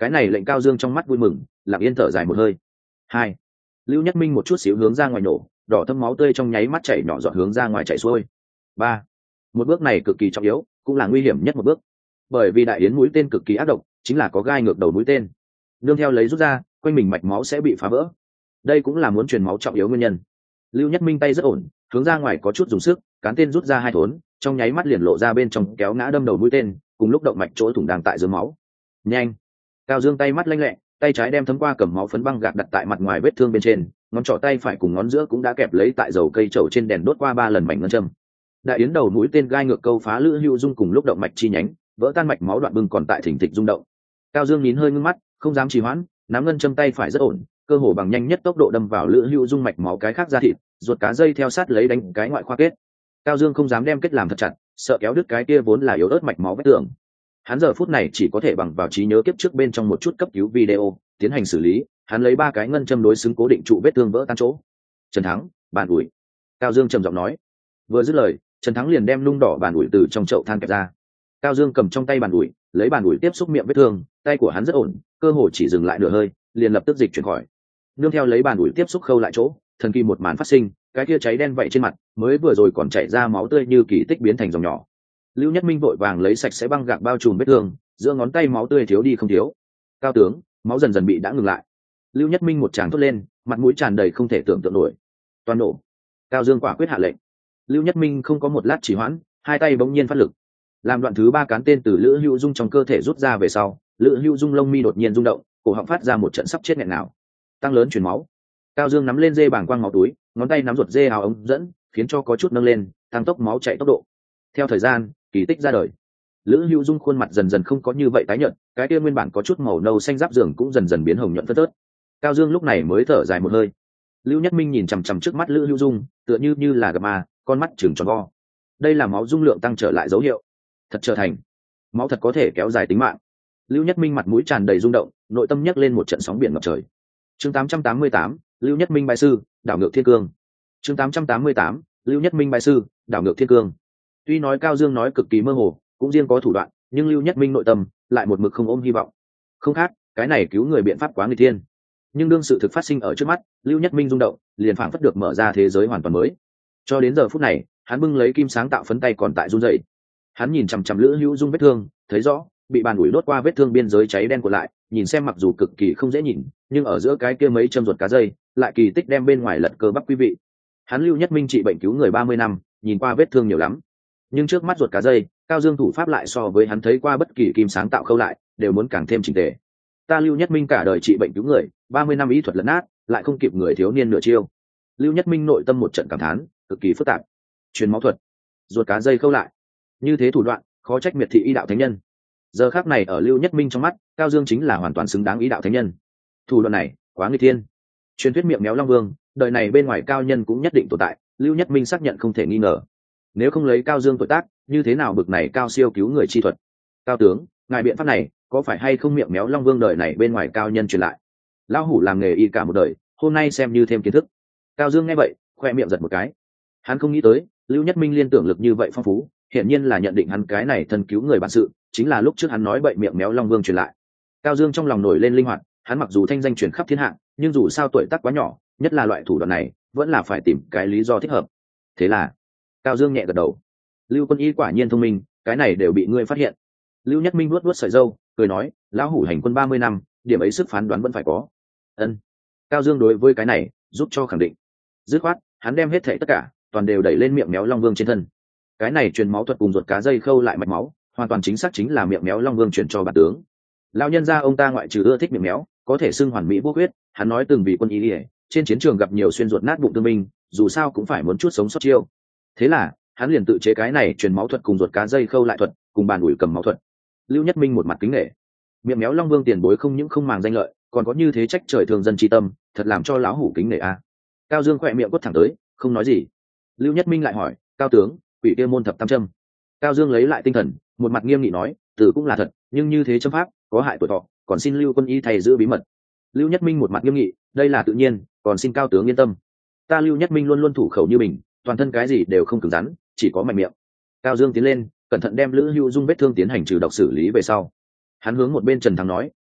Cái này lệnh Cao Dương trong mắt vui mừng, lặng yên thở dài một hơi. Hai, Lưu Nhất Minh một chút xíu hướng ra ngoài nổ, đỏ thâm máu tươi trong nháy mắt chảy nhỏ giọt hướng ra ngoài chảy xuôi. Ba, một bước này cực kỳ trọng yếu, cũng là nguy hiểm nhất một bước, bởi vì đại yến mũi tên cực kỳ ác độc, chính là có gai ngược đầu mũi tên, nương theo lấy rút ra, quanh mình mạch máu sẽ bị phá vỡ. Đây cũng là muốn truyền máu trọng yếu nguyên nhân. Lưu Nhất Minh tay rất ổn, hướng ra ngoài có chút dùng sức, cán tên rút ra hai thốn, trong nháy mắt liền lộ ra bên trong kéo ngã đâm đầu mũi tên, cùng lúc động mạch chỗ thủng đang tại dưới máu. Nhanh! Cao Dương tay mắt lanh lẹ, tay trái đem thấm qua cầm máu phấn băng gạc đặt tại mặt ngoài vết thương bên trên, ngón trỏ tay phải cùng ngón giữa cũng đã kẹp lấy tại dầu cây trầu trên đèn đốt qua 3 lần mảnh ngân châm. Đại yến đầu mũi tên gai ngược câu phá Lữ Hữu Dung cùng lúc động mạch chi nhánh, vỡ tan mạch máu đoạn bưng còn tại thỉnh thịch rung động. Cao Dương nín hơi ngưng mắt, không dám trì hoãn, nắm ngân châm tay phải rất ổn, cơ hồ bằng nhanh nhất tốc độ đâm vào Lữ Hữu Dung mạch máu cái khác ra thịt, ruột cá dây theo sát lấy đánh cái ngoại khoa kết. Cao Dương không dám đem kết làm thật chặt, sợ kéo đứt cái kia vốn là yếu ớt mạch máu vết tường. Hắn giờ phút này chỉ có thể bằng vào trí nhớ kiếp trước bên trong một chút cấp cứu video tiến hành xử lý. Hắn lấy 3 cái ngân châm đối xứng cố định trụ vết thương vỡ tan chỗ. Trần Thắng, bàn ủi. Cao Dương trầm giọng nói. Vừa dứt lời, Trần Thắng liền đem nung đỏ bàn ủi từ trong chậu than kẹp ra. Cao Dương cầm trong tay bàn ủi, lấy bàn ủi tiếp xúc miệng vết thương, tay của hắn rất ổn, cơ hồ chỉ dừng lại nửa hơi, liền lập tức dịch chuyển khỏi. Nương theo lấy bàn ủi tiếp xúc khâu lại chỗ, thần kỳ một màn phát sinh, cái kia cháy đen vậy trên mặt, mới vừa rồi còn chảy ra máu tươi như kỳ tích biến thành dòng nhỏ. Lưu Nhất Minh vội vàng lấy sạch sẽ băng gạc bao trùm vết thương, giữa ngón tay máu tươi thiếu đi không thiếu. Cao tướng, máu dần dần bị đã ngừng lại. Lưu Nhất Minh một tràng thốt lên, mặt mũi tràn đầy không thể tưởng tượng nổi. Toàn nổ. Cao Dương quả quyết hạ lệnh. Lưu Nhất Minh không có một lát trì hoãn, hai tay bỗng nhiên phát lực, làm đoạn thứ 3 cán tên từ Lữ Hữu Dung trong cơ thể rút ra về sau, Lữ Hữu Dung lông mi đột nhiên rung động, cổ họng phát ra một trận sắp chết nghẹn nào. Tăng lớn truyền máu. Cao Dương nắm lên dê bảng quang máu túi, ngón tay nắm ruột dê áo ống dẫn, khiến cho có chút nâng lên, tăng tốc máu chạy tốc độ. Theo thời gian, kỳ tích ra đời. Lữ Hữu Dung khuôn mặt dần dần không có như vậy tái nhợt, cái kia nguyên bản có chút màu nâu xanh giáp giường cũng dần dần biến hồng nhuận phớt tớt. Cao Dương lúc này mới thở dài một hơi. Lưu Nhất Minh nhìn chằm chằm trước mắt Lữ Hữu Dung, tựa như là gặp ma, con mắt trừng tròn vo. Đây là máu dung lượng tăng trở lại dấu hiệu. Thật trở thành máu thật có thể kéo dài tính mạng. Lưu Nhất Minh mặt mũi tràn đầy rung động, nội tâm nhấc lên một trận sóng biển ngập trời. Chương 888, Lưu Nhất Minh bái sư, đảo ngược thiên cương. Chương 888, Lưu Nhất Minh bái sư, đảo ngược thiên cương. Tuy nói Cao Dương nói cực kỳ mơ hồ, cũng riêng có thủ đoạn, nhưng Lưu Nhất Minh nội tâm lại một mực không ôm hy vọng. Không khác, cái này cứu người biện pháp quá nguy thiên. Nhưng đương sự thực phát sinh ở trước mắt, Lưu Nhất Minh rung động, liền phảng phất được mở ra thế giới hoàn toàn mới. Cho đến giờ phút này, hắn bưng lấy kim sáng tạo phấn tay còn tại run rẩy. Hắn nhìn chằm chằm Lữ Hữu Dung vết thương, thấy rõ, bị bàn ủi đốt qua vết thương biên giới cháy đen của lại, nhìn xem mặc dù cực kỳ không dễ nhìn, nhưng ở giữa cái kia mấy châm ruột cá dây, lại kỳ tích đem bên ngoài lật cơ bắp quý vị. Hắn Lưu Nhất Minh trị bệnh cứu người 30 năm, nhìn qua vết thương nhiều lắm, nhưng trước mắt ruột cá dây, Cao Dương thủ pháp lại so với hắn thấy qua bất kỳ kim sáng tạo khâu lại, đều muốn càng thêm chỉnh tề. Ta Lưu Nhất Minh cả đời trị bệnh cứu người, 30 năm ý thuật lẫn nát, lại không kịp người thiếu niên nửa chiêu. Lưu Nhất Minh nội tâm một trận cảm thán, cực kỳ phức tạp. Truyền máu thuật, ruột cá dây khâu lại, như thế thủ đoạn, khó trách miệt thị y đạo thánh nhân. Giờ khắc này ở Lưu Nhất Minh trong mắt, Cao Dương chính là hoàn toàn xứng đáng y đạo thánh nhân. Thủ đoạn này, quá nguy thiên. Truyền thuyết miệng méo long vương, đời này bên ngoài cao nhân cũng nhất định tồn tại, Lưu Nhất Minh xác nhận không thể nghi ngờ. Nếu không lấy Cao Dương tuổi tác, như thế nào bực này cao siêu cứu người chi thuật? Cao tướng, ngài biện pháp này, có phải hay không miệng méo long vương đời này bên ngoài cao nhân truyền lại? Lão hủ làm nghề y cả một đời, hôm nay xem như thêm kiến thức. Cao Dương nghe vậy, khoe miệng giật một cái. Hắn không nghĩ tới, Lưu Nhất Minh liên tưởng lực như vậy phong phú, hiển nhiên là nhận định hắn cái này thân cứu người bản sự, chính là lúc trước hắn nói bậy miệng méo long vương truyền lại. Cao Dương trong lòng nổi lên linh hoạt, hắn mặc dù thanh danh truyền khắp thiên hạ, nhưng dù sao tuổi tác quá nhỏ, nhất là loại thủ đoạn này, vẫn là phải tìm cái lý do thích hợp. Thế là, Cao Dương nhẹ gật đầu. Lưu Quân Y quả nhiên thông minh, cái này đều bị ngươi phát hiện. Lưu Nhất Minh nuốt nuốt sợi râu, cười nói, lão hủ hành quân 30 năm, điểm ấy sức phán đoán vẫn phải có. Ân. Cao Dương đối với cái này, giúp cho khẳng định. Dứt khoát, hắn đem hết thảy tất cả, toàn đều đẩy lên miệng méo long vương trên thân. Cái này truyền máu thuật cùng ruột cá dây khâu lại mạch máu, hoàn toàn chính xác chính là miệng méo long vương truyền cho bản tướng. Lão nhân gia ông ta ngoại trừ ưa thích miệng méo, có thể xưng hoàn mỹ vô huyết, hắn nói từng vì quân y liễu, trên chiến trường gặp nhiều xuyên ruột nát bụng thương binh, dù sao cũng phải muốn chút sống sót chiêu. Thế là, hắn liền tự chế cái này truyền máu thuật cùng ruột cá dây khâu lại thuật, cùng bàn ủi cầm máu thuật. Lưu Nhất Minh một mặt kính nể. Miệng méo long vương tiền bối không những không màng danh lợi, còn có như thế trách trời thường dân tri tâm, thật làm cho lão hủ kính nể a. Cao Dương khỏe miệng quất thẳng tới, không nói gì. Lưu Nhất Minh lại hỏi, cao tướng, quỷ kia môn thập tam châm. Cao Dương lấy lại tinh thần, một mặt nghiêm nghị nói, từ cũng là thật, nhưng như thế châm pháp có hại tuổi thọ, còn xin Lưu Quân Y thầy giữ bí mật. Lưu Nhất Minh một mặt nghiêm nghị, đây là tự nhiên, còn xin cao tướng yên tâm. Ta Lưu Nhất Minh luôn luôn thủ khẩu như mình, toàn thân cái gì đều không cứng rắn, chỉ có mạnh miệng. Cao Dương tiến lên, cẩn thận đem Lữ Hữu Dung vết thương tiến hành trừ độc xử lý về sau. Hắn hướng một bên Trần Thắng nói,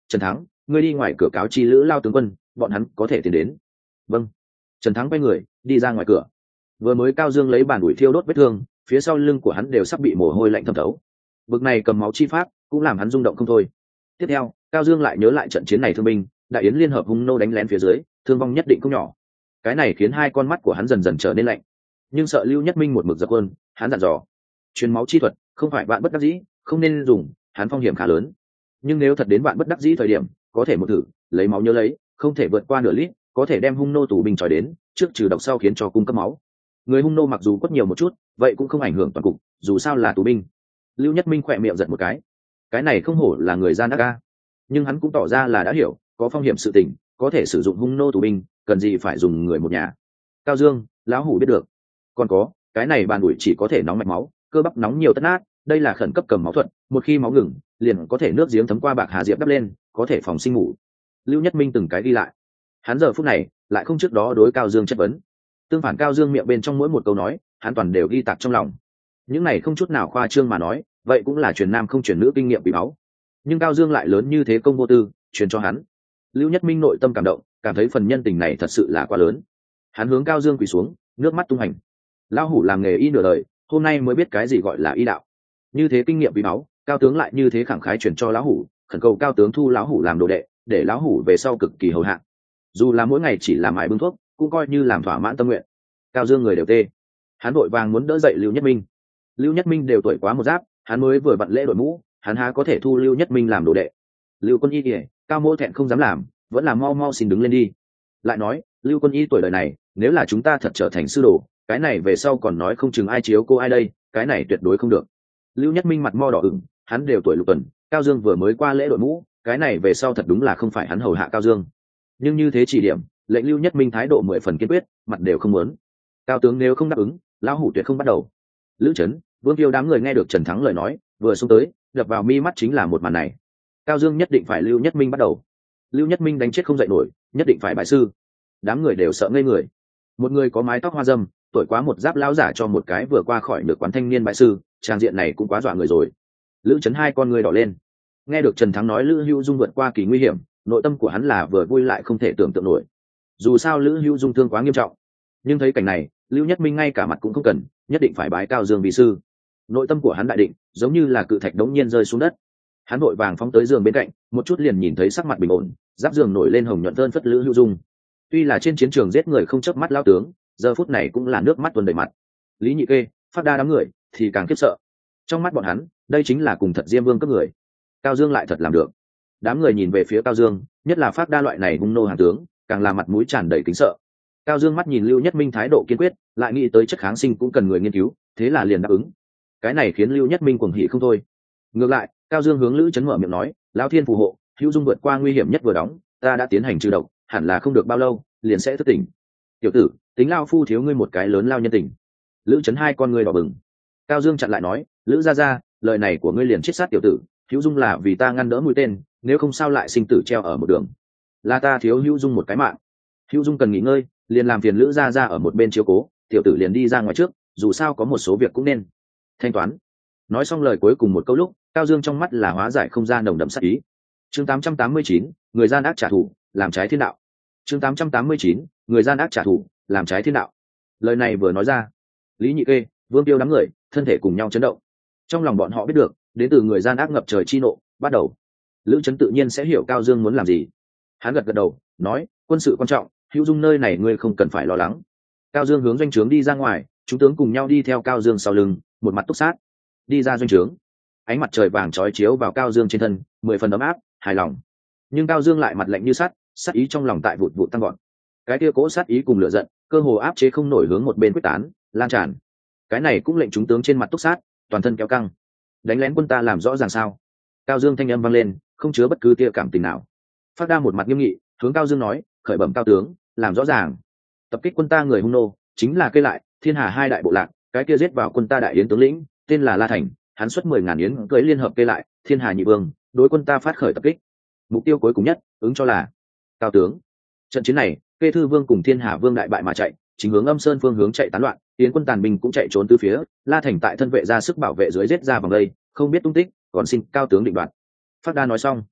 Trần Thắng, ngươi đi ngoài cửa cáo chi lữ lao tướng quân, bọn hắn có thể tiến đến. Vâng. Trần Thắng quay người đi ra ngoài cửa. Vừa mới Cao Dương lấy bàn ủi thiêu đốt vết thương, phía sau lưng của hắn đều sắp bị mồ hôi lạnh thấm thấu. Bực này cầm máu chi pháp cũng làm hắn rung động không thôi. Tiếp theo, Cao Dương lại nhớ lại trận chiến này thương binh, đại yến liên hợp hung nô đánh lén phía dưới, thương vong nhất định không nhỏ. Cái này khiến hai con mắt của hắn dần dần trở nên lạnh. Nhưng sợ Lưu Nhất Minh một mực dập hơn, hắn dặn dò: truyền máu chi thuật không phải bạn bất đắc dĩ, không nên dùng, hắn phong hiểm khá lớn. Nhưng nếu thật đến bạn bất đắc dĩ thời điểm, có thể một thử, lấy máu nhớ lấy, không thể vượt qua nửa lít, có thể đem hung nô tù binh trói đến, trước trừ độc sau khiến cho cung cấp máu. Người hung nô mặc dù quất nhiều một chút, vậy cũng không ảnh hưởng toàn cục, dù sao là tù binh. Lưu Nhất Minh khỏe miệng giật một cái này không hổ là người gian ác ca. Nhưng hắn cũng tỏ ra là đã hiểu, có phong hiểm sự tình, có thể sử dụng hung nô tù binh, cần gì phải dùng người một nhà. Cao Dương, lão hủ biết được. Còn có, cái này bàn ủi chỉ có thể nóng mạch máu, cơ bắp nóng nhiều tất nát, đây là khẩn cấp cầm máu thuật, một khi máu ngừng, liền có thể nước giếng thấm qua bạc hà diệp đắp lên, có thể phòng sinh ngủ. Lưu Nhất Minh từng cái đi lại. Hắn giờ phút này lại không trước đó đối Cao Dương chất vấn. Tương phản, Cao Dương miệng bên trong mỗi một câu nói, hắn toàn đều ghi tạc trong lòng. Những này không chút nào khoa trương mà nói, vậy cũng là truyền nam không truyền nữ kinh nghiệm quý báu. Nhưng Cao Dương lại lớn như thế công vô tư, truyền cho hắn. Lưu Nhất Minh nội tâm cảm động, cảm thấy phần nhân tình này thật sự là quá lớn. Hắn hướng Cao Dương quỳ xuống, nước mắt tung hành. Lão hủ làm nghề y nửa đời, hôm nay mới biết cái gì gọi là y đạo. Như thế kinh nghiệm quý báu, Cao tướng lại như thế khẳng khái truyền cho lão hủ, khẩn cầu Cao tướng thu lão hủ làm đồ đệ, để lão hủ về sau cực kỳ hầu hạ. Dù là mỗi ngày chỉ làm mãi bưng thuốc, cũng coi như làm thỏa mãn tâm nguyện. Cao Dương người đều tê. Hắn vội vàng muốn đỡ dậy Lưu Nhất Minh. Lưu Nhất Minh đều tuổi quá một giáp, hắn mới vừa vặn lễ đội mũ, hắn há có thể thu Lưu Nhất Minh làm đồ đệ. Lưu Quân Y kìa, Cao mỗ thẹn không dám làm, vẫn là mau mau xin đứng lên đi. Lại nói, Lưu Quân Y tuổi đời này, nếu là chúng ta thật trở thành sư đồ, cái này về sau còn nói không chừng ai chiếu cô ai đây, cái này tuyệt đối không được. Lưu Nhất Minh mặt mo đỏ ửng, hắn đều tuổi lục tuần, Cao Dương vừa mới qua lễ đội mũ, cái này về sau thật đúng là không phải hắn hầu hạ Cao Dương. Nhưng như thế chỉ điểm, lệnh Lưu Nhất Minh thái độ 10 phần kiên quyết, mặt đều không muốn. Cao tướng nếu không đáp ứng, lão hủ tuyệt không bắt đầu. Lữ Trấn, Vương Tiêu đám người nghe được Trần Thắng lời nói, vừa xuống tới, đập vào mi mắt chính là một màn này. Cao Dương nhất định phải Lưu Nhất Minh bắt đầu. Lưu Nhất Minh đánh chết không dậy nổi, nhất định phải bại sư. Đám người đều sợ ngây người. Một người có mái tóc hoa râm, tuổi quá một giáp lão giả cho một cái vừa qua khỏi được quán thanh niên bại sư, trang diện này cũng quá dọa người rồi. Lữ Trấn hai con người đỏ lên. Nghe được Trần Thắng nói Lữ Hữu Dung vượt qua kỳ nguy hiểm, nội tâm của hắn là vừa vui lại không thể tưởng tượng nổi. Dù sao Lữ Hữu Dung thương quá nghiêm trọng, nhưng thấy cảnh này, Lưu Nhất Minh ngay cả mặt cũng không cần, nhất định phải bái Cao Dương vì sư. Nội tâm của hắn đại định, giống như là cự thạch đống nhiên rơi xuống đất. Hắn vội vàng phóng tới giường bên cạnh, một chút liền nhìn thấy sắc mặt bình ổn, giáp giường nổi lên hồng nhuận thơn phất Lữ Hữu Dung. Tuy là trên chiến trường giết người không chớp mắt lão tướng, giờ phút này cũng là nước mắt tuôn đầy mặt. Lý Nhị Kê, Phát Đa đám người thì càng khiếp sợ. Trong mắt bọn hắn, đây chính là cùng thật Diêm Vương cấp người. Cao Dương lại thật làm được. Đám người nhìn về phía Cao Dương, nhất là Phát Đa loại này hung nô hàng tướng, càng là mặt mũi tràn đầy kính sợ. Cao Dương mắt nhìn Lưu Nhất Minh thái độ kiên quyết, lại nghĩ tới chất kháng sinh cũng cần người nghiên cứu, thế là liền đáp ứng. Cái này khiến Lưu Nhất Minh cuồng hỉ không thôi. Ngược lại, Cao Dương hướng Lữ Trấn mở miệng nói, lão thiên phù hộ, Hữu Dung vượt qua nguy hiểm nhất vừa đóng, ta đã tiến hành trừ độc, hẳn là không được bao lâu liền sẽ thức tỉnh. Tiểu tử, tính lao phu thiếu ngươi một cái lớn lao nhân tình. Lữ Trấn hai con ngươi đỏ bừng. Cao Dương chặn lại nói, Lữ gia gia, lời này của ngươi liền chết sát tiểu tử, Hữu Dung là vì ta ngăn đỡ mũi tên, nếu không sao lại sinh tử treo ở một đường. Là ta thiếu Hữu Dung một cái mạng. Hữu Dung cần nghỉ ngơi, liền làm phiền Lữ gia gia ở một bên chiếu cố, tiểu tử liền đi ra ngoài trước, dù sao có một số việc cũng nên thanh toán. Nói xong lời cuối cùng một câu lúc, Cao Dương trong mắt là hóa giải không ra nồng đậm sát ý. Chương 889, người gian ác trả thù, làm trái thiên đạo. Chương 889, người gian ác trả thù, làm trái thiên đạo. Lời này vừa nói ra, Lý Nhị Kê, Vương Tiêu đám người thân thể cùng nhau chấn động. Trong lòng bọn họ biết được, đến từ người gian ác ngập trời chi nộ, bắt đầu. Lữ Trấn tự nhiên sẽ hiểu Cao Dương muốn làm gì. Hắn gật gật đầu, nói, quân sự quan trọng, Hữu Dung nơi này ngươi không cần phải lo lắng. Cao Dương hướng doanh trướng đi ra ngoài, chúng tướng cùng nhau đi theo Cao Dương sau lưng, một mặt túc sát. Đi ra doanh trướng, ánh mặt trời vàng chói chiếu vào Cao Dương trên thân, 10 phần ấm áp, hài lòng. Nhưng Cao Dương lại mặt lạnh như sắt, sát ý trong lòng tại vụt vụt tăng gọn. Cái kia cố sát ý cùng lửa giận, cơ hồ áp chế không nổi hướng một bên quyết tán, lan tràn. Cái này cũng lệnh chúng tướng trên mặt túc sát, toàn thân kéo căng. Đánh lén quân ta làm rõ ràng sao? Cao Dương thanh âm vang lên, không chứa bất cứ tia cảm tình nào. Phát Đa một mặt nghiêm nghị, hướng Cao Dương nói, khởi bẩm Cao tướng, làm rõ ràng. Tập kích quân ta người hung nô, chính là Cây Lại, Thiên Hà hai đại bộ lạc, cái kia giết vào quân ta đại yến tướng lĩnh, tên là La Thành, hắn xuất 10.000 yến cưỡi liên hợp Cây Lại, Thiên Hà nhị vương, đối quân ta phát khởi tập kích. Mục tiêu cuối cùng nhất, ứng cho là Cao tướng. Trận chiến này, Kê Thư Vương cùng Thiên Hà Vương đại bại mà chạy, chính hướng Âm Sơn phương hướng chạy tán loạn, yến quân tàn binh cũng chạy trốn từ phía, La Thành tại thân vệ ra sức bảo vệ dưới giết ra vòng đây, không biết tung tích, còn xin Cao tướng định đoạt. Phát Đa nói xong,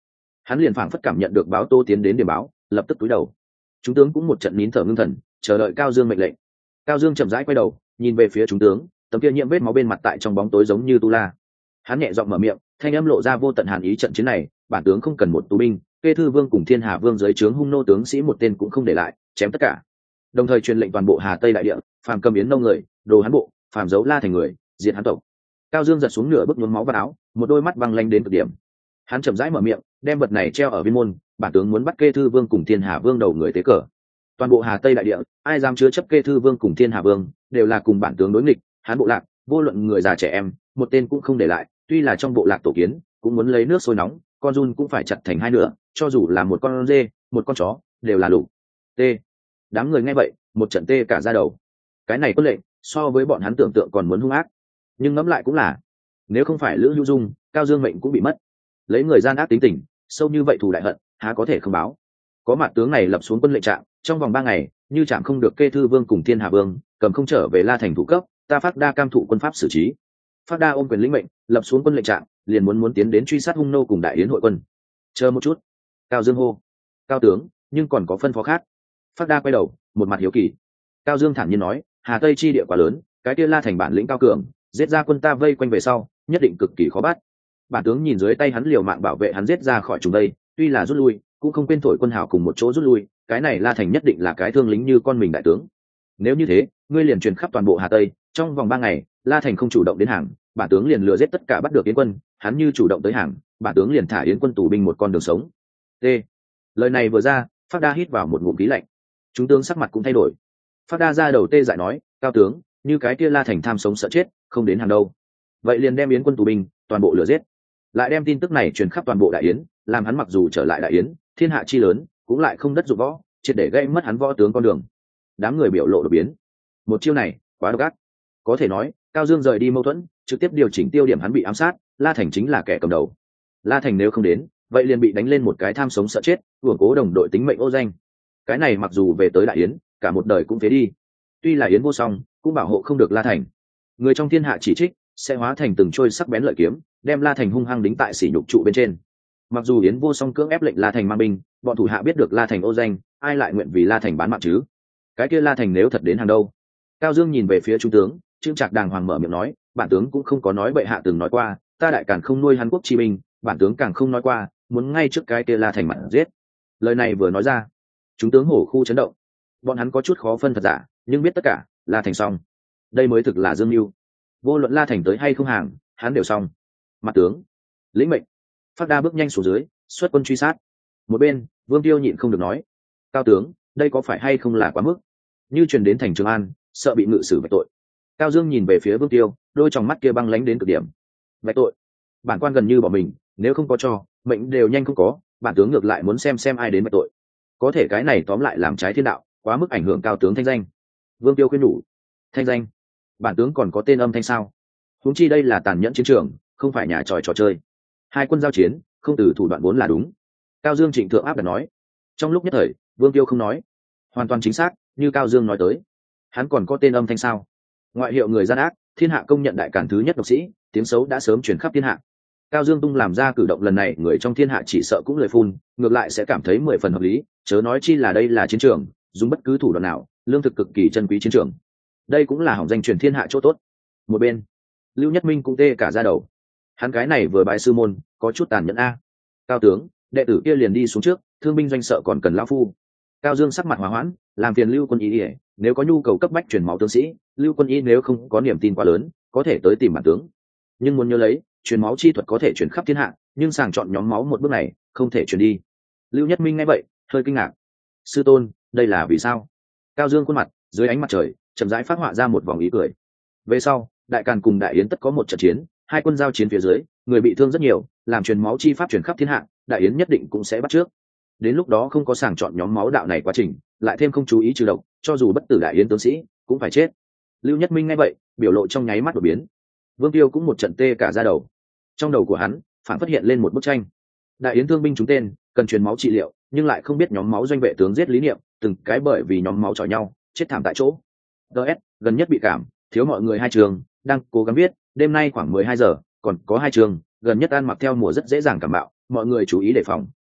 Hắn liền phảng phất cảm nhận được báo Tô tiến đến điểm báo, lập tức cúi đầu. Chúng tướng cũng một trận nín thở ngưng thần, chờ đợi Cao Dương mệnh lệnh. Cao Dương chậm rãi quay đầu, nhìn về phía chúng tướng, tấm kia nhiễm vết máu bên mặt tại trong bóng tối giống như tu la. Hắn nhẹ giọng mở miệng, thanh âm lộ ra vô tận hàn ý, trận chiến này bản tướng không cần một tù binh, Kê Thư Vương cùng Thiên Hà Vương dưới trướng hung nô tướng sĩ một tên cũng không để lại, chém tất cả. Đồng thời truyền lệnh toàn bộ Hà Tây đại địa, phàm cầm yến nông người, đồ hắn bộ, phàm giấu La Thành người, diệt hắn tộc. Cao Dương giật xuống nửa bước nhuốm máu vào áo, một đôi mắt băng lanh đến cực điểm. Hắn chậm rãi mở miệng, đem vật này treo ở viên môn, bản tướng muốn bắt Kê Thư Vương cùng Thiên Hà Vương đầu người tế cờ. Toàn bộ Hà Tây đại địa, ai dám chứa chấp Kê Thư Vương cùng Thiên Hà Vương, đều là cùng bản tướng đối nghịch. Hắn bộ lạc, vô luận người già trẻ em, một tên cũng không để lại. Tuy là trong bộ lạc tổ kiến, cũng muốn lấy nước sôi nóng, con giun cũng phải chặt thành hai nửa, cho dù là một con dê, một con chó, đều là đủ. T. Đám người nghe vậy, một trận tê cả da đầu. Cái này quân lệnh, so với bọn hắn tưởng tượng còn muốn hung ác. Nhưng ngẫm lại cũng là, nếu không phải Lữ Hữu Dung, Cao Dương mệnh cũng bị mất. Lấy người gian ác tính tình, sâu như vậy thù đại hận, há có thể không báo. Có mặt tướng này lập xuống quân lệnh trạng, trong vòng 3 ngày, như chạm không được Kê Thư Vương cùng Thiên Hà Vương, cầm không trở về La Thành thủ cấp, ta Phác Đa cam thụ quân pháp xử trí. Phác Đa ôm quyền lĩnh mệnh, lập xuống quân lệnh trạng, liền muốn tiến đến truy sát hung nô cùng đại yến hội quân. Chờ một chút. Cao Dương hô. Cao tướng, nhưng còn có phân phó khác. Phác Đa quay đầu, một mặt hiếu kỳ. Cao Dương thản nhiên nói, Hà Tây chi địa quá lớn, cái kia La Thành bản lĩnh cao cường, giết ra quân ta vây quanh về sau, nhất định cực kỳ khó bắt. Bản tướng nhìn dưới tay hắn liều mạng bảo vệ hắn giết ra khỏi chúng đây, tuy là rút lui, cũng không quên thổi quân hào cùng một chỗ rút lui, cái này La Thành nhất định là cái thương lính như con mình đại tướng. Nếu như thế, ngươi liền truyền khắp toàn bộ Hà Tây, trong vòng 3 ngày, La Thành không chủ động đến hàng, bản tướng liền lừa giết tất cả bắt được yến quân, hắn như chủ động tới hàng, bản tướng liền thả yến quân tù binh một con đường sống. T. Lời này vừa ra, Phác Đa hít vào một ngụm khí lạnh. Chúng tướng sắc mặt cũng thay đổi. Phác Đa ra đầu tê dại nói, cao tướng, như cái kia La Thành tham sống sợ chết, không đến hàng đâu. Vậy liền đem yến quân tù binh toàn bộ lừa giết, lại đem tin tức này truyền khắp toàn bộ đại yến, làm hắn mặc dù trở lại đại yến, thiên hạ chi lớn, cũng lại không đất dụng võ, triệt để gây mất hắn võ tướng con đường. Đám người biểu lộ đột biến. Một chiêu này quá độc ác. Có thể nói, Cao Dương rời đi mâu thuẫn, trực tiếp điều chỉnh tiêu điểm, hắn bị ám sát, La Thành chính là kẻ cầm đầu. La Thành nếu không đến, vậy liền bị đánh lên một cái tham sống sợ chết, uổng cố đồng đội tính mệnh ô danh. Cái này mặc dù về tới đại yến, cả một đời cũng phế đi. Tuy là yến vô song, cũng bảo hộ không được La Thành. Người trong thiên hạ chỉ trích, sẽ hóa thành từng trôi sắc bén lợi kiếm, đem La Thành hung hăng đính tại sỉ nhục trụ bên trên. Mặc dù yến vô song cưỡng ép lệnh La Thành mang binh, bọn thủ hạ biết được La Thành ô danh, ai lại nguyện vì La Thành bán mạng chứ? Cái kia La Thành nếu thật đến hàng đâu? Cao Dương nhìn về phía trung tướng, Trương Trạc đàng hoàng mở miệng nói, bản tướng cũng không có nói bệ hạ từng nói qua, ta đại càn không nuôi hắn quốc chi binh, bản tướng càng không nói qua, muốn ngay trước cái kia La Thành mặt giết. Lời này vừa nói ra, chúng tướng hổ khu chấn động. Bọn hắn có chút khó phân thật giả, nhưng biết tất cả, La Thành xong. Đây mới thực là dương mưu. Vô luận La Thành tới hay không hàng, hắn đều xong. Mặt tướng, lĩnh mệnh. Phác Đa bước nhanh xuống dưới, xuất quân truy sát. Một bên, Vương Tiêu nhịn không được nói, cao tướng, đây có phải hay không là quá mức? Như truyền đến thành Trường An, sợ bị ngự xử vạch tội. Cao Dương nhìn về phía Vương Tiêu, đôi tròng mắt kia băng lánh đến cực điểm. Vạch tội? Bản quan gần như bỏ mình, nếu không có cho, mệnh đều nhanh không có, bản tướng ngược lại muốn xem ai đến vạch tội. Có thể cái này tóm lại làm trái thiên đạo, quá mức ảnh hưởng cao tướng thanh danh. Vương Tiêu khuyên nhủ, thanh danh, bản tướng còn có tên âm thanh sao? Huống chi đây là tàn nhẫn chiến trường, không phải nhà trò chơi. Hai quân giao chiến, không từ thủ đoạn vốn là đúng. Cao Dương trịnh thượng áp đặt nói. Trong lúc nhất thời, Vương Tiêu không nói. Hoàn toàn chính xác, như Cao Dương nói tới. Hắn còn có tên âm thanh sao? Ngoại hiệu người gian ác, thiên hạ công nhận đại cản thứ nhất độc sĩ, tiếng xấu đã sớm truyền khắp thiên hạ. Cao Dương tung làm ra cử động lần này, người trong thiên hạ chỉ sợ cũng lời phun, ngược lại sẽ cảm thấy 10 phần hợp lý, chớ nói chi là đây là chiến trường, dùng bất cứ thủ đoạn nào, lương thực cực kỳ chân quý chiến trường. Đây cũng là hỏng danh truyền thiên hạ chỗ tốt. Một bên, Lưu Nhất Minh cũng tê cả da đầu. Hắn cái này vừa bái sư môn, có chút tàn nhẫn a. Cao tướng, đệ tử kia liền đi xuống trước, thương binh doanh sợ còn cần lão phu. Cao Dương sắc mặt hòa hoãn, làm phiền Lưu Quân Y, nếu có nhu cầu cấp bách truyền máu tướng sĩ, Lưu Quân Y nếu không có niềm tin quá lớn, có thể tới tìm bản tướng. Nhưng muốn nhớ lấy, truyền máu chi thuật có thể truyền khắp thiên hạ, nhưng sàng chọn nhóm máu một bước này, không thể truyền đi. Lưu Nhất Minh nghe vậy, hơi kinh ngạc. Sư tôn, đây là vì sao? Cao Dương khuôn mặt, dưới ánh mặt trời, chậm rãi phát họa ra một vòng ý cười. Về sau, đại càn cùng đại yến tất có một trận chiến, hai quân giao chiến phía dưới, người bị thương rất nhiều, làm truyền máu chi pháp truyền khắp thiên hạ, đại yến nhất định cũng sẽ bắt trước. Đến lúc đó không có sàng chọn nhóm máu đạo này quá trình, lại thêm không chú ý trừ độc, cho dù bất tử đại yến tướng sĩ cũng phải chết. Lưu Nhất Minh nghe vậy, biểu lộ trong nháy mắt đổi biến. Vương Tiêu cũng một trận tê cả da đầu. Trong đầu của hắn phản phát hiện lên một bức tranh. Đại yến thương binh chúng tên, cần truyền máu trị liệu, nhưng lại không biết nhóm máu doanh vệ tướng giết lý niệm, từng cái bởi vì nhóm máu chọi nhau, chết thảm tại chỗ. DS, gần nhất bị cảm, thiếu mọi người 2 trường, đang cố gắng viết, đêm nay khoảng 12 giờ, còn có 2 trường, gần nhất ăn mặc theo mùa rất dễ dàng cảm bạo, mọi người chú ý đề phòng.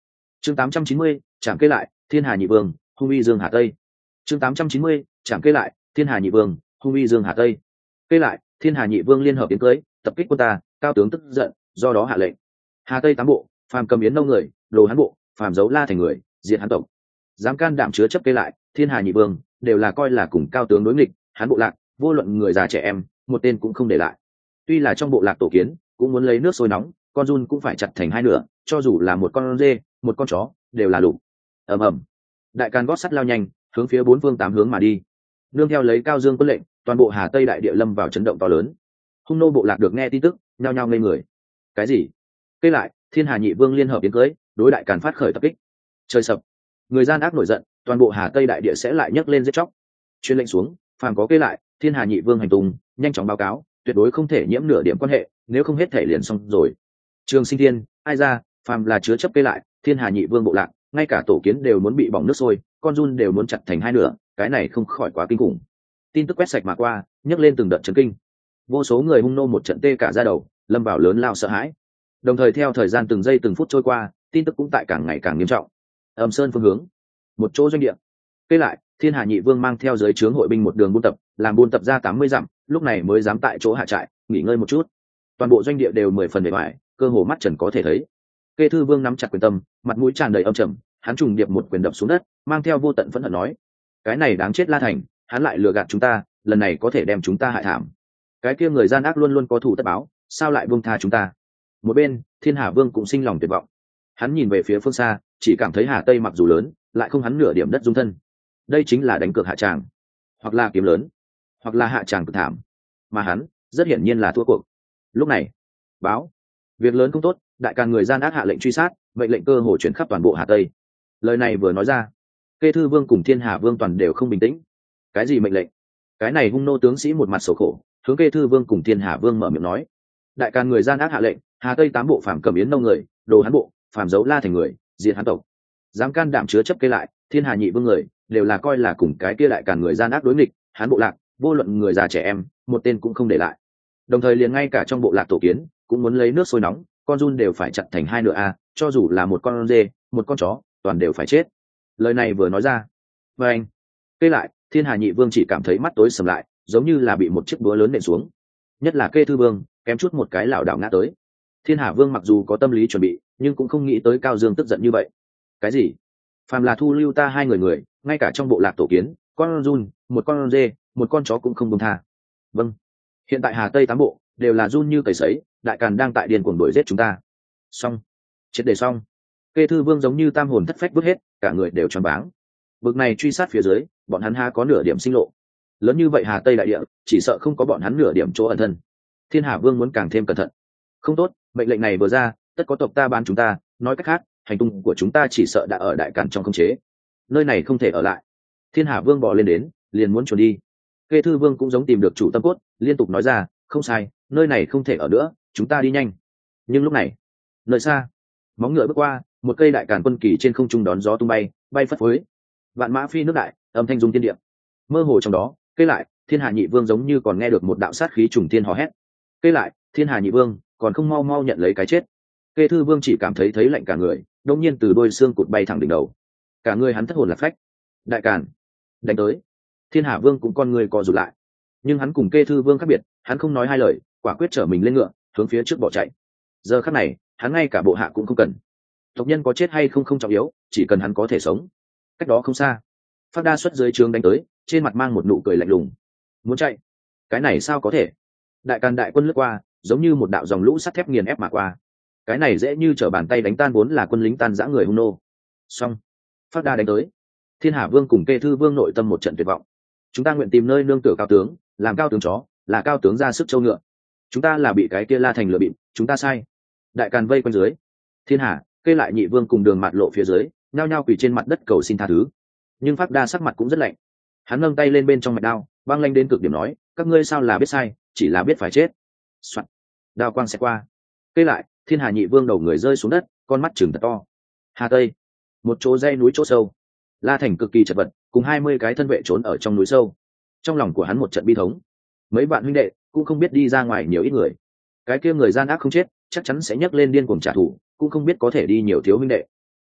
chương 890, chạm kê lại thiên hà nhị vương hung uy dương hà tây. chương 890, chạm kê lại thiên hà nhị vương hung uy dương hà tây. Kê lại thiên hà nhị vương liên hợp yến cưới tập kích quân ta, cao tướng tức giận, do đó hạ lệnh hà tây tám bộ phàm cầm yến nâu người, đồ hán bộ phàm giấu la thành người, diệt hán tộc. Dám can đảm chứa chấp kê lại thiên hà nhị vương đều là coi là cùng cao tướng đối nghịch, hán bộ lạc vô luận người già trẻ em một tên cũng không để lại. Tuy là trong bộ lạc tổ kiến cũng muốn lấy nước sôi nóng, con giun cũng phải chặt thành hai nửa, cho dù là một con dê một con chó đều là đủ. ầm ầm, đại càn gót sắt lao nhanh hướng phía bốn phương tám hướng mà đi. Nương theo lấy cao dương quân lệnh, toàn bộ hà tây đại địa lâm vào chấn động to lớn. Hung nô bộ lạc được nghe tin tức nhao nhao ngây người. Cái gì? Kê lại thiên hà nhị vương liên hợp yến cưới đối đại càn phát khởi tập kích. Trời sập, người gian ác nổi giận, toàn bộ hà tây đại địa sẽ lại nhấc lên giết chóc. Chuyên lệnh xuống, phàm có kê lại thiên hà nhị vương hành tung nhanh chóng báo cáo, tuyệt đối không thể nhiễm nửa điểm quan hệ, nếu không hết thể liền xong rồi. Trường Sinh Thiên, ai ra, phàm là chứa chấp kê lại thiên hà nhị vương bộ lạc, ngay cả tổ kiến đều muốn bị bỏng nước sôi, con giun đều muốn chặt thành hai nửa, cái này không khỏi quá kinh khủng. Tin tức quét sạch mà qua, nhấc lên từng đợt chấn kinh. Vô số người hung nô một trận tê cả da đầu, lâm vào lớn lao sợ hãi. Đồng thời theo thời gian từng giây từng phút trôi qua, tin tức cũng tại càng ngày càng nghiêm trọng. Ẩm Sơn phương hướng, một chỗ doanh địa. Kê lại thiên hà nhị vương mang theo giới trướng hội binh một đường buôn tập, làm buôn tập ra 80 dặm, lúc này mới dám tại chỗ hạ trại nghỉ ngơi một chút. Toàn bộ doanh địa đều 10 phần bề ngoài, cơ hồ mắt trần có thể thấy. Kê Thư Vương nắm chặt quyền tâm, mặt mũi tràn đầy âm trầm, hắn trùng điệp một quyền đập xuống đất, mang theo vô tận phẫn hận nói: cái này đáng chết La Thành, hắn lại lừa gạt chúng ta, lần này có thể đem chúng ta hại thảm. Cái kia người gian ác luôn luôn có thù tất báo, sao lại buông tha chúng ta? Một bên Thiên Hà Vương cũng sinh lòng tuyệt vọng, hắn nhìn về phía phương xa, chỉ cảm thấy Hà Tây mặc dù lớn, lại không hắn nửa điểm đất dung thân. Đây chính là đánh cược hạ tràng, hoặc là kiếm lớn, hoặc là hạ tràng cực thảm, mà hắn rất hiển nhiên là thua cuộc. Lúc này báo việc lớn không tốt, đại càn người gian ác hạ lệnh truy sát, mệnh lệnh cơ hồ chuyển khắp toàn bộ Hà Tây. Lời này vừa nói ra, Kê Thư Vương cùng Thiên Hà Vương toàn đều không bình tĩnh. Cái gì mệnh lệnh? Cái này hung nô tướng sĩ một mặt sầu khổ, hướng Kê Thư Vương cùng Thiên Hà Vương mở miệng nói: đại càn người gian ác hạ lệnh, Hà Tây tám bộ phàm cầm yến nông người, đồ hán bộ phàm giấu la thành người, diệt hán tộc. Dám can đảm chứa chấp Kê lại thiên hà nhị vương người, đều là coi là cùng cái kia đại càn người gian ác đối nghịch, hán bộ lạc vô luận người già trẻ em một tên cũng không để lại. Đồng thời liền ngay cả trong bộ lạc tổ kiến cũng muốn lấy nước sôi nóng, con giun đều phải chặt thành hai nửa a, cho dù là một con dê một con chó toàn đều phải chết. Lời này vừa nói ra, và anh Kê lại thiên hà nhị vương chỉ cảm thấy mắt tối sầm lại, giống như là bị một chiếc búa lớn nện xuống. Nhất là Kê Thư Vương kém chút một cái lảo đảo ngã tới. Thiên Hà Vương mặc dù có tâm lý chuẩn bị, nhưng cũng không nghĩ tới Cao Dương tức giận như vậy. Cái gì? Phàm là thu lưu ta hai người, ngay cả trong bộ lạc tổ kiến, con giun một con dê một con chó cũng không buông tha. Vâng. Hiện tại Hà Tây tám bộ đều là giun như cầy sấy, đại càn đang tại điên cuồng đuổi giết chúng ta. Xong, triệt để xong. Kê Thư Vương giống như tam hồn thất phách vứt hết, cả người đều choáng váng. Bực này truy sát phía dưới, bọn hắn ha có nửa điểm sinh lộ. Lớn như vậy Hà Tây đại địa, chỉ sợ không có bọn hắn nửa điểm chỗ ẩn thân. Thiên Hà Vương muốn càng thêm cẩn thận. Không tốt, mệnh lệnh này vừa ra, tất có tộc ta bán chúng ta, nói cách khác, hành tung của chúng ta chỉ sợ đã ở đại càn trong khống chế. Nơi này không thể ở lại. Thiên Hà Vương bò lên đến, liền muốn chuồn đi. Kê Thư Vương cũng giống tìm được chủ tâm cốt, liên tục nói ra: không sai, nơi này không thể ở nữa, chúng ta đi nhanh. Nhưng lúc này, nơi xa, móng ngựa bước qua, một cây đại càn quân kỳ trên không trung đón gió tung bay, bay phất phới. Vạn mã phi nước đại, âm thanh rung thiên địa. Mơ hồ trong đó, Kê lại thiên hà nhị vương giống như còn nghe được một đạo sát khí trùng thiên hò hét. Kê lại thiên hà nhị vương còn không mau mau nhận lấy cái chết. Kê Thư Vương chỉ cảm thấy lạnh cả người, đột nhiên từ đôi xương cụt bay thẳng đỉnh đầu, cả người hắn thất hồn lạc phách. Đại càn đánh tới. Thiên Hà Vương cũng con người co rụt lại, nhưng hắn cùng Kê Thư Vương khác biệt, hắn không nói hai lời, quả quyết trở mình lên ngựa, hướng phía trước bỏ chạy. Giờ khắc này, hắn ngay cả bộ hạ cũng không cần. Tộc nhân có chết hay không không trọng yếu, chỉ cần hắn có thể sống. Cách đó không xa, Phát Đa xuất dưới trướng đánh tới, trên mặt mang một nụ cười lạnh lùng. Muốn chạy? Cái này sao có thể? Đại càn đại quân lướt qua, giống như một đạo dòng lũ sắt thép nghiền ép mà qua. Cái này dễ như trở bàn tay đánh tan vốn là quân lính tan rã người hung nô. Xong, Phát Đa đánh tới. Thiên Hà Vương cùng Kê Thư Vương nội tâm một trận tuyệt vọng. Chúng ta nguyện tìm nơi nương tựa cao tướng, làm cao tướng chó, là cao tướng ra sức châu ngựa. Chúng ta là bị cái kia La Thành lừa bịp, chúng ta sai. Đại càn vây quanh dưới, Thiên Hà, Kê lại nhị vương cùng Đường Mạt Lộ phía dưới, nhao nhao quỳ trên mặt đất cầu xin tha thứ. Nhưng Phát Đa sắc mặt cũng rất lạnh. Hắn nâng tay lên bên trong mạch đao, băng lanh đến cực điểm nói: các ngươi sao là biết sai, chỉ là biết phải chết. Soạn. Đao quang sẽ qua. Kê lại thiên hà nhị vương đầu người rơi xuống đất, con mắt trừng thật to. Hà Tây, một chỗ dãy núi chỗ sâu, La Thành cực kỳ chật vật, cùng 20 cái thân vệ trốn ở trong núi sâu. Trong lòng của hắn một trận bi thống. Mấy bạn huynh đệ cũng không biết đi ra ngoài nhiều ít người. Cái kia người gian ác không chết, chắc chắn sẽ nhấc lên điên cuồng trả thù, cũng không biết có thể đi nhiều thiếu huynh đệ.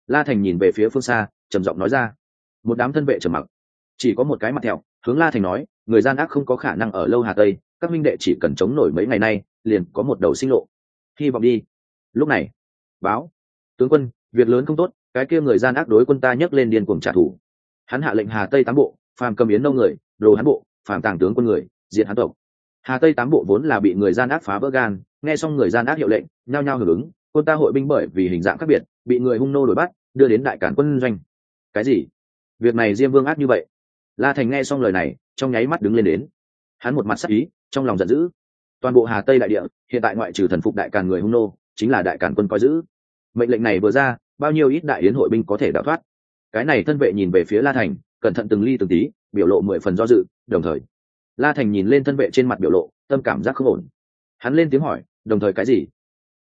La Thành nhìn về phía phương xa trầm giọng nói ra. Một đám thân vệ trầm mặc, chỉ có một cái mặt thẹo hướng La Thành nói, người gian ác không có khả năng ở lâu Hà Tây, các minh đệ chỉ cần chống nổi mấy ngày nay liền có một đầu sinh lộ, hy vọng đi. Lúc này báo, tướng quân, việc lớn không tốt, cái kia người gian ác đối quân ta nhấc lên điên cuồng trả thù. Hắn hạ lệnh Hà Tây tám bộ phàm cầm yến nâu người, đồ hắn bộ phàm tàng tướng quân người, diệt hắn tộc. Hà Tây tám bộ vốn là bị người gian ác phá vỡ gan, nghe xong người gian ác hiệu lệnh nhao nhao hưởng ứng. Quân ta hội binh bởi vì hình dạng khác biệt bị người hung nô đuổi bắt, đưa đến đại cản quân doanh. Cái gì? Việc này Diêm Vương ác như vậy? La Thành nghe xong lời này trong nháy mắt đứng lên đến, hắn một mặt sắc ý trong lòng giận dữ. Toàn bộ Hà Tây đại địa hiện tại ngoại trừ thần phục đại càn người hung nô chính là đại càn quân coi giữ. Mệnh lệnh này vừa ra, bao nhiêu ít đại yến hội binh có thể đào thoát. Cái này thân vệ nhìn về phía La Thành cẩn thận từng ly từng tí, biểu lộ 10 phần do dự. Đồng thời La Thành nhìn lên thân vệ trên mặt biểu lộ tâm cảm giác không ổn, hắn lên tiếng hỏi, đồng thời cái gì?